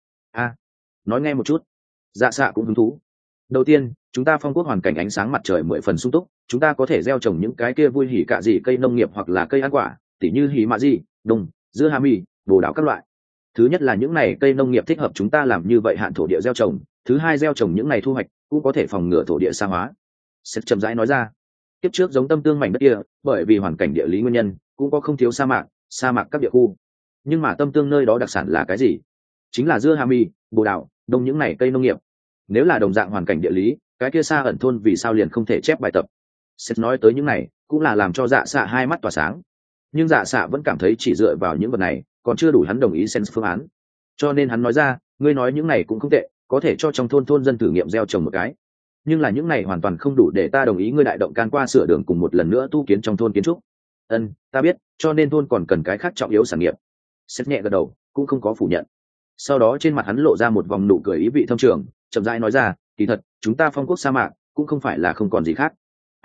Nói nghe một chút. Dạ Xạ cũng hứng thú. Đầu tiên, chúng ta phong quốc hoàn cảnh ánh sáng mặt trời 10 phần sung túc, chúng ta có thể gieo trồng những cái kia vui hỉ cả gì cây nông nghiệp hoặc là cây ăn quả, tỉ như hỉ mạ gì, đồng, dưa hà mì, bồ đào các loại. Thứ nhất là những này cây nông nghiệp thích hợp chúng ta làm như vậy hạn thổ địa gieo trồng, thứ hai gieo trồng những này thu hoạch cũng có thể phòng ngừa thổ địa sa hóa. Sét chậm rãi nói ra. Tiếp trước giống tâm tương mảnh đất kia, bởi vì hoàn cảnh địa lý nguyên nhân, cũng có không thiếu sa mạc các địa khu. Nhưng mà tâm tương nơi đó đặc sản là cái gì? Chính là dưa hà mì, bồ đào, đông những này cây nông nghiệp. Nếu là đồng dạng hoàn cảnh địa lý, cái kia Sa ẩn thôn vì sao liền không thể chép bài tập? Sét nói tới những này, cũng là làm cho Dạ Xạ hai mắt tỏa sáng. Nhưng Dạ Xạ vẫn cảm thấy chỉ dựa vào những vật này, còn chưa đủ hắn đồng ý Sens phương án. Cho nên hắn nói ra, ngươi nói những này cũng không tệ, có thể cho trong thôn dân thử nghiệm gieo trồng một cái. Nhưng là những này hoàn toàn không đủ để ta đồng ý ngươi đại động can qua sửa đường cùng một lần nữa tu kiến trong thôn kiến trúc. Ta biết, cho nên thôn còn cần cái khác trọng yếu sản nghiệp. Sét nhẹ gật đầu, cũng không có phủ nhận. Sau đó trên mặt hắn lộ ra một vòng nụ cười ý vị thâm trường, chậm rãi nói ra, kỳ thật chúng ta phong quốc sa mạc cũng không phải là không còn gì khác.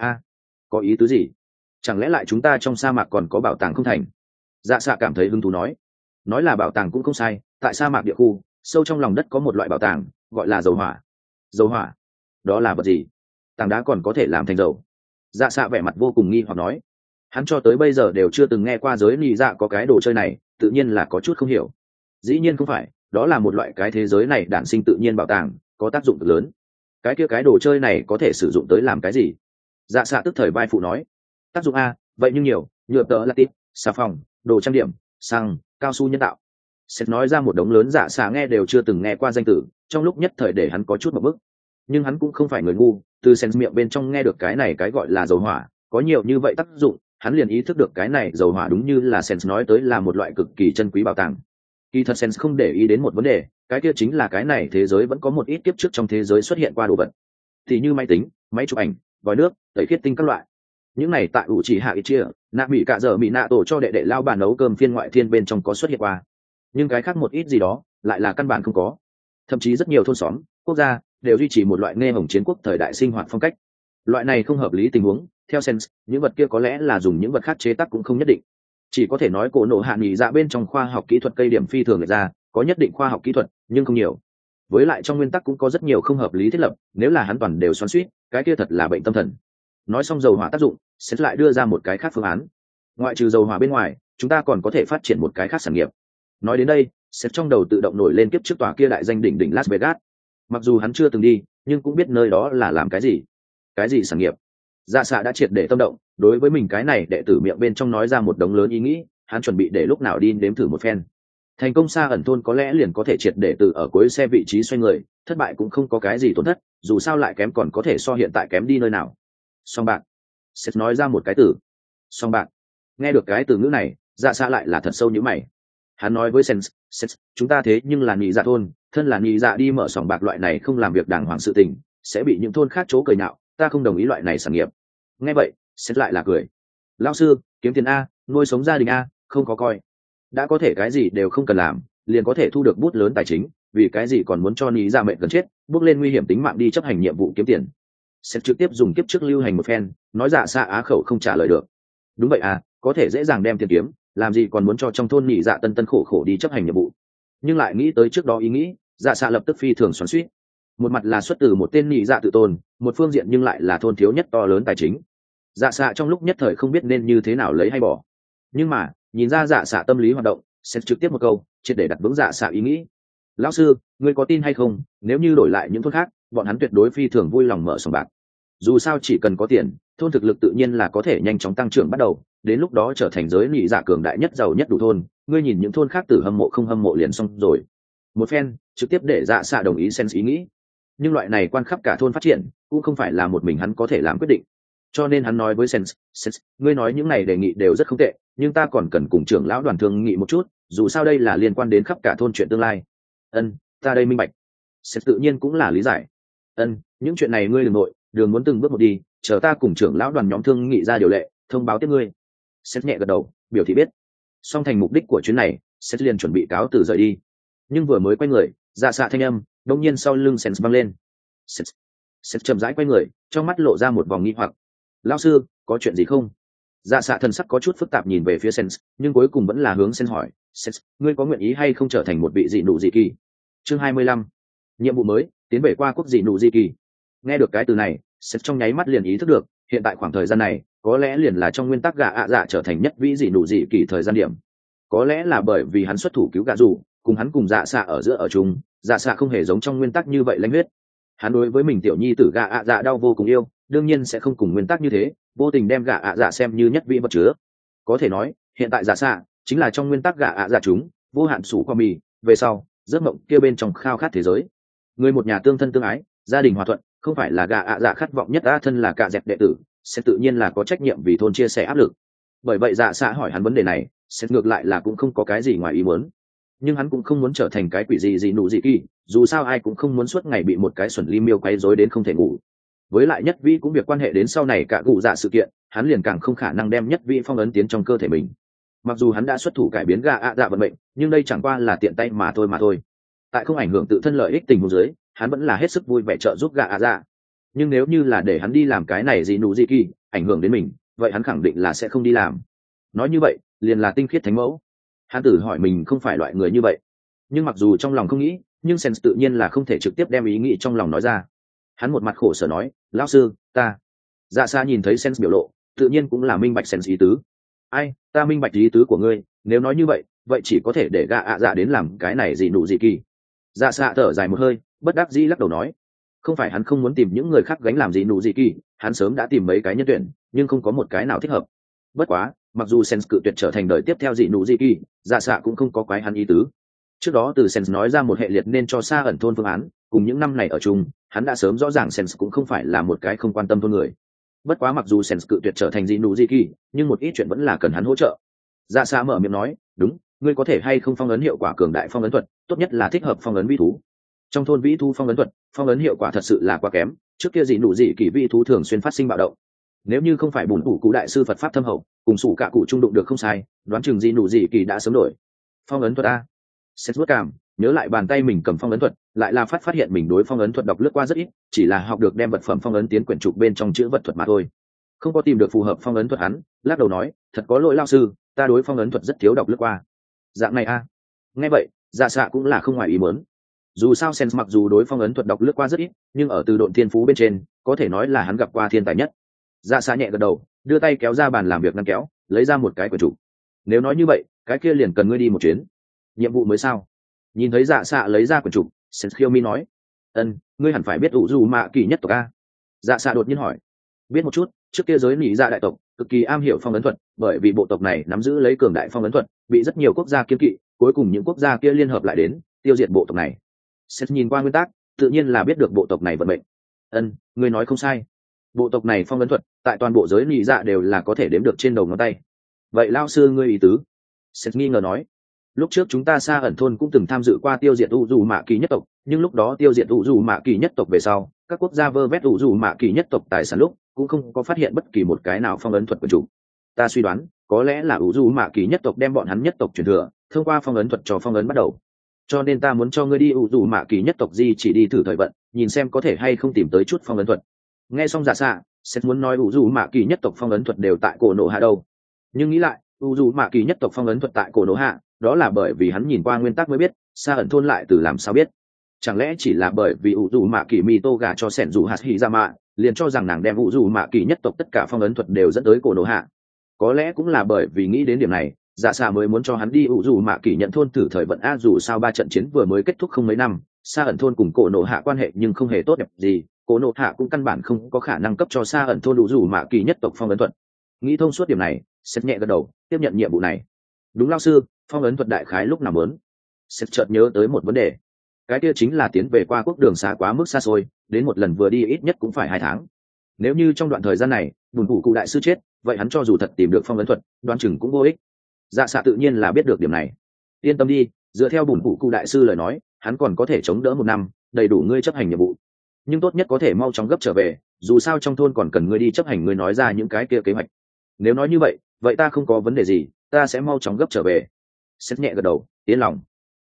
Có ý tứ gì? Chẳng lẽ lại chúng ta trong sa mạc còn có bảo tàng không thành? Dạ Xạ cảm thấy hứng thú nói là bảo tàng cũng không sai. Tại sa mạc địa khu sâu trong lòng đất có một loại bảo tàng gọi là dầu hỏa. Đó là vật gì? Tảng đá còn có thể làm thành dầu? Dạ Xạ vẻ mặt vô cùng nghi hoặc nói. Hắn cho tới bây giờ đều chưa từng nghe qua giới nị dạ có cái đồ chơi này, tự nhiên là có chút không hiểu. Dĩ nhiên không phải, đó là một loại cái thế giới này đản sinh tự nhiên bảo tàng, có tác dụng cực lớn. Cái đồ chơi này có thể sử dụng tới làm cái gì? Dạ Xạ tức thời vai phụ nói. Tác dụng a, vậy nhưng nhiều, nhựa tợ latit, xà phòng, đồ trang điểm, xăng, cao su nhân tạo. Sét nói ra một đống lớn. Dạ Xạ nghe đều chưa từng nghe qua danh từ, trong lúc nhất thời để hắn có chút một bức. Nhưng hắn cũng không phải người ngu, từ Sens miệng bên trong nghe được cái này cái gọi là dầu hỏa, có nhiều như vậy tác dụng, hắn liền ý thức được cái này dầu hỏa đúng như là Sens nói tới là một loại cực kỳ chân quý bảo tàng. Kỳ thật Sens không để ý đến một vấn đề, cái kia chính là cái này thế giới vẫn có một ít kiếp trước trong thế giới xuất hiện qua đồ vật, thì như máy tính, máy chụp ảnh, vòi nước, tẩy khiết tinh các loại. Những này tại ủ chỉ hạ ít chia, nạ bị cả giờ bị nạ tổ cho đệ đệ lao bàn nấu cơm phiên ngoại thiên bên trong có xuất hiện qua. Nhưng cái khác một ít gì đó lại là căn bản không có. Thậm chí rất nhiều thôn xóm, quốc gia đều duy trì một loại nghe hồng chiến quốc thời đại sinh hoạt phong cách. Loại này không hợp lý tình huống, theo Sens, những vật kia có lẽ là dùng những vật khác chế tác cũng không nhất định. Chỉ có thể nói cổ nổ hạ nghỉ dạ bên trong khoa học kỹ thuật cây điểm phi thường lệch ra, có nhất định khoa học kỹ thuật, nhưng không nhiều. Với lại trong nguyên tắc cũng có rất nhiều không hợp lý thiết lập, nếu là hắn toàn đều xoắn xuýt, cái kia thật là bệnh tâm thần. Nói xong dầu hỏa tác dụng, Sens lại đưa ra một cái khác phương án. Ngoại trừ dầu hỏa bên ngoài, chúng ta còn có thể phát triển một cái khác sản nghiệp. Nói đến đây, Sens trong đầu tự động nổi lên kiếp trước tòa kia đại danh đỉnh Las Vegas. Mặc dù hắn chưa từng đi, nhưng cũng biết nơi đó là làm cái gì sản nghiệp. Dạ Xạ đã triệt để tâm động, đối với mình cái này đệ tử miệng bên trong nói ra một đống lớn ý nghĩ, hắn chuẩn bị để lúc nào đi nếm thử một phen. Thành công Sa ẩn thôn có lẽ liền có thể triệt để từ ở cuối xe vị trí xoay người, thất bại cũng không có cái gì tổn thất, dù sao lại kém còn có thể so hiện tại kém đi nơi nào. Song bạc. Seth nói ra một cái từ. Song bạc. Nghe được cái từ ngữ này, dạ xạ lại là thật sâu như mày. Hắn nói với Seth, chúng ta thế nhưng là nhị dạ thôn, thân là nhị dạ đi mở sòng bạc loại này không làm việc đàng hoàng sự tình, sẽ bị những thôn khác chố cười nhạo, ta không đồng ý loại này sản nghiệp. Nghe vậy, Seth lại là cười. Lão sư, kiếm tiền a, nuôi sống gia đình a, không có coi. Đã có thể cái gì đều không cần làm, liền có thể thu được bút lớn tài chính, vì cái gì còn muốn cho nhị dạ mệnh gần chết, bước lên nguy hiểm tính mạng đi chấp hành nhiệm vụ kiếm tiền. Seth trực tiếp dùng kiếp trước lưu hành một phen, nói dạ xạ á khẩu không trả lời được. Đúng vậy à, có thể dễ dàng đem tiền kiếm, làm gì còn muốn cho trong thôn nhị dạ tân tân khổ khổ đi chấp hành nhiệm vụ. Nhưng lại nghĩ tới trước đó ý nghĩ, dạ xạ lập tức phi thường xoắn xuýt. Một mặt là xuất từ một tên nhị dạ tự tôn, một phương diện nhưng lại là thôn thiếu nhất to lớn tài chính. Dạ xạ trong lúc nhất thời không biết nên như thế nào lấy hay bỏ. Nhưng mà nhìn ra dạ xạ tâm lý hoạt động, sẽ trực tiếp một câu triệt để đặt vững dạ xạ ý nghĩ. Lão sư, ngươi có tin hay không, nếu như đổi lại những thôn khác, bọn hắn tuyệt đối phi thường vui lòng mở sòng bạc. Dù sao chỉ cần có tiền, thôn thực lực tự nhiên là có thể nhanh chóng tăng trưởng bắt đầu, đến lúc đó trở thành giới nhị dạ cường đại nhất giàu nhất đủ thôn, ngươi nhìn những thôn khác tử hâm mộ không hâm mộ liền xong rồi. Một phen trực tiếp để dạ xạ đồng ý sen ý nghĩ. Nhưng loại này quan khắp cả thôn phát triển cũng không phải là một mình hắn có thể làm quyết định, cho nên hắn nói với sen, ngươi nói những này đề nghị đều rất không tệ, nhưng ta còn cần cùng trưởng lão đoàn thương nghị một chút, dù sao đây là liên quan đến khắp cả thôn chuyện tương lai. Ta đây minh bạch. Sen tự nhiên cũng là lý giải. Những chuyện này ngươi đừng nội, đường muốn từng bước một đi, chờ ta cùng trưởng lão đoàn nhóm thương nghị ra điều lệ, thông báo tiếp ngươi. Seth nhẹ gật đầu, biểu thị biết. Song thành mục đích của chuyến này, Seth liền chuẩn bị cáo từ rời đi. Nhưng vừa mới quay người, dạ xạ thanh âm đột nhiên sau lưng Seth vang lên. Seth chậm rãi quay người, trong mắt lộ ra một vòng nghi hoặc. Lão sư, có chuyện gì không? Dạ xạ thần sắc có chút phức tạp nhìn về phía Seth, nhưng cuối cùng vẫn là hướng Seth hỏi, Seth, ngươi có nguyện ý hay không trở thành một vị dị nụ dị kỳ? Chương 25. Nhiệm vụ mới, tiến về qua quốc dị nụ dị kỳ. Nghe được cái từ này, Seth trong nháy mắt liền ý thức được, hiện tại khoảng thời gian này có lẽ liền là trong nguyên tắc gạ ạ dạ trở thành nhất vĩ dị nụ dị kỳ thời gian điểm. Có lẽ là bởi vì hắn xuất thủ cứu gạ dù, cùng hắn cùng dạ xạ ở giữa ở chung, dạ xạ không hề giống trong nguyên tắc như vậy lãnh huyết. Hắn đối với mình tiểu nhi tử gạ ạ dạ đau vô cùng yêu, đương nhiên sẽ không cùng nguyên tắc như thế, vô tình đem gạ ạ dạ xem như nhất vĩ vật chứa. Có thể nói, hiện tại dạ xạ chính là trong nguyên tắc gạ ạ dạ chúng, vô hạn sủ qua mì, về sau giấc mộng kia bên trong khao khát thế giới. Người một nhà tương thân tương ái, gia đình hòa thuận, không phải là gạ ạ dạ khát vọng nhất a, thân là cả dẹp đệ tử sẽ tự nhiên là có trách nhiệm vì thôn chia sẻ áp lực. Bởi vậy dạ xạ hỏi hắn vấn đề này, sẽ ngược lại là cũng không có cái gì ngoài ý muốn. Nhưng hắn cũng không muốn trở thành cái quỷ gì nụ gì kỳ, dù sao ai cũng không muốn suốt ngày bị một cái xuẩn ly miêu quấy rối đến không thể ngủ. Với lại nhất vĩ cũng việc quan hệ đến sau này cả cụ dạ sự kiện, hắn liền càng không khả năng đem nhất vĩ phong ấn tiến trong cơ thể mình. Mặc dù hắn đã xuất thủ cải biến gạ ạ dạ vận mệnh, nhưng đây chẳng qua là tiện tay mà thôi. Tại không ảnh hưởng tự thân lợi ích tình huống dưới, hắn vẫn là hết sức vui vẻ trợ giúp gạ ạ dạ. Nhưng nếu như là để hắn đi làm cái này gì nụ gì kỳ, ảnh hưởng đến mình, vậy hắn khẳng định là sẽ không đi làm. Nói như vậy liền là tinh khiết thánh mẫu. Hắn tự hỏi mình không phải loại người như vậy, nhưng mặc dù trong lòng không nghĩ, nhưng Sen tự nhiên là không thể trực tiếp đem ý nghĩ trong lòng nói ra. Hắn một mặt khổ sở nói, lão sư, ta. Dạ xa nhìn thấy Sen biểu lộ, tự nhiên cũng là minh bạch Sen ý tứ. Ai, ta minh bạch ý tứ của ngươi, nếu nói như vậy, vậy chỉ có thể để gạ ạ dạ đến làm cái này gì nụ gì kỳ. Dạ xạ thở dài một hơi, bất đắc dĩ lắc đầu nói, không phải hắn không muốn tìm những người khác gánh làm gì nụ gì kỳ, hắn sớm đã tìm mấy cái nhân tuyển, nhưng không có một cái nào thích hợp. Bất quá, mặc dù Sen cự tuyệt trở thành đời tiếp theo dị nụ dị kỳ, dạ xạ cũng không có quái hắn ý tứ. Trước đó từ Sen nói ra một hệ liệt nên cho xa ẩn thôn phương án, cùng những năm này ở chung, hắn đã sớm rõ ràng Sen cũng không phải là một cái không quan tâm thôn người. Bất quá mặc dù Sen cự tuyệt trở thành dị nụ dị kỳ, nhưng một ít chuyện vẫn là cần hắn hỗ trợ. Dạ xạ mở miệng nói, đúng, ngươi có thể hay không phong ấn hiệu quả cường đại phong ấn thuật, tốt nhất là thích hợp phong ấn vĩ thú. Trong thôn vĩ thú phong ấn thuật, phong ấn hiệu quả thật sự là quá kém, trước kia dị nụ dị kỳ vĩ thú thường xuyên phát sinh bạo động. Nếu như không phải bùn tủ cụ đại sư Phật pháp thâm hậu, cùng sủ cả cụ trung đụng được không sai, đoán chừng dị nụ dị kỳ đã sớm đổi. Phong ấn thuật a. Xét vuốt cảm, nhớ lại bàn tay mình cầm phong ấn thuật, lại là phát hiện mình đối phong ấn thuật đọc lướt qua rất ít, chỉ là học được đem vật phẩm phong ấn tiến quyển trục bên trong chữ vật thuật mà thôi. Không có tìm được phù hợp phong ấn thuật hắn, lắc đầu nói, thật có lỗi lão sư, ta đối phong ấn thuật rất thiếu đọc lướt qua. Dạng này a. Nghe vậy, dạ xạ cũng là không ngoài ý muốn. Dù sao Sen mặc dù đối phong ấn thuật đọc lướt qua rất ít, nhưng ở từ độn thiên phú bên trên, có thể nói là hắn gặp qua thiên tài nhất. Dạ xạ nhẹ gật đầu, đưa tay kéo ra bàn làm việc ngăn kéo, lấy ra một cái quyển trục. Nếu nói như vậy, cái kia liền cần ngươi đi một chuyến. Nhiệm vụ mới sao? Nhìn thấy dạ xạ lấy ra quyển trục, Sen khiêu mi nói, ngươi hẳn phải biết ủ dù mạ kỳ nhất tộc a. Dạ xạ đột nhiên hỏi, biết một chút, trước kia giới nỉ dạ đại tộc cực kỳ am hiểu phong ấn thuật, bởi vì bộ tộc này nắm giữ lấy cường đại phong ấn thuật, bị rất nhiều quốc gia kiêng kỵ, cuối cùng những quốc gia kia liên hợp lại đến tiêu diệt bộ tộc này. Seth nhìn qua nguyên tắc, tự nhiên là biết được bộ tộc này vận mệnh. Ngươi nói không sai, bộ tộc này phong ấn thuật tại toàn bộ giới nhị dạ đều là có thể đếm được trên đầu ngón tay. Vậy lao sư ngươi ý tứ? Seth nghi ngờ nói. Lúc trước chúng ta Sa ẩn thôn cũng từng tham dự qua tiêu diệt u dù mạ kỳ nhất tộc, nhưng lúc đó tiêu diệt u dù mạ kỳ nhất tộc về sau, các quốc gia vơ vét u dù mạ kỳ nhất tộc tài sản lúc cũng không có phát hiện bất kỳ một cái nào phong ấn thuật của chủ. Ta suy đoán có lẽ là u dù mạ kỳ nhất tộc đem bọn hắn nhất tộc truyền thừa thông qua phong ấn thuật cho phong ấn bắt đầu, cho nên ta muốn cho ngươi đi u dù mạ kỳ nhất tộc di chỉ đi thử thời vận, nhìn xem có thể hay không tìm tới chút phong ấn thuật. Nghe xong giả xạ sẽ muốn nói u dù mạ kỳ nhất tộc phong ấn thuật đều tại cổ nổ hạ đâu, nhưng nghĩ lại u dù mạ kỳ nhất tộc phong ấn thuật tại cổ nổ hạ, đó là bởi vì hắn nhìn qua nguyên tắc mới biết Sa ẩn thôn lại từ làm sao biết. Chẳng lẽ chỉ là bởi vì u dù mạ kỳ mi tô gà cho sẻn dù hạt hy ra mạ liền cho rằng nàng đem u dù mạ kỳ nhất tộc tất cả phong ấn thuật đều dẫn tới cổ nổ hạ? Có lẽ cũng là bởi vì nghĩ đến điểm này dạ xạ mới muốn cho hắn đi u dù mạ kỳ nhận thôn thử thời vận a. Dù sao 3 trận chiến vừa mới kết thúc không mấy năm, Sa ẩn thôn cùng cổ nổ hạ quan hệ nhưng không hề tốt đẹp gì, cổ nổ hạ cũng căn bản không có khả năng cấp cho Sa ẩn thôn u dù mạ kỳ nhất tộc phong ấn thuật. Nghĩ thông suốt điểm này, Seth nhẹ gật đầu tiếp nhận nhiệm vụ này. Đúng lao sư, phong ấn thuật đại khái lúc nào muốn? Seth chợt nhớ tới một vấn đề, cái kia chính là tiến về qua quốc đường xá quá mức xa xôi, đến một lần vừa đi ít nhất cũng phải 2 tháng. Nếu như trong đoạn thời gian này bùn phủ cụ đại sư chết, vậy hắn cho dù thật tìm được phong ấn thuật đoán chừng cũng vô ích. Dạ xạ tự nhiên là biết được điểm này. Yên tâm đi, dựa theo bùn phủ cụ đại sư lời nói, hắn còn có thể chống đỡ 1 năm, đầy đủ ngươi chấp hành nhiệm vụ. Nhưng tốt nhất có thể mau chóng gấp trở về, dù sao trong thôn còn cần ngươi đi chấp hành ngươi nói ra những cái kia kế hoạch. Nếu nói như vậy ta không có vấn đề gì, ta sẽ mau chóng gấp trở về. Seth nhẹ gật đầu yên lòng.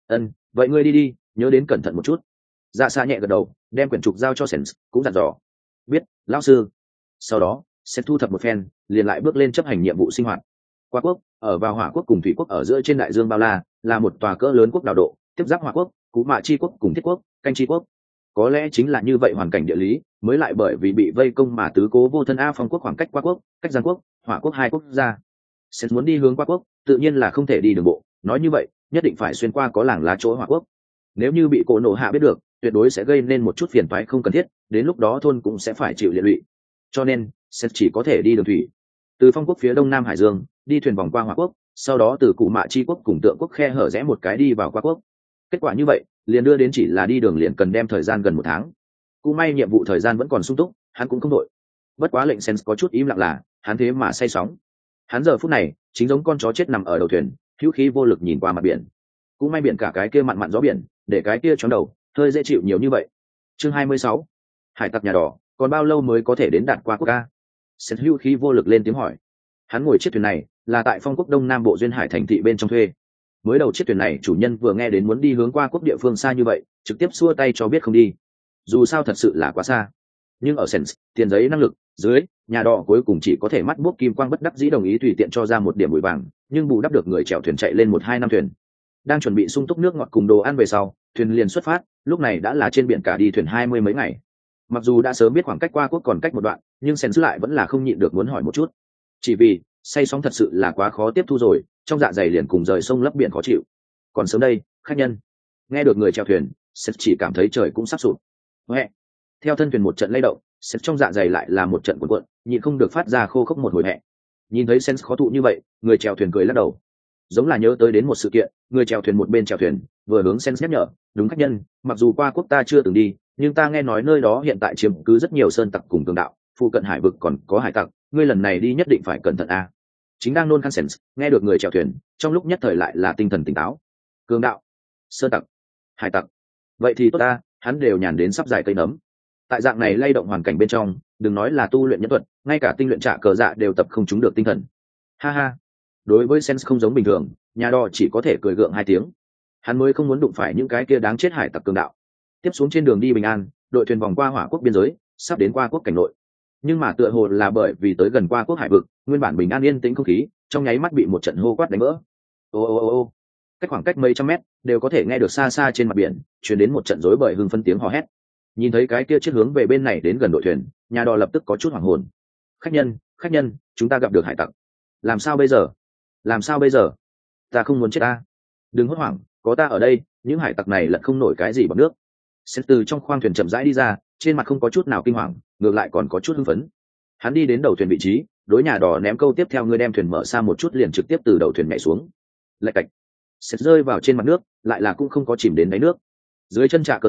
Vậy ngươi đi, nhớ đến cẩn thận một chút. Dạ xạ nhẹ gật đầu đem quyển trục giao cho Seth, cũng dặn dò. Biết lão sư. Sau đó Seth thu thập một phen liền lại bước lên chấp hành nhiệm vụ sinh hoạt. Qua quốc ở vào hỏa quốc cùng thủy quốc ở giữa trên đại dương bao la, là một tòa cỡ lớn quốc đảo độ, tiếp giáp hỏa quốc, cú mạ chi quốc cùng thiết quốc, canh chi quốc. Có lẽ chính là như vậy hoàn cảnh địa lý mới lại bởi vì bị vây công mà tứ cố vô thân a phong quốc khoảng cách qua quốc, cách giang quốc, hỏa quốc 2 quốc gia. Seth muốn đi hướng qua quốc tự nhiên là không thể đi đường bộ, nói như vậy nhất định phải xuyên qua có làng lá chỗ hỏa quốc. Nếu như bị cổ nổ hạ biết được, tuyệt đối sẽ gây nên một chút phiền toái không cần thiết, đến lúc đó thôn cũng sẽ phải chịu liệt lụy. Cho nên Seth chỉ có thể đi đường thủy, từ phong quốc phía đông nam hải dương đi thuyền vòng qua hỏa quốc, sau đó từ cụ mạ chi quốc cùng tượng quốc khe hở rẽ một cái đi vào qua quốc. Kết quả như vậy liền đưa đến chỉ là đi đường liền cần đem thời gian gần 1 tháng. Cũng may nhiệm vụ thời gian vẫn còn sung túc, hắn cũng không đội. Bất quá lệnh Sens có chút im lặng là hắn thế mà say sóng. Hắn giờ phút này chính giống con chó chết nằm ở đầu thuyền, hữu khí vô lực nhìn qua mặt biển. Cũng may biển cả cái kia mặn mặn gió biển để cái kia chóng đầu hơi dễ chịu nhiều như vậy. Chương 26. Hải tặc nhà đỏ, còn bao lâu mới có thể đến đạt qua quốc ca? Sens hữu khí vô lực lên tiếng hỏi. Hắn ngồi chiếc thuyền này là tại phong quốc đông nam bộ duyên hải thành thị bên trong thuê. Mới đầu chiếc thuyền này chủ nhân vừa nghe đến muốn đi hướng qua quốc địa phương xa như vậy, trực tiếp xua tay cho biết không đi, dù sao thật sự là quá xa. Nhưng ở Sens tiền giấy năng lực dưới, nhà đỏ cuối cùng chỉ có thể mắt buốc kim quang bất đắc dĩ đồng ý tùy tiện cho ra 1 điểm bụi vàng, nhưng bù đắp được người chèo thuyền chạy lên 1-2 năm thuyền. Đang chuẩn bị sung túc nước ngọt cùng đồ ăn về sau, thuyền liền xuất phát, lúc này đã là trên biển cả đi thuyền 20 mấy ngày. Mặc dù đã sớm biết khoảng cách qua quốc còn cách một đoạn, nhưng Sens lại vẫn là không nhịn được muốn hỏi một chút, chỉ vì say sóng thật sự là quá khó tiếp thu rồi, trong dạ dày liền cùng rời sông lấp biển khó chịu. Còn sớm đây khách nhân. Nghe được người chèo thuyền, Seth chỉ cảm thấy trời cũng sắp sụp. Hẹ. Theo thân thuyền một trận lay động, Seth trong dạ dày lại là một trận cuộn cuộn, nhịn không được phát ra khô khốc một hồi hẹ. Nhìn thấy Seth khó thụ như vậy, người chèo thuyền cười lắc đầu, giống là nhớ tới đến một sự kiện. Người chèo thuyền một bên chèo thuyền vừa hướng Seth nhắc nhở, đúng khách nhân, mặc dù qua quốc ta chưa từng đi, nhưng ta nghe nói nơi đó hiện tại chiếm cứ rất nhiều sơn tặc cùng cường đạo, phụ cận hải vực còn có hải tặc, ngươi lần này đi nhất định phải cẩn thận a. Chính đang nôn khăn Sens nghe được người chèo thuyền trong lúc nhất thời lại là tinh thần tỉnh táo. Cường đạo, sơn tặc, hải tặc, vậy thì tốt ta, hắn đều nhàn đến sắp giải cây nấm. Tại dạng này lay động hoàn cảnh bên trong, đừng nói là tu luyện nhân thuật, ngay cả tinh luyện trả cờ dạ đều tập không trúng được tinh thần. Ha ha. Đối với Sens không giống bình thường, nhà đò chỉ có thể cười gượng 2 tiếng. Hắn mới không muốn đụng phải những cái kia đáng chết hải tặc cường đạo. Tiếp xuống trên đường đi bình an, đội thuyền vòng qua hỏa quốc biên giới, sắp đến qua quốc cảnh nội. Nhưng mà tựa hồ là bởi vì tới gần qua quốc hải vực, nguyên bản bình an yên tĩnh không khí trong nháy mắt bị một trận hô quát đánh vỡ. Ô, cách khoảng cách mấy trăm mét đều có thể nghe được xa xa trên mặt biển truyền đến một trận rối bời hưng phấn tiếng hò hét. Nhìn thấy cái kia chiếc hướng về bên này đến gần đội thuyền, nhà đò lập tức có chút hoảng hồn. Khách nhân, chúng ta gặp được hải tặc. Làm sao bây giờ? Ta không muốn chết ta. Đừng hốt hoảng, có ta ở đây, những hải tặc này lật không nổi cái gì bằng nước. Seth từ trong khoang thuyền chậm rãi đi ra, trên mặt không có chút nào kinh hoàng, ngược lại còn có chút hưng phấn. Hắn đi đến đầu thuyền vị trí, đối nhà đỏ ném câu tiếp theo, ngươi đem thuyền mở xa một chút, liền trực tiếp từ đầu thuyền nhảy xuống. Lạch cạch. Seth rơi vào trên mặt nước, lại là cũng không có chìm đến đáy nước. Dưới chân trạ cớ dạ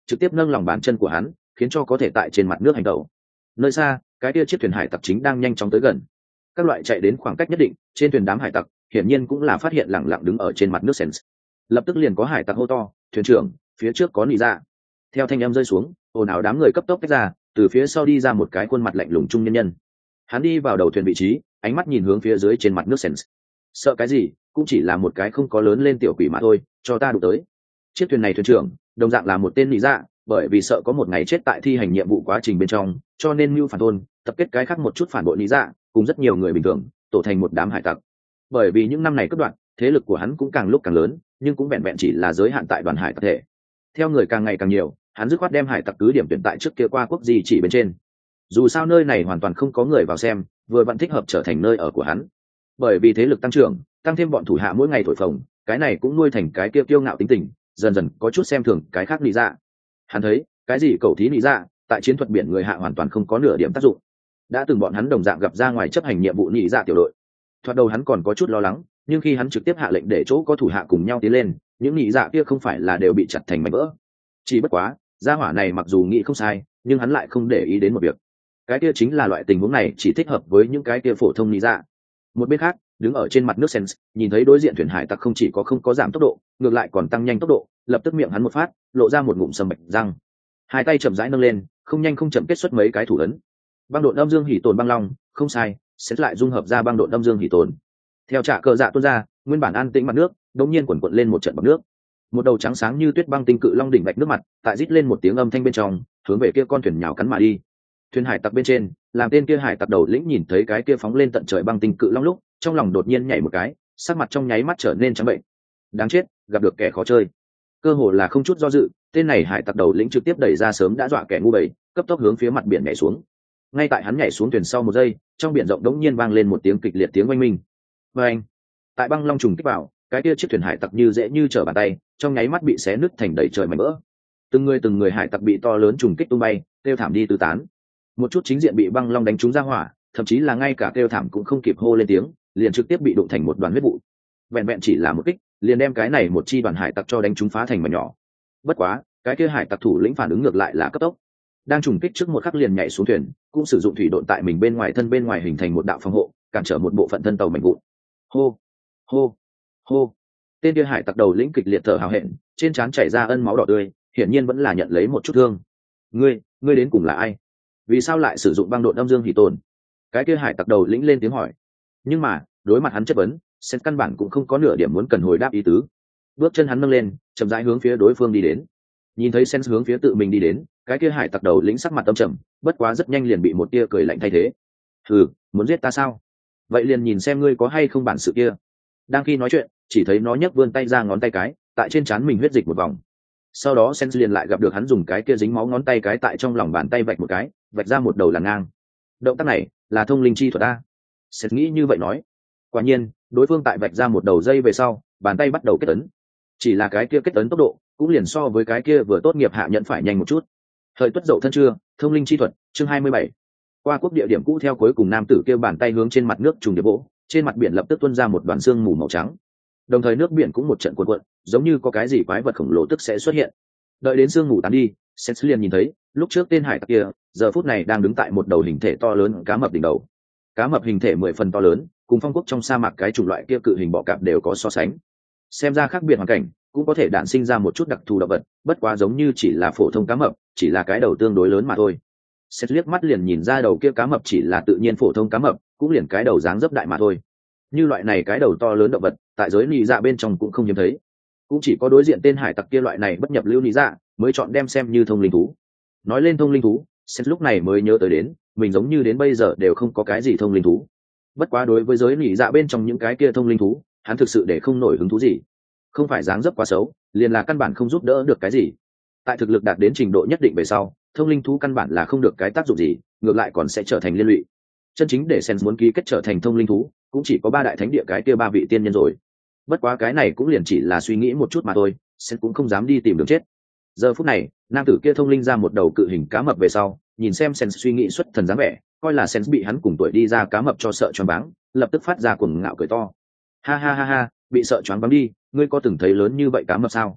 trực tiếp nâng lòng bàn chân của hắn, khiến cho có thể tại trên mặt nước hành tẩu. Nơi xa, cái kia chiếc thuyền hải tặc chính đang nhanh chóng tới gần. Các loại chạy đến khoảng cách nhất định, trên thuyền đám hải tặc hiển nhiên cũng là phát hiện lẳng lặng đứng ở trên mặt nước Sense. Lập tức liền có hải tặc hô to, thuyền trưởng, phía trước có nị dạ. Theo thanh âm rơi xuống, ồn ào đám người cấp tốc tách ra, từ phía sau đi ra một cái khuôn mặt lạnh lùng trung nhân nhân. Hắn đi vào đầu thuyền vị trí, ánh mắt nhìn hướng phía dưới trên mặt nước Sense. Sợ cái gì, cũng chỉ là một cái không có lớn lên tiểu quỷ mà thôi, cho ta đụng tới. Chiếc thuyền này thuyền trưởng đồng dạng là một tên nị dạ, bởi vì sợ có một ngày chết tại thi hành nhiệm vụ quá trình bên trong, cho nên mưu phản thôn, tập kết cái khác một chút phản bội nị dạ, cùng rất nhiều người bình thường tổ thành một đám hải tặc. Bởi vì những năm này cất đoạn, thế lực của hắn cũng càng lúc càng lớn, nhưng cũng vẹn vẹn chỉ là giới hạn tại đoàn hải tặc thể. Theo người càng ngày càng nhiều, hắn dứt khoát đem hải tặc cứ điểm tuyển tại trước kia qua quốc gì chỉ bên trên. Dù sao nơi này hoàn toàn không có người vào xem, vừa vặn thích hợp trở thành nơi ở của hắn. Bởi vì thế lực tăng trưởng, tăng thêm bọn thủ hạ mỗi ngày thổi phồng, cái này cũng nuôi thành cái kia kiêu ngạo tính tình, dần dần có chút xem thường cái khác nị dạ. Hắn thấy cái gì cầu thí nị dạ tại chiến thuật biển người hạ hoàn toàn không có nửa điểm tác dụng. Đã từng bọn hắn đồng dạng gặp ra ngoài chấp hành nhiệm vụ nị dạ tiểu đội, thoạt đầu hắn còn có chút lo lắng, nhưng khi hắn trực tiếp hạ lệnh để chỗ có thủ hạ cùng nhau tiến lên, những nị dạ kia không phải là đều bị chặt thành mảnh vỡ. Chỉ bất quá gia hỏa này mặc dù nghĩ không sai, nhưng hắn lại không để ý đến một việc, cái kia chính là loại tình huống này chỉ thích hợp với những cái kia phổ thông nị dạ. Một bên khác, đứng ở trên mặt nước Sense nhìn thấy đối diện thuyền hải tặc không chỉ có không có giảm tốc độ, ngược lại còn tăng nhanh tốc độ, lập tức miệng hắn một phát lộ ra một ngụm sầm bạch răng, hai tay chậm rãi nâng lên, không nhanh không chậm kết xuất mấy cái thủ ấn. Băng độn âm dương hỉ tồn băng long, không sai, sẽ lại dung hợp ra băng độn âm dương hỉ tồn. Theo trả cờ dạ tuôn ra, nguyên bản an tĩnh mặt nước đột nhiên quần quật lên một trận bọt nước. Một đầu trắng sáng như tuyết băng tinh cự long đỉnh vạch nước mặt, tại rít lên một tiếng âm thanh bên trong, hướng về kia con thuyền nhào cắn mà đi. Thuyền hải tặc bên trên, làm tên kia hải tặc đầu lĩnh nhìn thấy cái kia phóng lên tận trời băng tinh cự long lúc, trong lòng đột nhiên nhảy một cái, sắc mặt trong nháy mắt trở nên trắng bệnh. Đáng chết, gặp được kẻ khó chơi. Cơ hồ là không chút do dự, tên này hải tặc đầu lĩnh trực tiếp đẩy ra sớm đã dọa kẻ ngu bầy, cấp tốc hướng phía mặt biển nhảy xuống. Ngay tại hắn nhảy xuống thuyền sau một giây, trong biển rộng đống nhiên vang lên một tiếng kịch liệt tiếng oanh minh. Và anh, tại băng long trùng kích vào, cái kia chiếc thuyền hải tặc như dễ như trở bàn tay, trong nháy mắt bị xé nứt thành đầy trời mảnh vỡ. Từng người hải tặc bị to lớn trùng kích tung bay, kêu thảm đi tứ tán. Một chút chính diện bị băng long đánh trúng ra hỏa, thậm chí là ngay cả kêu thảm cũng không kịp hô lên tiếng, liền trực tiếp bị đụng thành một đoàn huyết vụ. Vẹn vẹn chỉ là một kích, liền đem cái này một chi đoàn hải tặc cho đánh trúng phá thành mảnh nhỏ. Bất quá, cái kia hải tặc thủ lĩnh phản ứng ngược lại là cấp tốc, đang trùng kích trước một khắc liền nhảy xuống thuyền, cũng sử dụng thủy độn tại mình bên ngoài thân bên ngoài hình thành một đạo phòng hộ, cản trở một bộ phận thân tàu mảnh vụn. Hô, hô, hô. Tên kia hải tặc đầu lĩnh kịch liệt thở hào hẹn, trên trán chảy ra ân máu đỏ tươi, hiển nhiên vẫn là nhận lấy một chút thương. Ngươi đến cùng là ai? Vì sao lại sử dụng băng độn âm dương hỉ tồn? Cái kia hải tặc đầu lĩnh lên tiếng hỏi. Nhưng mà đối mặt hắn chất vấn, Sen căn bản cũng không có nửa điểm muốn cần hồi đáp ý tứ. Bước chân hắn nâng lên, chậm rãi hướng phía đối phương đi đến. Nhìn thấy Sen hướng phía tự mình đi đến, cái kia hải tặc đầu lĩnh sắc mặt âm trầm, bất quá rất nhanh liền bị một tia cười lạnh thay thế. Hừ, muốn giết ta sao? Vậy liền nhìn xem ngươi có hay không bản sự kia. Đang khi nói chuyện, chỉ thấy nó nhấc vươn tay ra ngón tay cái, tại trên trán mình huyết dịch một vòng. Sau đó Sen liền lại gặp được hắn dùng cái kia dính máu ngón tay cái tại trong lòng bàn tay vạch một cái, vạch ra một đầu làn ngang. Động tác này là thông linh chi thuật ta. Sen nghĩ như vậy nói. Quả nhiên, đối phương tại vạch ra một đầu dây về sau, bàn tay bắt đầu kết ấn. Chỉ là cái kia kết ấn tốc độ cũng liền so với cái kia vừa tốt nghiệp hạ nhận phải nhanh một chút. Thời tuất dậu thân chưa, thông linh chi thuật, chương 27. Qua quốc địa điểm cũ theo cuối cùng nam tử kêu bàn tay hướng trên mặt nước trùng điệp vỗ, trên mặt biển lập tức tuôn ra một đoàn sương mù màu trắng. Đồng thời nước biển cũng một trận cuộn cuộn, giống như có cái gì quái vật khổng lồ tức sẽ xuất hiện. Đợi đến sương mù tán đi, Seth liền nhìn thấy, lúc trước tên hải tặc kia, giờ phút này đang đứng tại một đầu hình thể to lớn cá mập đỉnh đầu. Cá mập hình thể 10 phần to lớn, cùng phong quốc trong sa mạc cái chủng loại kia cự hình bọ cạp đều có so sánh. Xem ra khác biệt hoàn cảnh, cũng có thể đản sinh ra một chút đặc thù động vật, bất quá giống như chỉ là phổ thông cá mập, chỉ là cái đầu tương đối lớn mà thôi. Seth liếc mắt liền nhìn ra đầu kia cá mập chỉ là tự nhiên phổ thông cá mập, cũng liền cái đầu dáng dấp đại mà thôi. Như loại này cái đầu to lớn động vật, tại giới nị dạ bên trong cũng không hiếm thấy. Cũng chỉ có đối diện tên hải tặc kia loại này bất nhập lưu nị dạ mới chọn đem xem như thông linh thú. Nói lên thông linh thú, Seth lúc này mới nhớ tới đến, mình giống như đến bây giờ đều không có cái gì thông linh thú. Bất quá đối với giới nị dạ bên trong những cái kia thông linh thú, hắn thực sự để không nổi hứng thú gì. Không phải dáng dấp quá xấu, liền là căn bản không giúp đỡ được cái gì. Tại thực lực đạt đến trình độ nhất định về sau, thông linh thú căn bản là không được cái tác dụng gì, ngược lại còn sẽ trở thành liên lụy. Chân chính để Sen muốn ký kết trở thành thông linh thú, cũng chỉ có 3 đại thánh địa cái kia 3 vị tiên nhân rồi. Bất quá cái này cũng liền chỉ là suy nghĩ một chút mà thôi, Sen cũng không dám đi tìm đường chết. Giờ phút này, nam tử kia thông linh ra một đầu cự hình cá mập về sau, nhìn xem Sen suy nghĩ xuất thần dáng vẻ, coi là Sen bị hắn cùng tuổi đi ra cá mập cho sợ choáng váng, lập tức phát ra cuồng ngạo cười to. Ha ha ha ha, bị sợ choáng váng đi, ngươi có từng thấy lớn như vậy cá mập sao?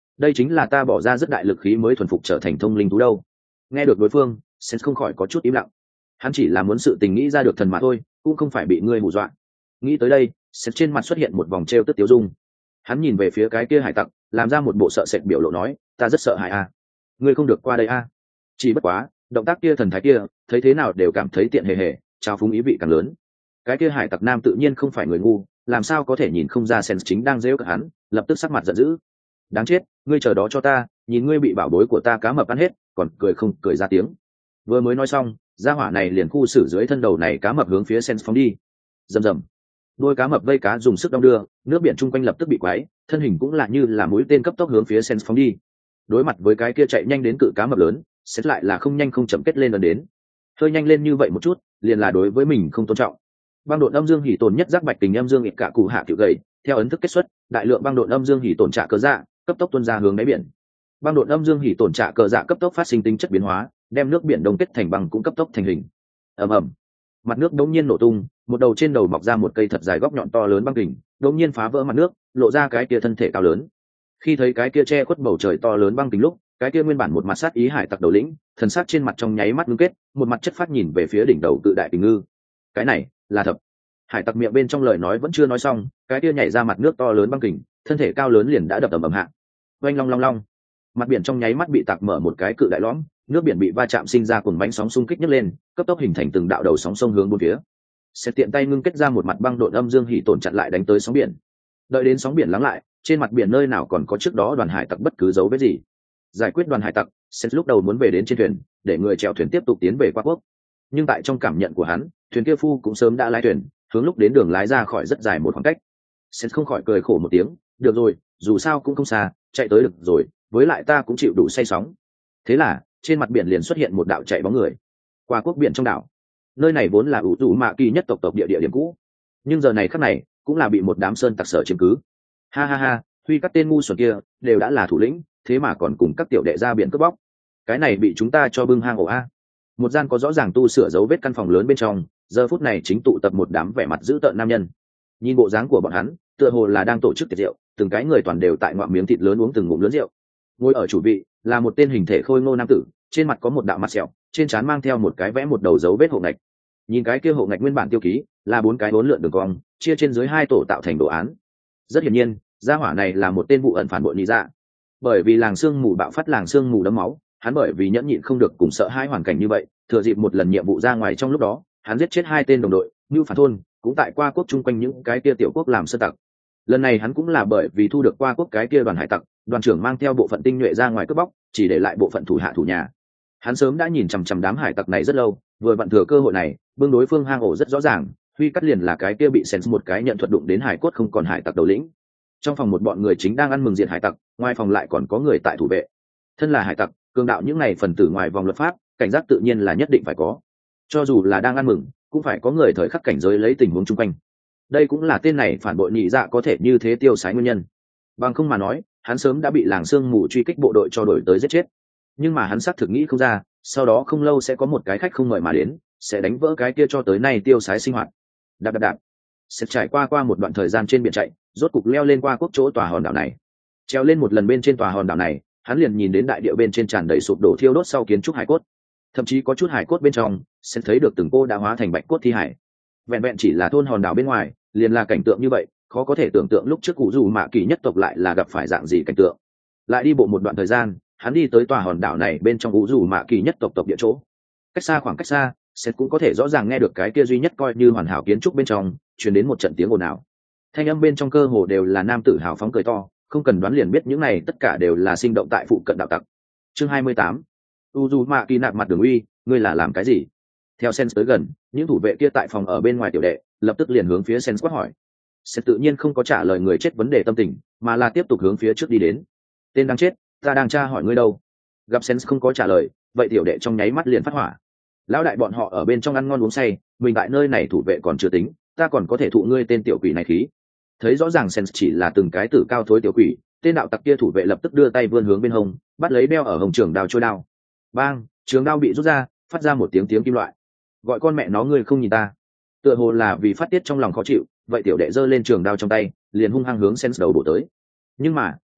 đây chính là ta bỏ ra rất đại lực khí mới thuần phục trở thành thông linh thú đâu. Nghe được đối phương, Sens không khỏi có chút im lặng. Hắn chỉ là muốn sự tình nghĩ ra được thần mà thôi, cũng không phải bị ngươi hù dọa. Nghĩ tới đây, Sens trên mặt xuất hiện một vòng trêu tức tiếu dung. Hắn nhìn về phía cái kia hải tặc, làm ra một bộ sợ sệt biểu lộ nói, ta rất sợ hãi a. Ngươi không được qua đây a. Chỉ bất quá, động tác kia thần thái kia, thấy thế nào đều cảm thấy tiện hề hề, trao phúng ý vị càng lớn. Cái kia hải tặc nam tự nhiên không phải người ngu, làm sao có thể nhìn không ra Sens chính đang giễu cợt hắn, lập tức sắc mặt giận dữ. Đáng chết, ngươi chờ đó cho ta, nhìn ngươi bị bảo bối của ta cá mập ăn hết, còn cười không cười ra tiếng. Vừa mới nói xong, gia hỏa này liền khu xử dưới thân đầu này cá mập hướng phía Sens phóng đi. Rầm rầm, đôi cá mập vây cá dùng sức đong đưa, nước biển chung quanh lập tức bị quấy, thân hình cũng là như là mũi tên cấp tốc hướng phía Sens phóng đi. Đối mặt với cái kia chạy nhanh đến cự cá mập lớn, Sens lại là không nhanh không chậm kết lên lần đến. Hơi nhanh lên như vậy một chút, liền là đối với mình không tôn trọng. Băng độn âm dương hỉ tồn nhất giác bạch tình âm dương ịt cả cụ hạ tiểu gầy, theo ấn thức kết xuất, đại lượng băng độn âm dương hỉ tồn trả cơ dạ, cấp tốc tuôn ra hướng đáy biển. Băng độn âm dương hỉ tổn trả cờ dạ cấp tốc phát sinh tính chất biến hóa, đem nước biển đông kết thành băng cũng cấp tốc thành hình. Ầm ầm, mặt nước đống nhiên nổ tung, một đầu trên đầu mọc ra một cây thật dài góc nhọn to lớn băng kình, đống nhiên phá vỡ mặt nước, lộ ra cái kia thân thể cao lớn. Khi thấy cái kia che khuất bầu trời to lớn băng kình lúc, cái kia nguyên bản một mặt sát ý hải tặc đầu lĩnh, thần sắc trên mặt trong nháy mắt ngưng kết, một mặt chất phát nhìn về phía đỉnh đầu cự đại kình ngư. Cái này là thập. Hải tặc miệng bên trong lời nói vẫn chưa nói xong, cái kia nhảy ra mặt nước to lớn băng kình, thân thể cao lớn liền đã đập ầm ầm hạ. Oanh long long long, mặt biển trong nháy mắt bị tạc mở một cái cự đại lõm, nước biển bị va chạm sinh ra cuồng bánh sóng xung kích nhấc lên, cấp tốc hình thành từng đạo đầu sóng sông hướng bốn phía. Sẽ tiện tay ngưng kết ra một mặt băng độn âm dương hỉ tổn chặn lại đánh tới sóng biển. Đợi đến sóng biển lắng lại, trên mặt biển nơi nào còn có trước đó đoàn hải tặc bất cứ dấu vết gì. Giải quyết đoàn hải tặc, sẽ lúc đầu muốn về đến trên thuyền, để người chèo thuyền tiếp tục tiến về qua quốc. Nhưng tại trong cảm nhận của hắn, thuyền kia phu cũng sớm đã lái thuyền, hướng lúc đến đường lái ra khỏi rất dài một khoảng cách. Sẽ không khỏi cười khổ một tiếng, được rồi, dù sao cũng không xa, chạy tới được rồi, với lại ta cũng chịu đủ say sóng. Thế là trên mặt biển liền xuất hiện một đạo chạy bóng người qua quốc biển trong đảo. Nơi này vốn là ủ tụ mạ kỳ nhất tộc địa điểm cũ, nhưng giờ này khắc này cũng là bị một đám sơn tặc sở chiếm cứ. Ha ha ha, huy các tên ngu xuẩn kia đều đã là thủ lĩnh, thế mà còn cùng các tiểu đệ ra biển cướp bóc, cái này bị chúng ta cho bưng hang ổ a. Một gian có rõ ràng tu sửa dấu vết căn phòng lớn bên trong, giờ phút này chính tụ tập một đám vẻ mặt dữ tợn nam nhân. Nhìn bộ dáng của bọn hắn, tựa hồ là đang tổ chức tiệc rượu, từng cái người toàn đều tại ngoạm miếng thịt lớn uống từng ngụm lớn rượu. Ngồi ở chủ vị là một tên hình thể khôi ngô nam tử, trên mặt có một đạo mặt sẹo, trên trán mang theo một cái vẽ một đầu dấu vết hộ ngạch. Nhìn cái kia hộ ngạch nguyên bản tiêu ký là 4 cái uốn lượn đường cong, chia trên dưới 2 tổ tạo thành đồ án. Rất hiển nhiên, gia hỏa này là một tên vụ ẩn phản bội lý dạ. Bởi vì làng sương mù bạo phát làng sương mù đẫm máu, hắn bởi vì nhẫn nhịn không được cùng sợ hai hoàn cảnh như vậy, thừa dịp một lần nhiệm vụ ra ngoài trong lúc đó, hắn giết chết 2 tên đồng đội, như phản thôn, cũng tại qua quốc chung quanh những cái kia tiểu quốc làm sơn tặc. Lần này hắn cũng là bởi vì thu được qua quốc cái kia đoàn hải tặc, đoàn trưởng mang theo bộ phận tinh nhuệ ra ngoài cướp bóc, chỉ để lại bộ phận thủ hạ thủ nhà. Hắn sớm đã nhìn chằm chằm đám hải tặc này rất lâu, vừa vặn thừa cơ hội này, bưng đối phương hang ổ rất rõ ràng, huy cắt liền là cái kia bị Sens một cái nhận thuật đụng đến hải cốt không còn hải tặc đầu lĩnh. Trong phòng một bọn người chính đang ăn mừng diện hải tặc, ngoài phòng lại còn có người tại thủ vệ. Thân là hải tặc, cường đạo những này phần tử ngoài vòng luật pháp, cảnh giác tự nhiên là nhất định phải có. Cho dù là đang ăn mừng, cũng phải có người thời khắc cảnh giới lấy tình huống chung quanh. Đây cũng là tên này phản bội nhị dạ có thể như thế tiêu sái nguyên nhân. Bằng không mà nói, hắn sớm đã bị làng sương mù truy kích bộ đội cho đổi tới giết chết. Nhưng mà hắn xác thực nghĩ không ra, sau đó không lâu sẽ có một cái khách không mời mà đến, sẽ đánh vỡ cái kia cho tới nay tiêu sái sinh hoạt. Đạp đạp đạp, sẽ trải qua một đoạn thời gian trên biển chạy, rốt cục leo lên qua quốc chỗ tòa hòn đảo này. Treo lên một lần bên trên tòa hòn đảo này, hắn liền nhìn đến đại địa bên trên tràn đầy sụp đổ thiêu đốt sau kiến trúc hải cốt. Thậm chí có chút hải cốt bên trong, sẽ thấy được từng cô đã hóa thành bạch cốt thi hải. Vẹn vẹn chỉ là thôn hòn đảo bên ngoài, liền là cảnh tượng như vậy, khó có thể tưởng tượng lúc trước cụ dù mạ kỳ nhất tộc lại là gặp phải dạng gì cảnh tượng. Lại đi bộ một đoạn thời gian, hắn đi tới tòa hòn đảo này bên trong cụ dù mạ kỳ nhất tộc địa chỗ. Khoảng cách xa, Seth cũng có thể rõ ràng nghe được cái kia duy nhất coi như hoàn hảo kiến trúc bên trong truyền đến một trận tiếng ồn ào. Thanh âm bên trong cơ hồ đều là nam tử hào phóng cười to, không cần đoán liền biết những này tất cả đều là sinh động tại phụ cận đạo tặc. Chương 28. Uzumaki nạp mặt đường uy, ngươi là làm cái gì? Theo Sens tới gần, những thủ vệ kia tại phòng ở bên ngoài tiểu đệ lập tức liền hướng phía Sens quát hỏi. Sens tự nhiên không có trả lời người chết vấn đề tâm tình, mà là tiếp tục hướng phía trước đi đến. Tên đang chết, ta đang tra hỏi ngươi đâu? Gặp Sens không có trả lời, vậy tiểu đệ trong nháy mắt liền phát hỏa. Lão đại bọn họ ở bên trong ăn ngon uống say, mình tại nơi này thủ vệ còn chưa tính, ta còn có thể thụ ngươi tên tiểu quỷ này khí. Thấy rõ ràng Sens chỉ là từng cái tử cao thối tiểu quỷ, tên đạo tặc kia thủ vệ lập tức đưa tay vươn hướng bên hông, bắt lấy đeo ở hồng trường đao trôi đao. Bang, trường đao bị rút ra, phát ra một tiếng kim loại. Gọi con mẹ nó ngươi không nhìn ta. Tựa hồ là vì phát tiết trong lòng khó chịu, vậy tiểu đệ giơ lên trường đao trong tay, liền hung hăng hướng Sens đầu bổ tới. Nhưng mà,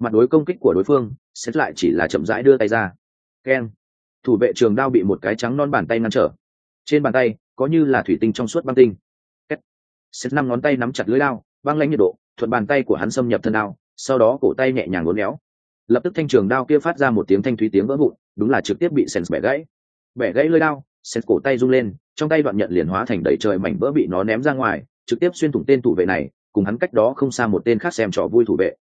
Mặt đối công kích của đối phương, Seth lại chỉ là chậm rãi đưa tay ra. Keng. Thủ vệ trường đao bị một cái trắng non bàn tay ngăn trở. Trên bàn tay có như là thủy tinh trong suốt băng tinh. Seth 5 ngón tay nắm chặt lưỡi đao, băng lãnh nhiệt độ thuận bàn tay của hắn xâm nhập thân đao, sau đó cổ tay nhẹ nhàng uốn éo. Lập tức thanh trường đao kia phát ra một tiếng thanh thúy tiếng vỡ vụn, đúng là trực tiếp bị Seth bẻ gãy. Bẻ gãy lưỡi đao, Seth cổ tay rung lên, trong tay đoạn nhận liền hóa thành đầy trời mảnh vỡ bị nó ném ra ngoài, trực tiếp xuyên thủng tên thủ vệ này, cùng hắn cách đó không xa một tên khác xem trò vui thủ vệ.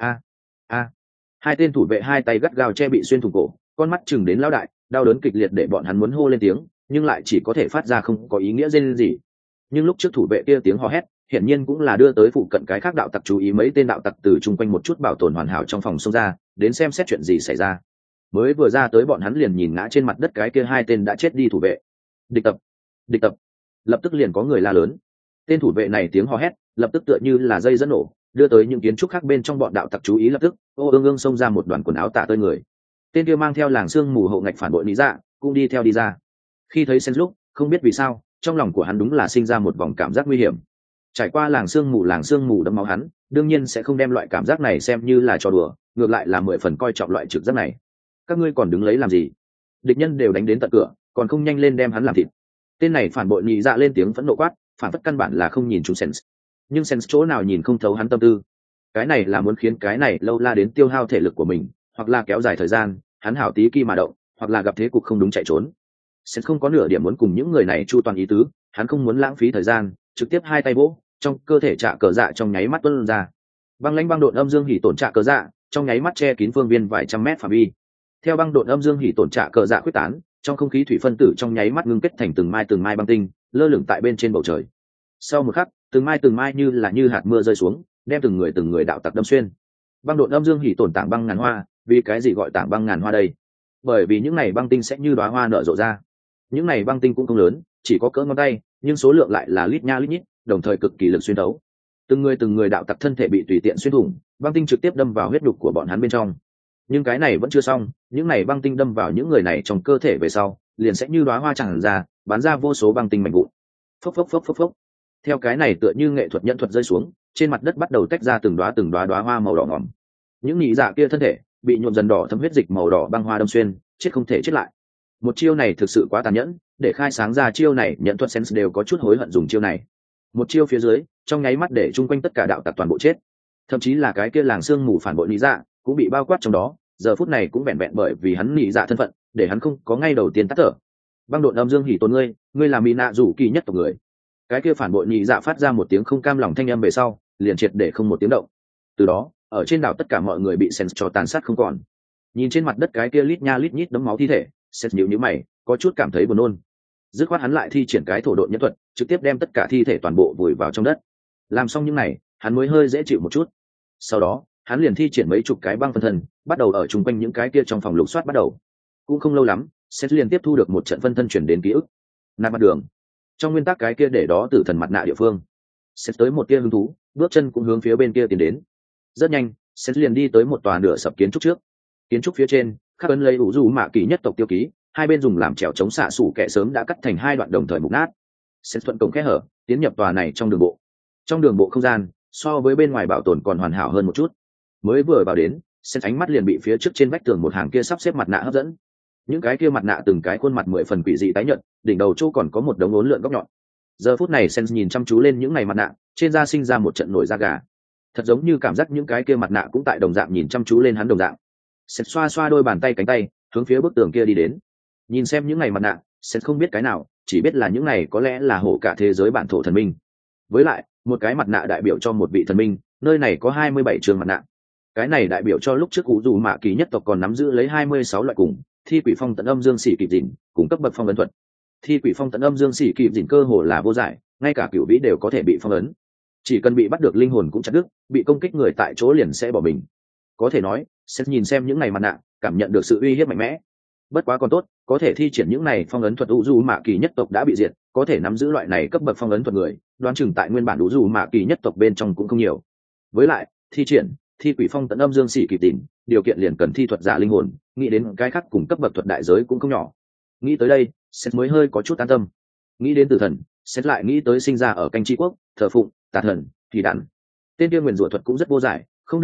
A. Hai tên thủ vệ hai tay gắt gao che bị xuyên thủng cổ, con mắt chừng đến lão đại, đau đớn kịch liệt để bọn hắn muốn hô lên tiếng, nhưng lại chỉ có thể phát ra không có ý nghĩa rên gì. Nhưng lúc trước thủ vệ kia tiếng hò hét, hiển nhiên cũng là đưa tới phụ cận cái khác đạo tặc chú ý, mấy tên đạo tặc từ chung quanh một chút bảo tồn hoàn hảo trong phòng xông ra, đến xem xét chuyện gì xảy ra. Mới vừa ra tới bọn hắn liền nhìn ngã trên mặt đất cái kia hai tên đã chết đi thủ vệ. Địch tập. Lập tức liền có người la lớn. Tên thủ vệ này tiếng hò hét, lập tức tựa như là dây dẫn nổ, đưa tới những kiến trúc khác bên trong bọn đạo tặc chú ý, lập tức ương xông ra một đoàn quần áo tả tơi người. Tên kia mang theo làng xương mù hậu ngạch phản bội lý dạ cũng đi theo đi ra. Khi thấy Sen lúc, không biết vì sao trong lòng của hắn đúng là sinh ra một vòng cảm giác nguy hiểm. Trải qua làng xương mù đẫm máu hắn đương nhiên sẽ không đem loại cảm giác này xem như là trò đùa, ngược lại là 10 phần coi trọng loại trực giác này. Các ngươi còn đứng lấy làm gì? Địch nhân đều đánh đến tận cửa, còn không nhanh lên đem hắn làm thịt. Tên này phản bội nhị dạ lên tiếng phẫn nộ quát, phản phất căn bản là không nhìn chúng Sens. Nhưng Sens chỗ nào nhìn không thấu hắn tâm tư. Cái này là muốn khiến cái này lâu la đến tiêu hao thể lực của mình, hoặc là kéo dài thời gian, hắn hảo tí kỳ mà động, hoặc là gặp thế cục không đúng chạy trốn. Sens không có nửa điểm muốn cùng những người này chu toàn ý tứ, hắn không muốn lãng phí thời gian, trực tiếp hai tay vỗ, trong cơ thể trạ cờ dạ trong nháy mắt tuôn ra. Băng lãnh băng độn âm dương hỉ tổn trạ cờ dạ, trong nháy mắt che kín phương viên vài trăm mét phạm vi. Theo băng độn âm dương hỉ tổn trạ cờ dạ quyết tán, trong không khí thủy phân tử trong nháy mắt ngưng kết thành từng mai băng tinh, lơ lửng tại bên trên bầu trời. Sau một khắc, từng mai như hạt mưa rơi xuống, đem từng người đạo tặc đâm xuyên. Băng độn âm dương hỉ tổn tảng băng ngàn hoa, vì cái gì gọi tảng băng ngàn hoa đây? Bởi vì những này băng tinh sẽ như đóa hoa nở rộ ra. Những này băng tinh cũng không lớn, chỉ có cỡ ngón tay, nhưng số lượng lại là lít nha lít nhít, đồng thời cực kỳ lực xuyên thấu. Từng người đạo tặc thân thể bị tùy tiện xuyên thủng, băng tinh trực tiếp đâm vào huyết nhục của bọn hắn bên trong. Nhưng cái này vẫn chưa xong, những này băng tinh đâm vào những người này trong cơ thể về sau, liền sẽ như đóa hoa tràn ra, bắn ra vô số băng tinh mảnh vụn. Phốc. Theo cái này tựa như nghệ thuật nhẫn thuật rơi xuống, trên mặt đất bắt đầu tách ra từng đóa hoa màu đỏ ngòm. Những nhị dạ kia thân thể bị nhuộm dần đỏ thấm huyết dịch màu đỏ băng hoa đâm xuyên, chết không thể chết lại. Một chiêu này thực sự quá tàn nhẫn, để khai sáng ra chiêu này nhận thuật sense đều có chút hối hận dùng chiêu này. Một chiêu phía dưới, trong nháy mắt để chung quanh tất cả đạo tặc toàn bộ chết. Thậm chí là cái kia làng xương mù phản bội nhị dạ cũng bị bao quát trong đó, giờ phút này cũng vẹn vẹn bởi vì hắn nhị dạ thân phận, để hắn không có ngay đầu tiên tắt thở. Băng độn âm dương hỉ tổn ngươi là mỹ nạ rủ kỳ nhất tộc người. Cái kia phản bội nhị dạ phát ra một tiếng không cam lòng thanh âm về sau, liền triệt để không một tiếng động. Từ đó, ở trên đảo tất cả mọi người bị sense cho tàn sát không còn. Nhìn trên mặt đất cái kia lít nha lít nhít đấm máu thi thể, sense nhíu mày, có chút cảm thấy buồn nôn. Dứt khoát hắn lại thi triển cái thổ độn nhân thuật, trực tiếp đem tất cả thi thể toàn bộ vùi vào trong đất. Làm xong những này, hắn mới hơi dễ chịu một chút. Sau đó, hắn liền thi triển mấy chục cái băng phân thân, bắt đầu ở chung quanh những cái kia trong phòng lục soát bắt đầu. Cũng không lâu lắm, sense liền tiếp thu được một trận phân thân chuyển đến ký ức. Nạp mặt đường. Trong nguyên tắc cái kia để đó tử thần mặt nạ địa phương. Sense tới một tia hứng thú, bước chân cũng hướng phía bên kia tiến đến. Rất nhanh, Sense liền đi tới một tòa nửa sập kiến trúc trước. Kiến trúc phía trên khắc ấn lấy ủ dù mạ kỳ nhất tộc tiêu ký, hai bên dùng làm trèo chống xạ sủ kẻ sớm đã cắt thành hai đoạn đồng thời mục nát. Sense thuận cổng kẽ hở tiến nhập tòa này trong đường bộ. Trong đường bộ không gian so với bên ngoài bảo tồn còn hoàn hảo hơn một chút. Mới vừa vào đến, Sense ánh mắt liền bị phía trước trên vách tường một hàng kia sắp xếp mặt nạ hấp dẫn. Những cái kia mặt nạ từng cái khuôn mặt 10 phần quỷ dị tái nhợt, đỉnh đầu chỗ còn có một đống uốn lượn góc nhọn. Giờ phút này Sense nhìn chăm chú lên những này mặt nạ, trên da sinh ra một trận nổi da gà. Thật giống như cảm giác những cái kia mặt nạ cũng tại đồng dạng nhìn chăm chú lên hắn đồng dạng. Sense xoa xoa đôi bàn tay cánh tay, hướng phía bức tường kia đi đến. Nhìn xem những này mặt nạ, Sense không biết cái nào, chỉ biết là những này có lẽ là hộ cả thế giới bản thổ thần minh. Với lại, một cái mặt nạ đại biểu cho một vị thần minh, nơi này có 27 trường mặt nạ. Cái này đại biểu cho lúc trước cụ dù mạ kỳ nhất tộc còn nắm giữ lấy 26 loại cùng thi quỷ phong tận âm dương sĩ kịp dịnh, cùng cấp bậc phong ấn thuật. Thi quỷ phong tận âm dương sĩ kịp dịnh cơ hồ là vô giải, ngay cả cửu vĩ đều có thể bị phong ấn. Chỉ cần bị bắt được linh hồn cũng chặt đứt, bị công kích người tại chỗ liền sẽ bỏ mình. Có thể nói, Seth nhìn xem những này mặt nạ, cảm nhận được sự uy hiếp mạnh mẽ. Bất quá còn tốt, có thể thi triển những này phong ấn thuật u du mạ kỳ nhất tộc đã bị diệt, có thể nắm giữ loại này cấp bậc phong ấn thuật người, đoán chừng tại nguyên bản u du mạ kỳ nhất tộc bên trong cũng không nhiều. Với lại, thi triển thi quỷ phong tận âm dương sĩ kỳ tìm, điều kiện liền cần thi thuật giả linh hồn, nghĩ đến cái khác cùng cấp bậc thuật đại giới cũng không nhỏ. Nghĩ tới đây, Seth mới hơi có chút an tâm. Nghĩ đến tử thần, Seth lại nghĩ tới sinh ra ở canh tri quốc, thờ phụng tà thần thì đản. Tên kia nguyền rủa thuật cũng rất vô giải, không được,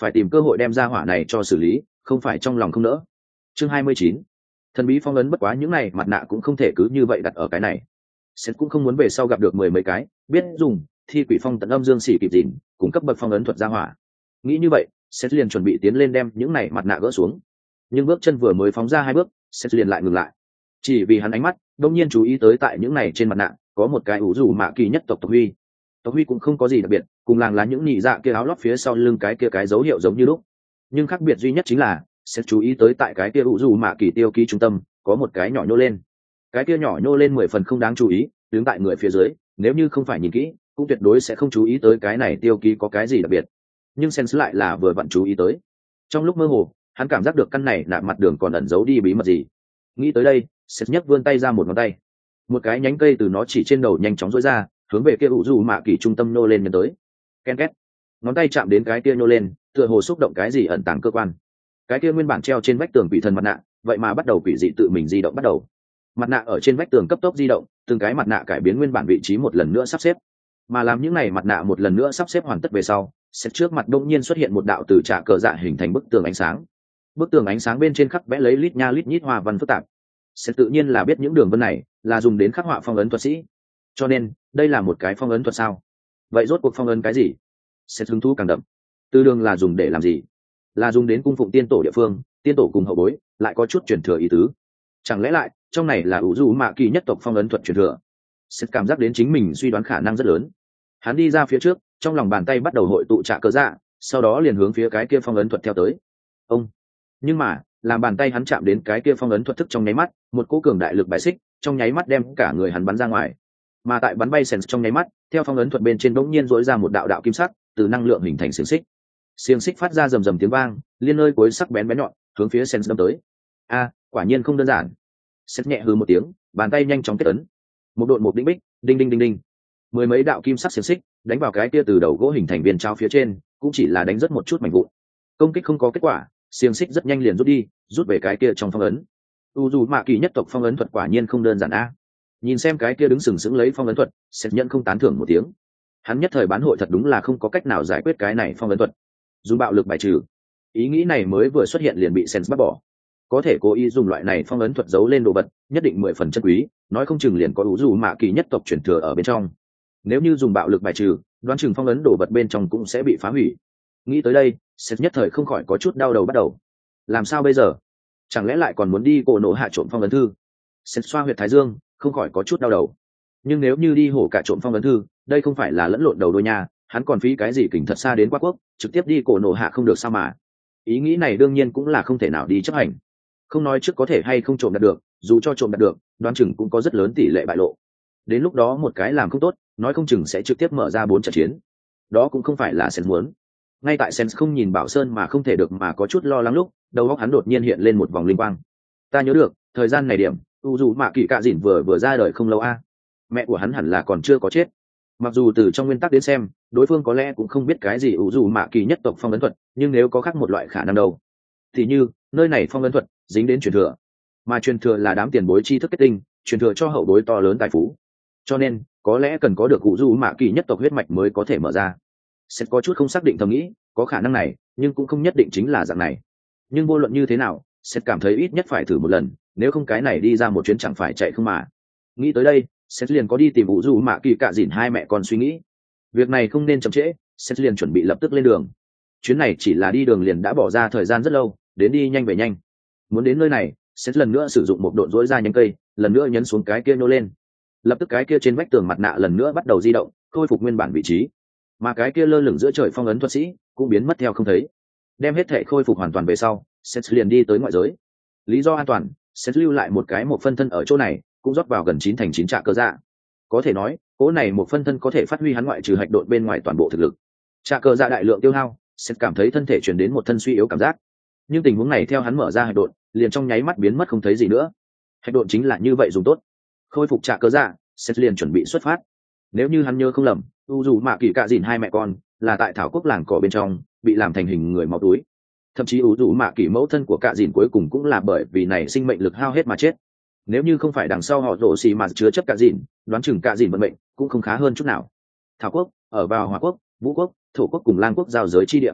phải tìm cơ hội đem ra hỏa này cho xử lý, không phải trong lòng không nỡ. Chương 29. Thần bí phong ấn. Bất quá những này mặt nạ cũng không thể cứ như vậy đặt ở cái này. Seth cũng không muốn về sau gặp được mười mấy cái biết dùng thi quỷ phong tận âm dương xỉ kịp dìn cùng cấp bậc phong ấn thuật ra hỏa. Nghĩ như vậy, Seth liền chuẩn bị tiến lên đem những này mặt nạ gỡ xuống. Nhưng bước chân vừa mới phóng ra 2 bước, Seth liền lại ngừng lại. Chỉ vì hắn ánh mắt đông nhiên chú ý tới tại những này trên mặt nạ có một cái ủ rủ mạ kỳ nhất tộc huy. Tộc huy cũng không có gì đặc biệt, cùng làng lá những nhị dạ kia áo lót phía sau lưng cái kia cái dấu hiệu giống như lúc. Nhưng khác biệt duy nhất chính là Seth chú ý tới tại cái kia ủ rủ mạ kỳ tiêu ký trung tâm có một cái nhỏ nhô lên. Cái kia nhỏ nhô lên 10 phần không đáng chú ý, đứng tại người phía dưới, nếu như không phải nhìn kỹ, cũng tuyệt đối sẽ không chú ý tới cái này tiêu ký có cái gì đặc biệt. Nhưng Sens lại là vừa vặn chú ý tới. Trong lúc mơ hồ, hắn cảm giác được căn này nạ mặt đường còn ẩn giấu đi bí mật gì. Nghĩ tới đây, Sens nhấc vươn tay ra một ngón tay. Một cái nhánh cây từ nó chỉ trên đầu nhanh chóng rỗi ra, hướng về kia ủ dù mạ kỳ trung tâm nô lên nhân tới. Ken két. Ngón tay chạm đến cái kia nô lên, tựa hồ xúc động cái gì ẩn tàng cơ quan. Cái kia nguyên bản treo trên vách tường quỷ thần mặt nạ, vậy mà bắt đầu quỷ dị tự mình di động bắt đầu. Mặt nạ ở trên vách tường cấp tốc di động, từng cái mặt nạ cải biến nguyên bản vị trí một lần nữa sắp xếp. Mà làm những này mặt nạ một lần nữa sắp xếp hoàn tất về sau, Seth trước mặt đông nhiên xuất hiện một đạo từ trà cờ dạ hình thành bức tường ánh sáng. Bức tường ánh sáng bên trên khắc vẽ lấy lít nha lít nhít hoa văn phức tạp. Seth tự nhiên là biết những đường vân này là dùng đến khắc họa phong ấn thuật sĩ. Cho nên, đây là một cái phong ấn thuật sao? Vậy rốt cuộc phong ấn cái gì? Seth hứng thú càng đậm. Từ đường là dùng để làm gì? Là dùng đến cung phụng tiên tổ địa phương, tiên tổ cùng hậu bối, lại có chút truyền thừa ý tứ. Chẳng lẽ lại trong này là ủ dù mạ kỳ nhất tộc phong ấn thuật truyền thừa? Seth cảm giác đến chính mình suy đoán khả năng rất lớn. Hắn đi ra phía trước, trong lòng bàn tay bắt đầu hội tụ trạ cơ dạ, sau đó liền hướng phía cái kia phong ấn thuật theo tới. Ông. Nhưng mà, làm bàn tay hắn chạm đến cái kia phong ấn thuật thức trong nháy mắt, một cỗ cường đại lực bài xích, trong nháy mắt đem cả người hắn bắn ra ngoài. Mà tại bắn bay Sens trong nháy mắt, theo phong ấn thuật bên trên bỗng nhiên rỗi ra một đạo đạo kim sắc, từ năng lượng hình thành xiềng xích. Xiềng xích phát ra rầm rầm tiếng vang, liên nơi cuối sắc bén bén nhọn, hướng phía Sens đâm tới. A, quả nhiên không đơn giản. Sens nhẹ hừ một tiếng, bàn tay nhanh chóng kết ấn. Một độn một đĩnh bích, đinh đinh đinh đinh. Mười mấy đạo kim sắc xiềng xích đánh vào cái kia từ đầu gỗ hình thành viên trao phía trên, cũng chỉ là đánh rất một chút mảnh vụn. Công kích không có kết quả, xiềng xích rất nhanh liền rút đi, rút về cái kia trong phong ấn. Dù mạ kỳ nhất tộc phong ấn thuật quả nhiên không đơn giản a. Nhìn xem cái kia đứng sừng sững lấy phong ấn thuật, Seth nhận không tán thưởng một tiếng. Hắn nhất thời bán hội thật đúng là không có cách nào giải quyết cái này phong ấn thuật. Dùng bạo lực bài trừ. Ý nghĩ này mới vừa xuất hiện liền bị Seth bắt bỏ. Có thể cố ý dùng loại này phong ấn thuật giấu lên đồ vật, nhất định 10 phần chân quý, nói không chừng liền có dù mạ kỳ nhất tộc truyền thừa ở bên trong. Nếu như dùng bạo lực bài trừ, đoán chừng phong ấn đồ vật bên trong cũng sẽ bị phá hủy. Nghĩ tới đây, Seth nhất thời không khỏi có chút đau đầu bắt đầu. Làm sao bây giờ? Chẳng lẽ lại còn muốn đi cổ nổ hạ trộm phong ấn thư? Seth xoa huyệt thái dương, không khỏi có chút đau đầu. Nhưng nếu như đi hổ cả trộm phong ấn thư, đây không phải là lẫn lộn đầu đôi nha, hắn còn phí cái gì kình thật xa đến Quá Quốc, trực tiếp đi cổ nổ hạ không được sao mà. Ý nghĩ này đương nhiên cũng là không thể nào đi chấp hành. Không nói trước có thể hay không trộm đạt được, dù cho trộm đạt được, đoán chừng cũng có rất lớn tỷ lệ bại lộ. Đến lúc đó một cái làm không tốt, nói không chừng sẽ trực tiếp mở ra 4 trận chiến. Đó cũng không phải là Seth muốn. Ngay tại Seth không nhìn Bảo Sơn mà không thể được mà có chút lo lắng lúc, đầu óc hắn đột nhiên hiện lên một vòng linh quang. Ta nhớ được, thời gian này điểm, dù mạ kỳ cạ dỉn vừa ra đời không lâu a. Mẹ của hắn hẳn là còn chưa có chết. Mặc dù từ trong nguyên tắc đến xem, đối phương có lẽ cũng không biết cái gì dù mạ kỳ nhất tộc phong ấn thuật, nhưng nếu có khác một loại khả năng đâu. Thì như, nơi này phong ấn thuật dính đến truyền thừa, mà truyền thừa là đám tiền bối tri thức kết tinh, truyền thừa cho hậu bối to lớn tài phú. Cho nên, có lẽ cần có được cụ dù mạ kỳ nhất tộc huyết mạch mới có thể mở ra. Sẽ có chút không xác định thầm nghĩ, có khả năng này, nhưng cũng không nhất định chính là dạng này. Nhưng vô luận như thế nào, sẽ cảm thấy ít nhất phải thử một lần, nếu không cái này đi ra một chuyến chẳng phải chạy không mà. Nghĩ tới đây, Seth liền có đi tìm Vũ Du Mạ Kỳ Cạ Dìn hai mẹ con suy nghĩ. Việc này không nên chậm trễ, Seth liền chuẩn bị lập tức lên đường. Chuyến này chỉ là đi đường liền đã bỏ ra thời gian rất lâu, đến đi nhanh về nhanh. Muốn đến nơi này, Seth lần nữa sử dụng một độn rỗi ra nhánh cây, lần nữa nhấn xuống cái kia nô lên. Lập tức cái kia trên vách tường mặt nạ lần nữa bắt đầu di động, khôi phục nguyên bản vị trí. Mà cái kia lơ lửng giữa trời phong ấn thuật sĩ cũng biến mất theo không thấy. Đem hết thể khôi phục hoàn toàn về sau, Seth liền đi tới ngoại giới. Lý do an toàn, Seth lưu lại một cái một phân thân ở chỗ này, cũng rót vào gần 9 thành 9 trạ cơ dạ. Có thể nói, cỗ này một phân thân có thể phát huy hắn ngoại trừ hạch độn bên ngoài toàn bộ thực lực. Trạ cơ dạ đại lượng tiêu hao, Seth cảm thấy thân thể chuyển đến một thân suy yếu cảm giác. Nhưng tình huống này theo hắn mở ra hạch độn, liền trong nháy mắt biến mất không thấy gì nữa. Hạch độn chính là như vậy dùng tốt. Khôi phục trạ cơ dạ, Seth liền chuẩn bị xuất phát. Nếu như hắn nhớ không lầm, dù Mạ Kỳ Cạ Dìn hai mẹ con là tại thảo quốc làng cỏ bên trong bị làm thành hình người máu túi. Thậm chí dù Mạ Kỳ mẫu thân của Cạ Dìn cuối cùng cũng là bởi vì này sinh mệnh lực hao hết mà chết. Nếu như không phải đằng sau họ rổ xì mà chứa chấp Cạ Dìn, đoán chừng Cạ Dìn vận mệnh cũng không khá hơn chút nào. Thảo quốc ở vào Hòa quốc, Vũ quốc, Thổ quốc cùng Lang quốc giao giới chi địa.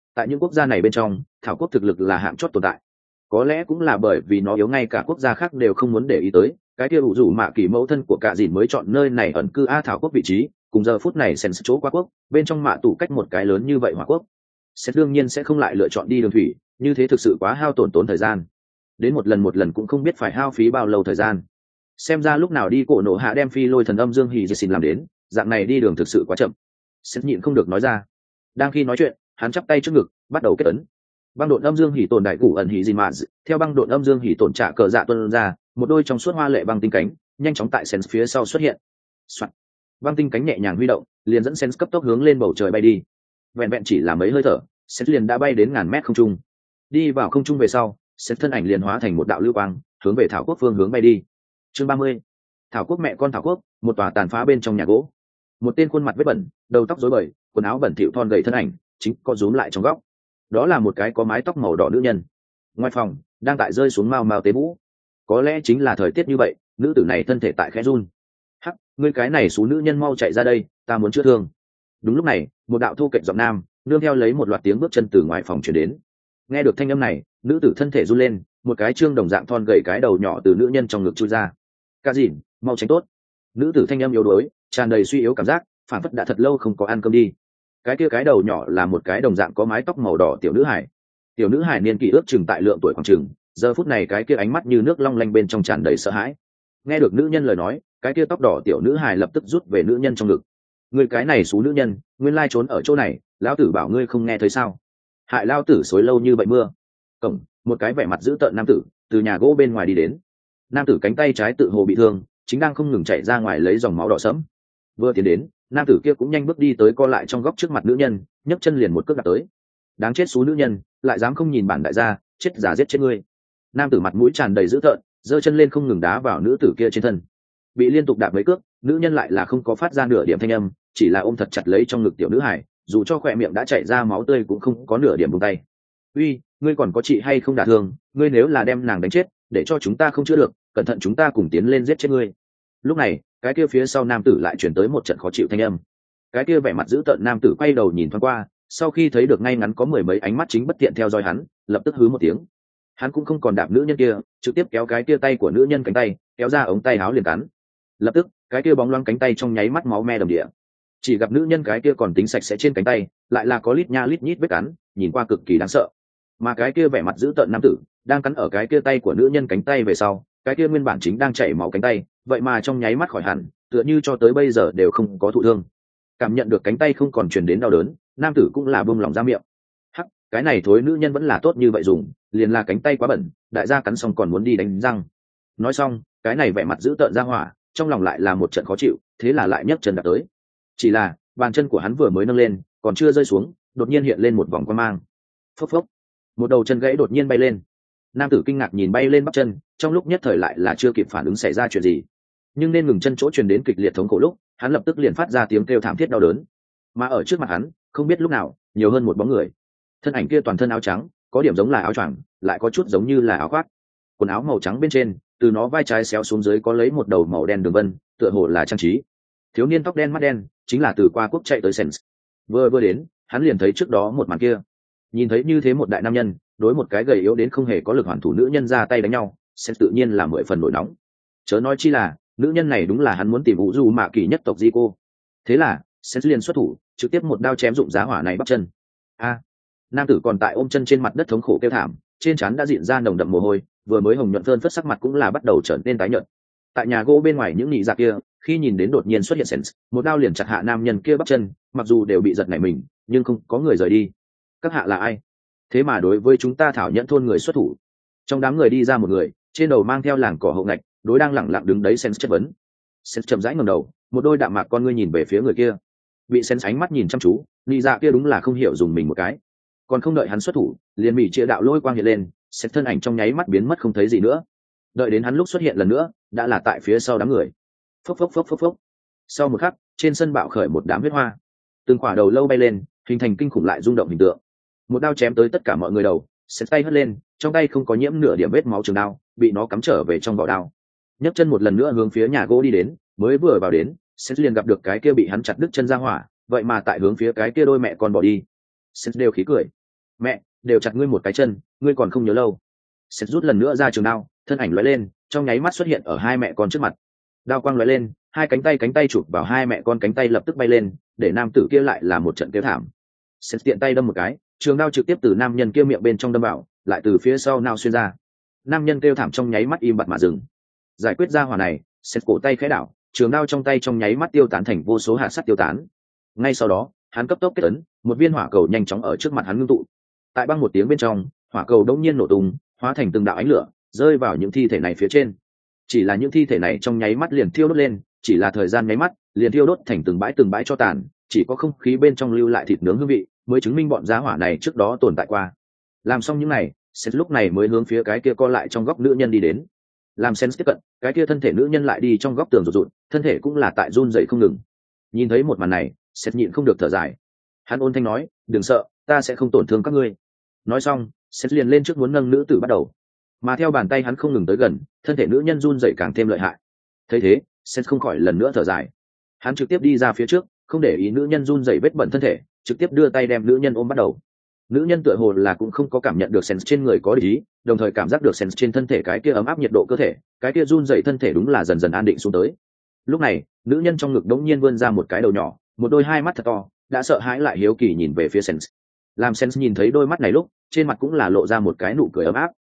Tại những quốc gia này bên trong, thảo quốc thực lực là hạng chót tồn tại. Có lẽ cũng là bởi vì nó yếu, ngay cả quốc gia khác đều không muốn để ý tới, cái kia ủ rủ mạ kỳ mẫu thân của cả dìn mới chọn nơi này ẩn cư thảo quốc vị trí. Cùng giờ phút này sen chỗ qua quốc bên trong mạ tủ cách một cái lớn như vậy hỏa quốc, sen đương nhiên sẽ không lại lựa chọn đi đường thủy, như thế thực sự quá hao tổn thời gian, đến một lần cũng không biết phải hao phí bao lâu thời gian. Xem ra lúc nào đi cổ nổ hạ đem phi lôi thần âm dương hỉ dì xin làm đến, dạng này đi đường thực sự quá chậm. Sen nhịn không được nói ra. Đang khi nói chuyện, hắn chắp tay trước ngực bắt đầu kết ấn. Băng độn âm dương hỉ tồn đại cụ ẩn hỉ dì mạ, theo băng độn âm dương hỉ tồn trả cờ dạ tuôn ra, một đôi trong suốt hoa lệ băng tinh cánh nhanh chóng tại sen phía sau xuất hiện. Soạn. Băng tinh cánh nhẹ nhàng huy động, liền dẫn sen cấp tốc hướng lên bầu trời bay đi. Vẹn vẹn chỉ là mấy hơi thở, sen liền đã bay đến ngàn mét không trung. Đi vào không trung về sau, sen thân ảnh liền hóa thành một đạo lưu quang, hướng về thảo quốc phương hướng bay đi. Chương 30. Thảo quốc mẹ con thảo quốc, một tòa tàn phá bên trong nhà gỗ. Một tên khuôn mặt vết bẩn, đầu tóc rối bời, quần áo bẩn thỉu thon gầy thân ảnh, chính có rúm lại trong góc. Đó là một cái có mái tóc màu đỏ nữ nhân. Ngoài phòng, đang tại rơi xuống mao mao tế vũ. Có lẽ chính là thời tiết như vậy, nữ tử này thân thể tại khẽ run. Hắc, ngươi cái này số nữ nhân mau chạy ra đây, ta muốn chữa thương. Đúng lúc này, một đạo thu kệch giọng nam nương theo lấy một loạt tiếng bước chân từ ngoài phòng truyền đến. Nghe được thanh âm này, nữ tử thân thể run lên, một cái trương đồng dạng thon gầy cái đầu nhỏ từ nữ nhân trong ngực chui ra. Cả dìn, mau tránh tốt. Nữ tử thanh âm yếu đuối, tràn đầy suy yếu cảm giác, phản phất đã thật lâu không có ăn cơm đi. Cái kia cái đầu nhỏ là một cái đồng dạng có mái tóc màu đỏ tiểu nữ hải. Tiểu nữ hải niên kỷ ước chừng tại lượng tuổi khoảng chừng, giờ phút này cái kia ánh mắt như nước long lanh bên trong tràn đầy sợ hãi. Nghe được nữ nhân lời nói, cái kia tóc đỏ tiểu nữ hải lập tức rút về nữ nhân trong ngực. Người cái này xú nữ nhân, nguyên lai trốn ở chỗ này, lão tử bảo ngươi không nghe thấy sao? Hại lão tử xối lâu như vậy mưa. Cổng, một cái vẻ mặt dữ tợn nam tử từ nhà gỗ bên ngoài đi đến. Nam tử cánh tay trái tự hồ bị thương, chính đang không ngừng chạy ra ngoài lấy dòng máu đỏ sẫm. Vừa tiến đến, nam tử kia cũng nhanh bước đi tới co lại trong góc trước mặt nữ nhân, nhấc chân liền một cước đạp tới. Đáng chết xú nữ nhân, lại dám không nhìn bản đại gia, chết giả giết chết ngươi. Nam tử mặt mũi tràn đầy dữ tợn, giơ chân lên không ngừng đá vào nữ tử kia trên thân. Bị liên tục đạp mấy cước, nữ nhân lại là không có phát ra nửa điểm thanh âm, chỉ là ôm thật chặt lấy trong ngực tiểu nữ hải, dù cho khỏe miệng đã chảy ra máu tươi cũng không có nửa điểm buông tay. Uy, ngươi còn có chị hay không đả thương? Ngươi nếu là đem nàng đánh chết, để cho chúng ta không chữa được, cẩn thận chúng ta cùng tiến lên giết chết ngươi. Lúc này, cái kia phía sau nam tử lại truyền tới một trận khó chịu thanh âm. Cái kia vẻ mặt dữ tợn nam tử quay đầu nhìn thoáng qua, sau khi thấy được ngay ngắn có mười mấy ánh mắt chính bất tiện theo dõi hắn, lập tức hứ một tiếng. Hắn cũng không còn đạp nữ nhân kia, trực tiếp kéo cái kia tay của nữ nhân cánh tay, kéo ra ống tay áo liền cắn. Lập tức, cái kia bóng loáng cánh tay trong nháy mắt máu me đầm địa. Chỉ gặp nữ nhân cái kia còn tính sạch sẽ trên cánh tay, lại là có lít nha lít nhít vết cắn, nhìn qua cực kỳ đáng sợ. Mà cái kia vẻ mặt dữ tợn nam tử đang cắn ở cái kia tay của nữ nhân cánh tay về sau, cái kia nguyên bản chính đang chảy máu cánh tay, vậy mà trong nháy mắt khỏi hẳn, tựa như cho tới bây giờ đều không có thụ thương. Cảm nhận được cánh tay không còn truyền đến đau đớn, nam tử cũng là buông lòng ra miệng. Hắc, cái này thối nữ nhân vẫn là tốt như vậy dùng, liền là cánh tay quá bẩn, đại gia cắn xong còn muốn đi đánh răng. Nói xong, cái này vẻ mặt dữ tợn ra hỏa, trong lòng lại là một trận khó chịu, thế là lại nhấc chân đạp tới. Chỉ là bàn chân của hắn vừa mới nâng lên, còn chưa rơi xuống, đột nhiên hiện lên một vòng quang mang. Phốc phốc, một đầu chân gãy đột nhiên bay lên. Nam tử kinh ngạc nhìn bay lên bắp chân, trong lúc nhất thời lại là chưa kịp phản ứng xảy ra chuyện gì. Nhưng nên ngừng chân chỗ truyền đến kịch liệt thống khổ lúc, hắn lập tức liền phát ra tiếng kêu thảm thiết đau đớn. Mà ở trước mặt hắn, không biết lúc nào, nhiều hơn một bóng người. Thân ảnh kia toàn thân áo trắng, có điểm giống là áo choàng, lại có chút giống như là áo khoác. Quần áo màu trắng bên trên, từ nó vai trái xéo xuống dưới có lấy một đầu màu đen đường vân, tựa hồ là trang trí. Thiếu niên tóc đen mắt đen, chính là từ qua quốc chạy tới Sens. Vừa đến, hắn liền thấy trước đó một màn kia. Nhìn thấy như thế một đại nam nhân, đối một cái gầy yếu đến không hề có lực hoàn thủ nữ nhân ra tay đánh nhau, Sens tự nhiên là mười phần nổi nóng. Chớ nói chi là, nữ nhân này đúng là hắn muốn tìm vũ du mạ kỳ nhất tộc di cô. Thế là, Sens liền xuất thủ, trực tiếp một đao chém dụng giá hỏa này bắp chân. Nam tử còn tại ôm chân trên mặt đất thống khổ kêu thảm, trên trán đã diện ra nồng đậm mồ hôi, vừa mới hồng nhuận phơn phất sắc mặt cũng là bắt đầu trở nên tái nhợt. Tại nhà gỗ bên ngoài những nhị dạ kia, khi nhìn đến đột nhiên xuất hiện Sens, một đao liền chặt hạ nam nhân kia bắp chân, mặc dù đều bị giật nảy mình, nhưng không có người rời đi. Các hạ là ai? Thế mà đối với chúng ta thảo nhẫn thôn người xuất thủ. Trong đám người đi ra một người, trên đầu mang theo làng cỏ hậu ngạch, đối đang lẳng lặng đứng đấy Sens chất vấn. Sens chậm rãi ngẩng đầu, một đôi đạm mạc con ngươi nhìn về phía người kia. Bị Sens ánh mắt nhìn chăm chú, nhị dạ kia đúng là không hiểu dùng mình một cái. Còn không đợi hắn xuất thủ, liền bị chia đạo lôi quang hiện lên, Sens thân ảnh trong nháy mắt biến mất không thấy gì nữa. Đợi đến hắn lúc xuất hiện lần nữa, đã là tại phía sau đám người. Phốc phốc phốc phốc phốc. Sau một khắc, trên sân bạo khởi một đám huyết hoa, từng quả đầu lâu bay lên, hình thành kinh khủng lại rung động hình tượng. Một đao chém tới tất cả mọi người đầu, Sens tay hất lên, trong tay không có nhiễm nửa điểm vết máu trường đao, bị nó cắm trở về trong vỏ đao. Nhấc chân một lần nữa hướng phía nhà gỗ đi đến, mới vừa vào đến, Sens liền gặp được cái kia bị hắn chặt đứt chân ra hỏa, vậy mà tại hướng phía cái kia đôi mẹ con bỏ đi. Sens đều khí cười. Mẹ, đều chặt ngươi một cái chân, ngươi còn không nhớ lâu. Sét rút lần nữa ra trường đao, thân ảnh lóe lên, trong nháy mắt xuất hiện ở hai mẹ con trước mặt. Đao quang lóe lên, hai cánh tay chụp vào hai mẹ con, cánh tay lập tức bay lên, để nam tử kia lại là một trận kêu thảm. Sét tiện tay đâm một cái, trường đao trực tiếp từ nam nhân kia miệng bên trong đâm vào, lại từ phía sau nao xuyên ra. Nam nhân kêu thảm trong nháy mắt im bặt mà dừng. Giải quyết ra hỏa này, Sét cổ tay khẽ đảo, trường đao trong tay trong nháy mắt tiêu tán thành vô số hạt sắt tiêu tán. Ngay sau đó, hắn cấp tốc kết ấn, một viên hỏa cầu nhanh chóng ở trước mặt hắn ngưng tụ. Tại băng một tiếng bên trong, hỏa cầu đống nhiên nổ tung, hóa thành từng đạo ánh lửa, rơi vào những thi thể này phía trên. Chỉ là những thi thể này trong nháy mắt liền thiêu đốt lên, chỉ là thời gian nháy mắt, liền thiêu đốt thành từng bãi cho tàn, chỉ có không khí bên trong lưu lại thịt nướng hương vị, mới chứng minh bọn giá hỏa này trước đó tồn tại qua. Làm xong những này, Sét lúc này mới hướng phía cái kia co lại trong góc nữ nhân đi đến. Làm Sét tiếp cận, cái kia thân thể nữ nhân lại đi trong góc tường rụt rụt, thân thể cũng là tại run rẩy không ngừng. Nhìn thấy một màn này, Sét nhịn không được thở dài. Hắn ôn thanh nói, đừng sợ, ta sẽ không tổn thương các ngươi. Nói xong, Sét liền lên trước muốn nâng nữ tử bắt đầu, mà theo bàn tay hắn không ngừng tới gần, thân thể nữ nhân run rẩy càng thêm lợi hại. Thấy thế, Sét không khỏi lần nữa thở dài. Hắn trực tiếp đi ra phía trước, không để ý nữ nhân run rẩy vết bẩn thân thể, trực tiếp đưa tay đem nữ nhân ôm bắt đầu. Nữ nhân tựa hồ là cũng không có cảm nhận được Sens trên người có ý, đồng thời cảm giác được Sens trên thân thể cái kia ấm áp nhiệt độ cơ thể, cái kia run rẩy thân thể đúng là dần dần an định xuống tới. Lúc này, nữ nhân trong ngực đống nhiên vươn ra một cái đầu nhỏ, một đôi hai mắt thật to, đã sợ hãi lại hiếu kỳ nhìn về phía Sens. Làm Sens nhìn thấy đôi mắt này lúc, trên mặt cũng là lộ ra một cái nụ cười ấm áp.